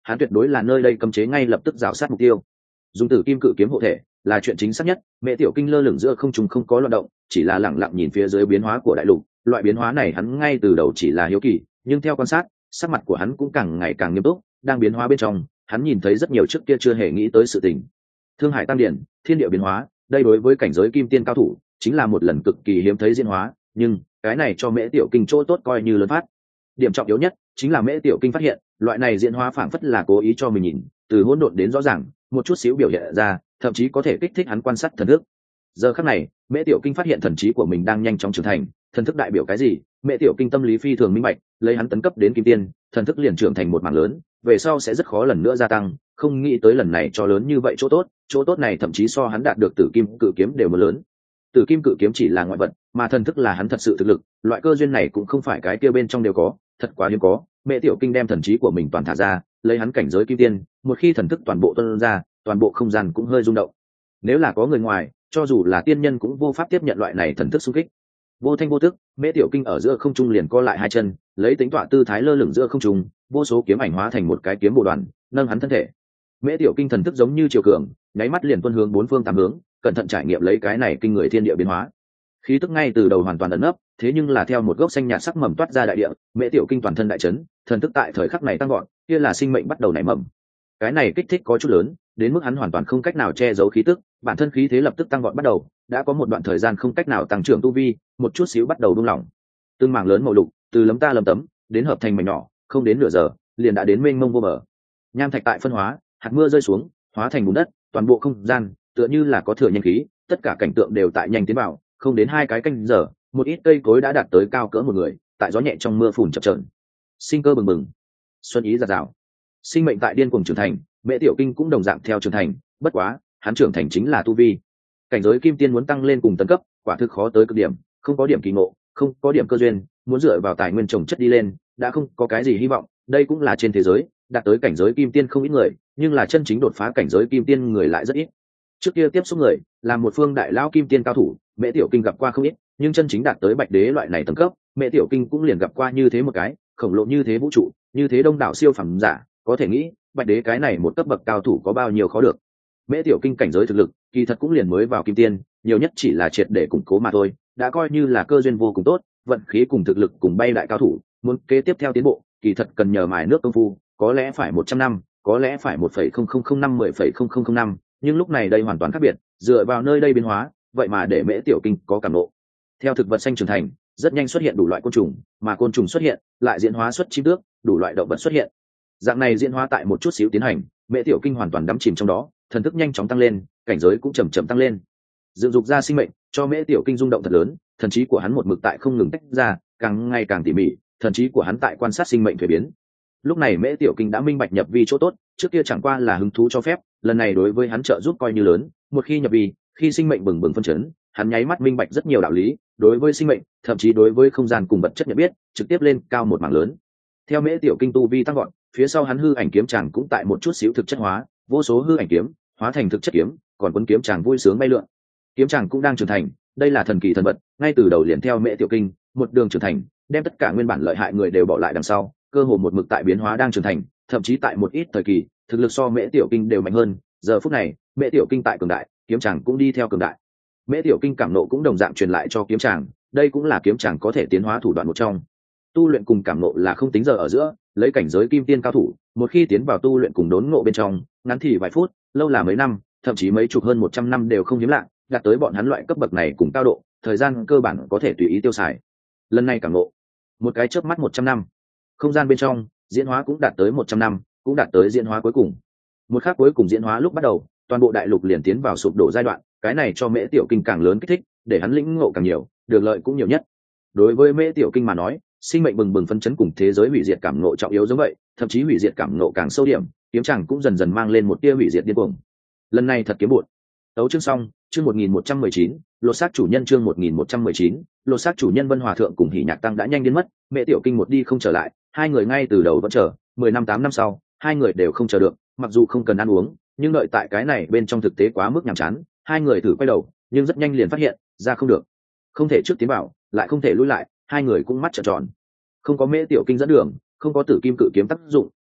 hắn tuyệt đối là nơi đây cấm chế ngay lập tức rào sát mục tiêu. Dùng tử kim cự kiếm hộ thể là chuyện chính xác nhất. Mễ Tiểu Kinh lơ lửng giữa không trung không có loạn động, chỉ là lẳng lặng nhìn phía dưới biến hóa của đại lục. Loại biến hóa này hắn ngay từ đầu chỉ là hiếu kỳ, nhưng theo quan sát, sắc mặt của hắn cũng càng ngày càng nghiêm túc. Đang biến hóa bên trong, hắn nhìn thấy rất nhiều trước kia chưa hề nghĩ tới sự tình. Thương hải tăng điển, thiên địa biến hóa, đây đối với cảnh giới kim tiên cao thủ chính là một lần cực kỳ hiếm thấy diễn hóa, nhưng cái này cho Mễ Tiểu Kinh chỗ tốt coi như lớn phát. Điểm trọng yếu nhất chính là Mễ Tiểu Kinh phát hiện, loại này diễn hóa phảng phất là cố ý cho mình nhìn, từ hỗn độn đến rõ ràng, một chút xíu biểu hiện ra, thậm chí có thể kích thích hắn quan sát thần thức. Giờ khắc này, Mễ Tiểu Kinh phát hiện thần trí của mình đang nhanh chóng trưởng thành, thần thức đại biểu cái gì? Mễ Tiểu Kinh tâm lý phi thường minh bạch, lấy hắn tấn cấp đến kim tiên, thần thức liền trưởng thành một mảng lớn, về sau sẽ rất khó lần nữa gia tăng, không nghĩ tới lần này cho lớn như vậy chỗ tốt, chỗ tốt này thậm chí so hắn đạt được Tử Kim Cự Kiếm đều muốn lớn. Tử Kim Cự Kiếm chỉ là ngoại vật, mà thần thức là hắn thật sự thực lực, loại cơ duyên này cũng không phải cái kia bên trong đều có, thật quá hiếm có. Mễ Tiểu Kinh đem thần trí của mình toàn thả ra, lấy hắn cảnh giới kim tiên, một khi thần thức toàn bộ tuôn ra, toàn bộ không gian cũng hơi rung động. Nếu là có người ngoài, cho dù là tiên nhân cũng vô pháp tiếp nhận loại này thần thức xung kích. Vô thanh vô tức, Mễ Tiểu Kinh ở giữa không trung liền co lại hai chân, lấy tính tọa tư thái lơ lửng giữa không trung, vô số kiếm ảnh hóa thành một cái kiếm bộ đoàn, nâng hắn thân thể. Mễ Tiểu Kinh thần thức giống như triều cường, nháy mắt liền tuôn hướng bốn phương tám hướng, cẩn thận trải nghiệm lấy cái này kinh người thiên địa biến hóa. Khí tức ngay từ đầu hoàn toàn ẩn nấp, thế nhưng là theo một gốc xanh nhạt sắc mầm toát ra đại địa, Mễ Tiểu Kinh toàn thân đại chấn, thần thức tại thời khắc này tăng vọt, kia là sinh mệnh bắt đầu nảy mầm. Cái này kích thích có chút lớn, đến mức hắn hoàn toàn không cách nào che giấu khí tức, bản thân khí thế lập tức tăng vọt bắt đầu, đã có một đoạn thời gian không cách nào tăng trưởng tu vi, một chút xíu bắt đầu buông lỏng. Từng mảng lớn màu lục, từ lấm ta lấm tấm, đến hợp thành mảnh nhỏ, không đến nửa giờ, liền đã đến mênh mông vô bờ. Nham thạch tại phân hóa, hạt mưa rơi xuống, hóa thành bùn đất, toàn bộ không gian tựa như là có thừa nhanh khí, tất cả cảnh tượng đều tại nhanh tiến vào, không đến hai cái canh giờ, một ít cây cối đã đạt tới cao cỡ một người, tại gió nhẹ trong mưa phùn chập chờn. Sinh cơ bừng bừng, xuân ý dạt dào, sinh mệnh tại điên cuồng trưởng thành. Mễ Tiểu Kinh cũng đồng dạng theo trưởng thành, bất quá hắn trưởng thành chính là tu vi. Cảnh giới kim tiên muốn tăng lên cùng tấn cấp, quả thực khó tới cực điểm, không có điểm kỳ ngộ, không có điểm cơ duyên, muốn dựa vào tài nguyên trồng chất đi lên, đã không có cái gì hy vọng. Đây cũng là trên thế giới, đạt tới cảnh giới kim tiên không ít người, nhưng là chân chính đột phá cảnh giới kim tiên người lại rất ít. Trước kia tiếp xúc người, làm một phương đại lão kim tiên cao thủ, Mễ Tiểu Kinh gặp qua không ít, nhưng chân chính đạt tới bạch đế loại này tầng cấp, Mễ Tiểu Kinh cũng liền gặp qua như thế một cái, khổng lồ như thế vũ trụ, như thế đông đảo siêu phẩm giả, có thể nghĩ, bạch đế cái này một cấp bậc cao thủ có bao nhiêu khó được. Mễ Tiểu Kinh cảnh giới thực lực, kỳ thật cũng liền mới vào kim tiên, nhiều nhất chỉ là triệt để củng cố mà thôi, đã coi như là cơ duyên vô cùng tốt, vận khí cùng thực lực cùng bay đại cao thủ, muốn kế tiếp theo tiến bộ, kỳ thật cần nhờ mài nước công phu, có lẽ phải một trăm năm, có lẽ phải một phẩy không không không năm mười phẩy không không không năm, nhưng lúc này đây hoàn toàn khác biệt, dựa vào nơi đây biến hóa, vậy mà để Mễ Tiểu Kinh có cảm ngộ. Theo thực vật xanh trưởng thành, rất nhanh xuất hiện đủ loại côn trùng, mà côn trùng xuất hiện, lại diễn hóa xuất chim tước, đủ loại động vật xuất hiện. Dạng này diễn hóa tại một chút xíu tiến hành, Mễ Tiểu Kinh hoàn toàn đắm chìm trong đó, thần thức nhanh chóng tăng lên, cảnh giới cũng chậm chậm tăng lên. Dựng dục ra sinh mệnh, cho Mễ Tiểu Kinh rung động thật lớn, thần trí của hắn một mực tại không ngừng tách ra, càng ngày càng tỉ mỉ, thần trí của hắn tại quan sát sinh mệnh thay biến. Lúc này Mễ Tiểu Kinh đã minh bạch nhập vi chỗ tốt, trước kia chẳng qua là hứng thú cho phép, lần này đối với hắn trợ giúp coi như lớn, một khi nhập vi, khi sinh mệnh bừng bừng phân chấn, hắn nháy mắt minh bạch rất nhiều đạo lý, đối với sinh mệnh, thậm chí đối với không gian cùng vật chất nhận biết, trực tiếp lên cao một mảng lớn. Theo Mễ Tiểu Kinh tu vi tăng vọt, phía sau hắn hư ảnh kiếm tràng cũng tại một chút xíu thực chất hóa, vô số hư ảnh kiếm hóa thành thực chất kiếm, còn cuốn kiếm tràng vui sướng bay lượn. Kiếm tràng cũng đang trưởng thành, đây là thần kỳ thần vật, ngay từ đầu liền theo Mễ Tiểu Kinh, một đường trưởng thành, đem tất cả nguyên bản lợi hại người đều bỏ lại đằng sau, cơ hồ một mực tại biến hóa đang trưởng thành, thậm chí tại một ít thời kỳ, thực lực so Mễ Tiểu Kinh đều mạnh hơn. Giờ phút này, Mễ Tiểu Kinh tại cường đại, kiếm tràng cũng đi theo cường đại. Mễ Tiểu Kinh cảm nộ cũng đồng dạng truyền lại cho kiếm tràng, đây cũng là kiếm tràng có thể tiến hóa thủ đoạn một trong. Tu luyện cùng cảm nộ là không tính giờ ở giữa, lấy cảnh giới kim tiên cao thủ, một khi tiến vào tu luyện cùng đốn ngộ bên trong, ngắn thì vài phút, lâu là mấy năm, thậm chí mấy chục hơn một trăm năm đều không hiếm lạ, đạt tới bọn hắn loại cấp bậc này cùng cao độ, thời gian cơ bản có thể tùy ý tiêu xài. Lần này cảm nộ, một cái chớp mắt một trăm năm. Không gian bên trong, diễn hóa cũng đạt tới một trăm năm, cũng đạt tới diễn hóa cuối cùng. Một khắc cuối cùng diễn hóa lúc bắt đầu, toàn bộ đại lục liền tiến vào sụp đổ giai đoạn, cái này cho Mễ Tiểu Kinh càng lớn kích thích, để hắn lĩnh ngộ càng nhiều, được lợi cũng nhiều nhất. Đối với Mễ Tiểu Kinh mà nói, sinh mệnh bừng bừng phân chấn cùng thế giới hủy diệt cảm ngộ trọng yếu giống vậy, thậm chí hủy diệt cảm ngộ càng sâu điểm, kiếm chàng cũng dần dần mang lên một tia hủy diệt điên cuồng. Lần này thật kiếm bột. Tấu chương xong, chương một nghìn một trăm mười chín, lột xác chủ nhân chương một nghìn một trăm mười chín, lột xác chủ nhân Vân Hòa thượng cùng Hỉ Nhạc Tăng đã nhanh đến mất, Mễ Tiểu Kinh một đi không trở lại, hai người ngay từ đầu vẫn chờ, mười năm tám năm sau, hai người đều không chờ được, mặc dù không cần ăn uống, nhưng đợi tại cái này bên trong thực tế quá mức nhàm chán, hai người thử quay đầu, nhưng rất nhanh liền phát hiện, ra không được. Không thể trước tiến vào, lại không thể lùi lại, hai người cũng mắt trợn tròn. Không có Mễ Tiểu Kinh dẫn đường, không có Tử Kim Cự Kiếm tác dụng,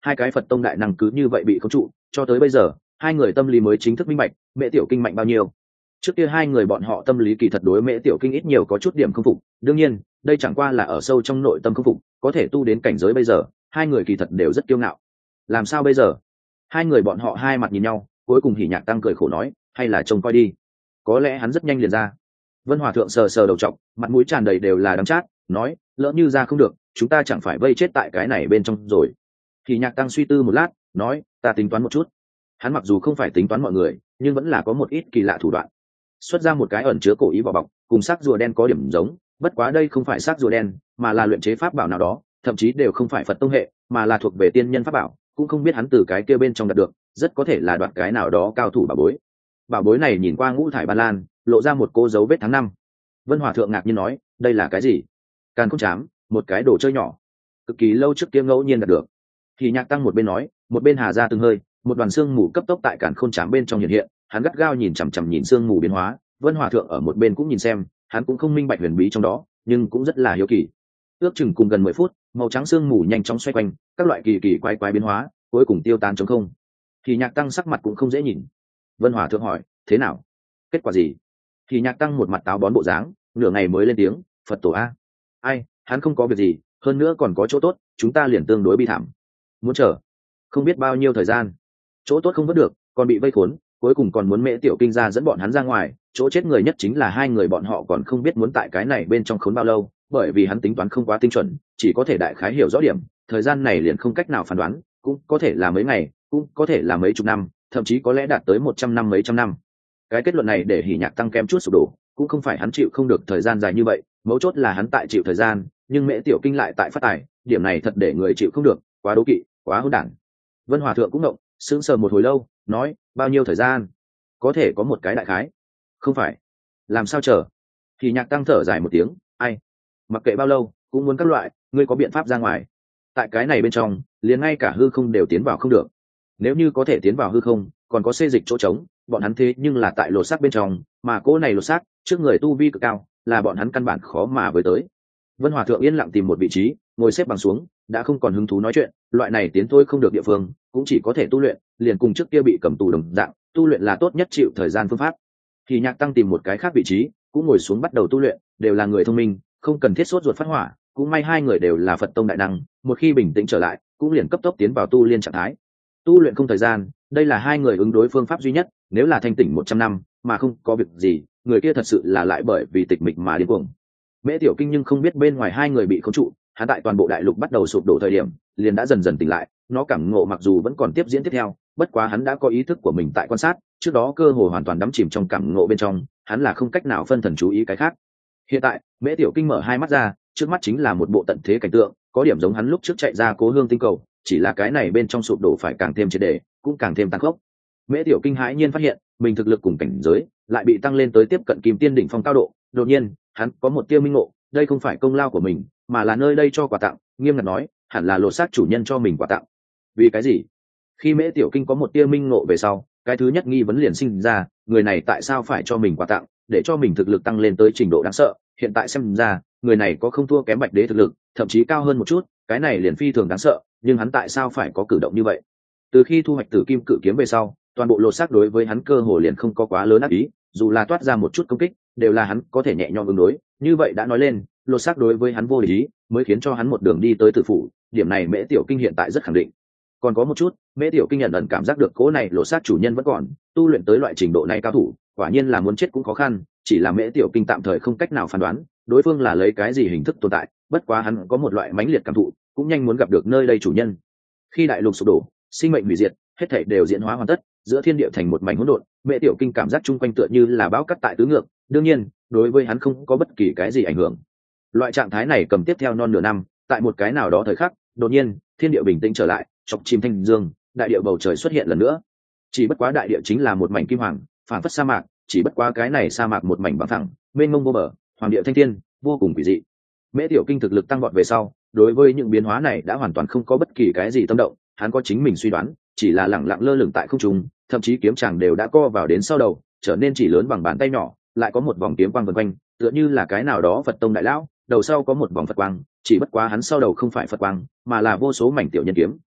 hai cái Phật tông đại năng cứ như vậy bị khống trụ, cho tới bây giờ hai người tâm lý mới chính thức minh bạch Mễ Tiểu Kinh mạnh bao nhiêu. Trước kia hai người bọn họ tâm lý kỳ thật đối Mễ Tiểu Kinh ít nhiều có chút điểm không phục, đương nhiên đây chẳng qua là ở sâu trong nội tâm không phục, có thể tu đến cảnh giới bây giờ hai người kỳ thật đều rất kiêu ngạo. Làm sao bây giờ? Hai người bọn họ hai mặt nhìn nhau, cuối cùng Hỉ Nhạc Tăng cười khổ nói, hay là trông coi đi, có lẽ hắn rất nhanh liền ra. Vân Hòa Thượng sờ sờ đầu trọc, mặt mũi tràn đầy đều là đắng chát, nói, lỡ như ra không được chúng ta chẳng phải vây chết tại cái này bên trong rồi. Hỉ Nhạc Tăng suy tư một lát, nói, ta tính toán một chút. Hắn mặc dù không phải tính toán mọi người, nhưng vẫn là có một ít kỳ lạ thủ đoạn. Xuất ra một cái ẩn chứa cổ ý vỏ bọc, cùng xác rùa đen có điểm giống, bất quá đây không phải xác rùa đen, mà là luyện chế pháp bảo nào đó, thậm chí đều không phải Phật tông hệ, mà là thuộc về tiên nhân pháp bảo, cũng không biết hắn từ cái kia bên trong đạt được, rất có thể là đoạt cái nào đó cao thủ bảo bối. Bảo bối này nhìn qua ngũ thải ban lan, lộ ra một cô dấu vết tháng năm. Vân Hòa Thượng ngạc nhiên nói, đây là cái gì? Càn Khôn Chám, một cái đồ chơi nhỏ, cực kỳ lâu trước kia ngẫu nhiên đạt được. Thì Nhạc Tăng một bên nói, một bên hà ra từng hơi, một đoàn xương mù cấp tốc tại Càn Khôn Chám bên trong hiện hiện, hắn gắt gao nhìn chằm chằm nhìn xương mù biến hóa. Vân Hòa Thượng ở một bên cũng nhìn xem, hắn cũng không minh bạch huyền bí trong đó, nhưng cũng rất là hiếu kỳ. Ước chừng cùng gần mười phút, màu trắng xương mù nhanh chóng xoay quanh, các loại kỳ kỳ quái quái biến hóa, cuối cùng tiêu tan trống không. Thì Nhạc Tăng sắc mặt cũng không dễ nhìn. Vân Hòa Thượng hỏi, thế nào? Kết quả gì? Thì Nhạc Tăng một mặt táo bón bộ dáng, nửa ngày mới lên tiếng, Phật tổ a. Ai, hắn không có việc gì, hơn nữa còn có chỗ tốt, chúng ta liền tương đối bi thảm. Muốn chờ, không biết bao nhiêu thời gian. Chỗ tốt không vớt được, còn bị vây khốn, cuối cùng còn muốn Mễ Tiểu Kinh ra dẫn bọn hắn ra ngoài, chỗ chết người nhất chính là hai người bọn họ còn không biết muốn tại cái này bên trong khốn bao lâu, bởi vì hắn tính toán không quá tinh chuẩn, chỉ có thể đại khái hiểu rõ điểm, thời gian này liền không cách nào phán đoán, cũng có thể là mấy ngày, cũng có thể là mấy chục năm, thậm chí có lẽ đạt tới một trăm năm mấy trăm năm. Cái kết luận này để Hỉ Nhạc Tăng kém chút sụp đổ, cũng không phải hắn chịu không được thời gian dài như vậy, mấu chốt là hắn tại chịu thời gian, nhưng Mễ Tiểu Kinh lại tại phát tài, điểm này thật để người chịu không được, quá đố kỵ, quá hỗn đản. Vân Hòa Thượng cũng động, sững sờ một hồi lâu, nói, bao nhiêu thời gian? Có thể có một cái đại khái. Không phải, làm sao chờ? Thì Nhạc Tăng thở dài một tiếng, ai, mặc kệ bao lâu cũng muốn các loại, ngươi có biện pháp ra ngoài. Tại cái này bên trong liền ngay cả hư không đều tiến vào không được, nếu như có thể tiến vào hư không còn có xê dịch chỗ trống, bọn hắn thế nhưng là tại lột xác bên trong, mà cỗ này lột xác trước người tu vi cực cao, là bọn hắn căn bản khó mà với tới. Vân Hòa Thượng yên lặng tìm một vị trí ngồi xếp bằng xuống, đã không còn hứng thú nói chuyện, loại này tiến thôi không được địa phương cũng chỉ có thể tu luyện, liền cùng trước kia bị cầm tù đồng dạng, tu luyện là tốt nhất chịu thời gian phương pháp. Thì Nhạc Tăng tìm một cái khác vị trí cũng ngồi xuống bắt đầu tu luyện, đều là người thông minh, không cần thiết sốt ruột phát hỏa, cũng may hai người đều là Phật tông đại năng, một khi bình tĩnh trở lại cũng liền cấp tốc tiến vào tu liên trạng thái. Tu luyện không thời gian, đây là hai người ứng đối phương pháp duy nhất, nếu là thanh tỉnh một trăm năm mà không có việc gì, người kia thật sự là lại bởi vì tịch mịch mà điên cuồng. Mễ Tiểu Kinh nhưng không biết bên ngoài hai người bị khống trụ, hắn tại toàn bộ đại lục bắt đầu sụp đổ thời điểm, liền đã dần dần tỉnh lại, nó cảm ngộ mặc dù vẫn còn tiếp diễn tiếp theo, bất quá hắn đã có ý thức của mình tại quan sát, trước đó cơ hồ hoàn toàn đắm chìm trong cảm ngộ bên trong, hắn là không cách nào phân thần chú ý cái khác. Hiện tại, Mễ Tiểu Kinh mở hai mắt ra, trước mắt chính là một bộ tận thế cảnh tượng, có điểm giống hắn lúc trước chạy ra Cố Hương tinh cầu, chỉ là cái này bên trong sụp đổ phải càng thêm triệt để, cũng càng thêm tàn khốc. Mễ Tiểu Kinh hãi nhiên phát hiện, mình thực lực cùng cảnh giới lại bị tăng lên tới tiếp cận Kim Tiên đỉnh phong cao độ, đột nhiên, hắn có một tia minh ngộ, đây không phải công lao của mình, mà là nơi đây cho quà tặng, nghiêm ngặt nói, hẳn là lột xác chủ nhân cho mình quà tặng. Vì cái gì? Khi Mễ Tiểu Kinh có một tia minh ngộ về sau, cái thứ nhất nghi vấn liền sinh ra, người này tại sao phải cho mình quà tặng, để cho mình thực lực tăng lên tới trình độ đáng sợ, hiện tại xem ra, người này có không thua kém Bạch Đế thực lực, thậm chí cao hơn một chút, cái này liền phi thường đáng sợ, nhưng hắn tại sao phải có cử động như vậy? Từ khi thu hoạch Tử Kim Cự Kiếm về sau, toàn bộ lột xác đối với hắn cơ hồ liền không có quá lớn ác ý, dù là toát ra một chút công kích, đều là hắn có thể nhẹ nhõm ứng đối, như vậy đã nói lên, lột xác đối với hắn vô lý, mới khiến cho hắn một đường đi tới tử phủ, điểm này Mễ Tiểu Kinh hiện tại rất khẳng định. Còn có một chút, Mễ Tiểu Kinh nhận ẩn cảm giác được cỗ này lột xác chủ nhân vẫn còn, tu luyện tới loại trình độ này cao thủ, quả nhiên là muốn chết cũng khó khăn, chỉ là Mễ Tiểu Kinh tạm thời không cách nào phán đoán, đối phương là lấy cái gì hình thức tồn tại, bất quá hắn có một loại mãnh liệt cảm thụ, cũng nhanh muốn gặp được nơi đây chủ nhân. Khi đại lục sụp đổ, sinh mệnh hủy diệt, hết thảy đều diễn hóa hoàn tất, giữa thiên địa thành một mảnh hỗn độn, Mễ Tiểu Kinh cảm giác chung quanh tựa như là bão cắt tại tứ ngược, đương nhiên, đối với hắn không có bất kỳ cái gì ảnh hưởng. Loại trạng thái này cầm tiếp theo non nửa năm, tại một cái nào đó thời khắc, đột nhiên, thiên địa bình tĩnh trở lại, chọc chim thanh dương, đại địa bầu trời xuất hiện lần nữa. Chỉ bất quá đại địa chính là một mảnh kim hoàng, phản phất sa mạc, chỉ bất quá cái này sa mạc một mảnh bằng phẳng, mênh mông vô bờ, hoàng địa thanh thiên, vô cùng quỷ dị. Mễ Tiểu Kinh thực lực tăng vọt về sau, đối với những biến hóa này đã hoàn toàn không có bất kỳ cái gì tâm động, hắn có chính mình suy đoán, chỉ là lẳng lặng lơ lửng tại không trung, thậm chí kiếm chàng đều đã co vào đến sau đầu, trở nên chỉ lớn bằng bàn tay nhỏ, lại có một vòng kiếm quang vần quanh, tựa như là cái nào đó Phật tông đại lão, đầu sau có một vòng Phật quang, chỉ bất quá hắn sau đầu không phải Phật quang, mà là vô số mảnh tiểu nhân kiếm,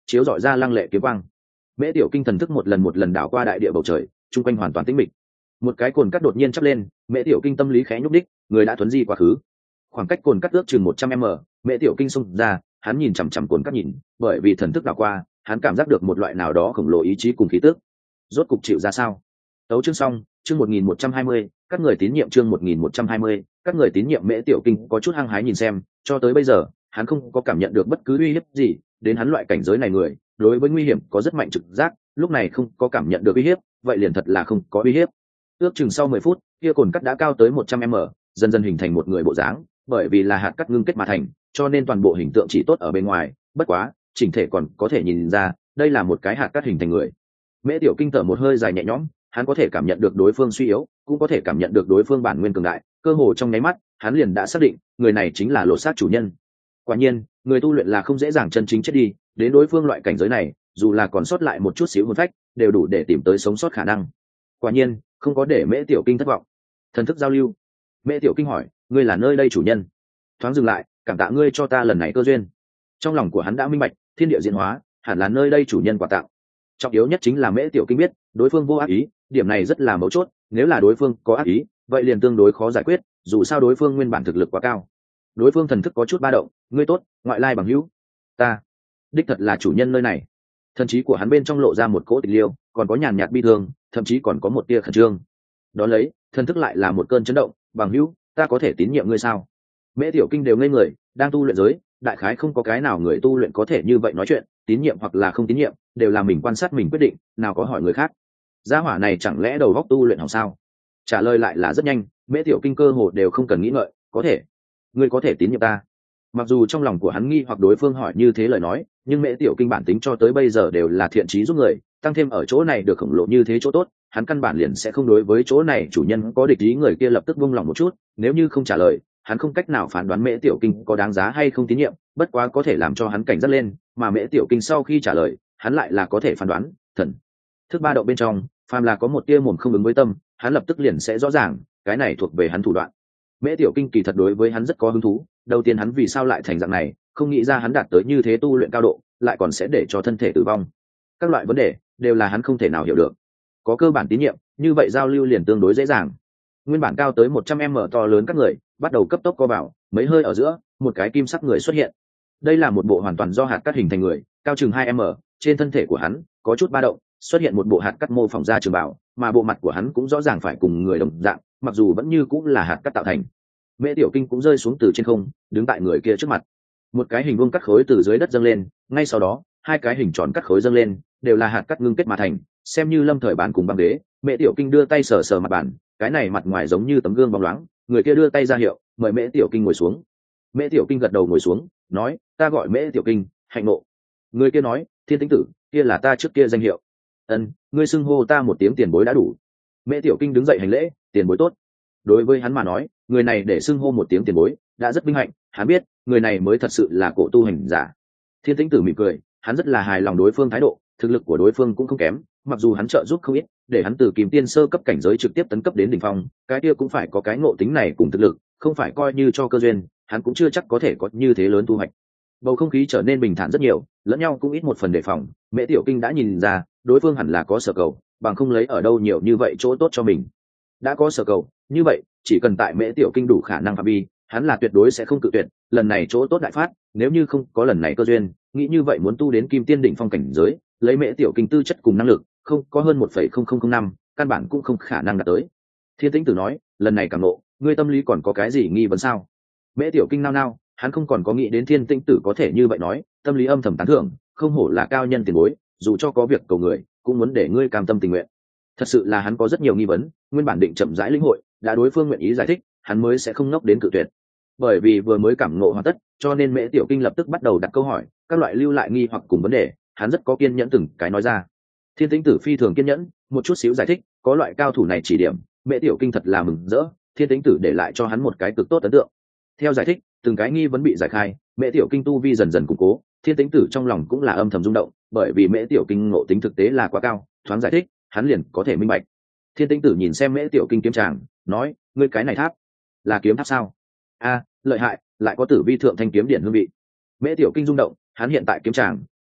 chiếu dọi ra lăng lệ kiếm quang. Mễ Tiểu Kinh thần thức một lần một lần đảo qua đại địa bầu trời, chung quanh hoàn toàn tĩnh mịch. Một cái cồn cắt đột nhiên chắp lên, Mễ Tiểu Kinh tâm lý khẽ nhúc đích, người đã thuấn di quá khứ. Khoảng cách cồn cắt ước chừng một trăm mét, Mễ Tiểu Kinh xông ra, hắn nhìn chằm chằm cồn cắt nhìn, bởi vì thần thức đảo qua, hắn cảm giác được một loại nào đó khổng lồ ý chí cùng khí tức. Rốt cục chịu ra sao? Tấu chương xong, chương một nghìn một trăm hai mươi, các người tín nhiệm chương một nghìn một trăm hai mươi, các người tín nhiệm. Mễ Tiểu Kinh có chút hăng hái nhìn xem, cho tới bây giờ, hắn không có cảm nhận được bất cứ uy hiếp gì, đến hắn loại cảnh giới này người, đối với nguy hiểm có rất mạnh trực giác, lúc này không có cảm nhận được uy hiếp, vậy liền thật là không có uy hiếp. Ước chừng sau mười phút, kia cồn cắt đã cao tới một trăm mét, dần dần hình thành một người bộ dáng, bởi vì là hạt cắt ngưng kết mà thành, cho nên toàn bộ hình tượng chỉ tốt ở bên ngoài, bất quá, chỉnh thể còn có thể nhìn ra, đây là một cái hạt cắt hình thành người. Mễ Tiểu Kinh thở một hơi dài nhẹ nhõm, hắn có thể cảm nhận được đối phương suy yếu, cũng có thể cảm nhận được đối phương bản nguyên cường đại, cơ hồ trong nháy mắt, hắn liền đã xác định, người này chính là lột xác chủ nhân. Quả nhiên, người tu luyện là không dễ dàng chân chính chết đi, đến đối phương loại cảnh giới này, dù là còn sót lại một chút xíu hồn phách, đều đủ để tìm tới sống sót khả năng. Quả nhiên, không có để Mễ Tiểu Kinh thất vọng. Thần thức giao lưu. Mễ Tiểu Kinh hỏi, ngươi là nơi đây chủ nhân? Thoáng dừng lại, cảm tạ ngươi cho ta lần này cơ duyên. Trong lòng của hắn đã minh bạch, thiên địa diễn hóa, hẳn là nơi đây chủ nhân quà tặng. Trọng yếu nhất chính là Mễ Tiểu Kinh biết, đối phương vô ác ý, điểm này rất là mấu chốt, nếu là đối phương có ác ý, vậy liền tương đối khó giải quyết, dù sao đối phương nguyên bản thực lực quá cao. Đối phương thần thức có chút ba động, ngươi tốt, ngoại lai bằng hữu. Ta, đích thật là chủ nhân nơi này. Thần trí của hắn bên trong lộ ra một cỗ tịch liêu, còn có nhàn nhạt bi thương, thậm chí còn có một tia khẩn trương. Đó lấy, thần thức lại là một cơn chấn động, bằng hữu, ta có thể tín nhiệm ngươi sao? Mễ Tiểu Kinh đều ngây người, đang tu luyện giới, đại khái không có cái nào người tu luyện có thể như vậy nói chuyện, tín nhiệm hoặc là không tín nhiệm, đều là mình quan sát mình quyết định, nào có hỏi người khác. Gia hỏa này chẳng lẽ đầu óc tu luyện hỏng sao? Trả lời lại là rất nhanh, Mễ Tiểu Kinh cơ hồ đều không cần nghĩ ngợi, có thể. Ngươi có thể tín nhiệm ta. Mặc dù trong lòng của hắn nghi hoặc đối phương hỏi như thế lời nói, nhưng Mễ Tiểu Kinh bản tính cho tới bây giờ đều là thiện chí giúp người, tăng thêm ở chỗ này được khổng lồ như thế chỗ tốt, hắn căn bản liền sẽ không đối với chỗ này chủ nhân có địch ý. Người kia lập tức buông lòng một chút, nếu như không trả lời, hắn không cách nào phán đoán Mễ Tiểu Kinh có đáng giá hay không tín nhiệm, bất quá có thể làm cho hắn cảnh giác lên, mà Mễ Tiểu Kinh sau khi trả lời, hắn lại là có thể phán đoán, thần thức ba động bên trong, phàm là có một tia mồm không ứng với tâm, hắn lập tức liền sẽ rõ ràng, cái này thuộc về hắn thủ đoạn. Mễ Tiểu Kinh kỳ thật đối với hắn rất có hứng thú, đầu tiên hắn vì sao lại thành dạng này, không nghĩ ra hắn đạt tới như thế tu luyện cao độ, lại còn sẽ để cho thân thể tử vong. Các loại vấn đề đều là hắn không thể nào hiểu được. Có cơ bản tín nhiệm, như vậy giao lưu liền tương đối dễ dàng. Nguyên bản cao tới một trăm mét to lớn các người, bắt đầu cấp tốc co vào, mấy hơi ở giữa, một cái kim sắc người xuất hiện. Đây là một bộ hoàn toàn do hạt cắt hình thành người, cao chừng hai mét, trên thân thể của hắn có chút ba động, xuất hiện một bộ hạt cắt mô phỏng ra trường bảo, mà bộ mặt của hắn cũng rõ ràng phải cùng người đồng dạng, mặc dù vẫn như cũng là hạt cắt tạo thành. Mễ Tiểu Kinh cũng rơi xuống từ trên không, đứng tại người kia trước mặt. Một cái hình vuông cắt khối từ dưới đất dâng lên, ngay sau đó, hai cái hình tròn cắt khối dâng lên, đều là hạt cắt ngưng kết mà thành, xem như lâm thời bản cùng băng đế. Mễ Tiểu Kinh đưa tay sờ sờ mặt bản, cái này mặt ngoài giống như tấm gương bóng loáng, người kia đưa tay ra hiệu, mời Mễ Tiểu Kinh ngồi xuống. Mễ Tiểu Kinh gật đầu ngồi xuống, nói, ta gọi Mễ Tiểu Kinh, hạnh ngộ. Người kia nói, Thiên Tĩnh Tử, kia là ta trước kia danh hiệu. Ân, ngươi xưng hô ta một tiếng tiền bối đã đủ. Mễ Tiểu Kinh đứng dậy hành lễ, tiền bối tốt. Đối với hắn mà nói, người này để xưng hô một tiếng tiền bối đã rất vinh hạnh, hắn biết người này mới thật sự là cổ tu hành giả. Thiên Tĩnh Tử mỉm cười, hắn rất là hài lòng đối phương thái độ, thực lực của đối phương cũng không kém, mặc dù hắn trợ giúp không ít, để hắn từ Kim Tiên sơ cấp cảnh giới trực tiếp tấn cấp đến đỉnh phong, cái kia cũng phải có cái ngộ tính này cùng thực lực, không phải coi như cho cơ duyên, hắn cũng chưa chắc có thể có như thế lớn thu hoạch. Bầu không khí trở nên bình thản rất nhiều, lẫn nhau cũng ít một phần đề phòng. Mễ Tiểu Kinh đã nhìn ra, đối phương hẳn là có sở cầu, bằng không lấy ở đâu nhiều như vậy chỗ tốt cho mình. Đã có sở cầu, như vậy chỉ cần tại Mễ Tiểu Kinh đủ khả năng phạm vi, hắn là tuyệt đối sẽ không cự tuyệt. Lần này chỗ tốt đại phát, nếu như không có lần này cơ duyên, nghĩ như vậy muốn tu đến Kim Tiên đỉnh phong cảnh giới, lấy Mễ Tiểu Kinh tư chất cùng năng lực, không có hơn một phẩy không không không năm, căn bản cũng không khả năng đạt tới. Thiên Tĩnh Tử nói, lần này càng nộ, ngươi tâm lý còn có cái gì nghi vấn sao? Mễ Tiểu Kinh nao nao, hắn không còn có nghĩ đến Thiên Tĩnh Tử có thể như vậy nói, tâm lý âm thầm tán thưởng, không hổ là cao nhân tiền bối, dù cho có việc cầu người, cũng muốn để ngươi cam tâm tình nguyện. Thật sự là hắn có rất nhiều nghi vấn, nguyên bản định chậm rãi lĩnh hội, đã đối phương nguyện ý giải thích, hắn mới sẽ không ngốc đến cự tuyệt. Bởi vì vừa mới cảm ngộ hoàn tất, cho nên Mễ Tiểu Kinh lập tức bắt đầu đặt câu hỏi, các loại lưu lại nghi hoặc cùng vấn đề, hắn rất có kiên nhẫn từng cái nói ra. Thiên Tĩnh Tử phi thường kiên nhẫn, một chút xíu giải thích, có loại cao thủ này chỉ điểm, Mễ Tiểu Kinh thật là mừng rỡ, Thiên Tĩnh Tử để lại cho hắn một cái cực tốt ấn tượng. Theo giải thích, từng cái nghi vấn bị giải khai, Mễ Tiểu Kinh tu vi dần dần củng cố, Thiên Tĩnh Tử trong lòng cũng là âm thầm rung động, bởi vì Mễ Tiểu Kinh ngộ tính thực tế là quá cao, thoáng giải thích, hắn liền có thể minh bạch. Thiên Tĩnh Tử nhìn xem Mễ Tiểu Kinh kiếm tràng, nói, ngươi cái này tháp là kiếm tháp sao? A, lợi hại, lại có tử vi thượng thanh kiếm điện hương vị. Mễ Tiểu Kinh rung động, hắn hiện tại kiếm tràng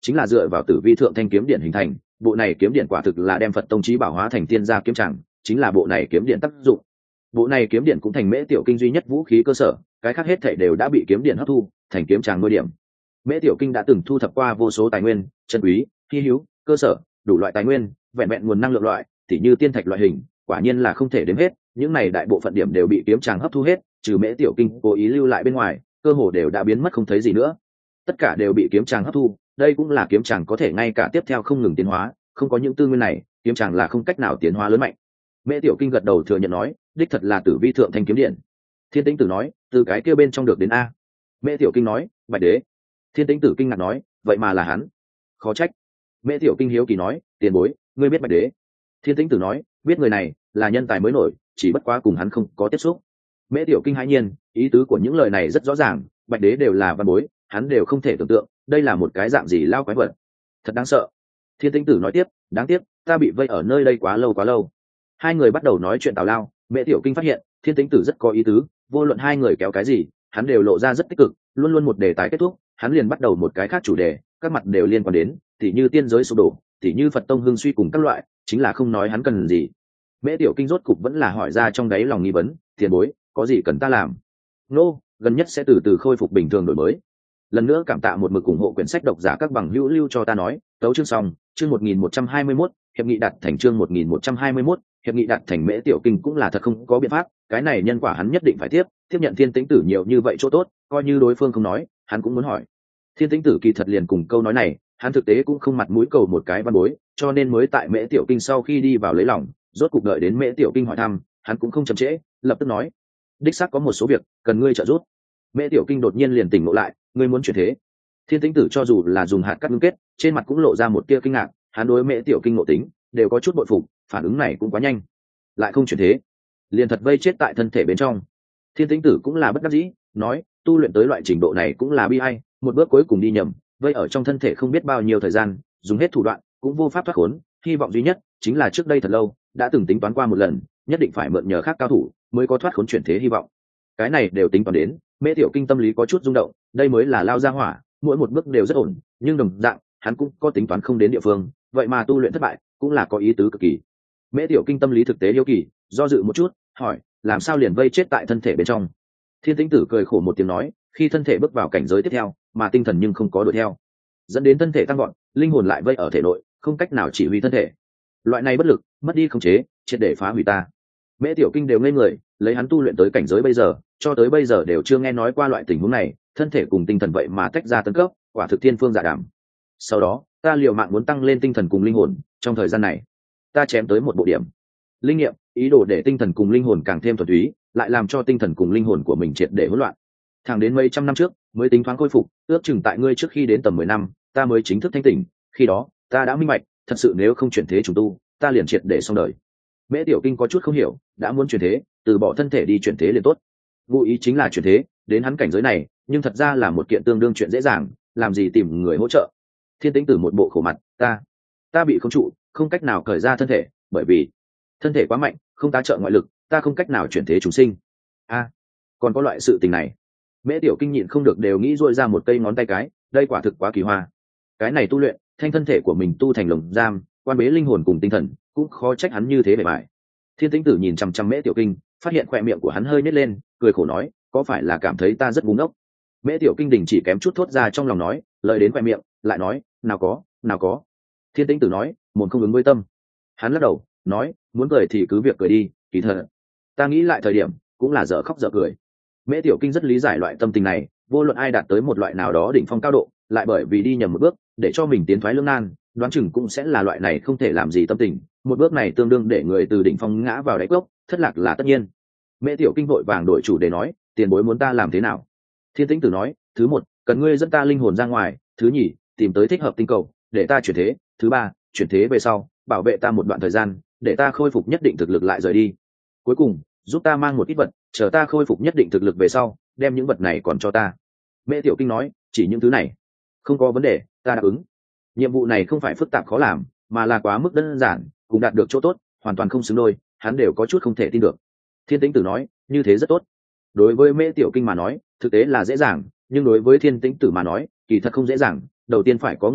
chính là dựa vào Tử Vi Thượng Thanh kiếm điện hình thành. Bộ này kiếm điện quả thực là đem Phật tông chí bảo hóa thành tiên gia kiếm tràng, chính là bộ này kiếm điện tác dụng. Bộ này kiếm điện cũng thành Mễ Tiểu Kinh duy nhất vũ khí cơ sở, cái khác hết thảy đều đã bị kiếm điện hấp thu, thành kiếm tràng nuôi điểm. Mễ Tiểu Kinh đã từng thu thập qua vô số tài nguyên, chân quý, hi hữu, cơ sở, đủ loại tài nguyên, vẹn vẹn nguồn năng lượng loại, tỉ như tiên thạch loại hình, quả nhiên là không thể đếm hết, những này đại bộ phận điểm đều bị kiếm tràng hấp thu hết, trừ Mễ Tiểu Kinh cố ý lưu lại bên ngoài, cơ hồ đều đã biến mất không thấy gì nữa. Tất cả đều bị kiếm tràng hấp thu, đây cũng là kiếm tràng có thể ngay cả tiếp theo không ngừng tiến hóa, không có những tư nguyên này, kiếm tràng là không cách nào tiến hóa lớn mạnh. Mễ Tiểu Kinh gật đầu thừa nhận nói, đích thật là Tử Vi Thượng Thanh kiếm điện. Thiên Tĩnh Tử nói, từ cái kia bên trong được đến a. Mễ Tiểu Kinh nói, Bạch Đế. Thiên Tĩnh Tử kinh ngạc nói, vậy mà là hắn, khó trách. Mễ Tiểu Kinh hiếu kỳ nói, tiền bối, ngươi biết Bạch Đế? Thiên Tĩnh Tử nói, biết người này là nhân tài mới nổi, chỉ bất quá cùng hắn không có tiếp xúc. Mễ Tiểu Kinh hãi nhiên, ý tứ của những lời này rất rõ ràng, Bạch Đế đều là văn bối, hắn đều không thể tưởng tượng, đây là một cái dạng gì lao quái vật, thật đáng sợ. Thiên Tĩnh Tử nói tiếp, đáng tiếc, ta bị vây ở nơi đây quá lâu quá lâu. Hai người bắt đầu nói chuyện tào lao, Mễ Tiểu Kinh phát hiện, Thiên Tĩnh Tử rất có ý tứ, vô luận hai người kéo cái gì, hắn đều lộ ra rất tích cực, luôn luôn một đề tài kết thúc, hắn liền bắt đầu một cái khác chủ đề, các mặt đều liên quan đến, tỉ như tiên giới sụp đổ, tỉ như Phật tông hưng suy cùng các loại, chính là không nói hắn cần gì. Mễ Tiểu Kinh rốt cục vẫn là hỏi ra trong đáy lòng nghi vấn, tiền bối, có gì cần ta làm? Nô, gần nhất sẽ từ từ khôi phục bình thường đổi mới. Lần nữa cảm tạ một mực ủng hộ quyển sách độc giả các bằng hữu lưu cho ta nói, tấu chương xong, chương một nghìn một trăm hai mươi mốt, hiệp nghị đạt thành chương một nghìn một trăm hai mươi mốt, hiệp nghị đạt thành. Mễ Tiểu Kinh cũng là thật không có biện pháp, cái này nhân quả hắn nhất định phải tiếp, tiếp nhận Thiên Tĩnh Tử nhiều như vậy chỗ tốt, coi như đối phương không nói, hắn cũng muốn hỏi. Thiên Tĩnh Tử kỳ thật liền cùng câu nói này, hắn thực tế cũng không mặt mũi cầu một cái văn bối, cho nên mới tại Mễ Tiểu Kinh sau khi đi vào lấy lòng, rốt cục đợi đến Mễ Tiểu Kinh hỏi thăm, hắn cũng không chậm trễ, lập tức nói, đích xác có một số việc cần ngươi trợ giúp. Mễ Tiểu Kinh đột nhiên liền tỉnh ngộ lại, ngươi muốn chuyển thế? Thiên Tĩnh Tử cho dù là dùng hạt cắt ngưng kết, trên mặt cũng lộ ra một tia kinh ngạc, hắn đối Mễ Tiểu Kinh ngộ tính đều có chút bội phục, phản ứng này cũng quá nhanh, lại không chuyển thế, liền thật vây chết tại thân thể bên trong. Thiên Tĩnh Tử cũng là bất đắc dĩ, nói, tu luyện tới loại trình độ này cũng là bi ai, một bước cuối cùng đi nhầm, vây ở trong thân thể không biết bao nhiêu thời gian, dùng hết thủ đoạn cũng vô pháp thoát khốn, hy vọng duy nhất chính là trước đây thật lâu đã từng tính toán qua một lần, nhất định phải mượn nhờ khác cao thủ mới có thoát khốn chuyển thế hy vọng. Cái này đều tính toán đến, Mễ Tiểu Kinh tâm lý có chút rung động, đây mới là lao ra hỏa, mỗi một bước đều rất ổn, nhưng đồng dạng hắn cũng có tính toán không đến địa phương, vậy mà tu luyện thất bại cũng là có ý tứ cực kỳ. Mễ Tiểu Kinh tâm lý thực tế hiếu kỳ, do dự một chút, hỏi, làm sao liền vây chết tại thân thể bên trong? Thiên Tĩnh Tử cười khổ một tiếng nói, khi thân thể bước vào cảnh giới tiếp theo, mà tinh thần nhưng không có đuổi theo, dẫn đến thân thể tăng gọn, linh hồn lại vây ở thể nội, không cách nào chỉ huy thân thể. Loại này bất lực, mất đi khống chế, triệt để phá hủy ta. Mễ Tiểu Kinh đều ngây người, lấy hắn tu luyện tới cảnh giới bây giờ, cho tới bây giờ đều chưa nghe nói qua loại tình huống này, thân thể cùng tinh thần vậy mà tách ra tấn cấp, quả thực thiên phương dạ đàm. Sau đó, ta liều mạng muốn tăng lên tinh thần cùng linh hồn, trong thời gian này, ta chém tới một bộ điểm linh nghiệm, ý đồ để tinh thần cùng linh hồn càng thêm thuần túy, lại làm cho tinh thần cùng linh hồn của mình triệt để hỗn loạn. Thẳng đến mấy trăm năm trước, mới tính thoáng khôi phục, ước chừng tại ngươi trước khi đến tầm mười năm, ta mới chính thức thanh tỉnh, khi đó, ta đã minh bạch, thật sự nếu không chuyển thế trùng tu, ta liền triệt để xong đời. Mễ Tiểu Kinh có chút không hiểu, đã muốn chuyển thế, từ bỏ thân thể đi chuyển thế liền tốt. Ngụ ý chính là chuyển thế, đến hắn cảnh giới này, nhưng thật ra là một kiện tương đương chuyện dễ dàng, làm gì tìm người hỗ trợ. Thiên Tĩnh Tử một bộ khổ mặt, ta, ta bị khống trụ, không cách nào cởi ra thân thể, bởi vì thân thể quá mạnh, không tá trợ ngoại lực, ta không cách nào chuyển thế chúng sinh. A, còn có loại sự tình này. Mễ Tiểu Kinh nhịn không được đều nghĩ duỗi ra một cây ngón tay cái, đây quả thực quá kỳ hoa. Cái này tu luyện, thanh thân thể của mình tu thành lồng giam, quan bế linh hồn cùng tinh thần, cũng khó trách hắn như thế bề bại. Thiên Tĩnh Tử nhìn chăm chăm Mễ Tiểu Kinh, phát hiện khóe miệng của hắn hơi nhếch lên, cười khổ nói, có phải là cảm thấy ta rất ngu ngốc? Mễ Tiểu Kinh đình chỉ kém chút thốt ra trong lòng nói, lời đến khóe miệng, lại nói, nào có, nào có. Thiên Tĩnh Tử nói, mồm không ứng với tâm. Hắn lắc đầu, nói, muốn cười thì cứ việc cười đi, kỳ thật, ta nghĩ lại thời điểm, cũng là dở khóc dở cười. Mễ Tiểu Kinh rất lý giải loại tâm tình này, vô luận ai đạt tới một loại nào đó đỉnh phong cao độ, lại bởi vì đi nhầm một bước, để cho mình tiến thoái lưỡng nan, đoán chừng cũng sẽ là loại này không thể làm gì tâm tình, một bước này tương đương để người từ đỉnh phong ngã vào đáy cốc, thất lạc là tất nhiên. Mễ Tiểu Kinh vội vàng đổi chủ đề nói, tiền bối muốn ta làm thế nào? Thiên Tĩnh Tử nói, thứ một, cần ngươi dẫn ta linh hồn ra ngoài, thứ nhì, tìm tới thích hợp tinh cầu, để ta chuyển thế, thứ ba, chuyển thế về sau, bảo vệ ta một đoạn thời gian, để ta khôi phục nhất định thực lực lại rời đi. Cuối cùng, giúp ta mang một ít vật, chờ ta khôi phục nhất định thực lực về sau, đem những vật này còn cho ta. Mễ Tiểu Kinh nói, chỉ những thứ này, không có vấn đề, ta đáp ứng. Nhiệm vụ này không phải phức tạp khó làm, mà là quá mức đơn giản, cũng đạt được chỗ tốt, hoàn toàn không xứng đôi, hắn đều có chút không thể tin được. Thiên Tĩnh Tử nói, như thế rất tốt. Đối với Mễ Tiểu Kinh mà nói, thực tế là dễ dàng, nhưng đối với Thiên Tĩnh Tử mà nói, kỳ thật không dễ dàng. Đầu tiên phải có người đến,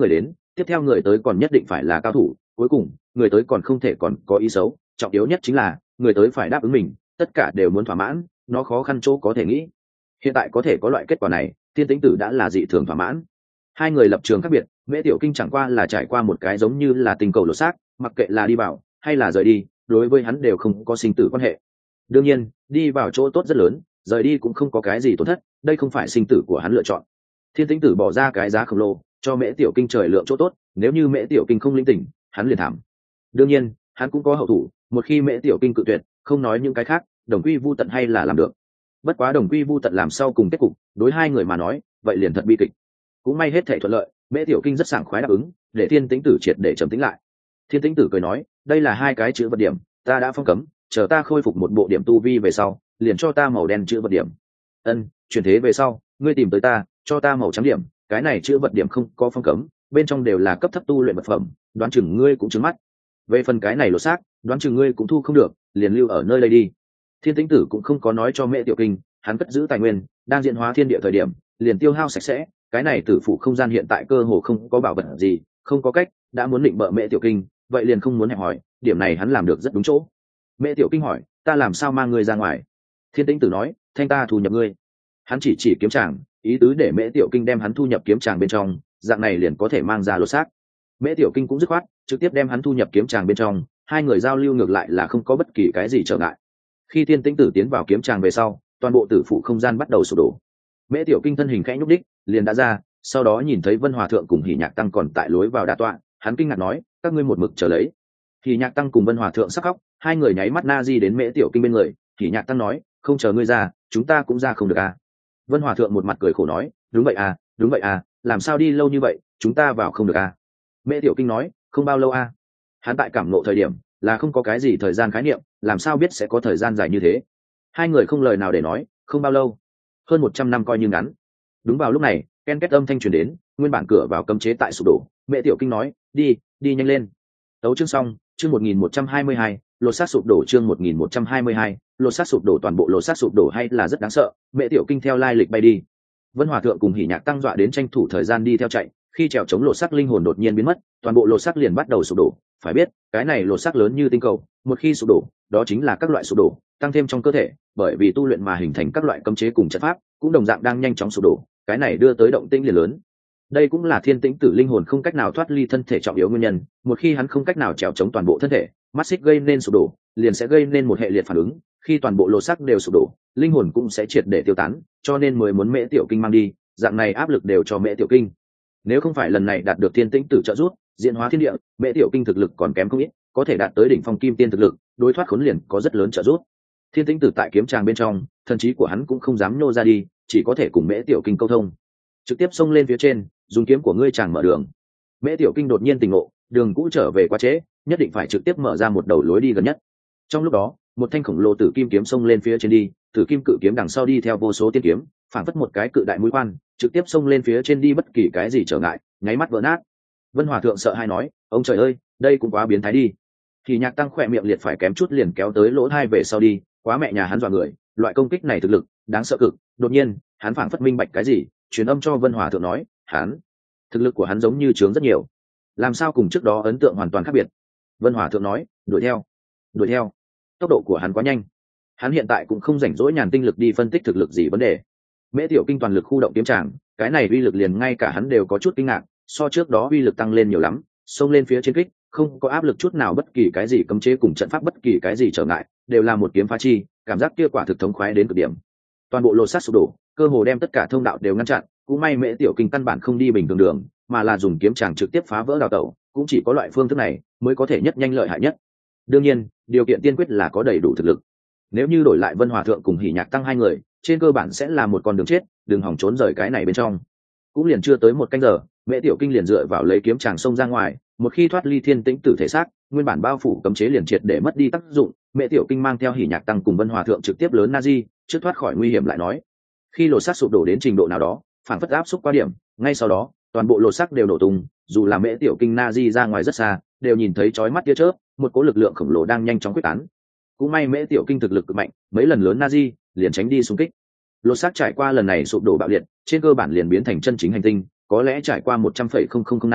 tiếp theo người tới còn nhất định phải là cao thủ, cuối cùng người tới còn không thể còn có ý xấu, trọng yếu nhất chính là người tới phải đáp ứng mình, tất cả đều muốn thỏa mãn, nó khó khăn chỗ có thể nghĩ. Hiện tại có thể có loại kết quả này, Thiên Tĩnh Tử đã là dị thường thỏa mãn. Hai người lập trường khác biệt, Mễ Tiểu Kinh chẳng qua là trải qua một cái giống như là tình cầu lột xác, mặc kệ là đi vào hay là rời đi, đối với hắn đều không có sinh tử quan hệ. Đương nhiên, đi vào chỗ tốt rất lớn, rời đi cũng không có cái gì tổn thất, đây không phải sinh tử của hắn lựa chọn. Thiên Tĩnh Tử bỏ ra cái giá khổng lồ cho Mễ Tiểu Kinh trời lượng chỗ tốt, nếu như Mễ Tiểu Kinh không linh tỉnh, hắn liền thảm. Đương nhiên, hắn cũng có hậu thủ, một khi Mễ Tiểu Kinh cự tuyệt, không nói những cái khác, đồng quy vu tận hay là làm được. Bất quá đồng quy vu tận làm sau cùng kết cục, đối hai người mà nói, vậy liền thật bi kịch. Cũng may hết thảy thuận lợi, Mễ Tiểu Kinh rất sảng khoái đáp ứng, để Thiên Tĩnh Tử triệt để trầm tĩnh lại. Thiên Tĩnh Tử cười nói, đây là hai cái chữ vật điểm, ta đã phong cấm, chờ ta khôi phục một bộ điểm tu vi về sau, liền cho ta màu đen chữ vật điểm. Ân, chuyển thế về sau, ngươi tìm tới ta, cho ta màu trắng điểm, cái này chữ vật điểm không có phong cấm, bên trong đều là cấp thấp tu luyện vật phẩm, đoán chừng ngươi cũng trừng mắt. Về phần cái này lột xác, đoán chừng ngươi cũng thu không được, liền lưu ở nơi đây đi. Thiên Tĩnh Tử cũng không có nói cho Mễ Tiểu Kinh, hắn cất giữ tài nguyên, đang diễn hóa thiên địa thời điểm, liền tiêu hao sạch sẽ, cái này tử phụ không gian hiện tại cơ hồ không có bảo vật gì, không có cách, đã muốn định bợ Mễ Tiểu Kinh, vậy liền không muốn hẹp hỏi, điểm này hắn làm được rất đúng chỗ. Mễ Tiểu Kinh hỏi, ta làm sao mang ngươi ra ngoài? Thiên Tĩnh Tử nói, thanh ta thu nhập ngươi. Hắn chỉ chỉ kiếm tràng, ý tứ để Mễ Tiểu Kinh đem hắn thu nhập kiếm tràng bên trong, dạng này liền có thể mang ra lột xác. Mễ Tiểu Kinh cũng dứt khoát, trực tiếp đem hắn thu nhập kiếm tràng bên trong, hai người giao lưu ngược lại là không có bất kỳ cái gì trở ngại. Khi Thiên Tĩnh Tử tiến vào kiếm tràng về sau, toàn bộ tử phụ không gian bắt đầu sụp đổ. Mễ Tiểu Kinh thân hình khẽ nhúc đích, liền đã ra, sau đó nhìn thấy Vân Hòa Thượng cùng Hỉ Nhạc Tăng còn tại lối vào đả tọa, hắn kinh ngạc nói, các ngươi một mực chờ lấy. Hỉ Nhạc Tăng cùng Vân Hòa Thượng sắc khóc, hai người nháy mắt na di đến Mễ Tiểu Kinh bên người, Hỉ Nhạc Tăng nói, không chờ ngươi ra, chúng ta cũng ra không được à. Vân Hòa Thượng một mặt cười khổ nói, đúng vậy à, đúng vậy à, làm sao đi lâu như vậy, chúng ta vào không được à. Mễ Tiểu Kinh nói, không bao lâu à. Hắn tại cảm ngộ thời điểm, là không có cái gì thời gian khái niệm, làm sao biết sẽ có thời gian dài như thế. Hai người không lời nào để nói, không bao lâu, hơn một trăm năm coi như ngắn. Đúng vào lúc này, ken két âm thanh truyền đến, nguyên bản cửa vào cấm chế tại sụp đổ. Mễ Tiểu Kinh nói, đi, đi nhanh lên. Tấu chương xong, chương một nghìn một trăm hai mươi hai, lột xác sụp đổ, chương một nghìn một trăm hai mươi hai, lột xác sụp đổ, toàn bộ lột xác sụp đổ hay là rất đáng sợ. Mễ Tiểu Kinh theo lai lịch bay đi. Vân Hòa Thượng cùng Hỉ Nhạc Tăng dọa đến tranh thủ thời gian đi theo chạy, khi trèo chống lột xác linh hồn đột nhiên biến mất, toàn bộ lột xác liền bắt đầu sụp đổ. Phải biết, cái này lột xác lớn như tinh cầu, một khi sụp đổ, đó chính là các loại sụp đổ, tăng thêm trong cơ thể, bởi vì tu luyện mà hình thành các loại cấm chế cùng trận pháp, cũng đồng dạng đang nhanh chóng sụp đổ, cái này đưa tới động tĩnh liền lớn. Đây cũng là Thiên Tĩnh Tử linh hồn không cách nào thoát ly thân thể trọng yếu nguyên nhân, một khi hắn không cách nào trèo chống toàn bộ thân thể, mắt xích gây nên sụp đổ, liền sẽ gây nên một hệ liệt phản ứng, khi toàn bộ lột xác đều sụp đổ, linh hồn cũng sẽ triệt để tiêu tán, cho nên mới muốn Mễ Tiểu Kinh mang đi, dạng này áp lực đều cho Mễ Tiểu Kinh. Nếu không phải lần này đạt được Thiên Tĩnh Tử trợ giúp, diễn hóa thiên địa, Mễ Tiểu Kinh thực lực còn kém không ít, có thể đạt tới đỉnh phong kim tiên thực lực, đối thoát khốn liền có rất lớn trợ giúp. Thiên Tĩnh Tử tại kiếm tràng bên trong, thần trí của hắn cũng không dám nhô ra đi, chỉ có thể cùng Mễ Tiểu Kinh câu thông, trực tiếp xông lên phía trên, dùng kiếm của ngươi chàng mở đường. Mễ Tiểu Kinh đột nhiên tỉnh ngộ, đường cũ trở về quá trễ, nhất định phải trực tiếp mở ra một đầu lối đi gần nhất. Trong lúc đó, một thanh khổng lồ tử kim kiếm xông lên phía trên đi, tử kim cự kiếm đằng sau đi theo vô số tiên kiếm, phảng phất một cái cự đại mũi khoan, trực tiếp xông lên phía trên đi, bất kỳ cái gì trở ngại, nháy mắt vỡ nát. Vân Hòa Thượng sợ hãi nói, ông trời ơi, đây cũng quá biến thái đi. Thì Nhạc Tăng khỏe miệng liệt phải kém chút liền kéo tới lỗ hai về sau đi, quá mẹ nhà hắn dọa người, loại công kích này thực lực đáng sợ cực. Đột nhiên, hắn phảng phất minh bạch cái gì, truyền âm cho Vân Hòa Thượng nói, hắn, thực lực của hắn giống như trướng rất nhiều, làm sao cùng trước đó ấn tượng hoàn toàn khác biệt. Vân Hòa Thượng nói, đuổi theo, đuổi theo, tốc độ của hắn quá nhanh, hắn hiện tại cũng không rảnh rỗi nhàn tinh lực đi phân tích thực lực gì vấn đề. Mễ Tiểu Kinh toàn lực khu động kiếm tràng, cái này uy lực liền ngay cả hắn đều có chút kinh ngạc, so trước đó uy lực tăng lên nhiều lắm, xông lên phía trên kích, không có áp lực chút nào, bất kỳ cái gì cấm chế cùng trận pháp, bất kỳ cái gì trở ngại, đều là một kiếm phá chi, cảm giác kia quả thực thống khoái đến cực điểm. Toàn bộ lột xác sụp đổ, cơ hồ đem tất cả thông đạo đều ngăn chặn, cũng may Mễ Tiểu Kinh căn bản không đi bình thường đường, mà là dùng kiếm tràng trực tiếp phá vỡ đào tẩu, cũng chỉ có loại phương thức này mới có thể nhất nhanh lợi hại nhất. Đương nhiên, điều kiện tiên quyết là có đầy đủ thực lực. Nếu như đổi lại Vân Hòa Thượng cùng Hỉ Nhạc Tăng hai người, trên cơ bản sẽ là một con đường chết, đừng hòng trốn rời cái này bên trong. Cũng liền chưa tới một canh giờ, Mễ Tiểu Kinh liền dựa vào lấy kiếm tràng xông ra ngoài, một khi thoát ly Thiên Tĩnh Tử thể xác, nguyên bản bao phủ cấm chế liền triệt để mất đi tác dụng. Mễ Tiểu Kinh mang theo Hỉ Nhạc Tăng cùng Vân Hòa Thượng trực tiếp lớn Nazi, trước thoát khỏi nguy hiểm lại nói. Khi lột xác sụp đổ đến trình độ nào đó, phản phất áp xúc qua điểm, ngay sau đó, toàn bộ lột xác đều nổ tung, dù là Mễ Tiểu Kinh Nazi ra ngoài rất xa, đều nhìn thấy chói mắt tia chớp, một cỗ lực lượng khổng lồ đang nhanh chóng quyết tán. Cũng may Mễ Tiểu Kinh thực lực cực mạnh, mấy lần lớn Nazi liền tránh đi xung kích. Lột xác trải qua lần này sụp đổ bạo liệt, trên cơ bản liền biến thành chân chính hành tinh, có lẽ trải qua một trăm phẩy không không không năm,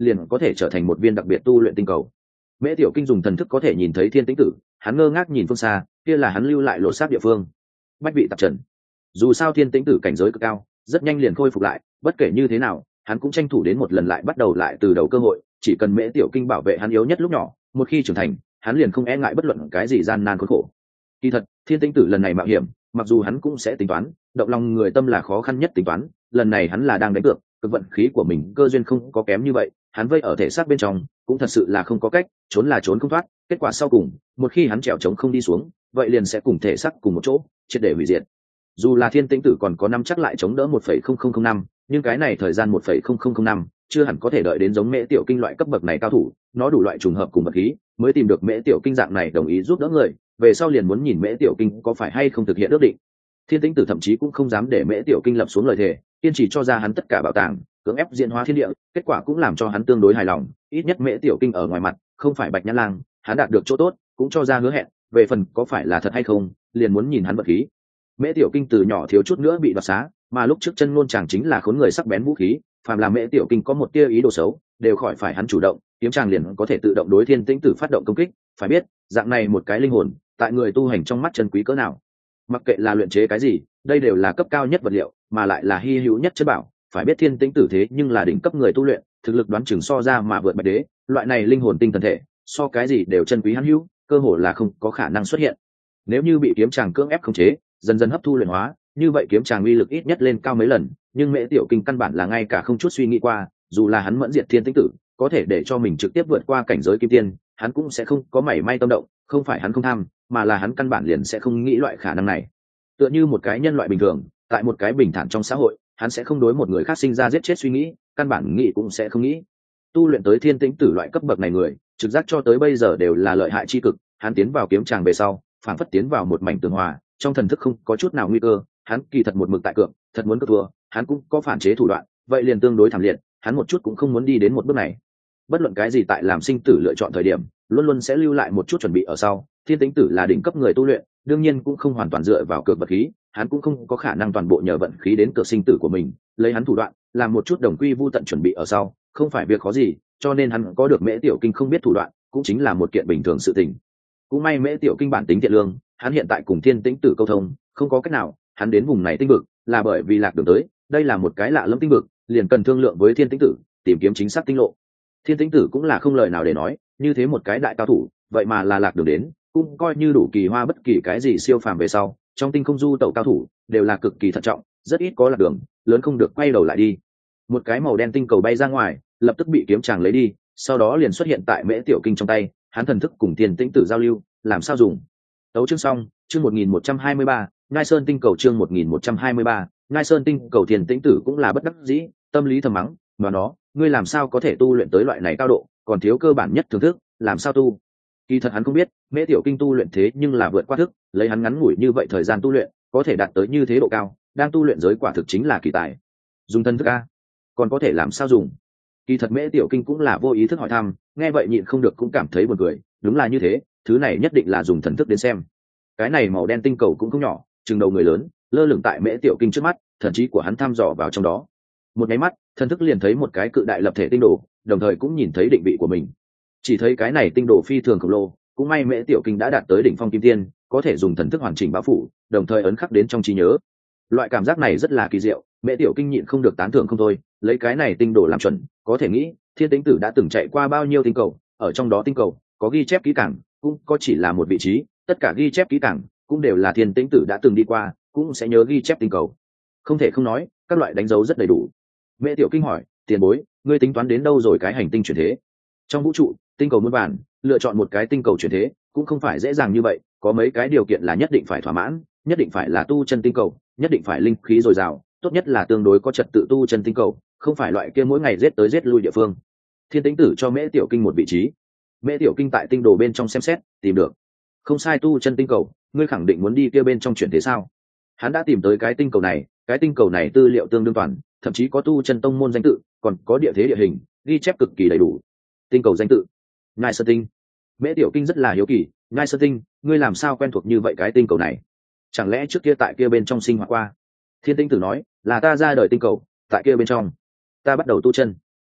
liền có thể trở thành một viên đặc biệt tu luyện tinh cầu. Mễ Tiểu Kinh dùng thần thức có thể nhìn thấy thiên tĩnh tử, hắn ngơ ngác nhìn phương xa, kia là hắn lưu lại lộ sát địa phương. Bách vị tạp trần. Dù sao thiên tĩnh tử cảnh giới cực cao, rất nhanh liền khôi phục lại, bất kể như thế nào, hắn cũng tranh thủ đến một lần lại bắt đầu lại từ đầu cơ hội, chỉ cần Mễ Tiểu Kinh bảo vệ hắn yếu nhất lúc nhỏ, một khi trưởng thành, hắn liền không e ngại bất luận cái gì gian nan khốn khổ. Kỳ thật, thiên tĩnh tử lần này mạo hiểm, mặc dù hắn cũng sẽ tính toán, động lòng người tâm là khó khăn nhất tính toán, lần này hắn là đang đánh cược, cực vận khí của mình cơ duyên không có kém như vậy, hắn vây ở thể xác bên trong, cũng thật sự là không có cách, trốn là trốn không thoát, kết quả sau cùng, một khi hắn trèo trống không đi xuống, vậy liền sẽ cùng thể xác cùng một chỗ, triệt để hủy diệt. Dù là thiên tĩnh tử còn có năm chắc lại chống đỡ một phẩy không không không năm, nhưng cái này thời gian một phẩy không không không năm, chưa hẳn có thể đợi đến giống Mễ Tiểu Kinh loại cấp bậc này cao thủ, nó đủ loại trùng hợp cùng vật khí, mới tìm được Mễ Tiểu Kinh dạng này đồng ý giúp đỡ người, về sau liền muốn nhìn Mễ Tiểu Kinh có phải hay không thực hiện ước định. Thiên tĩnh tử thậm chí cũng không dám để Mễ Tiểu Kinh lập xuống lời thề, kiên trì cho ra hắn tất cả bảo tàng, cưỡng ép diễn hóa thiên địa, kết quả cũng làm cho hắn tương đối hài lòng, ít nhất Mễ Tiểu Kinh ở ngoài mặt không phải Bạch Nhã Lang, hắn đạt được chỗ tốt, cũng cho ra hứa hẹn, về phần có phải là thật hay không, liền muốn nhìn hắn vật khí. Mễ Tiểu Kinh từ nhỏ thiếu chút nữa bị đoạt xá, mà lúc trước chân ngôn chàng chính là khốn người sắc bén vũ khí, phàm là Mễ Tiểu Kinh có một tia ý đồ xấu, đều khỏi phải hắn chủ động, kiếm chàng liền có thể tự động đối thiên tĩnh tử phát động công kích, phải biết, dạng này một cái linh hồn, tại người tu hành trong mắt chân quý cỡ nào. Mặc kệ là luyện chế cái gì, đây đều là cấp cao nhất vật liệu, mà lại là hy hữu nhất chất bảo, phải biết thiên tĩnh tử thế nhưng là đỉnh cấp người tu luyện, thực lực đoán chừng so ra mà vượt Bạch Đế, loại này linh hồn tinh thần thể, so cái gì đều chân quý hắn hữu, cơ hội là không có khả năng xuất hiện. Nếu như bị kiếm chàng cưỡng ép khống chế, dần dần hấp thu luyện hóa, như vậy kiếm chàng uy lực ít nhất lên cao mấy lần, nhưng Mễ Tiểu Kinh căn bản là ngay cả không chút suy nghĩ qua, dù là hắn mẫn diệt thiên tĩnh tử, có thể để cho mình trực tiếp vượt qua cảnh giới kim tiên, hắn cũng sẽ không có mảy may tâm động, không phải hắn không tham, mà là hắn căn bản liền sẽ không nghĩ loại khả năng này. Tựa như một cái nhân loại bình thường, tại một cái bình thản trong xã hội, hắn sẽ không đối một người khác sinh ra giết chết suy nghĩ, căn bản nghĩ cũng sẽ không nghĩ. Tu luyện tới thiên tĩnh tử loại cấp bậc này người, trực giác cho tới bây giờ đều là lợi hại chi cực, hắn tiến vào kiếm tràng về sau, phản phất tiến vào một mảnh tường hòa, trong thần thức không có chút nào nguy cơ, hắn kỳ thật một mực tại cược, thật muốn cược thua, hắn cũng có phản chế thủ đoạn, vậy liền tương đối thảm liệt, hắn một chút cũng không muốn đi đến một bước này. Bất luận cái gì tại làm sinh tử lựa chọn thời điểm, luôn luôn sẽ lưu lại một chút chuẩn bị ở sau, thiên tĩnh tử là đỉnh cấp người tu luyện, đương nhiên cũng không hoàn toàn dựa vào cược vật khí, hắn cũng không có khả năng toàn bộ nhờ vận khí đến cược sinh tử của mình, lấy hắn thủ đoạn, làm một chút đồng quy vu tận chuẩn bị ở sau, không phải việc khó gì, cho nên hắn có được Mễ Tiểu Kinh không biết thủ đoạn, cũng chính là một kiện bình thường sự tình. Cũng may Mễ Tiểu Kinh bản tính thiện lương, hắn hiện tại cùng thiên tĩnh tử câu thông, không có cách nào, hắn đến vùng này tinh vực, là bởi vì lạc đường tới, đây là một cái lạ lẫm tinh vực, liền cần thương lượng với thiên tĩnh tử, tìm kiếm chính xác tinh lộ. Thiên tĩnh tử cũng là không lời nào để nói, như thế một cái đại cao thủ, vậy mà là lạc đường đến, cũng coi như đủ kỳ hoa bất kỳ cái gì siêu phàm về sau, trong tinh không du tẩu cao thủ đều là cực kỳ thận trọng, rất ít có lạc đường, lớn không được quay đầu lại đi. Một cái màu đen tinh cầu bay ra ngoài, lập tức bị kiếm chàng lấy đi, sau đó liền xuất hiện tại Mễ Tiểu Kinh trong tay, hắn thần thức cùng thiên tĩnh tử giao lưu, làm sao dùng. Tấu chương xong, chương một nghìn một trăm hai mươi ba, Ngai Sơn tinh cầu chương một nghìn một trăm hai mươi ba, Ngai Sơn tinh cầu thiên tĩnh tử cũng là bất đắc dĩ, tâm lý thầm mắng, mà nó, ngươi làm sao có thể tu luyện tới loại này cao độ, còn thiếu cơ bản nhất thưởng thức, làm sao tu. Kỳ thật hắn không biết, Mễ Tiểu Kinh tu luyện thế nhưng là vượt qua thức, lấy hắn ngắn ngủi như vậy thời gian tu luyện, có thể đạt tới như thế độ cao, đang tu luyện giới quả thực chính là kỳ tài. Dùng thân thức a, còn có thể làm sao dùng? Kỳ thật Mễ Tiểu Kinh cũng là vô ý thức hỏi thăm, nghe vậy nhịn không được cũng cảm thấy buồn cười, đúng là như thế, thứ này nhất định là dùng thần thức đến xem. Cái này màu đen tinh cầu cũng không nhỏ, chừng đầu người lớn, lơ lửng tại Mễ Tiểu Kinh trước mắt, thần trí của hắn thăm dò vào trong đó. Một cái mắt, thần thức liền thấy một cái cự đại lập thể tinh đồ, đồng thời cũng nhìn thấy định vị của mình. Chỉ thấy cái này tinh đồ phi thường khổng lồ, cũng may Mễ Tiểu Kinh đã đạt tới đỉnh phong kim tiên, có thể dùng thần thức hoàn chỉnh bao phủ, đồng thời ấn khắc đến trong trí nhớ. Loại cảm giác này rất là kỳ diệu, Mễ Tiểu Kinh nhịn không được tán thưởng không thôi, lấy cái này tinh đồ làm chuẩn, có thể nghĩ, thiên tĩnh tử đã từng chạy qua bao nhiêu tinh cầu, ở trong đó tinh cầu có ghi chép kỹ càng, cũng có chỉ là một vị trí, tất cả ghi chép kỹ càng cũng đều là thiên tĩnh tử đã từng đi qua, cũng sẽ nhớ ghi chép tinh cầu. Không thể không nói, các loại đánh dấu rất đầy đủ. Mễ Tiểu Kinh hỏi, tiền bối, ngươi tính toán đến đâu rồi cái hành tinh chuyển thế? Trong vũ trụ, tinh cầu muôn bản, lựa chọn một cái tinh cầu chuyển thế cũng không phải dễ dàng như vậy, có mấy cái điều kiện là nhất định phải thỏa mãn, nhất định phải là tu chân tinh cầu, nhất định phải linh khí dồi dào, tốt nhất là tương đối có trật tự tu chân tinh cầu, không phải loại kia mỗi ngày giết tới giết lui địa phương. Thiên tĩnh tử cho Mễ Tiểu Kinh một vị trí. Mễ Tiểu Kinh tại tinh đồ bên trong xem xét, tìm được. Không sai, tu chân tinh cầu, ngươi khẳng định muốn đi kia bên trong chuyển thế sao? Hắn đã tìm tới cái tinh cầu này, cái tinh cầu này tư liệu tương đương toàn, thậm chí có tu chân tông môn danh tự, còn có địa thế địa hình, ghi chép cực kỳ đầy đủ. Tinh cầu danh tự, Ngai Sơn tinh. Mễ Tiểu Kinh rất là hiếu kỳ, Ngai Sơn tinh, ngươi làm sao quen thuộc như vậy cái tinh cầu này? Chẳng lẽ trước kia tại kia bên trong sinh hoạt qua? Thiên tĩnh tử nói, là ta ra đời tinh cầu, tại kia bên trong ta bắt đầu tu chân.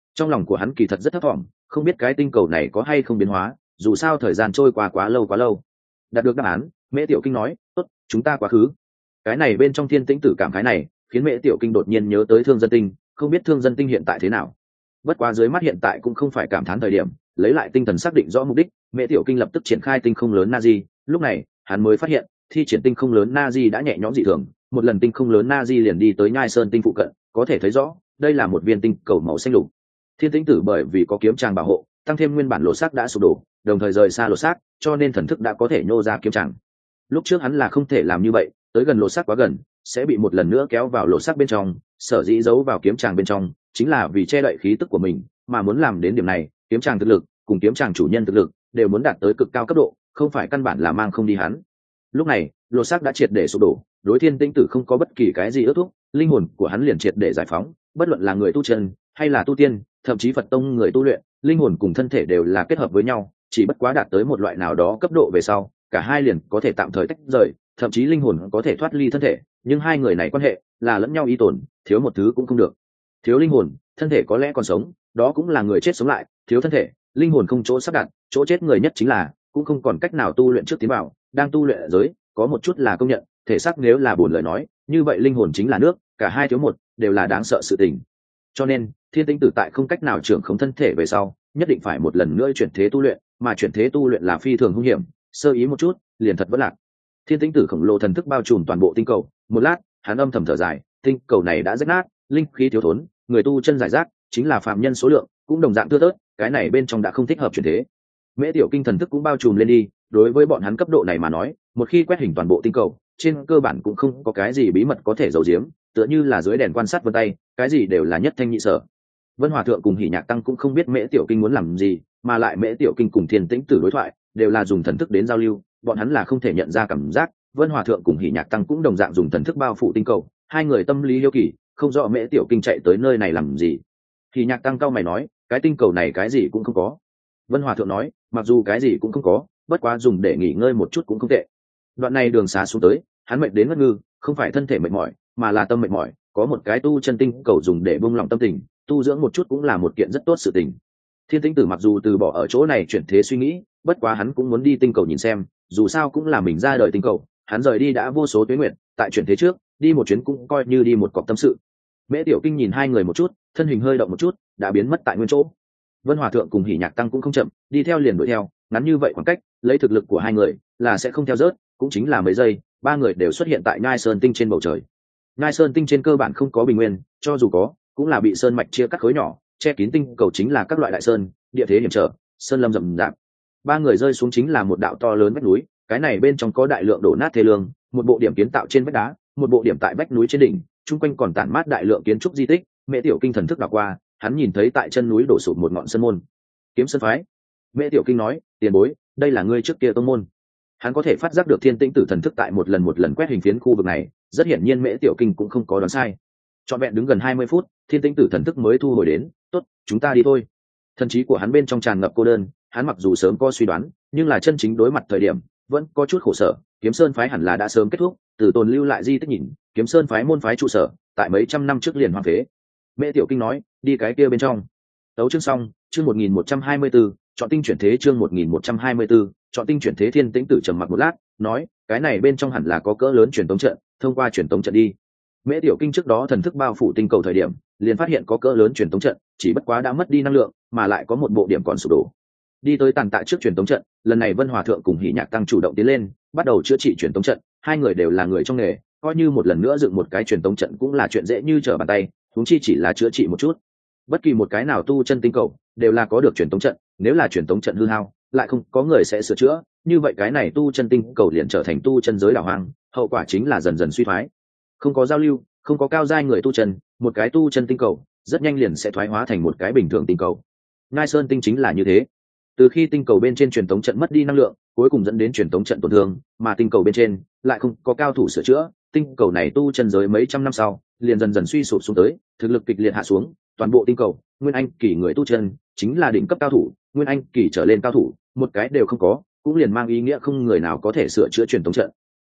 Trong lòng của hắn kỳ thật rất thấp thỏm, không biết cái tinh cầu này có hay không biến hóa, dù sao thời gian trôi qua quá lâu quá lâu. Đạt được đáp án, Mễ Tiểu Kinh nói, tốt, chúng ta quá khứ. Cái này bên trong thiên tĩnh tử cảm khái này khiến Mễ Tiểu Kinh đột nhiên nhớ tới Thương Dân Tinh, không biết Thương Dân Tinh hiện tại thế nào. Bất quá dưới mắt hiện tại cũng không phải cảm thán thời điểm, lấy lại tinh thần xác định rõ mục đích, Mễ Tiểu Kinh lập tức triển khai tinh không lớn Nazi. Lúc này hắn mới phát hiện thi triển tinh không lớn Nazi đã nhẹ nhõm dị thường, một lần tinh không lớn Nazi liền đi tới Nhai Sơn tinh phụ cận, có thể thấy rõ đây là một viên tinh cầu màu xanh lục. Thiên tĩnh tử bởi vì có kiếm tràng bảo hộ, tăng thêm nguyên bản lỗ xác đã sụp đổ, đồng thời rời xa lỗ xác, cho nên thần thức đã có thể nhô ra kiếm tràng. Lúc trước hắn là không thể làm như vậy, tới gần lỗ xác quá gần sẽ bị một lần nữa kéo vào lỗ xác bên trong, sở dĩ giấu vào kiếm tràng bên trong chính là vì che đậy khí tức của mình, mà muốn làm đến điểm này, kiếm tràng thực lực cùng kiếm tràng chủ nhân thực lực đều muốn đạt tới cực cao cấp độ, không phải căn bản là mang không đi hắn. Lúc này lỗ xác đã triệt để sụp đổ, đối thiên tĩnh tử không có bất kỳ cái gì ước thúc, linh hồn của hắn liền triệt để giải phóng, bất luận là người tu chân hay là tu tiên, thậm chí Phật tông người tu luyện, linh hồn cùng thân thể đều là kết hợp với nhau, chỉ bất quá đạt tới một loại nào đó cấp độ về sau, cả hai liền có thể tạm thời tách rời, thậm chí linh hồn có thể thoát ly thân thể, nhưng hai người này quan hệ là lẫn nhau y tồn, thiếu một thứ cũng không được. Thiếu linh hồn, thân thể có lẽ còn sống, đó cũng là người chết sống lại, thiếu thân thể, linh hồn không chỗ sắp đặt, chỗ chết người nhất chính là cũng không còn cách nào tu luyện trước tiến vào, đang tu luyện ở giới, có một chút là công nhận, thể xác nếu là buồn lời nói, như vậy linh hồn chính là nước, cả hai thiếu một đều là đáng sợ sự tình. Cho nên thiên tĩnh tử tại không cách nào trưởng khống thân thể về sau, nhất định phải một lần nữa chuyển thế tu luyện, mà chuyển thế tu luyện là phi thường hung hiểm, sơ ý một chút liền thật vất lạc. Thiên tĩnh tử khổng lồ thần thức bao trùm toàn bộ tinh cầu, một lát hắn âm thầm thở dài, tinh cầu này đã rách nát, linh khí thiếu thốn, người tu chân giải rác, chính là phàm nhân số lượng cũng đồng dạng thưa thớt, cái này bên trong đã không thích hợp chuyển thế. Mễ Tiểu Kinh thần thức cũng bao trùm lên đi, đối với bọn hắn cấp độ này mà nói, một khi quét hình toàn bộ tinh cầu, trên cơ bản cũng không có cái gì bí mật có thể giấu giếm, tựa như là dưới đèn quan sát vân tay, cái gì đều là nhất thanh nhị sở. Vân Hòa thượng cùng Hỉ Nhạc tăng cũng không biết Mễ Tiểu Kinh muốn làm gì, mà lại Mễ Tiểu Kinh cùng Thiên Tĩnh Tử đối thoại đều là dùng thần thức đến giao lưu, bọn hắn là không thể nhận ra cảm giác. Vân Hòa thượng cùng Hỉ Nhạc tăng cũng đồng dạng dùng thần thức bao phủ tinh cầu, hai người tâm lý hiếu kỳ, không rõ Mễ Tiểu Kinh chạy tới nơi này làm gì. Hỉ Nhạc tăng cau mày nói, cái tinh cầu này cái gì cũng không có. Vân Hòa thượng nói, mặc dù cái gì cũng không có, bất quá dùng để nghỉ ngơi một chút cũng không tệ. Đoạn này đường xá xuống tới, hắn mệt đến ngất ngư, không phải thân thể mệt mỏi, mà là tâm mệt mỏi, có một cái tu chân tinh cầu dùng để buông lỏng tâm tình, tu dưỡng một chút cũng là một kiện rất tốt sự tình. Thiên Tĩnh Tử mặc dù từ bỏ ở chỗ này chuyển thế suy nghĩ, bất quá hắn cũng muốn đi tinh cầu nhìn xem, dù sao cũng là mình ra đời tinh cầu, hắn rời đi đã vô số tuế nguyệt, tại chuyển thế trước, đi một chuyến cũng coi như đi một cọc tâm sự. Mễ Tiểu Kinh nhìn hai người một chút, thân hình hơi động một chút, đã biến mất tại nguyên chỗ. Vân Hòa thượng cùng Hỉ Nhạc tăng cũng không chậm, đi theo liền đuổi theo, ngắn như vậy khoảng cách, lấy thực lực của hai người là sẽ không theo rớt, cũng chính là mấy giây, ba người đều xuất hiện tại Nhai Sơn tinh trên bầu trời. Nhai Sơn tinh trên cơ bản không có bình nguyên, cho dù có, cũng là bị sơn mạch chia cắt khối nhỏ, che kín tinh cầu chính là các loại đại sơn, địa thế hiểm trở, sơn lâm rậm rạp. Ba người rơi xuống chính là một đạo to lớn vách núi, cái này bên trong có đại lượng đổ nát thê lương, một bộ điểm kiến tạo trên vách đá, một bộ điểm tại vách núi trên đỉnh, chung quanh còn tản mát đại lượng kiến trúc di tích. Mễ Tiểu Kinh thần thức đảo qua, hắn nhìn thấy tại chân núi đổ sụp một ngọn sơn môn, Kiếm Sơn phái. Mễ Tiểu Kinh nói, tiền bối, đây là ngươi trước kia tông môn. Hắn có thể phát giác được Thiên Tĩnh Tử thần thức tại một lần một lần quét hình phiến khu vực này, rất hiển nhiên Mễ Tiểu Kinh cũng không có đoán sai. Trọn vẹn đứng gần hai mươi phút, Thiên Tĩnh Tử thần thức mới thu hồi đến, tốt, chúng ta đi thôi. Thần trí của hắn bên trong tràn ngập cô đơn, hắn mặc dù sớm có suy đoán, nhưng là chân chính đối mặt thời điểm, vẫn có chút khổ sở. Kiếm Sơn phái hẳn là đã sớm kết thúc, từ tồn lưu lại di tích nhìn, Kiếm Sơn phái môn phái trụ sở, tại mấy trăm năm trước liền hoang phế. Mễ Tiểu Kinh nói, đi cái kia bên trong. Tấu chương xong, chương một nghìn một trăm hai mươi bốn, chọn tinh chuyển thế chương một nghìn một trăm hai mươi bốn, chọn tinh chuyển thế. Thiên Tĩnh Tử trầm mặc một lát, nói, cái này bên trong hẳn là có cỡ lớn truyền tống trận, thông qua truyền tống trận đi. Mễ Tiểu Kinh trước đó thần thức bao phủ tinh cầu thời điểm, liền phát hiện có cỡ lớn truyền tống trận, chỉ bất quá đã mất đi năng lượng, mà lại có một bộ điểm còn sụp đổ. Đi tới tàn tạ trước truyền tống trận, lần này Vân Hòa thượng cùng Hỉ Nhạc tăng chủ động tiến lên, bắt đầu chữa trị truyền tống trận, hai người đều là người trong nghề, coi như một lần nữa dựng một cái truyền tống trận cũng là chuyện dễ như trở bàn tay, huống chi chỉ là chữa trị một chút. Bất kỳ một cái nào tu chân tinh cầu đều là có được truyền tống trận, nếu là truyền tống trận hư hao, lại không có người sẽ sửa chữa, như vậy cái này tu chân tinh cầu liền trở thành tu chân giới đảo hoang, hậu quả chính là dần dần suy thoái. Không có giao lưu, không có cao giai người tu chân, một cái tu chân tinh cầu rất nhanh liền sẽ thoái hóa thành một cái bình thường tinh cầu. Ngai Sơn tinh chính là như thế. Từ khi tinh cầu bên trên truyền tống trận mất đi năng lượng, cuối cùng dẫn đến truyền tống trận tổn thương, mà tinh cầu bên trên lại không có cao thủ sửa chữa, tinh cầu này tu chân giới mấy trăm năm sau liền dần dần suy sụp xuống tới, thực lực kịch liệt hạ xuống. Toàn bộ tinh cầu, nguyên anh kỳ người tu chân chính là đỉnh cấp cao thủ, nguyên anh kỳ trở lên cao thủ một cái đều không có, cũng liền mang ý nghĩa không người nào có thể sửa chữa truyền tống trận.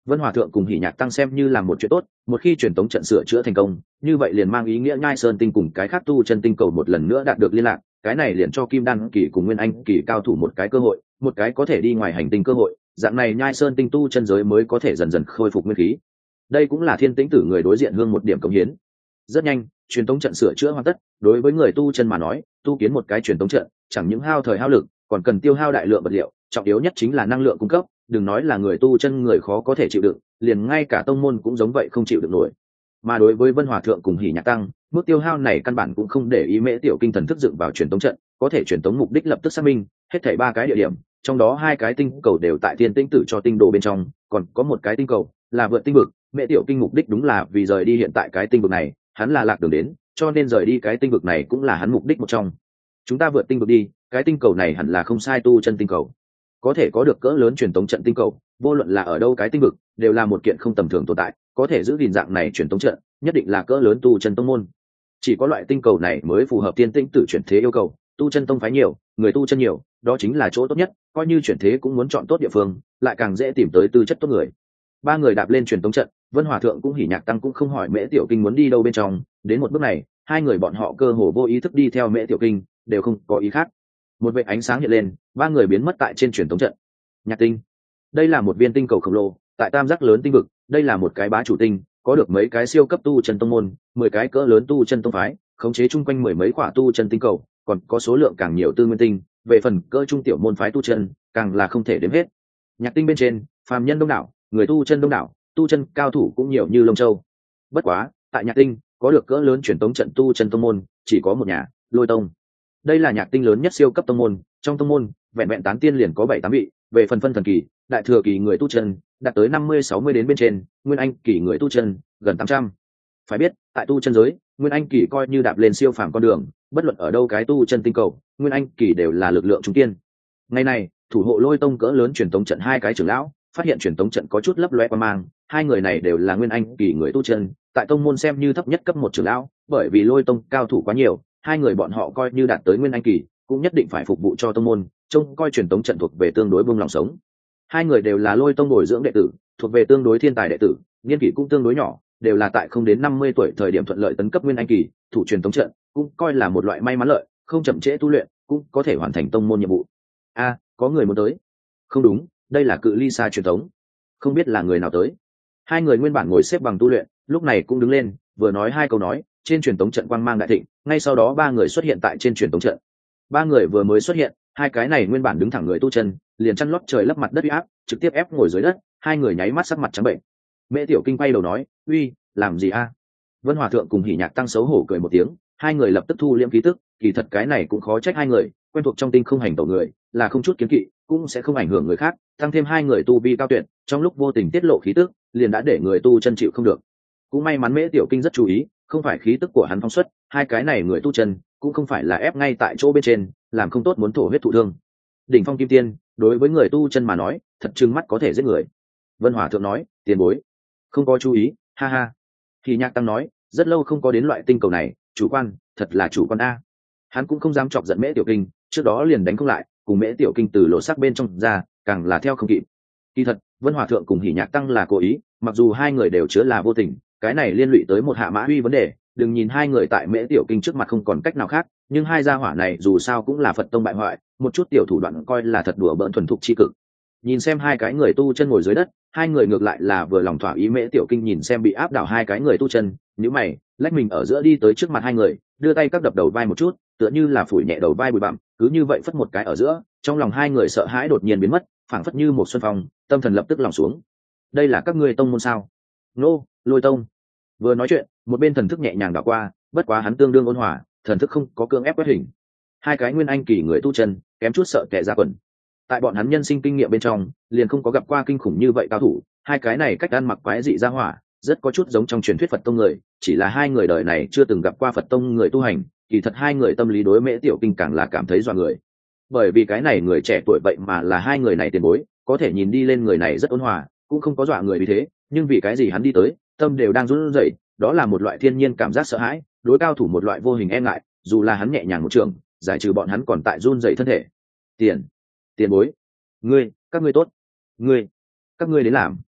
Vân Hòa thượng cùng Hỉ Nhạc tăng xem như làm một chuyện tốt, một khi truyền tống trận sửa chữa thành công, như vậy liền mang ý nghĩa Nhai Sơn tinh cùng cái khác tu chân tinh cầu một lần nữa đạt được liên lạc, cái này liền cho Kim Đan kỳ cùng Nguyên Anh kỳ cao thủ một cái cơ hội, một cái có thể đi ngoài hành tinh cơ hội, dạng này Nhai Sơn tinh tu chân giới mới có thể dần dần khôi phục nguyên khí. Đây cũng là Thiên Tĩnh Tử người đối diện hương một điểm cống hiến. Rất nhanh, truyền tống trận sửa chữa hoàn tất, đối với người tu chân mà nói, tu kiến một cái truyền tống trận, chẳng những hao thời hao lực, còn cần tiêu hao đại lượng vật liệu, trọng yếu nhất chính là năng lượng cung cấp, đừng nói là người tu chân người khó có thể chịu đựng, liền ngay cả tông môn cũng giống vậy không chịu được nổi. Mà đối với Vân Hòa thượng cùng Hỉ Nhạc tăng, mức tiêu hao này căn bản cũng không để ý Mễ Tiểu Kinh thần thức dựng vào truyền tống trận, có thể truyền tống mục đích lập tức xác minh, hết thảy ba cái địa điểm, trong đó hai cái tinh cầu đều tại Thiên Tĩnh Tử cho tinh đồ bên trong, còn có một cái tinh cầu là vượt tinh vực, Mễ Tiểu Kinh mục đích đúng là vì rời đi hiện tại cái tinh vực này, hắn là lạc đường đến, cho nên rời đi cái tinh vực này cũng là hắn mục đích một trong. Chúng ta vượt tinh vực đi, cái tinh cầu này hẳn là không sai tu chân tinh cầu. Có thể có được cỡ lớn truyền tống trận tinh cầu, vô luận là ở đâu cái tinh vực, đều là một kiện không tầm thường tồn tại, có thể giữ gìn dạng này truyền tống trận, nhất định là cỡ lớn tu chân tông môn. Chỉ có loại tinh cầu này mới phù hợp Thiên Tĩnh Tử chuyển thế yêu cầu, tu chân tông phái nhiều, người tu chân nhiều, đó chính là chỗ tốt nhất, coi như chuyển thế cũng muốn chọn tốt địa phương, lại càng dễ tìm tới tư chất tốt người. Ba người đạp lên truyền tống trận, Vân Hòa thượng cũng Hỉ Nhạc tăng cũng không hỏi Mễ Tiểu Kinh muốn đi đâu bên trong, đến một bước này, hai người bọn họ cơ hồ vô ý thức đi theo Mễ Tiểu Kinh, đều không có ý khác. Một vệt ánh sáng hiện lên, ba người biến mất tại trên truyền tống trận. Nhạc tinh, đây là một viên tinh cầu khổng lồ, tại tam giác lớn tinh vực, đây là một cái bá chủ tinh, có được mấy cái siêu cấp tu chân tông môn, mười cái cỡ lớn tu chân tông phái, khống chế chung quanh mười mấy quả tu chân tinh cầu, còn có số lượng càng nhiều tư nguyên tinh, về phần cỡ trung tiểu môn phái tu chân, càng là không thể đếm hết. Nhạc tinh bên trên, phàm nhân đông đảo, người tu chân đông đảo, tu chân cao thủ cũng nhiều như lông châu. Bất quá, tại Nhạc tinh, có được cỡ lớn truyền tống trận tu chân tông môn, chỉ có một nhà, Lôi Tông. Đây là Nhạc tinh lớn nhất siêu cấp tông môn, trong tông môn, vẹn vẹn tán tiên liền có bảy tám vị, về phần phân thần kỳ, đại thừa kỳ người tu chân, đạt tới năm mươi sáu mươi đến bên trên, nguyên anh kỳ người tu chân, gần tám trăm. Phải biết, tại tu chân giới, nguyên anh kỳ coi như đạp lên siêu phàm con đường, bất luận ở đâu cái tu chân tinh cầu, nguyên anh kỳ đều là lực lượng trung kiên. Ngày này, thủ hộ Lôi Tông cỡ lớn truyền tống trận hai cái trưởng lão, phát hiện truyền tống trận có chút lấp loé qua mang, hai người này đều là nguyên anh kỳ người tu chân, tại tông môn xem như thấp nhất cấp một trưởng lão, bởi vì Lôi Tông cao thủ quá nhiều, hai người bọn họ coi như đạt tới nguyên anh kỳ, cũng nhất định phải phục vụ cho tông môn, trông coi truyền tống trận thuộc về tương đối buông lòng sống. Hai người đều là Lôi Tông bồi dưỡng đệ tử, thuộc về tương đối thiên tài đệ tử, niên kỷ cũng tương đối nhỏ, đều là tại không đến năm mươi tuổi thời điểm thuận lợi tấn cấp nguyên anh kỳ, thủ truyền tống trận, cũng coi là một loại may mắn lợi, không chậm trễ tu luyện, cũng có thể hoàn thành tông môn nhiệm vụ. A, có người muốn tới. Không đúng, đây là cự ly xa truyền tống. Không biết là người nào tới. Hai người nguyên bản ngồi xếp bằng tu luyện, lúc này cũng đứng lên, vừa nói hai câu nói, trên truyền tống trận quang mang đại thịnh, ngay sau đó ba người xuất hiện tại trên truyền tống trận. Ba người vừa mới xuất hiện, hai cái này nguyên bản đứng thẳng người tu chân, liền chăn lót trời lấp mặt đất uy áp, trực tiếp ép ngồi dưới đất, hai người nháy mắt sắc mặt trắng bệnh. Mễ Tiểu Kinh quay đầu nói, uy, làm gì a? Vân Hòa thượng cùng Hỉ Nhạc tăng xấu hổ cười một tiếng, hai người lập tức thu liễm khí tức, kỳ thật cái này cũng khó trách hai người, quen thuộc trong tinh không hành tẩu người, là không chút kiến kỵ, cũng sẽ không ảnh hưởng người khác, tăng thêm hai người tu vi cao tuyệt, trong lúc vô tình tiết lộ khí tức, liền đã để người tu chân chịu không được. Cũng may mắn Mễ Tiểu Kinh rất chú ý, không phải khí tức của hắn phóng xuất, hai cái này người tu chân, cũng không phải là ép ngay tại chỗ bên trên, làm không tốt muốn thổ huyết thụ thương. Đỉnh phong kim tiên, đối với người tu chân mà nói, thật trừng mắt có thể giết người. Vân Hòa thượng nói, tiền bối, không có chú ý, ha ha. Thì Nhạc tăng nói, rất lâu không có đến loại tinh cầu này, chủ quan, thật là chủ quan a. Hắn cũng không dám chọc giận Mễ Tiểu Kinh, trước đó liền đánh không lại, cùng Mễ Tiểu Kinh từ lộ sắc bên trong ra, càng là theo không kịp. Kỳ thật, Vân Hòa thượng cùng Hỉ Nhạc tăng là cố ý, mặc dù hai người đều chứa là vô tình, cái này liên lụy tới một hạ mã huy vấn đề, đừng nhìn hai người tại Mễ Tiểu Kinh trước mặt không còn cách nào khác, nhưng hai gia hỏa này dù sao cũng là Phật tông bại hoại, một chút tiểu thủ đoạn coi là thật đùa bỡn thuần thục chi cực. Nhìn xem hai cái người tu chân ngồi dưới đất, hai người ngược lại là vừa lòng thỏa ý. Mễ Tiểu Kinh nhìn xem bị áp đảo hai cái người tu chân, nhíu mày, lách mình ở giữa đi tới trước mặt hai người, đưa tay các đập đầu vai một chút, tựa như là phủi nhẹ đầu vai bụi bặm, cứ như vậy phất một cái ở giữa, trong lòng hai người sợ hãi đột nhiên biến mất, phảng phất như một xuân phong, tâm thần lập tức lòng xuống. Đây là các ngươi tông môn sao? Nô, Lôi Tông. Vừa nói chuyện, một bên thần thức nhẹ nhàng đảo qua, bất quá hắn tương đương ôn hòa, thần thức không có cưỡng ép quét hình. Hai cái nguyên anh kỳ người tu chân, kém chút sợ kẻ ra quần. Tại bọn hắn nhân sinh kinh nghiệm bên trong, liền không có gặp qua kinh khủng như vậy cao thủ, hai cái này cách ăn mặc quái dị ra hỏa, rất có chút giống trong truyền thuyết Phật tông người, chỉ là hai người đời này chưa từng gặp qua Phật tông người tu hành, kỳ thật hai người tâm lý đối Mễ Tiểu Kinh càng là cảm thấy dọa người. Bởi vì cái này người trẻ tuổi vậy mà là hai người này tiền bối, có thể nhìn đi lên người này rất ôn hòa, cũng không có dọa người vì thế, nhưng vì cái gì hắn đi tới, tâm đều đang run rẩy, đó là một loại thiên nhiên cảm giác sợ hãi, đối cao thủ một loại vô hình e ngại, dù là hắn nhẹ nhàng một trường, giải trừ bọn hắn còn tại run rẩy thân thể. Tiền, tiền bối, ngươi, các ngươi tốt, ngươi, các ngươi đến làm.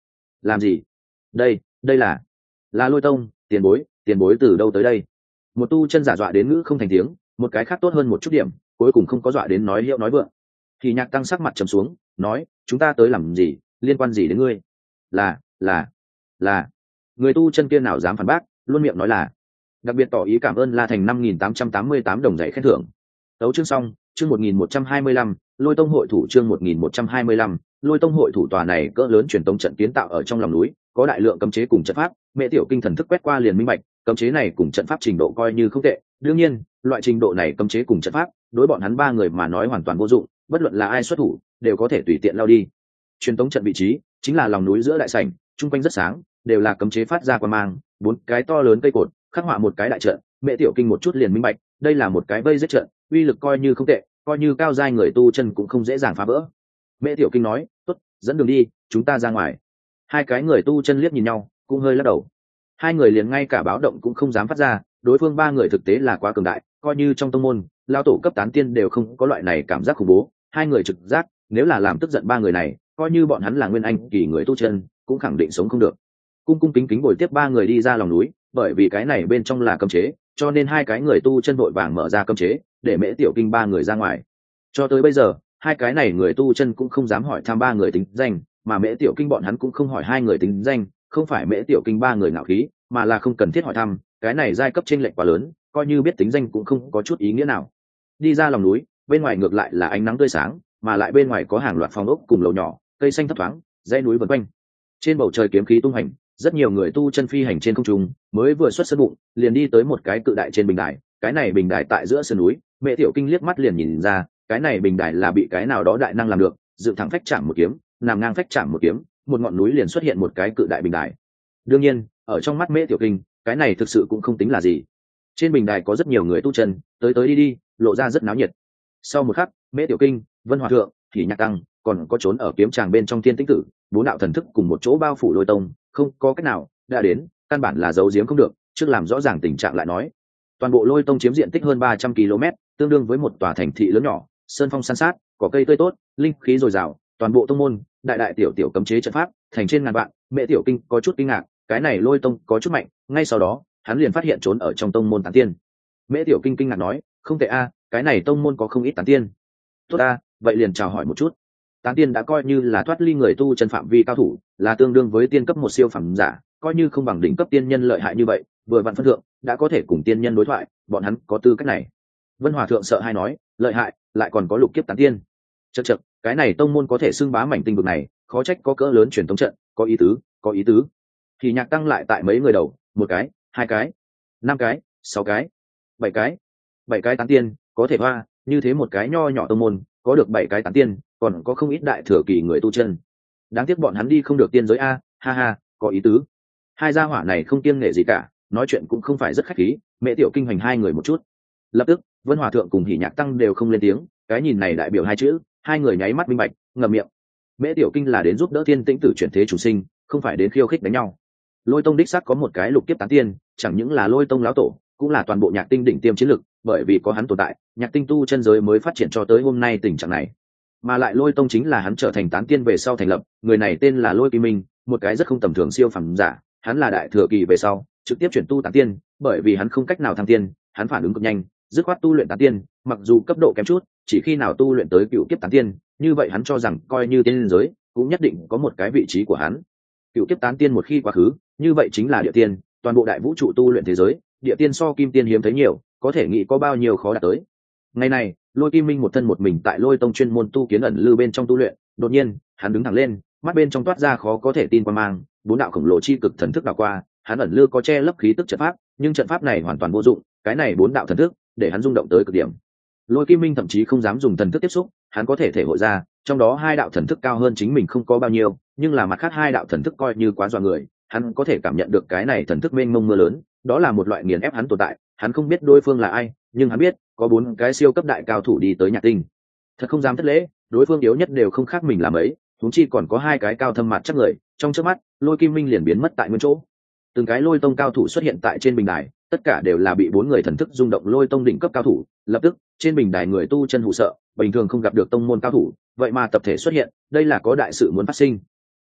làm gì? Đây, đây là là Lôi Tông, tiền bối, tiền bối từ đâu tới đây? Một tu chân giả dọa đến ngữ không thành tiếng, một cái khác tốt hơn một chút điểm, cuối cùng không có dọa đến nói hiệu nói vượng. Thì Nhạc Tăng sắc mặt trầm xuống, nói, chúng ta tới làm gì, liên quan gì đến ngươi? Là, là, là. Người tu chân kia nào dám phản bác, luôn miệng nói là. Đặc biệt tỏ ý cảm ơn La Thành năm nghìn tám trăm tám mươi tám đồng giấy khen thưởng. Tấu chương xong, chương một nghìn một trăm hai mươi lăm, Lôi Tông hội thủ chương một nghìn một trăm hai mươi lăm, Lôi Tông hội thủ tòa này cỡ lớn truyền tông trận kiến tạo ở trong lòng núi, có đại lượng cấm chế cùng trận pháp, Mẹ Tiểu Kinh thần thức quét qua liền minh bạch, cấm chế này cùng trận pháp trình độ coi như không tệ. Đương nhiên, loại trình độ này cấm chế cùng trận pháp, đối bọn hắn ba người mà nói hoàn toàn vô dụng, bất luận là ai xuất thủ, đều có thể tùy tiện lao đi. Truyền tống trận vị trí chính là lòng núi giữa đại sảnh, trung quanh rất sáng, đều là cấm chế phát ra quang mang, bốn cái to lớn cây cột, khắc họa một cái đại trận. Mẹ Tiểu Kinh một chút liền minh bạch, đây là một cái vây giết trận, uy lực coi như không tệ, coi như cao giai người tu chân cũng không dễ dàng phá vỡ. Mẹ Tiểu Kinh nói, tốt, dẫn đường đi, chúng ta ra ngoài. Hai cái người tu chân liếc nhìn nhau, cũng hơi lắc đầu. Hai người liền ngay cả báo động cũng không dám phát ra, đối phương ba người thực tế là quá cường đại, coi như trong tông môn lao tổ cấp tán tiên đều không có loại này cảm giác khủng bố. Hai người trực giác, nếu là làm tức giận ba người này, coi như bọn hắn là nguyên anh kỳ người tu chân, cũng khẳng định sống không được. Cung cung kính kính bồi tiếp ba người đi ra lòng núi, bởi vì cái này bên trong là cấm chế, cho nên hai cái người tu chân vội vàng mở ra cấm chế, để Mễ Tiểu Kinh ba người ra ngoài. Cho tới bây giờ, hai cái này người tu chân cũng không dám hỏi thăm ba người tính danh, mà Mễ Tiểu Kinh bọn hắn cũng không hỏi hai người tính danh, không phải Mễ Tiểu Kinh ba người ngạo khí, mà là không cần thiết hỏi thăm, cái này giai cấp chênh lệch quá lớn, coi như biết tính danh cũng không có chút ý nghĩa nào. Đi ra lòng núi, bên ngoài ngược lại là ánh nắng tươi sáng, mà lại bên ngoài có hàng loạt phòng ốc cùng lầu nhỏ, cây xanh thấp thoáng, dãy núi vần quanh. Trên bầu trời kiếm khí tung hành, rất nhiều người tu chân phi hành trên không trung, mới vừa xuất sân bụng, liền đi tới một cái cự đại trên bình đài, cái này bình đài tại giữa sườn núi, Mẹ Tiểu Kinh liếc mắt liền nhìn ra, cái này bình đài là bị cái nào đó đại năng làm được, dựng thẳng phách chạm một kiếm, nằm ngang phách chạm một kiếm, một ngọn núi liền xuất hiện một cái cự đại bình đài. Đương nhiên, ở trong mắt Mễ Tiểu Kinh, cái này thực sự cũng không tính là gì. Trên bình đài có rất nhiều người tu chân, tới tới đi đi, lộ ra rất náo nhiệt. Sau một khắc, Mễ Tiểu Kinh, Vân Hòa Thượng, Thì Nhạc Tăng, còn có trốn ở kiếm tràng bên trong Thiên Tĩnh Tử, bốn đạo thần thức cùng một chỗ bao phủ Lôi Tông, không có cách nào, đã đến, căn bản là giấu giếm không được, trước làm rõ ràng tình trạng lại nói. Toàn bộ Lôi Tông chiếm diện tích hơn ba trăm ki lô mét, tương đương với một tòa thành thị lớn nhỏ, sơn phong san sát, cỏ cây tươi tốt, linh khí dồi dào, toàn bộ tông môn, đại đại tiểu tiểu cấm chế trận pháp, thành trên ngàn vạn. Mẹ Tiểu Kinh có chút kinh ngạc, cái này Lôi Tông có chút mạnh, ngay sau đó, hắn liền phát hiện trốn ở trong tông môn tán tiên. Mẹ Tiểu Kinh kinh ngạc nói, không tệ a, cái này tông môn có không ít tán tiên. Tốt a, vậy liền chào hỏi một chút. Tán tiên đã coi như là thoát ly người tu chân phạm vi cao thủ, là tương đương với tiên cấp một siêu phẩm giả, coi như không bằng đỉnh cấp tiên nhân lợi hại như vậy, vừa vặn phân thượng, đã có thể cùng tiên nhân đối thoại, bọn hắn có tư cách này. Vân Hòa Thượng sợ hai nói, lợi hại, lại còn có lục kiếp tán tiên. Chậc chậc, cái này tông môn có thể xưng bá mảnh tinh vực này, khó trách có cỡ lớn truyền thống trận, có ý tứ, có ý tứ. Thì Nhạc Tăng lại tại mấy người đầu, một cái, hai cái, năm cái, sáu cái, bảy cái, bảy cái tán tiên, có thể hoa, như thế một cái nho nhỏ tông môn, có được bảy cái tán tiên, còn có không ít đại thừa kỳ người tu chân. Đáng tiếc bọn hắn đi không được tiên giới a, ha ha, có ý tứ. Hai gia hỏa này không kiêng nể gì cả, nói chuyện cũng không phải rất khách khí, Mẹ Tiểu Kinh hành hai người một chút. Lập tức, Vân Hòa Thượng cùng Hỉ Nhạc Tăng đều không lên tiếng, cái nhìn này đại biểu hai chữ, hai người nháy mắt minh bạch, ngậm miệng. Mẹ Tiểu Kinh là đến giúp đỡ Thiên Tĩnh Tử chuyển thế chủ sinh, không phải đến khiêu khích đánh nhau. Lôi Tông đích xác có một cái lục kiếp tán tiên, chẳng những là Lôi Tông lão tổ, cũng là toàn bộ Nhạc Tinh đỉnh tiêm chiến lực, bởi vì có hắn tồn tại, Nhạc Tinh tu chân giới mới phát triển cho tới hôm nay tình trạng này. Mà lại Lôi Tông chính là hắn trở thành tán tiên về sau thành lập, người này tên là Lôi Kỳ Minh, một cái rất không tầm thường siêu phẩm giả, hắn là đại thừa kỳ về sau, trực tiếp chuyển tu tán tiên, bởi vì hắn không cách nào thăng tiên, hắn phản ứng cực nhanh, dứt khoát tu luyện tán tiên, mặc dù cấp độ kém chút, chỉ khi nào tu luyện tới cựu kiếp tán tiên, như vậy hắn cho rằng coi như tiên giới, cũng nhất định có một cái vị trí của hắn. Cựu kiếp tán tiên một khi quá khứ, như vậy chính là địa tiên, toàn bộ đại vũ trụ tu luyện thế giới, địa tiên so kim tiên hiếm thấy nhiều, có thể nghĩ có bao nhiêu khó đạt tới. Ngày này, Lôi Kim Minh một thân một mình tại Lôi Tông chuyên môn tu kiến ẩn lư bên trong tu luyện, đột nhiên, hắn đứng thẳng lên, mắt bên trong toát ra khó có thể tin qua mang, bốn đạo khổng lồ chi cực thần thức đảo qua, hắn ẩn lư có che lấp khí tức trận pháp, nhưng trận pháp này hoàn toàn vô dụng, cái này bốn đạo thần thức, để hắn rung động tới cực điểm. Lôi Kim Minh thậm chí không dám dùng thần thức tiếp xúc, hắn có thể thể hội ra, trong đó hai đạo thần thức cao hơn chính mình không có bao nhiêu, nhưng là mặt khác hai đạo thần thức coi như quá dọa người, hắn có thể cảm nhận được cái này thần thức mênh mông mưa lớn, đó là một loại nghiền ép hắn tồn tại, hắn không biết đối phương là ai, nhưng hắn biết, có bốn cái siêu cấp đại cao thủ đi tới Nhạc Tinh. Thật không dám thất lễ, đối phương yếu nhất đều không khác mình làm ấy, huống chi còn có hai cái cao thâm mặt chắc người, trong chớp mắt, Lôi Kim Minh liền biến mất tại nguyên chỗ. Từng cái Lôi Tông cao thủ xuất hiện tại trên bình đài, tất cả đều là bị bốn người thần thức rung động Lôi Tông đỉnh cấp cao thủ, lập tức, trên bình đài người tu chân hù sợ, bình thường không gặp được tông môn cao thủ, vậy mà tập thể xuất hiện, đây là có đại sự muốn phát sinh.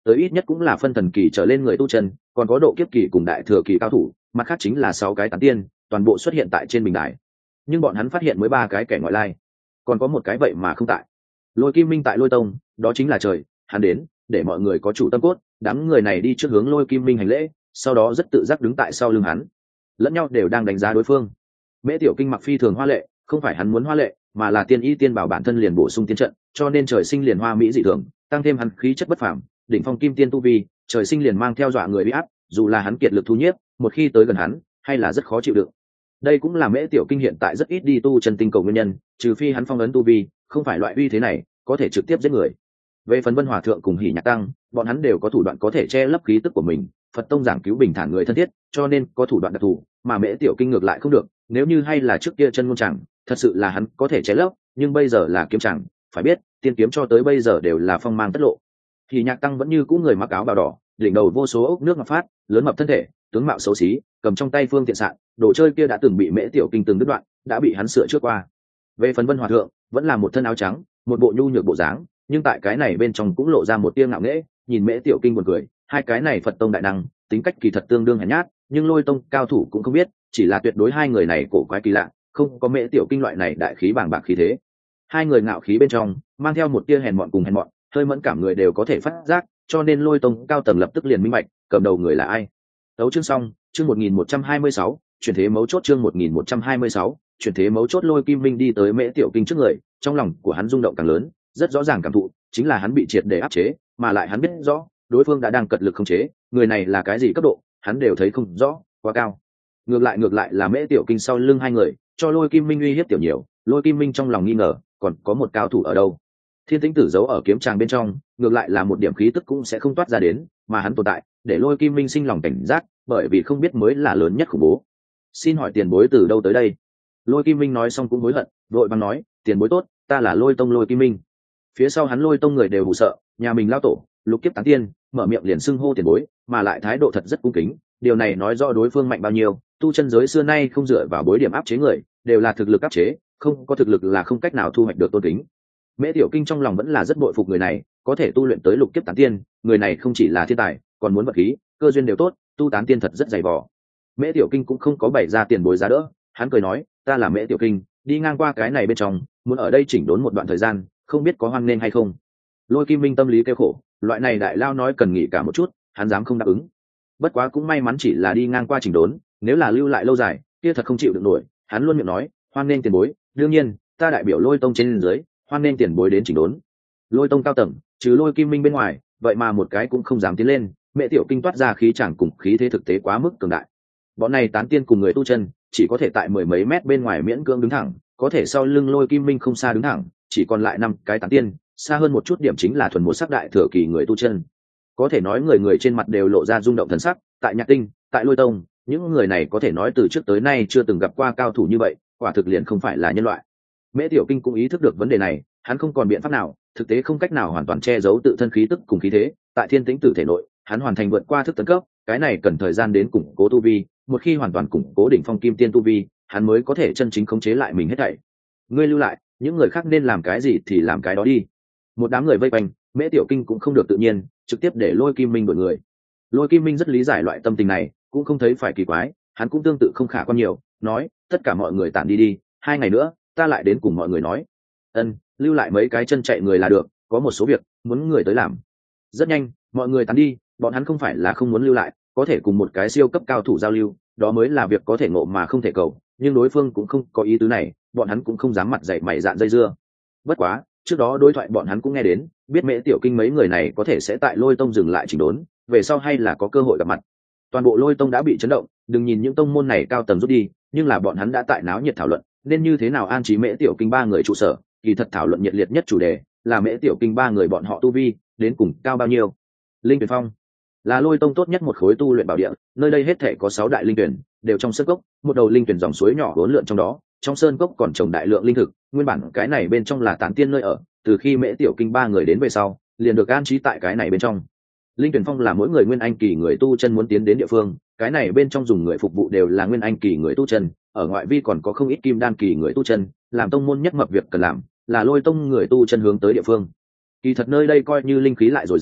tới ít nhất cũng là phân thần kỳ trở lên người tu chân, còn có độ kiếp kỳ cùng đại thừa kỳ cao thủ, mặt khác chính là sáu cái tán tiên, toàn bộ xuất hiện tại trên bình đài. Nhưng bọn hắn phát hiện mới ba cái kẻ ngoại lai, còn có một cái vậy mà không tại. Lôi Kim Minh tại Lôi Tông, đó chính là trời, hắn đến để mọi người có chủ tâm cốt, đám người này đi trước hướng Lôi Kim Minh hành lễ, sau đó rất tự giác đứng tại sau lưng hắn, lẫn nhau đều đang đánh giá đối phương. Mễ Tiểu Kinh mặc phi thường hoa lệ, không phải hắn muốn hoa lệ, mà là tiên y tiên bảo bản thân liền bổ sung tiên trận, cho nên trời sinh liền hoa mỹ dị thường, tăng thêm hắn khí chất bất phàm, đỉnh phong kim tiên tu vi, trời sinh liền mang theo dọa người uy áp, dù là hắn kiệt lực thu nhiếp, một khi tới gần hắn, hay là rất khó chịu đựng. Đây cũng là Mễ Tiểu Kinh hiện tại rất ít đi tu chân tinh cầu nguyên nhân, trừ phi hắn phong ấn tu vi, không phải loại uy thế này, có thể trực tiếp giết người. Về phần Vân Hòa thượng cùng Hỉ Nhạc Tăng, bọn hắn đều có thủ đoạn có thể che lấp khí tức của mình, Phật tông giảng cứu bình thản người thân thiết, cho nên có thủ đoạn đặc thù, mà Mễ Tiểu Kinh ngược lại không được, nếu như hay là trước kia chân ngôn chẳng, thật sự là hắn có thể che lấp, nhưng bây giờ là kiếm chẳng, phải biết, tiên kiếm cho tới bây giờ đều là phong mang tất lộ. Hỉ Nhạc Tăng vẫn như cũ người mặc áo bào đỏ, đỉnh đầu vô số ốc nước ngập phát, lớn mập thân thể, tướng mạo xấu xí, cầm trong tay phương tiện sạn, đồ chơi kia đã từng bị Mễ Tiểu Kinh từng đứt đoạn, đã bị hắn sửa trước qua. Về phần Vân Hòa thượng, vẫn là một thân áo trắng, một bộ nhu nhược bộ dáng, nhưng tại cái này bên trong cũng lộ ra một tia ngạo nghễ, nhìn Mễ Tiểu Kinh buồn cười, hai cái này Phật tông đại năng, tính cách kỳ thật tương đương hèn nhát, nhưng Lôi tông cao thủ cũng không biết, chỉ là tuyệt đối hai người này cổ quái kỳ lạ, không có Mễ Tiểu Kinh loại này đại khí bàng bạc khí thế. Hai người ngạo khí bên trong mang theo một tia hèn mọn cùng hèn mọn, hơi mẫn cảm người đều có thể phát giác, cho nên Lôi tông cao tầng lập tức liền minh bạch, cầm đầu người là ai. Đấu chương xong, chương một nghìn một trăm hai mươi sáu, chuyển thế mấu chốt chương một nghìn một trăm hai mươi sáu, chuyển thế mấu chốt. Lôi Kim Minh đi tới Mễ Tiểu Kinh trước người, trong lòng của hắn rung động càng lớn, rất rõ ràng cảm thụ, chính là hắn bị triệt để áp chế, mà lại hắn biết rõ, đối phương đã đang cật lực khống chế, người này là cái gì cấp độ, hắn đều thấy không rõ, quá cao. Ngược lại ngược lại là Mễ Tiểu Kinh sau lưng hai người, cho Lôi Kim Minh uy hiếp tiểu nhiều, Lôi Kim Minh trong lòng nghi ngờ, còn có một cao thủ ở đâu. Thiên Tĩnh Tử giấu ở kiếm tràng bên trong, ngược lại là một điểm khí tức cũng sẽ không toát ra đến, mà hắn tồn tại, để Lôi Kim Minh sinh lòng cảnh giác, bởi vì không biết mới là lớn nhất khủng bố. Xin hỏi tiền bối từ đâu tới đây? Lôi Kim Minh nói xong cũng hối hận, vội vàng nói, tiền bối tốt, ta là Lôi tông Lôi Kim Minh. Phía sau hắn Lôi tông người đều hù sợ, nhà mình lao tổ, lục kiếp tán tiên, mở miệng liền xưng hô tiền bối, mà lại thái độ thật rất cung kính, điều này nói rõ đối phương mạnh bao nhiêu. Tu chân giới xưa nay không dựa vào bối điểm áp chế người, đều là thực lực áp chế, không có thực lực là không cách nào thu hoạch được tôn kính. Mễ Tiểu Kinh trong lòng vẫn là rất bội phục người này, có thể tu luyện tới lục kiếp tán tiên, người này không chỉ là thiên tài, còn muốn vật khí, cơ duyên đều tốt, tu tán tiên thật rất dày vò. Mễ Tiểu Kinh cũng không có bày ra tiền bối giá đỡ, hắn cười nói, ta là Mễ Tiểu Kinh, đi ngang qua cái này bên trong, muốn ở đây chỉnh đốn một đoạn thời gian, không biết có hoan nên hay không. Lôi Kim Minh tâm lý kêu khổ, loại này đại lao nói cần nghỉ cả một chút, hắn dám không đáp ứng. Bất quá cũng may mắn chỉ là đi ngang qua chỉnh đốn, nếu là lưu lại lâu dài, kia thật không chịu được nổi. Hắn luôn miệng nói, hoan nên tiền bối, đương nhiên, ta đại biểu Lôi tông trên dưới, hoan nên tiền bối đến chỉnh đốn. Lôi tông cao tầng, trừ Lôi Kim Minh bên ngoài, vậy mà một cái cũng không dám tiến lên. Mễ Tiểu Kinh toát ra khí chẳng cùng khí thế thực tế quá mức cường đại. Bọn này tán tiên cùng người tu chân, chỉ có thể tại mười mấy mét bên ngoài miễn cưỡng đứng thẳng, có thể sau lưng Lôi Kim Minh không xa đứng thẳng, chỉ còn lại năm cái tán tiên, xa hơn một chút điểm chính là thuần một sắc đại thừa kỳ người tu chân. Có thể nói người người trên mặt đều lộ ra rung động thần sắc, tại Nhạc Tinh, tại Lôi tông, những người này có thể nói từ trước tới nay chưa từng gặp qua cao thủ như vậy, quả thực liền không phải là nhân loại. Mễ Tiểu Kinh cũng ý thức được vấn đề này, hắn không còn biện pháp nào, thực tế không cách nào hoàn toàn che giấu tự thân khí tức cùng khí thế, tại Thiên Tĩnh Tử thể nội, hắn hoàn thành vượt qua thức tấn cấp, cái này cần thời gian đến củng cố tu vi, một khi hoàn toàn củng cố đỉnh phong kim tiên tu vi, hắn mới có thể chân chính khống chế lại mình hết thảy. Ngươi lưu lại, những người khác nên làm cái gì thì làm cái đó đi. Một đám người vây quanh, Mễ Tiểu Kinh cũng không được tự nhiên, trực tiếp để Lôi Kim Minh đuổi người. Lôi Kim Minh rất lý giải loại tâm tình này, cũng không thấy phải kỳ quái, hắn cũng tương tự không khả quan nhiều, nói, tất cả mọi người tản đi đi, hai ngày nữa, ta lại đến cùng mọi người nói. Ân, lưu lại mấy cái chân chạy người là được, có một số việc muốn người tới làm. Rất nhanh, mọi người tán đi, bọn hắn không phải là không muốn lưu lại, có thể cùng một cái siêu cấp cao thủ giao lưu, đó mới là việc có thể ngộ mà không thể cầu, nhưng đối phương cũng không có ý tứ này, bọn hắn cũng không dám mặt dạy mày dạn dây dưa. Bất quá, trước đó đối thoại bọn hắn cũng nghe đến, biết Mễ Tiểu Kinh mấy người này có thể sẽ tại Lôi tông dừng lại chỉnh đốn, về sau hay là có cơ hội gặp mặt. Toàn bộ Lôi tông đã bị chấn động, đừng nhìn những tông môn này cao tầng rút đi, nhưng là bọn hắn đã tại náo nhiệt thảo luận, nên như thế nào an trí Mễ Tiểu Kinh ba người trụ sở, kỳ thật thảo luận nhiệt liệt nhất chủ đề là Mễ Tiểu Kinh ba người bọn họ tu vi đến cùng cao bao nhiêu. Linh Tuyển Phong là Lôi tông tốt nhất một khối tu luyện bảo địa, nơi đây hết thể có sáu đại linh tuyển, đều trong sơn cốc, một đầu linh tuyển dòng suối nhỏ uốn lượn trong đó, trong sơn cốc còn trồng đại lượng linh thực, nguyên bản cái này bên trong là tán tiên nơi ở, từ khi Mễ Tiểu Kinh ba người đến về sau, liền được an trí tại cái này bên trong. Linh Tuyển Phong là mỗi người nguyên anh kỳ người tu chân muốn tiến đến địa phương, cái này bên trong dùng người phục vụ đều là nguyên anh kỳ người tu chân, ở ngoại vi còn có không ít kim đan kỳ người tu chân, làm tông môn nhất mập việc cần làm, là Lôi tông người tu chân hướng tới địa phương. Kỳ thật nơi đây coi như linh khí lại dồi dào,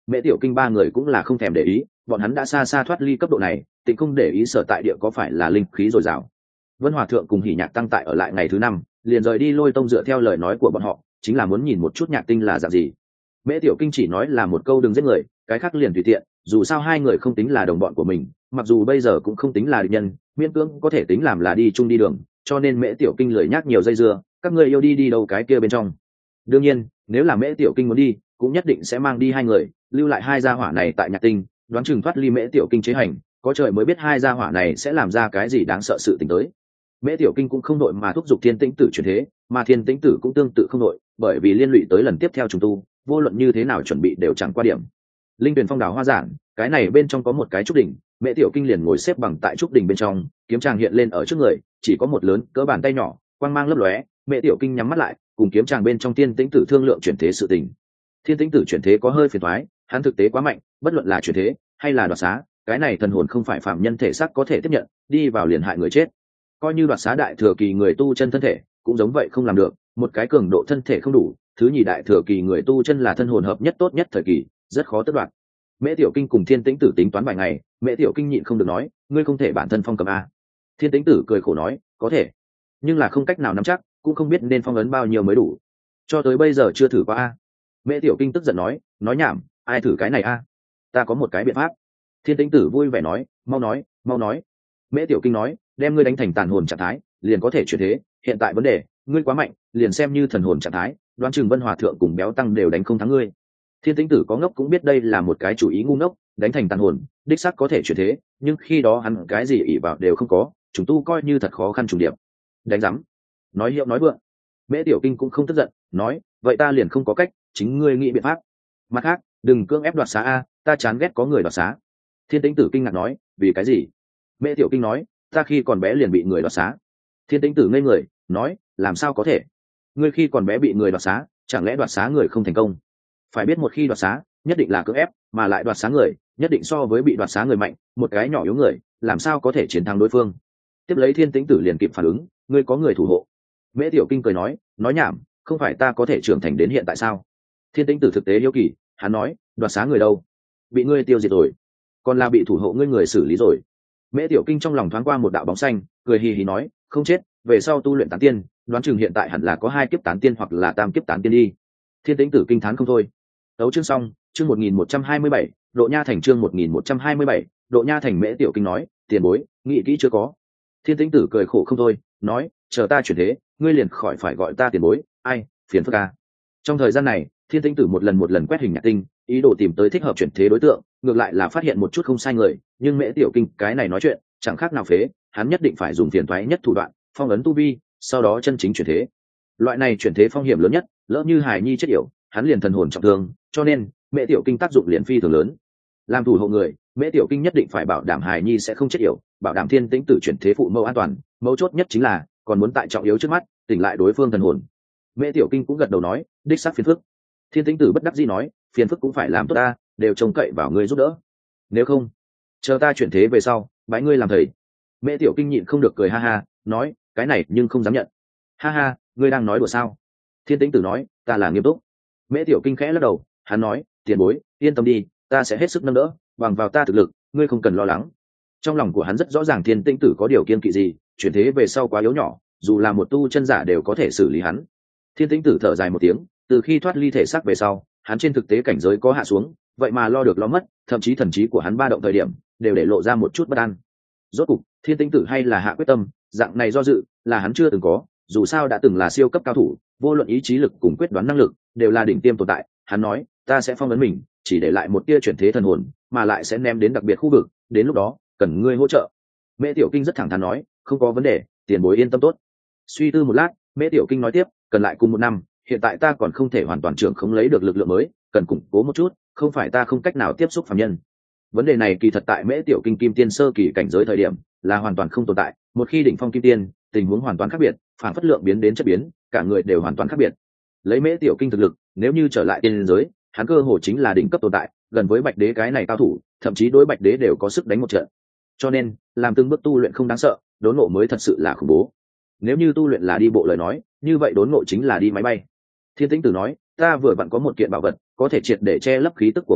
Mễ Tiểu Kinh ba người cũng là không thèm để ý, bọn hắn đã xa xa thoát ly cấp độ này, tịnh không để ý sở tại địa có phải là linh khí dồi dào. Vân Hòa thượng cùng Hỉ Nhạc tăng tại ở lại ngày thứ năm, liền rời đi Lôi Tông dựa theo lời nói của bọn họ, chính là muốn nhìn một chút Nhạc Tinh là dạng gì. Mễ Tiểu Kinh chỉ nói là một câu đừng giết người, cái khác liền tùy tiện, dù sao hai người không tính là đồng bọn của mình, mặc dù bây giờ cũng không tính là địch nhân, miễn cưỡng có thể tính làm là đi chung đi đường, cho nên Mễ Tiểu Kinh lười nhác nhiều dây dưa, các ngươi yêu đi đi đâu cái kia bên trong. Đương nhiên, nếu là Mễ Tiểu Kinh muốn đi, cũng nhất định sẽ mang đi hai người, lưu lại hai gia hỏa này tại Nhạc Tinh, đoán chừng thoát ly Mễ Tiểu Kinh chế hành, có trời mới biết hai gia hỏa này sẽ làm ra cái gì đáng sợ sự tình tới. Mễ Tiểu Kinh cũng không đội mà thúc giục Thiên Tĩnh Tử chuyển thế, mà Thiên Tĩnh Tử cũng tương tự không đội, bởi vì liên lụy tới lần tiếp theo trùng tu, vô luận như thế nào chuẩn bị đều chẳng qua điểm. Linh Tuyền Phong đảo hoa giản, cái này bên trong có một cái trúc đỉnh, Mễ Tiểu Kinh liền ngồi xếp bằng tại trúc đỉnh bên trong, kiếm tràng hiện lên ở trước người, chỉ có một lớn cỡ bàn tay nhỏ, quang mang lấp lóe, Mễ Tiểu Kinh nhắm mắt lại, cùng kiếm tràng bên trong Thiên Tĩnh Tử thương lượng chuyển thế sự tình. Thiên Tĩnh Tử chuyển thế có hơi phiền toái, hắn thực tế quá mạnh, bất luận là chuyển thế hay là đoạt xá, cái này thần hồn không phải phạm nhân thể xác có thể tiếp nhận, đi vào liền hại người chết. Coi như đoạt xá đại thừa kỳ người tu chân thân thể, cũng giống vậy không làm được, một cái cường độ thân thể không đủ, thứ nhì đại thừa kỳ người tu chân là thân hồn hợp nhất tốt nhất thời kỳ, rất khó tất đoạt. Mễ Tiểu Kinh cùng Thiên Tĩnh Tử tính toán vài ngày, Mễ Tiểu Kinh nhịn không được nói, ngươi không thể bản thân phong cầm a. Thiên Tĩnh Tử cười khổ nói, có thể, nhưng là không cách nào nắm chắc, cũng không biết nên phong ấn bao nhiêu mới đủ, cho tới bây giờ chưa thử qua a. Mễ Tiểu Kinh tức giận nói, nói nhảm, ai thử cái này a? Ta có một cái biện pháp. Thiên Tĩnh Tử vui vẻ nói, mau nói, mau nói. Mễ Tiểu Kinh nói, đem ngươi đánh thành tàn hồn trạng thái, liền có thể chuyển thế. Hiện tại vấn đề, ngươi quá mạnh, liền xem như thần hồn trạng thái, đoán chừng Vân Hòa thượng cùng Béo Tăng đều đánh không thắng ngươi. Thiên Tĩnh Tử có ngốc cũng biết đây là một cái chủ ý ngu ngốc, đánh thành tàn hồn, đích xác có thể chuyển thế, nhưng khi đó hắn cái gì ỷ vào đều không có, chúng tu coi như thật khó khăn trùng điệp. Đánh rắm, nói hiệu nói vượng. Mễ Tiểu Kinh cũng không tức giận, nói, vậy ta liền không có cách, chính ngươi nghĩ biện pháp. Mặt khác, đừng cưỡng ép đoạt xá a, ta chán ghét có người đoạt xá. Thiên Tĩnh Tử kinh ngạc nói, vì cái gì? Mễ Tiểu Kinh nói, ta khi còn bé liền bị người đoạt xá. Thiên Tĩnh Tử ngây người, nói, làm sao có thể? Ngươi khi còn bé bị người đoạt xá, chẳng lẽ đoạt xá người không thành công? Phải biết một khi đoạt xá, nhất định là cưỡng ép, mà lại đoạt xá người, nhất định so với bị đoạt xá người mạnh, một cái nhỏ yếu người, làm sao có thể chiến thắng đối phương? Tiếp lấy Thiên Tĩnh Tử liền kịp phản ứng, ngươi có người thủ hộ. Mễ Tiểu Kinh cười nói, nói nhảm, không phải ta có thể trưởng thành đến hiện tại sao? Thiên Tĩnh Tử thực tế hiếu kỳ, hắn nói, đoạt xá người đâu? Bị ngươi tiêu diệt rồi, còn là bị thủ hộ ngươi người xử lý rồi. Mễ Tiểu Kinh trong lòng thoáng qua một đạo bóng xanh, cười hì hì nói, không chết, về sau tu luyện tán tiên, đoán chừng hiện tại hẳn là có hai kiếp tán tiên hoặc là tam kiếp tán tiên đi. Thiên Tĩnh Tử kinh thán không thôi. Đấu chương xong, chương một nghìn một trăm hai mươi bảy, Độ Nha Thành chương một nghìn một trăm hai mươi bảy, Độ Nha Thành. Mễ Tiểu Kinh nói, tiền bối, nghĩ kỹ chưa có? Thiên Tĩnh Tử cười khổ không thôi, nói, chờ ta chuyển thế, ngươi liền khỏi phải gọi ta tiền bối, ai, phiền phức a. Trong thời gian này, Thiên Tĩnh Tử một lần một lần quét hình Nhạc Tinh, ý đồ tìm tới thích hợp chuyển thế đối tượng, ngược lại là phát hiện một chút không sai người, nhưng Mễ Tiểu Kinh cái này nói chuyện, chẳng khác nào phế, hắn nhất định phải dùng phiền toái nhất thủ đoạn, phong ấn tu vi, sau đó chân chính chuyển thế. Loại này chuyển thế phong hiểm lớn nhất, lỡ như Hải Nhi chết yểu, hắn liền thần hồn trọng thương, cho nên Mễ Tiểu Kinh tác dụng liền phi thường lớn. Làm thủ hộ người, Mễ Tiểu Kinh nhất định phải bảo đảm Hải Nhi sẽ không chết yểu, bảo đảm Thiên Tĩnh Tử chuyển thế phụ mẫu an toàn, mấu chốt nhất chính là còn muốn tại trọng yếu trước mắt, tỉnh lại đối phương thần hồn. Mễ Tiểu Kinh cũng gật đầu nói, đích xác phiền phức. Thiên Tĩnh Tử bất đắc dĩ nói, phiền phức cũng phải làm tốt ta, đều trông cậy vào ngươi giúp đỡ. Nếu không, chờ ta chuyển thế về sau, bái ngươi làm thầy. Mễ Tiểu Kinh nhịn không được cười ha ha, nói, cái này nhưng không dám nhận. Ha ha, ngươi đang nói đùa sao? Thiên Tĩnh Tử nói, ta là nghiêm túc. Mễ Tiểu Kinh khẽ lắc đầu, hắn nói, tiền bối, yên tâm đi, ta sẽ hết sức nâng đỡ, bằng vào ta thực lực, ngươi không cần lo lắng. Trong lòng của hắn rất rõ ràng Thiên Tĩnh Tử có điều kiên kỵ gì, chuyển thế về sau quá yếu nhỏ, dù là một tu chân giả đều có thể xử lý hắn. Thiên Tĩnh Tử thở dài một tiếng, từ khi thoát ly thể xác về sau, hắn trên thực tế cảnh giới có hạ xuống, vậy mà lo được lo mất, thậm chí thần trí của hắn ba động thời điểm đều để lộ ra một chút bất an. Rốt cục, Thiên Tĩnh Tử hay là hạ quyết tâm, dạng này do dự là hắn chưa từng có, dù sao đã từng là siêu cấp cao thủ, vô luận ý chí lực cùng quyết đoán năng lực đều là đỉnh tiêm tồn tại. Hắn nói, ta sẽ phong ấn mình, chỉ để lại một tia chuyển thế thần hồn, mà lại sẽ ném đến đặc biệt khu vực, đến lúc đó cần ngươi hỗ trợ. Mễ Tiểu Kinh rất thẳng thắn nói, không có vấn đề, tiền bối yên tâm tốt. Suy tư một lát, Mễ Tiểu Kinh nói tiếp, cần lại cùng một năm, hiện tại ta còn không thể hoàn toàn trưởng không lấy được lực lượng mới, cần củng cố một chút, không phải ta không cách nào tiếp xúc phàm nhân. Vấn đề này kỳ thật tại Mễ Tiểu Kinh kim tiên sơ kỳ cảnh giới thời điểm là hoàn toàn không tồn tại, một khi đỉnh phong kim tiên, tình huống hoàn toàn khác biệt, phản phất lượng biến đến chất biến, cả người đều hoàn toàn khác biệt. Lấy Mễ Tiểu Kinh thực lực, nếu như trở lại tiên giới, hắn cơ hồ chính là đỉnh cấp tồn tại, gần với Bạch Đế cái này cao thủ, thậm chí đối Bạch Đế đều có sức đánh một trận. Cho nên, làm từng bước tu luyện không đáng sợ, đốn ngộ mới thật sự là khủng bố. Nếu như tu luyện là đi bộ lời nói, như vậy đốn ngộ chính là đi máy bay. Thiên Tĩnh Tử nói, ta vừa vặn có một kiện bảo vật, có thể triệt để che lấp khí tức của ngươi,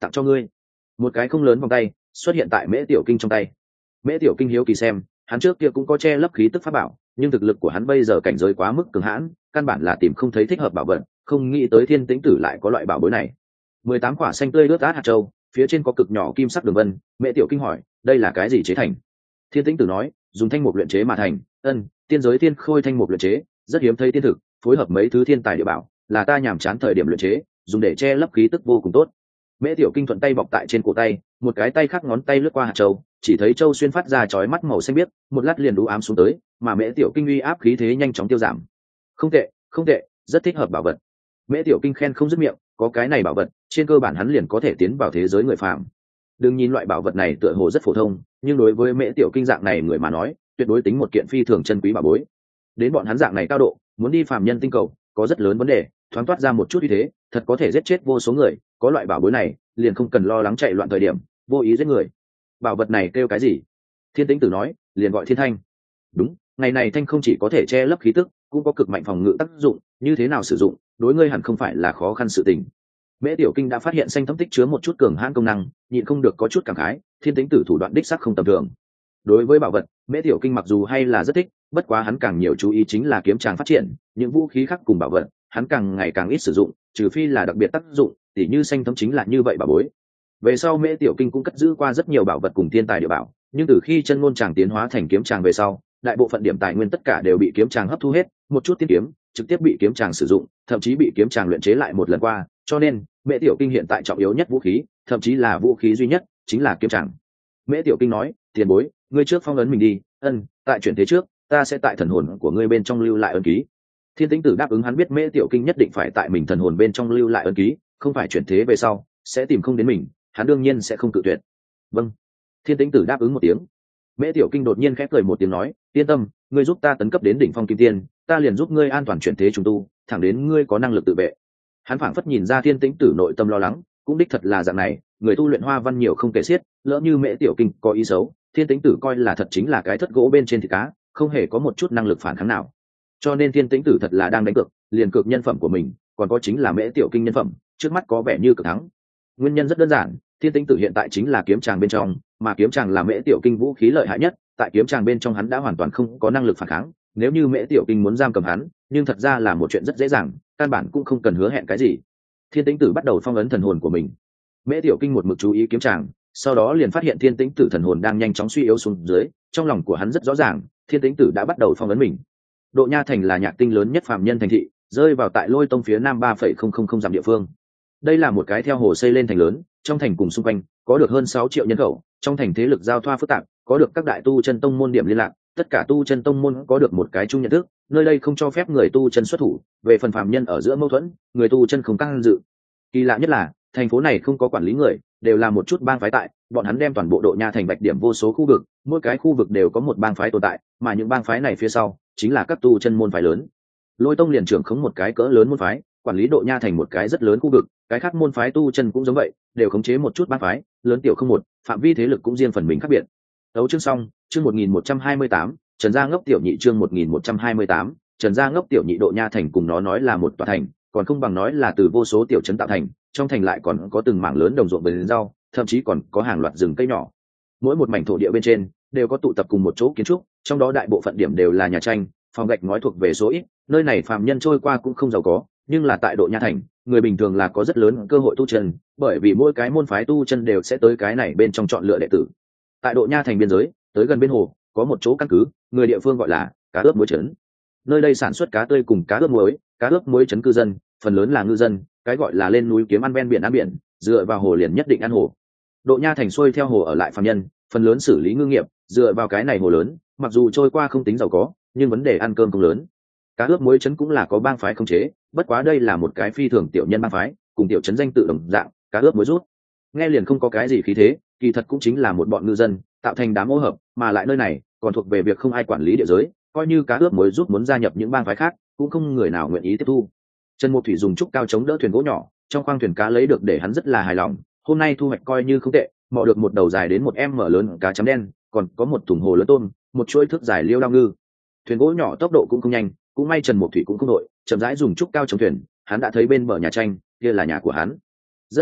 tặng cho ngươi. Một cái không lớn vòng tay xuất hiện tại Mễ Tiểu Kinh trong tay. Mễ Tiểu Kinh hiếu kỳ xem, hắn trước kia cũng có che lấp khí tức pháp bảo, nhưng thực lực của hắn bây giờ cảnh giới quá mức cường hãn, căn bản là tìm không thấy thích hợp bảo vật, không nghĩ tới Thiên Tĩnh Tử lại có loại bảo bối này. Mười tám quả xanh tươi lướt át hạt châu, phía trên có cực nhỏ kim sắc đường vân. Mễ Tiểu Kinh hỏi, đây là cái gì chế thành? Thiên Tĩnh Tử nói, dùng thanh mục luyện chế mà thành. Ân, tiên giới thiên khôi thanh mục luyện chế, rất hiếm thấy tiên thực, phối hợp mấy thứ thiên tài địa bảo, là ta nhàm chán thời điểm luyện chế, dùng để che lấp khí tức vô cùng tốt. Mễ Tiểu Kinh thuận tay bọc tại trên cổ tay, một cái tay khác ngón tay lướt qua hạt châu, chỉ thấy châu xuyên phát ra chói mắt màu xanh biếc, một lát liền đú ám xuống tới, mà Mễ Tiểu Kinh uy áp khí thế nhanh chóng tiêu giảm. Không tệ, không tệ, rất thích hợp bảo vật. Mễ Tiểu Kinh khen không dứt miệng, có cái này bảo vật, trên cơ bản hắn liền có thể tiến vào thế giới người phàm. Đừng nhìn loại bảo vật này tựa hồ rất phổ thông, nhưng đối với Mễ Tiểu Kinh dạng này người mà nói, tuyệt đối tính một kiện phi thường chân quý bảo bối. Đến bọn hắn dạng này cao độ, muốn đi phàm nhân tinh cầu, có rất lớn vấn đề, thoáng toát ra một chút uy thế, thật có thể giết chết vô số người, có loại bảo bối này, liền không cần lo lắng chạy loạn thời điểm, vô ý giết người. Bảo vật này kêu cái gì? Thiên Tĩnh Tử nói, liền gọi Thiên Thanh. Đúng, ngày này thanh không chỉ có thể che lấp khí tức, cũng có cực mạnh phòng ngự tác dụng, như thế nào sử dụng, đối ngươi hẳn không phải là khó khăn sự tình. Mễ Tiểu Kinh đã phát hiện xanh thấm tích chứa một chút cường hãn công năng, nhịn không được có chút cảm khái, Thiên Tĩnh Tử thủ đoạn đích sắc không tầm thường. Đối với bảo vật, Mễ Tiểu Kinh mặc dù hay là rất thích, bất quá hắn càng nhiều chú ý chính là kiếm tràng phát triển, những vũ khí khác cùng bảo vật, hắn càng ngày càng ít sử dụng, trừ phi là đặc biệt tác dụng, tỉ như xanh thấm chính là như vậy bảo bối. Về sau Mễ Tiểu Kinh cũng cất giữ qua rất nhiều bảo vật cùng thiên tài địa bảo, nhưng từ khi chân ngôn tràng tiến hóa thành kiếm tràng về sau, đại bộ phận điểm tài nguyên tất cả đều bị kiếm tràng hấp thu hết, một chút tiên kiếm trực tiếp bị kiếm tràng sử dụng, thậm chí bị kiếm tràng luyện chế lại một lần qua, cho nên Mễ Tiểu Kinh hiện tại trọng yếu nhất vũ khí, thậm chí là vũ khí duy nhất, chính là kiếm tràng. Mễ Tiểu Kinh nói, tiền bối, ngươi trước phong ấn mình đi. Ân, tại chuyển thế trước, ta sẽ tại thần hồn của ngươi bên trong lưu lại ấn ký. Thiên Tĩnh Tử đáp ứng hắn biết Mễ Tiểu Kinh nhất định phải tại mình thần hồn bên trong lưu lại ấn ký, không phải chuyển thế về sau sẽ tìm không đến mình, hắn đương nhiên sẽ không cự tuyệt. Vâng. Thiên Tĩnh Tử đáp ứng một tiếng. Mễ Tiểu Kinh đột nhiên khẽ cười một tiếng nói, yên tâm, ngươi giúp ta tấn cấp đến đỉnh phong kim tiên, ta liền giúp ngươi an toàn chuyển thế trùng tu, thẳng đến ngươi có năng lực tự vệ. Hắn phảng phất nhìn ra Thiên Tĩnh Tử nội tâm lo lắng, cũng đích thật là dạng này, người tu luyện hoa văn nhiều không kể xiết, lỡ như Mễ Tiểu Kinh có ý xấu, Thiên Tĩnh Tử coi là thật chính là cái thất gỗ bên trên thịt cá, không hề có một chút năng lực phản kháng nào. Cho nên Thiên Tĩnh Tử thật là đang đánh cược, liền cược nhân phẩm của mình, còn có chính là Mễ Tiểu Kinh nhân phẩm, trước mắt có vẻ như cực thắng. Nguyên nhân rất đơn giản, Thiên Tĩnh Tử hiện tại chính là kiếm tràng bên trong, mà kiếm tràng là Mễ Tiểu Kinh vũ khí lợi hại nhất, tại kiếm tràng bên trong hắn đã hoàn toàn không có năng lực phản kháng, nếu như Mễ Tiểu Kinh muốn giam cầm hắn, nhưng thật ra là một chuyện rất dễ dàng, căn bản cũng không cần hứa hẹn cái gì. Thiên Tĩnh Tử bắt đầu phong ấn thần hồn của mình. Mễ Tiểu Kinh một mực chú ý kiếm tràng, sau đó liền phát hiện Thiên Tĩnh Tử thần hồn đang nhanh chóng suy yếu xuống dưới, trong lòng của hắn rất rõ ràng, Thiên Tĩnh Tử đã bắt đầu phong ấn mình. Độ Nha thành là nhạc tinh lớn nhất phàm nhân thành thị, rơi vào tại Lôi Tông phía nam ba phẩy không không không dặm địa phương. Đây là một cái theo hồ xây lên thành lớn, trong thành cùng xung quanh có được hơn sáu triệu nhân khẩu, trong thành thế lực giao thoa phức tạp, có được các đại tu chân tông môn điểm liên lạc, tất cả tu chân tông môn có được một cái chung nhận thức, nơi đây không cho phép người tu chân xuất thủ, về phần phàm nhân ở giữa mâu thuẫn, người tu chân không can dự. Kỳ lạ nhất là, thành phố này không có quản lý người, đều là một chút bang phái tại, bọn hắn đem toàn bộ Độ Nha thành vạch điểm vô số khu vực, mỗi cái khu vực đều có một bang phái tồn tại, mà những bang phái này phía sau chính là các tu chân môn phái lớn. Lôi Tông liền trưởng khống một cái cỡ lớn môn phái, quản lý Độ Nha thành một cái rất lớn khu vực, cái khác môn phái tu chân cũng giống vậy, đều khống chế một chút bang phái, lớn tiểu không một, phạm vi thế lực cũng riêng phần mình khác biệt. Đấu chương xong, chương một nghìn một trăm hai mươi tám, Trần Gia Ngốc tiểu nhị chương một nghìn một trăm hai mươi tám, Trần Gia Ngốc tiểu nhị. Độ Nha thành cùng nó nói là một tòa thành, còn không bằng nói là từ vô số tiểu trấn tạo thành, trong thành lại còn có từng mảng lớn đồng ruộng vườn rau, thậm chí còn có hàng loạt rừng cây nhỏ. Mỗi một mảnh thổ địa bên trên đều có tụ tập cùng một chỗ kiến trúc, trong đó đại bộ phận điểm đều là nhà tranh, phòng gạch ngói thuộc về số ít, nơi này phàm nhân trôi qua cũng không giàu có, nhưng là tại Độ Nha thành, người bình thường là có rất lớn cơ hội tu chân, bởi vì mỗi cái môn phái tu chân đều sẽ tới cái này bên trong chọn lựa đệ tử. Tại Độ Nha thành biên giới, tới gần bên hồ, có một chỗ căn cứ, người địa phương gọi là cá ướp muối trấn. Nơi đây sản xuất cá tươi cùng cá ướp muối, cá ướp muối trấn cư dân phần lớn là ngư dân, cái gọi là lên núi kiếm ăn ven biển ăn biển, dựa vào hồ liền nhất định ăn hồ. Độ Nha thành xuôi theo hồ ở lại phàm nhân, phần lớn xử lý ngư nghiệp, dựa vào cái này hồ lớn, mặc dù trôi qua không tính giàu có, nhưng vấn đề ăn cơm cũng lớn. Cá ướp muối trấn cũng là có bang phái khống chế, bất quá đây là một cái phi thường tiểu nhân bang phái, cùng tiểu trấn danh tự đồng dạng, cá ướp muối rút. Nghe liền không có cái gì khí thế, kỳ thật cũng chính là một bọn ngư dân tạo thành đám ô hợp, mà lại nơi này còn thuộc về việc không ai quản lý địa giới, coi như cá ướp muối rút muốn gia nhập những bang phái khác, cũng không người nào nguyện ý tiếp thu. Trần Mục Thủy dùng trúc cao chống đỡ thuyền gỗ nhỏ, trong khoang thuyền cá lấy được để hắn rất là hài lòng, hôm nay thu hoạch coi như không tệ, mò được một đầu dài đến một em mở lớn cá chấm đen, còn có một thùng hồ lớn tôm, một chuỗi thước dài liêu đao ngư. Thuyền gỗ nhỏ tốc độ cũng không nhanh, cũng may Trần Mục Thủy cũng không đội, chậm rãi dùng trúc cao chống thuyền, hắn đã thấy bên bờ nhà tranh, kia là nhà của hắn. Rất nhanh,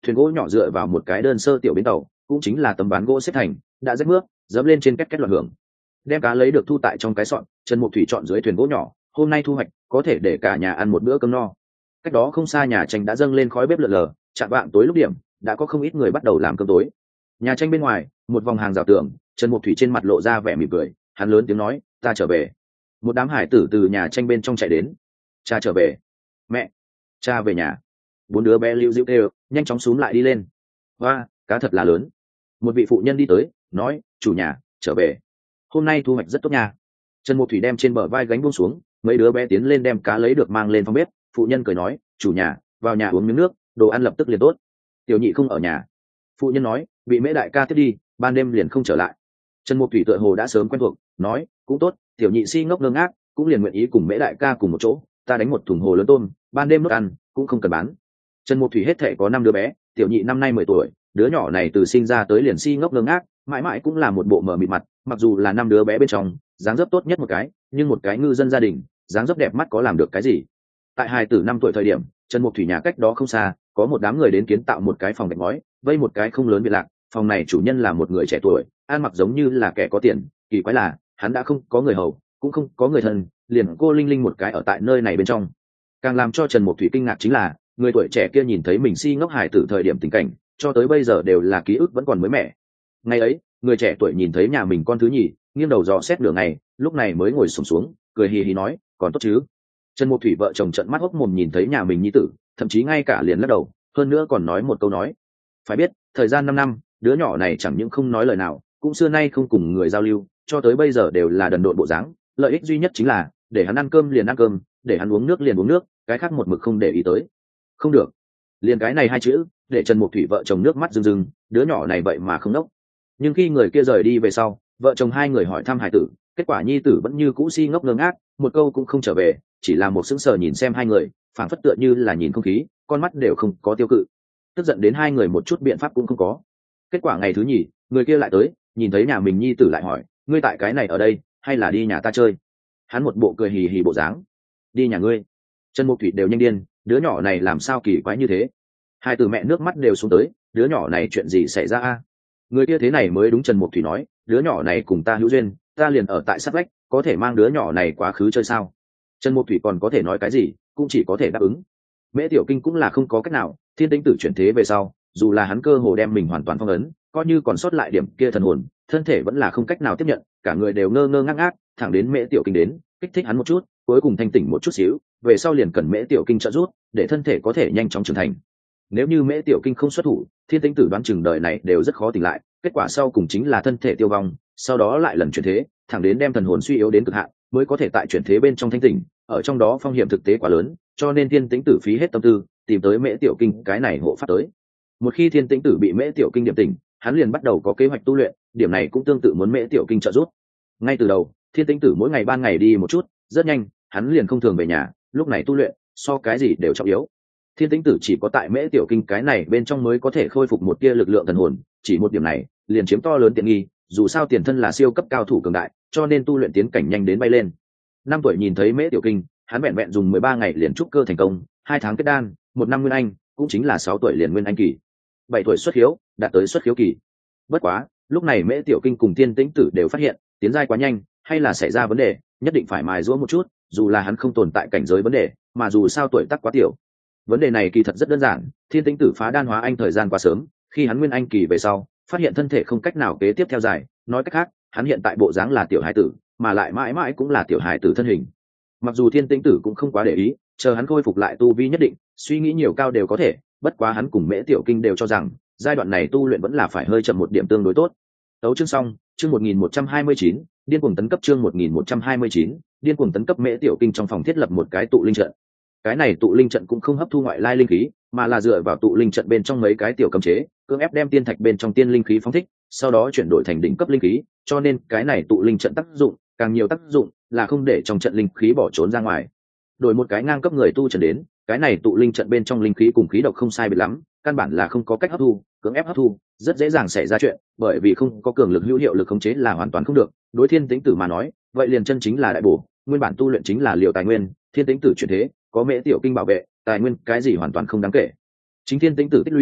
thuyền gỗ nhỏ dựa vào một cái đơn sơ tiểu bến tàu, cũng chính là tấm ván gỗ xếp thành, đã rách nước dẫm lên trên két két loạn hưởng. Đem cá lấy được thu tại trong cái sọn, Trần Mục Thủy chọn dưới thuyền gỗ nhỏ, hôm nay thu hoạch có thể để cả nhà ăn một bữa cơm no. Cách đó không xa nhà tranh đã dâng lên khói bếp lợn lờ, chạm vạng tối lúc điểm đã có không ít người bắt đầu làm cơm tối. Nhà tranh bên ngoài một vòng hàng rào tường, Trần Mục Thủy trên mặt lộ ra vẻ mỉm cười, hắn lớn tiếng nói, ta trở về. Một đám hải tử từ nhà tranh bên trong chạy đến. Cha trở về. Mẹ, cha về nhà. Bốn đứa bé lưu dịu kêu, nhanh chóng xúm lại đi lên. Hoa, cá thật là lớn. Một vị phụ nhân đi tới, nói, chủ nhà trở về, hôm nay thu hoạch rất tốt nha. Trần Mục Thủy đem trên bờ vai gánh buông xuống, mấy đứa bé tiến lên đem cá lấy được mang lên phòng bếp. Phụ nhân cười nói, chủ nhà vào nhà uống miếng nước, đồ ăn lập tức liền tốt. Tiểu nhị không ở nhà. Phụ nhân nói, bị Mễ đại ca tiếp đi, ban đêm liền không trở lại. Trần Mục Thủy tựa hồ đã sớm quen thuộc, nói, cũng tốt. Tiểu nhị si ngốc ngơ ngác, cũng liền nguyện ý cùng Mễ đại ca cùng một chỗ, ta đánh một thùng hồ lớn tôm, ban đêm nốt ăn cũng không cần bán. Trần Mục Thủy hết thệ có năm đứa bé, tiểu nhị năm nay mười tuổi, đứa nhỏ này từ sinh ra tới liền si ngốc ngơ ngác, mãi mãi cũng là một bộ mờ mịt mặt, mặc dù là năm đứa bé bên trong dáng dấp tốt nhất một cái, nhưng một cái ngư dân gia đình dáng dấp đẹp mắt có làm được cái gì. Tại hài tử năm tuổi thời điểm, Trần Mục Thủy nhà cách đó không xa có một đám người đến kiến tạo một cái phòng gạch ngói, vây một cái không lớn biệt lạc. Phòng này chủ nhân là một người trẻ tuổi, ăn mặc giống như là kẻ có tiền, kỳ quái là hắn đã không có người hầu, cũng không có người thân, liền cô linh linh một cái ở tại nơi này bên trong. Càng làm cho Trần Mục Thủy kinh ngạc chính là người tuổi trẻ kia nhìn thấy mình si ngốc hài tử thời điểm tình cảnh, cho tới bây giờ đều là ký ức vẫn còn mới mẻ. Ngày ấy, người trẻ tuổi nhìn thấy nhà mình con thứ nhì, nghiêng đầu dò xét nửa ngày, lúc này mới ngồi xổm xuống, cười hì hì nói, còn tốt chứ. Trần Mục Thủy vợ chồng trợn mắt hốc mồm nhìn thấy nhà mình nhi tử, thậm chí ngay cả liền lắc đầu, hơn nữa còn nói một câu nói, phải biết thời gian năm năm, đứa nhỏ này chẳng những không nói lời nào, cũng xưa nay không cùng người giao lưu, cho tới bây giờ đều là đần độn bộ dáng. Lợi ích duy nhất chính là để hắn ăn cơm liền ăn cơm, để hắn uống nước liền uống nước, cái khác một mực không để ý tới. Không được, liền cái này hai chữ để Trần Mục Thủy vợ chồng nước mắt rưng rưng, đứa nhỏ này vậy mà không đốc. Nhưng khi người kia rời đi về sau, vợ chồng hai người hỏi thăm hải tử, kết quả nhi tử vẫn như cũ si ngốc ngơ ngác, một câu cũng không trở về, chỉ là một sững sờ nhìn xem hai người, phảng phất tựa như là nhìn không khí, con mắt đều không có tiêu cự. Tức giận đến hai người một chút biện pháp cũng không có. Kết quả ngày thứ nhì, người kia lại tới, nhìn thấy nhà mình nhi tử lại hỏi, ngươi tại cái này ở đây hay là đi nhà ta chơi? Hắn một bộ cười hì hì bộ dáng. Đi nhà ngươi. Trần Mục Thủy đều nhanh điên, đứa nhỏ này làm sao kỳ quái như thế. Hai từ mẹ nước mắt đều xuống tới, đứa nhỏ này chuyện gì xảy ra a? Người kia thế này mới đúng. Trần Mục Thủy nói, đứa nhỏ này cùng ta hữu duyên, ta liền ở tại sát vách, có thể mang đứa nhỏ này quá khứ chơi sao? Trần Mục Thủy còn có thể nói cái gì, cũng chỉ có thể đáp ứng. Mễ Tiểu Kinh cũng là không có cách nào, thiên tính tử chuyển thế về sau, dù là hắn cơ hồ đem mình hoàn toàn phong ấn, coi như còn sót lại điểm kia thần hồn, thân thể vẫn là không cách nào tiếp nhận, cả người đều ngơ ngơ ngác ngác, thẳng đến Mễ Tiểu Kinh đến, kích thích hắn một chút, cuối cùng thanh tỉnh một chút xíu, về sau liền cần Mễ Tiểu Kinh trợ giúp, để thân thể có thể nhanh chóng trưởng thành. Nếu như Mễ Tiểu Kinh không xuất thủ, thiên tính tử đoán chừng đời này đều rất khó tỉnh lại, kết quả sau cùng chính là thân thể tiêu vong, sau đó lại lần chuyển thế, thẳng đến đem thần hồn suy yếu đến cực hạn, mới có thể tại chuyển thế bên trong thanh tỉnh. Ở trong đó phong hiểm thực tế quá lớn, cho nên thiên tính tử phí hết tâm tư tìm tới Mễ Tiểu Kinh cái này hộ pháp tới. Một khi thiên tính tử bị Mễ Tiểu Kinh điểm tỉnh, hắn liền bắt đầu có kế hoạch tu luyện, điểm này cũng tương tự muốn Mễ Tiểu Kinh trợ giúp. Ngay từ đầu, thiên tính tử mỗi ngày ban ngày đi một chút, rất nhanh hắn liền không thường về nhà, lúc này tu luyện so cái gì đều trọng yếu. Thiên tính tử chỉ có tại Mễ Tiểu Kinh cái này bên trong mới có thể khôi phục một tia lực lượng thần hồn, chỉ một điểm này liền chiếm to lớn tiện nghi, dù sao tiền thân là siêu cấp cao thủ cường đại, cho nên tu luyện tiến cảnh nhanh đến bay lên. Năm tuổi nhìn thấy Mễ Tiểu Kinh, hắn vẹn vẹn dùng mười ba ngày liền trúc cơ thành công, hai tháng kết đan, một năm nguyên anh, cũng chính là sáu tuổi liền nguyên anh kỳ. Bảy tuổi xuất hiếu, đạt tới xuất hiếu kỳ. Bất quá, lúc này Mễ Tiểu Kinh cùng Thiên Tĩnh Tử đều phát hiện, tiến giai quá nhanh, hay là xảy ra vấn đề, nhất định phải mài giũa một chút, dù là hắn không tồn tại cảnh giới vấn đề, mà dù sao tuổi tác quá tiểu. Vấn đề này kỳ thật rất đơn giản, Thiên Tĩnh Tử phá đan hóa anh thời gian quá sớm, khi hắn nguyên anh kỳ về sau, phát hiện thân thể không cách nào kế tiếp theo dài, nói cách khác, hắn hiện tại bộ dáng là tiểu hải tử, mà lại mãi mãi cũng là tiểu hải tử thân hình. Mặc dù Thiên Tĩnh Tử cũng không quá để ý, chờ hắn khôi phục lại tu vi nhất định, suy nghĩ nhiều cao đều có thể, bất quá hắn cùng Mễ Tiểu Kinh đều cho rằng, giai đoạn này tu luyện vẫn là phải hơi chậm một điểm tương đối tốt. Tấu chương xong, chương một nghìn một trăm hai mươi chín, điên cuồng tấn cấp chương một nghìn một trăm hai mươi chín, điên cuồng tấn cấp. Mễ Tiểu Kinh trong phòng thiết lập một cái tụ linh trận. Cái này tụ linh trận cũng không hấp thu ngoại lai linh khí, mà là dựa vào tụ linh trận bên trong mấy cái tiểu cấm chế, cưỡng ép đem tiên thạch bên trong tiên linh khí phóng thích, sau đó chuyển đổi thành đỉnh cấp linh khí, cho nên cái này tụ linh trận tác dụng, càng nhiều tác dụng là không để trong trận linh khí bỏ trốn ra ngoài. Đổi một cái ngang cấp người tu trận đến, cái này tụ linh trận bên trong linh khí cùng khí độc không sai biệt lắm, căn bản là không có cách hấp thu, cưỡng ép hấp thu rất dễ dàng xảy ra chuyện, bởi vì không có cường lực hữu hiệu lực khống chế là hoàn toàn không được. Đối Thiên Tĩnh Tử mà nói, vậy liền chân chính là đại bổ, nguyên bản tu luyện chính là liều tài nguyên, Thiên Tĩnh Tử chuyển thế, có Mễ Tiểu Kinh bảo vệ, tài nguyên cái gì hoàn toàn không đáng kể. Chính Thiên Tĩnh Tử tích lũy,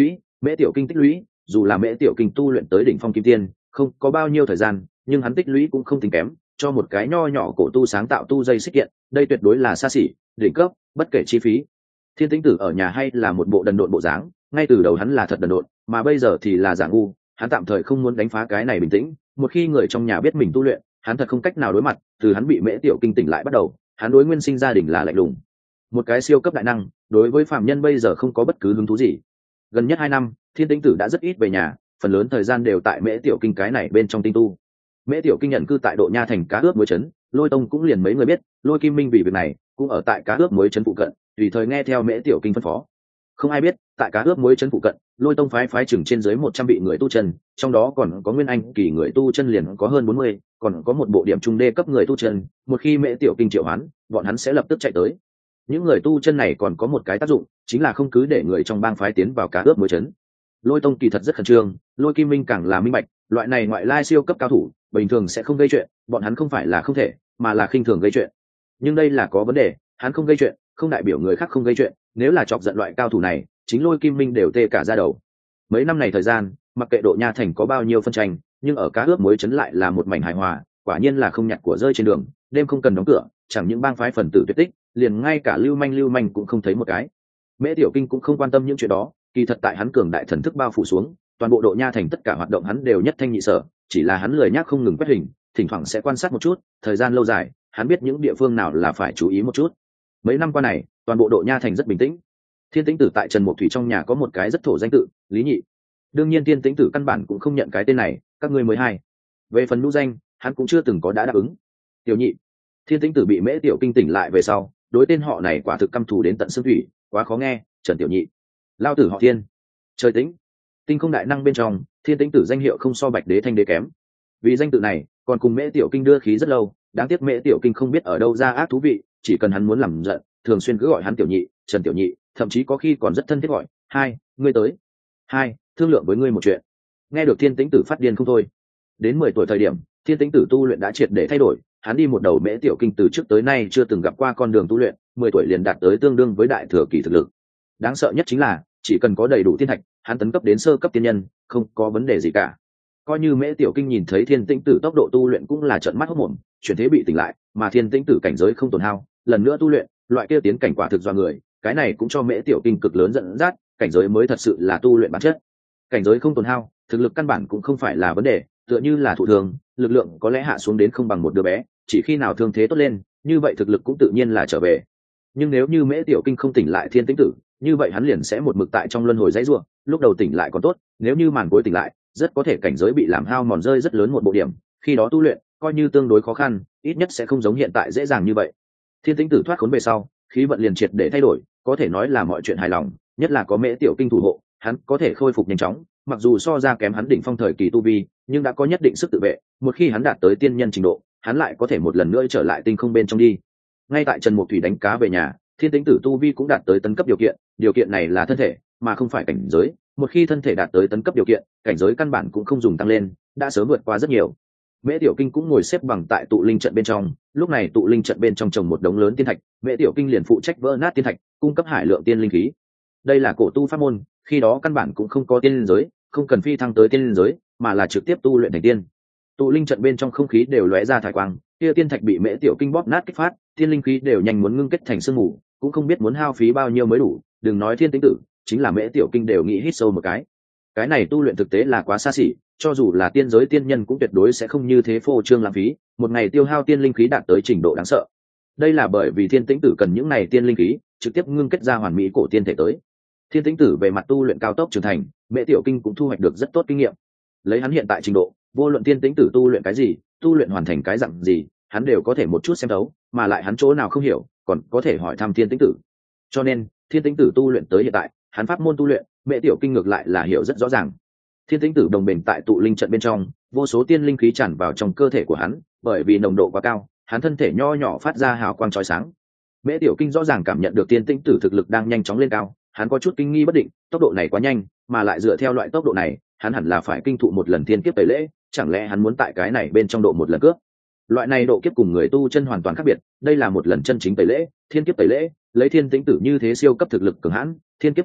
Mễ Tiểu Kinh tích lũy, dù là Mễ Tiểu Kinh tu luyện tới đỉnh phong kim tiên, không có bao nhiêu thời gian, nhưng hắn tích lũy cũng không tính kém, cho một cái nho nhỏ cổ tu sáng tạo tu dây xích kiện, đây tuyệt đối là xa xỉ, đỉnh cấp, bất kể chi phí. Thiên Tĩnh Tử ở nhà hay là một bộ đần độn bộ dáng, ngay từ đầu hắn là thật đần độn, mà bây giờ thì là giả ngu, hắn tạm thời không muốn đánh phá cái này bình tĩnh, một khi người trong nhà biết mình tu luyện, hắn thật không cách nào đối mặt, từ hắn bị Mễ Tiểu Kinh tỉnh lại bắt đầu, hắn đối nguyên sinh gia đình là lạnh lùng. Một cái siêu cấp đại năng, đối với phạm nhân bây giờ không có bất cứ hứng thú gì. Gần nhất hai năm, Thiên Tĩnh Tử đã rất ít về nhà, phần lớn thời gian đều tại Mễ Tiểu Kinh cái này bên trong tinh tu. Mễ Tiểu Kinh nhận cư tại Độ Nha thành Cá Ướp Muối trấn, Lôi Tông cũng liền mấy người biết, Lôi Kim Minh vì việc này cũng ở tại Cá Ướp Muối trấn phụ cận, tùy thời nghe theo Mễ Tiểu Kinh phân phó. Không ai biết, tại Cá Ướp Muối trấn phụ cận, Lôi Tông phái phái chừng trên dưới một trăm vị người tu chân, trong đó còn có nguyên anh kỳ người tu chân liền có hơn bốn mươi, còn có một bộ điểm trung đê cấp người tu chân, một khi Mễ Tiểu Kinh triệu hoán, bọn hắn sẽ lập tức chạy tới. Những người tu chân này còn có một cái tác dụng, chính là không cứ để người trong bang phái tiến vào Cá Ướp Muối trấn. Lôi Tông kỳ thật rất khẩn trương, Lôi Kim Minh càng là minh bạch, loại này ngoại lai siêu cấp cao thủ, bình thường sẽ không gây chuyện, bọn hắn không phải là không thể, mà là khinh thường gây chuyện. Nhưng đây là có vấn đề, hắn không gây chuyện, không đại biểu người khác không gây chuyện, nếu là chọc giận loại cao thủ này, chính Lôi Kim Minh đều tê cả da đầu. Mấy năm này thời gian, mặc kệ Độ Nha thành có bao nhiêu phân tranh, nhưng ở Cá Ướp Muối trấn lại là một mảnh hài hòa, quả nhiên là không nhặt của rơi trên đường, đêm không cần đóng cửa, chẳng những bang phái phần tử tuyệt tích, liền ngay cả lưu manh lưu manh cũng không thấy một cái. Mễ Tiểu Kinh cũng không quan tâm những chuyện đó, kỳ thật tại hắn cường đại thần thức bao phủ xuống, toàn bộ Độ Nha thành tất cả hoạt động hắn đều nhất thanh nhị sở, chỉ là hắn lười nhác không ngừng quét hình, thỉnh thoảng sẽ quan sát một chút, thời gian lâu dài, hắn biết những địa phương nào là phải chú ý một chút. Mấy năm qua này, toàn bộ Độ Nha thành rất bình tĩnh. Thiên Tĩnh Tử tại Trần Mục Thủy trong nhà có một cái rất thổ danh tự, Lý Nhị. Đương nhiên Thiên Tĩnh Tử căn bản cũng không nhận cái tên này, các ngươi mới hay. Về phần nhũ danh, hắn cũng chưa từng có đã đáp ứng. Tiểu Nhị. Thiên Tĩnh Tử bị Mễ Tiểu Kinh tỉnh lại về sau, đối tên họ này quả thực căm thù đến tận xương thủy, quá khó nghe, Trần Tiểu Nhị. Lao tử họ Thiên. Trời tĩnh. Tinh không đại năng bên trong, Thiên Tĩnh Tử danh hiệu không so Bạch Đế Thanh Đế kém. Vì danh tự này, còn cùng Mễ Tiểu Kinh đưa khí rất lâu, đáng tiếc Mễ Tiểu Kinh không biết ở đâu ra ác thú vị, chỉ cần hắn muốn làm giận, thường xuyên cứ gọi hắn Tiểu Nhị, Trần Tiểu Nhị, thậm chí có khi còn rất thân thiết gọi, "Hai, ngươi tới." "Hai, thương lượng với ngươi một chuyện." Nghe được Thiên Tĩnh Tử phát điên không thôi. Đến mười tuổi thời điểm, Thiên Tĩnh Tử tu luyện đã triệt để thay đổi, hắn đi một đầu Mễ Tiểu Kinh từ trước tới nay chưa từng gặp qua con đường tu luyện, mười tuổi liền đạt tới tương đương với đại thừa kỳ thực lực. Đáng sợ nhất chính là, chỉ cần có đầy đủ thiên thạch, hắn tấn cấp đến sơ cấp tiên nhân, không có vấn đề gì cả. Coi như Mễ Tiểu Kinh nhìn thấy Thiên Tĩnh Tử tốc độ tu luyện cũng là trợn mắt hốt mồm, chuyển thế bị tỉnh lại, mà Thiên Tĩnh Tử cảnh giới không tổn hao, lần nữa tu luyện, loại kia tiến cảnh quả thực do người, cái này cũng cho Mễ Tiểu Kinh cực lớn dẫn dắt, cảnh giới mới thật sự là tu luyện bản chất. Cảnh giới không tổn hao, thực lực căn bản cũng không phải là vấn đề, tựa như là thụ thương, lực lượng có lẽ hạ xuống đến không bằng một đứa bé, chỉ khi nào thương thế tốt lên, như vậy thực lực cũng tự nhiên là trở về. Nhưng nếu như Mễ Tiểu Kinh không tỉnh lại Thiên Tĩnh Tử, như vậy hắn liền sẽ một mực tại trong luân hồi dãy rủa, lúc đầu tỉnh lại còn tốt, nếu như màn cuối tỉnh lại, rất có thể cảnh giới bị làm hao mòn rơi rất lớn một bộ điểm, khi đó tu luyện coi như tương đối khó khăn, ít nhất sẽ không giống hiện tại dễ dàng như vậy. Thiên Tĩnh Tử thoát khốn về sau, khí vận liền triệt để thay đổi, có thể nói là mọi chuyện hài lòng, nhất là có Mễ Tiểu Kinh thủ hộ, hắn có thể khôi phục nhanh chóng, mặc dù so ra kém hắn đỉnh phong thời kỳ tu vi, nhưng đã có nhất định sức tự vệ, một khi hắn đạt tới tiên nhân trình độ, hắn lại có thể một lần nữa trở lại tinh không bên trong đi. Ngay tại Trần Mục Thủy đánh cá về nhà, Thiên Tĩnh Tử tu vi cũng đạt tới tấn cấp điều kiện, điều kiện này là thân thể, mà không phải cảnh giới, một khi thân thể đạt tới tấn cấp điều kiện, cảnh giới căn bản cũng không dùng tăng lên, đã sớm vượt qua rất nhiều. Mễ Tiểu Kinh cũng ngồi xếp bằng tại tụ linh trận bên trong, lúc này tụ linh trận bên trong trồng một đống lớn tiên thạch, Mễ Tiểu Kinh liền phụ trách vỡ nát tiên thạch, cung cấp hải lượng tiên linh khí. Đây là cổ tu pháp môn, khi đó căn bản cũng không có tiên linh giới, không cần phi thăng tới tiên linh giới, mà là trực tiếp tu luyện thành tiên. Tụ linh trận bên trong không khí đều lóe ra thải quang, kia tiên thạch bị Mễ Tiểu Kinh bóp nát kích phát, tiên linh khí đều nhanh muốn ngưng kết thành sương mù, cũng không biết muốn hao phí bao nhiêu mới đủ, đừng nói Thiên Tĩnh Tử, chính là Mễ Tiểu Kinh đều nghĩ hít sâu một cái. Cái này tu luyện thực tế là quá xa xỉ, cho dù là tiên giới tiên nhân cũng tuyệt đối sẽ không như thế phô trương lãng phí, một ngày tiêu hao tiên linh khí đạt tới trình độ đáng sợ. Đây là bởi vì Thiên Tĩnh Tử cần những này tiên linh khí, trực tiếp ngưng kết ra hoàn mỹ cổ tiên thể tới. Thiên Tĩnh Tử về mặt tu luyện cao tốc trưởng thành, Mễ Tiểu Kinh cũng thu hoạch được rất tốt kinh nghiệm. Lấy hắn hiện tại trình độ, vô luận Thiên Tĩnh Tử tu luyện cái gì, tu luyện hoàn thành cái dạng gì, hắn đều có thể một chút xem thấu, mà lại hắn chỗ nào không hiểu, còn có thể hỏi thăm Thiên Tĩnh Tử. Cho nên, Thiên Tĩnh Tử tu luyện tới hiện tại, hắn pháp môn tu luyện, Mễ Tiểu Kinh ngược lại là hiểu rất rõ ràng. Thiên Tĩnh Tử đồng bền tại tụ linh trận bên trong, vô số tiên linh khí tràn vào trong cơ thể của hắn, bởi vì nồng độ quá cao, hắn thân thể nho nhỏ phát ra hào quang chói sáng. Mễ Tiểu Kinh rõ ràng cảm nhận được Thiên Tĩnh Tử thực lực đang nhanh chóng lên cao, hắn có chút kinh nghi bất định, tốc độ này quá nhanh, mà lại dựa theo loại tốc độ này, hắn hẳn là phải kinh thụ một lần thiên kiếp tẩy lễ, chẳng lẽ hắn muốn tại cái này bên trong độ một lần cướp? Loại này độ kiếp cùng người tu chân hoàn toàn khác biệt, đây là một lần chân chính tẩy lễ, thiên kiếp tẩy lễ, lấy Thiên Tĩnh Tử như thế siêu cấp thực lực cường hãn, thiên kiếp uy lực,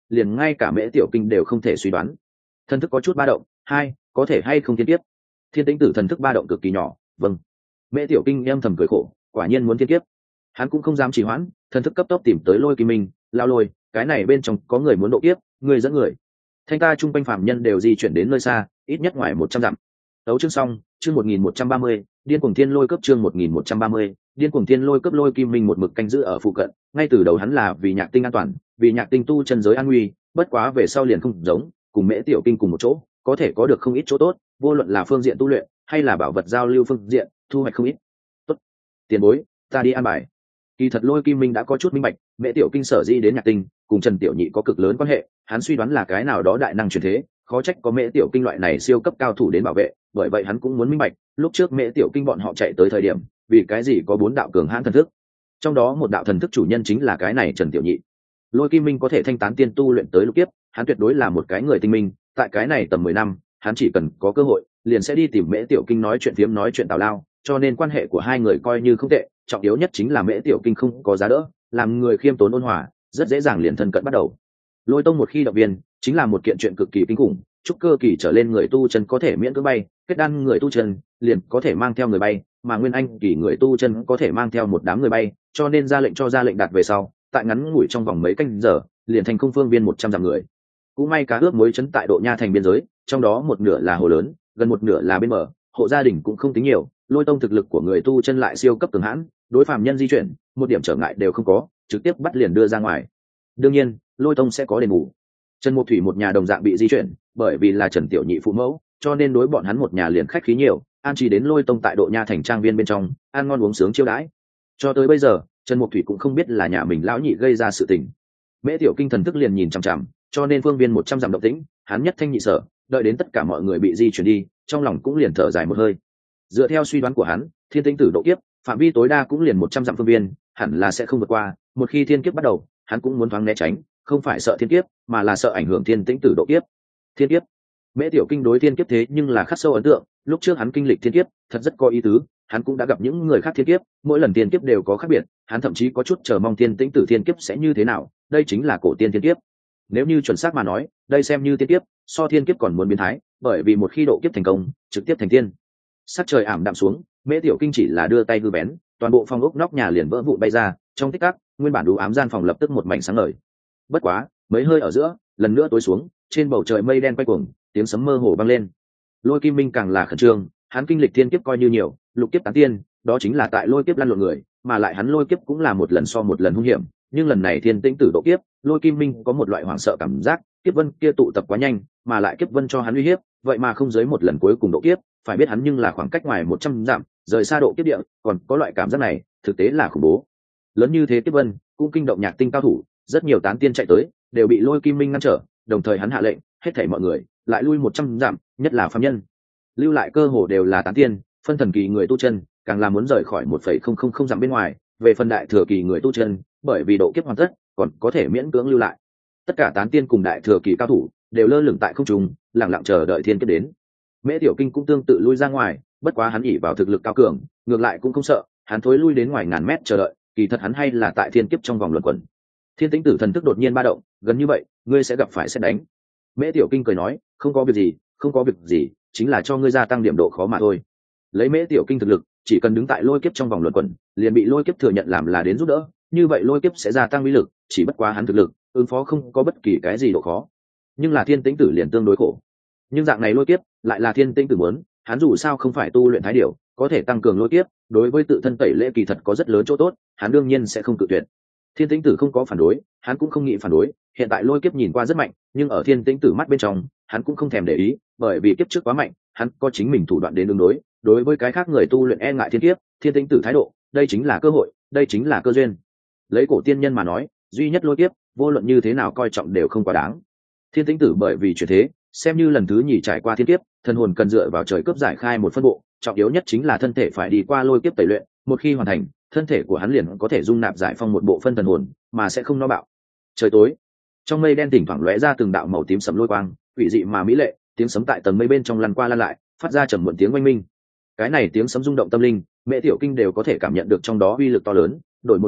liền ngay cả Mễ Tiểu Kinh đều không thể suy đoán. Thần thức có chút ba động, hai, có thể hay không thiên kiếp. Thiên Tĩnh Tử thần thức ba động cực kỳ nhỏ, vâng. Mễ Tiểu Kinh âm thầm cười khổ, quả nhiên muốn thiên kiếp. Hắn cũng không dám trì hoãn, thần thức cấp tốc tìm tới Lôi Kim Minh, lao Lôi, cái này bên trong có người muốn độ kiếp, người dẫn người. Thanh ta trung quanh phạm nhân đều di chuyển đến nơi xa, ít nhất ngoài một trăm dặm. Tấu chương xong, chương một nghìn một trăm ba mươi, điên cuồng thiên lôi cấp chương một nghìn một trăm ba mươi, điên cuồng thiên lôi cấp. Lôi Kim Minh một mực canh giữ ở phụ cận, ngay từ đầu hắn là vì Nhạc Tinh an toàn, vì Nhạc Tinh tu chân giới an nguy, bất quá về sau liền không giống, cùng Mễ Tiểu Kinh cùng một chỗ, có thể có được không ít chỗ tốt, vô luận là phương diện tu luyện hay là bảo vật giao lưu phương diện, thu hoạch không ít. Tốt, tiền bối, ta đi an bài. Kỳ thật Lôi Kim Minh đã có chút minh bạch, Mễ Tiểu Kinh sở di đến Nhạc Tinh, cùng Trần Tiểu Nhị có cực lớn quan hệ, hắn suy đoán là cái nào đó đại năng truyền thế, khó trách có Mễ Tiểu Kinh loại này siêu cấp cao thủ đến bảo vệ, bởi vậy hắn cũng muốn minh bạch, lúc trước Mễ Tiểu Kinh bọn họ chạy tới thời điểm, vì cái gì có bốn đạo cường hãn thần thức, trong đó một đạo thần thức chủ nhân chính là cái này Trần Tiểu Nhị. Lôi Kim Minh có thể thanh tán tiên tu luyện tới lục kiếp, hắn tuyệt đối là một cái người tinh minh, tại cái này tầm mười năm, hắn chỉ cần có cơ hội, liền sẽ đi tìm Mễ Tiểu Kinh nói chuyện phiếm nói chuyện tào lao, cho nên quan hệ của hai người coi như không tệ, trọng yếu nhất chính là Mễ Tiểu Kinh không có giá đỡ, làm người khiêm tốn ôn hòa, rất dễ dàng liền thân cận bắt đầu. Lôi Tông một khi động viên, chính là một kiện chuyện cực kỳ kinh khủng, trúc cơ kỳ trở lên người tu chân có thể miễn cưỡng bay, kết đan người tu chân liền có thể mang theo người bay, mà nguyên anh kỳ người tu chân có thể mang theo một đám người bay, cho nên ra lệnh cho ra lệnh đạt về sau, tại ngắn ngủi trong vòng mấy canh giờ, liền thành không phương viên một trăm dặm người. Cũng may cá ướp mới chấn tại độ nha thành biên giới, trong đó một nửa là hồ lớn, gần một nửa là bên bờ, hộ gia đình cũng không tính nhiều. Lôi Tông thực lực của người tu chân lại siêu cấp cường hãn, đối phàm nhân di chuyển, một điểm trở ngại đều không có, trực tiếp bắt liền đưa ra ngoài. Đương nhiên, Lôi Tông sẽ có đền bù. Trần Mục Thủy một nhà đồng dạng bị di chuyển, bởi vì là Trần Tiểu Nhị phụ mẫu, cho nên đối bọn hắn một nhà liền khách khí nhiều, an trí đến Lôi Tông tại độ nha thành trang viên bên trong, ăn ngon uống sướng chiêu đãi. Cho tới bây giờ, Trần Mục Thủy cũng không biết là nhà mình lão nhị gây ra sự tình. Mễ Tiểu Kinh thần thức liền nhìn chằm chằm, cho nên phương viên một trăm dặm động tĩnh, hắn nhất thanh nhị sở, đợi đến tất cả mọi người bị di chuyển đi, trong lòng cũng liền thở dài một hơi. Dựa theo suy đoán của hắn, Thiên Tĩnh Tử độ kiếp, phạm vi tối đa cũng liền một trăm dặm phương viên, hẳn là sẽ không vượt qua, một khi thiên kiếp bắt đầu, hắn cũng muốn thoáng né tránh, không phải sợ thiên kiếp, mà là sợ ảnh hưởng Thiên Tĩnh Tử độ kiếp. Thiên kiếp. Mễ Tiểu Kinh đối thiên kiếp thế nhưng là khắc sâu ấn tượng, lúc trước hắn kinh lịch thiên kiếp, thật rất có ý tứ, hắn cũng đã gặp những người khác thiên kiếp, mỗi lần thiên kiếp đều có khác biệt, hắn thậm chí có chút chờ mong Thiên Tĩnh Tử thiên kiếp sẽ như thế nào, đây chính là cổ tiên thiên kiếp. Nếu như chuẩn xác mà nói, đây xem như thiên kiếp, so thiên kiếp còn muốn biến thái, bởi vì một khi độ kiếp thành công, trực tiếp thành tiên. Sắc trời ảm đạm xuống, Mễ Tiểu Kinh chỉ là đưa tay hư bén, toàn bộ phòng ốc nóc nhà liền vỡ vụn bay ra, trong tích tắc, nguyên bản đủ ám gian phòng lập tức một mảnh sáng ngời. Bất quá, mấy hơi ở giữa, lần nữa tối xuống, trên bầu trời mây đen quay cuồng, tiếng sấm mơ hồ vang lên. Lôi Kim Minh càng là khẩn trương, hắn kinh lịch thiên kiếp coi như nhiều, lục kiếp tán tiên, đó chính là tại lôi kiếp lăn lộn người, mà lại hắn lôi kiếp cũng là một lần so một lần hung hiểm, nhưng lần này Thiên Tĩnh Tử độ kiếp, Lôi Kim Minh có một loại hoảng sợ cảm giác, kiếp vân kia tụ tập quá nhanh, mà lại kiếp vân cho hắn uy hiếp, vậy mà không dưới một lần cuối cùng độ kiếp, phải biết hắn nhưng là khoảng cách ngoài một trăm dặm, rời xa độ kiếp địa, còn có loại cảm giác này, thực tế là khủng bố. Lớn như thế kiếp vân, cũng kinh động Nhạc Tinh cao thủ, rất nhiều tán tiên chạy tới, đều bị Lôi Kim Minh ngăn trở, đồng thời hắn hạ lệnh, hết thảy mọi người lại lui một trăm dặm, nhất là phàm nhân, lưu lại cơ hồ đều là tán tiên, phân thần kỳ người tu chân, càng là muốn rời khỏi một phẩy không không không dặm bên ngoài, về phần đại thừa kỳ người tu chân, bởi vì độ kiếp hoàn tất, còn có thể miễn cưỡng lưu lại. Tất cả tán tiên cùng đại thừa kỳ cao thủ đều lơ lửng tại không trung, lặng lặng chờ đợi thiên kiếp đến. Mễ Tiểu Kinh cũng tương tự lui ra ngoài, bất quá hắn ỷ vào thực lực cao cường, ngược lại cũng không sợ, hắn thối lui đến ngoài ngàn mét chờ đợi, kỳ thật hắn hay là tại thiên kiếp trong vòng luẩn quẩn. Thiên Tĩnh Tử thần thức đột nhiên ba động, gần như vậy, ngươi sẽ gặp phải sét đánh. Mễ Tiểu Kinh cười nói, không có việc gì, không có việc gì, chính là cho ngươi gia tăng điểm độ khó mà thôi. Lấy Mễ Tiểu Kinh thực lực, chỉ cần đứng tại lôi kiếp trong vòng luẩn quẩn, liền bị lôi kiếp thừa nhận làm là đến giúp đỡ, như vậy lôi kiếp sẽ gia tăng uy lực, chỉ bất quá hắn thực lực, ứng phó không có bất kỳ cái gì độ khó. Nhưng là Thiên Tĩnh Tử liền tương đối khổ. Nhưng dạng này lôi kiếp, lại là Thiên Tĩnh Tử muốn, hắn dù sao không phải tu luyện thái điểu, có thể tăng cường lôi kiếp, đối với tự thân tẩy lễ kỳ thật có rất lớn chỗ tốt, hắn đương nhiên sẽ không cự tuyệt. Thiên Tĩnh Tử không có phản đối, hắn cũng không nghĩ phản đối, hiện tại lôi kiếp nhìn qua rất mạnh, nhưng ở Thiên Tĩnh Tử mắt bên trong, hắn cũng không thèm để ý, bởi vì kiếp trước quá mạnh, hắn có chính mình thủ đoạn đến ứng đối, đối với cái khác người tu luyện e ngại thiên kiếp, Thiên Tĩnh Tử thái độ, đây chính là cơ hội, đây chính là cơ duyên. Lấy cổ tiên nhân mà nói, duy nhất lôi kiếp, vô luận như thế nào coi trọng đều không quá đáng. Thiên Tĩnh Tử bởi vì chuyển thế, xem như lần thứ nhì trải qua thiên kiếp, thần hồn cần dựa vào trời cướp giải khai một phân bộ, trọng yếu nhất chính là thân thể phải đi qua lôi kiếp tẩy luyện, một khi hoàn thành, thân thể của hắn liền có thể dung nạp giải phong một bộ phân thần hồn, mà sẽ không no bạo. Trời tối, trong mây đen thỉnh thoảng lóe ra từng đạo màu tím sẫm lôi quang, quỷ dị mà mỹ lệ, tiếng sấm tại tầng mây bên trong lăn qua lăn lại, phát ra trầm muộn tiếng oanh minh. Cái này tiếng sấm rung động tâm linh, Mễ Tiểu Kinh đều có thể cảm nhận được trong đó uy lực to lớn, đổi một người,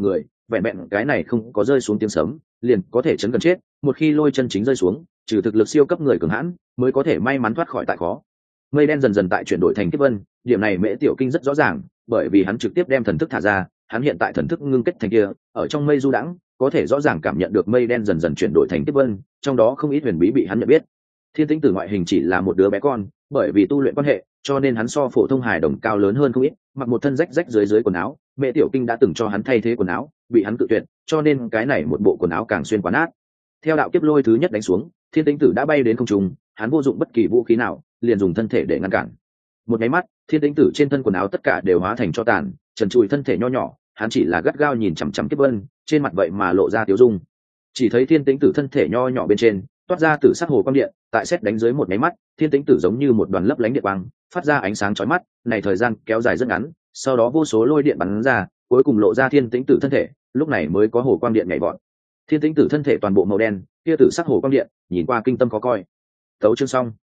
vẹn vẹn cái này không có rơi xuống tiếng sấm liền có thể chấn gần chết, một khi lôi chân chính rơi xuống, trừ thực lực siêu cấp người cường hãn mới có thể may mắn thoát khỏi tại khó. Mây đen dần dần tại chuyển đổi thành kiếp vân, điểm này Mễ Tiểu Kinh rất rõ ràng, bởi vì hắn trực tiếp đem thần thức thả ra, hắn hiện tại thần thức ngưng kết thành kia, ở trong mây du đãng, có thể rõ ràng cảm nhận được mây đen dần dần chuyển đổi thành kiếp vân, trong đó không ít huyền bí bị hắn nhận biết. Thiên Tĩnh Tử ngoại hình chỉ là một đứa bé con, bởi vì tu luyện quan hệ, cho nên hắn so phổ thông hài đồng cao lớn hơn không ít, mặc một thân rách rách dưới dưới quần áo, Mễ Tiểu Kinh đã từng cho hắn thay thế quần áo, bị hắn cự tuyệt, cho nên cái này một bộ quần áo càng xuyên quá nát. Theo đạo kiếp lôi thứ nhất đánh xuống, Thiên Tĩnh Tử đã bay đến không trung, hắn vô dụng bất kỳ vũ khí nào, liền dùng thân thể để ngăn cản. Một cái mắt, Thiên Tĩnh Tử trên thân quần áo tất cả đều hóa thành tro tàn, trần trụi thân thể nho nhỏ, hắn chỉ là gắt gao nhìn chằm chằm kiếp vân, trên mặt vậy mà lộ ra tiêu dung. Chỉ thấy Thiên Tĩnh Tử thân thể nho nhỏ bên trên toát ra tử sắc hồ quang điện, tại xét đánh dưới một cái mắt, Thiên Tĩnh Tử giống như một đoàn lấp lánh điện quang, phát ra ánh sáng chói mắt, này thời gian kéo dài rất ngắn, sau đó vô số lôi điện bắn ra, cuối cùng lộ ra Thiên Tĩnh Tử thân thể, lúc này mới có hồ quang điện nhảy vọt. Thiên Tĩnh Tử thân thể toàn bộ màu đen, kia tử sắc hồ quang điện, nhìn qua kinh tâm khó coi. Tấu chương xong.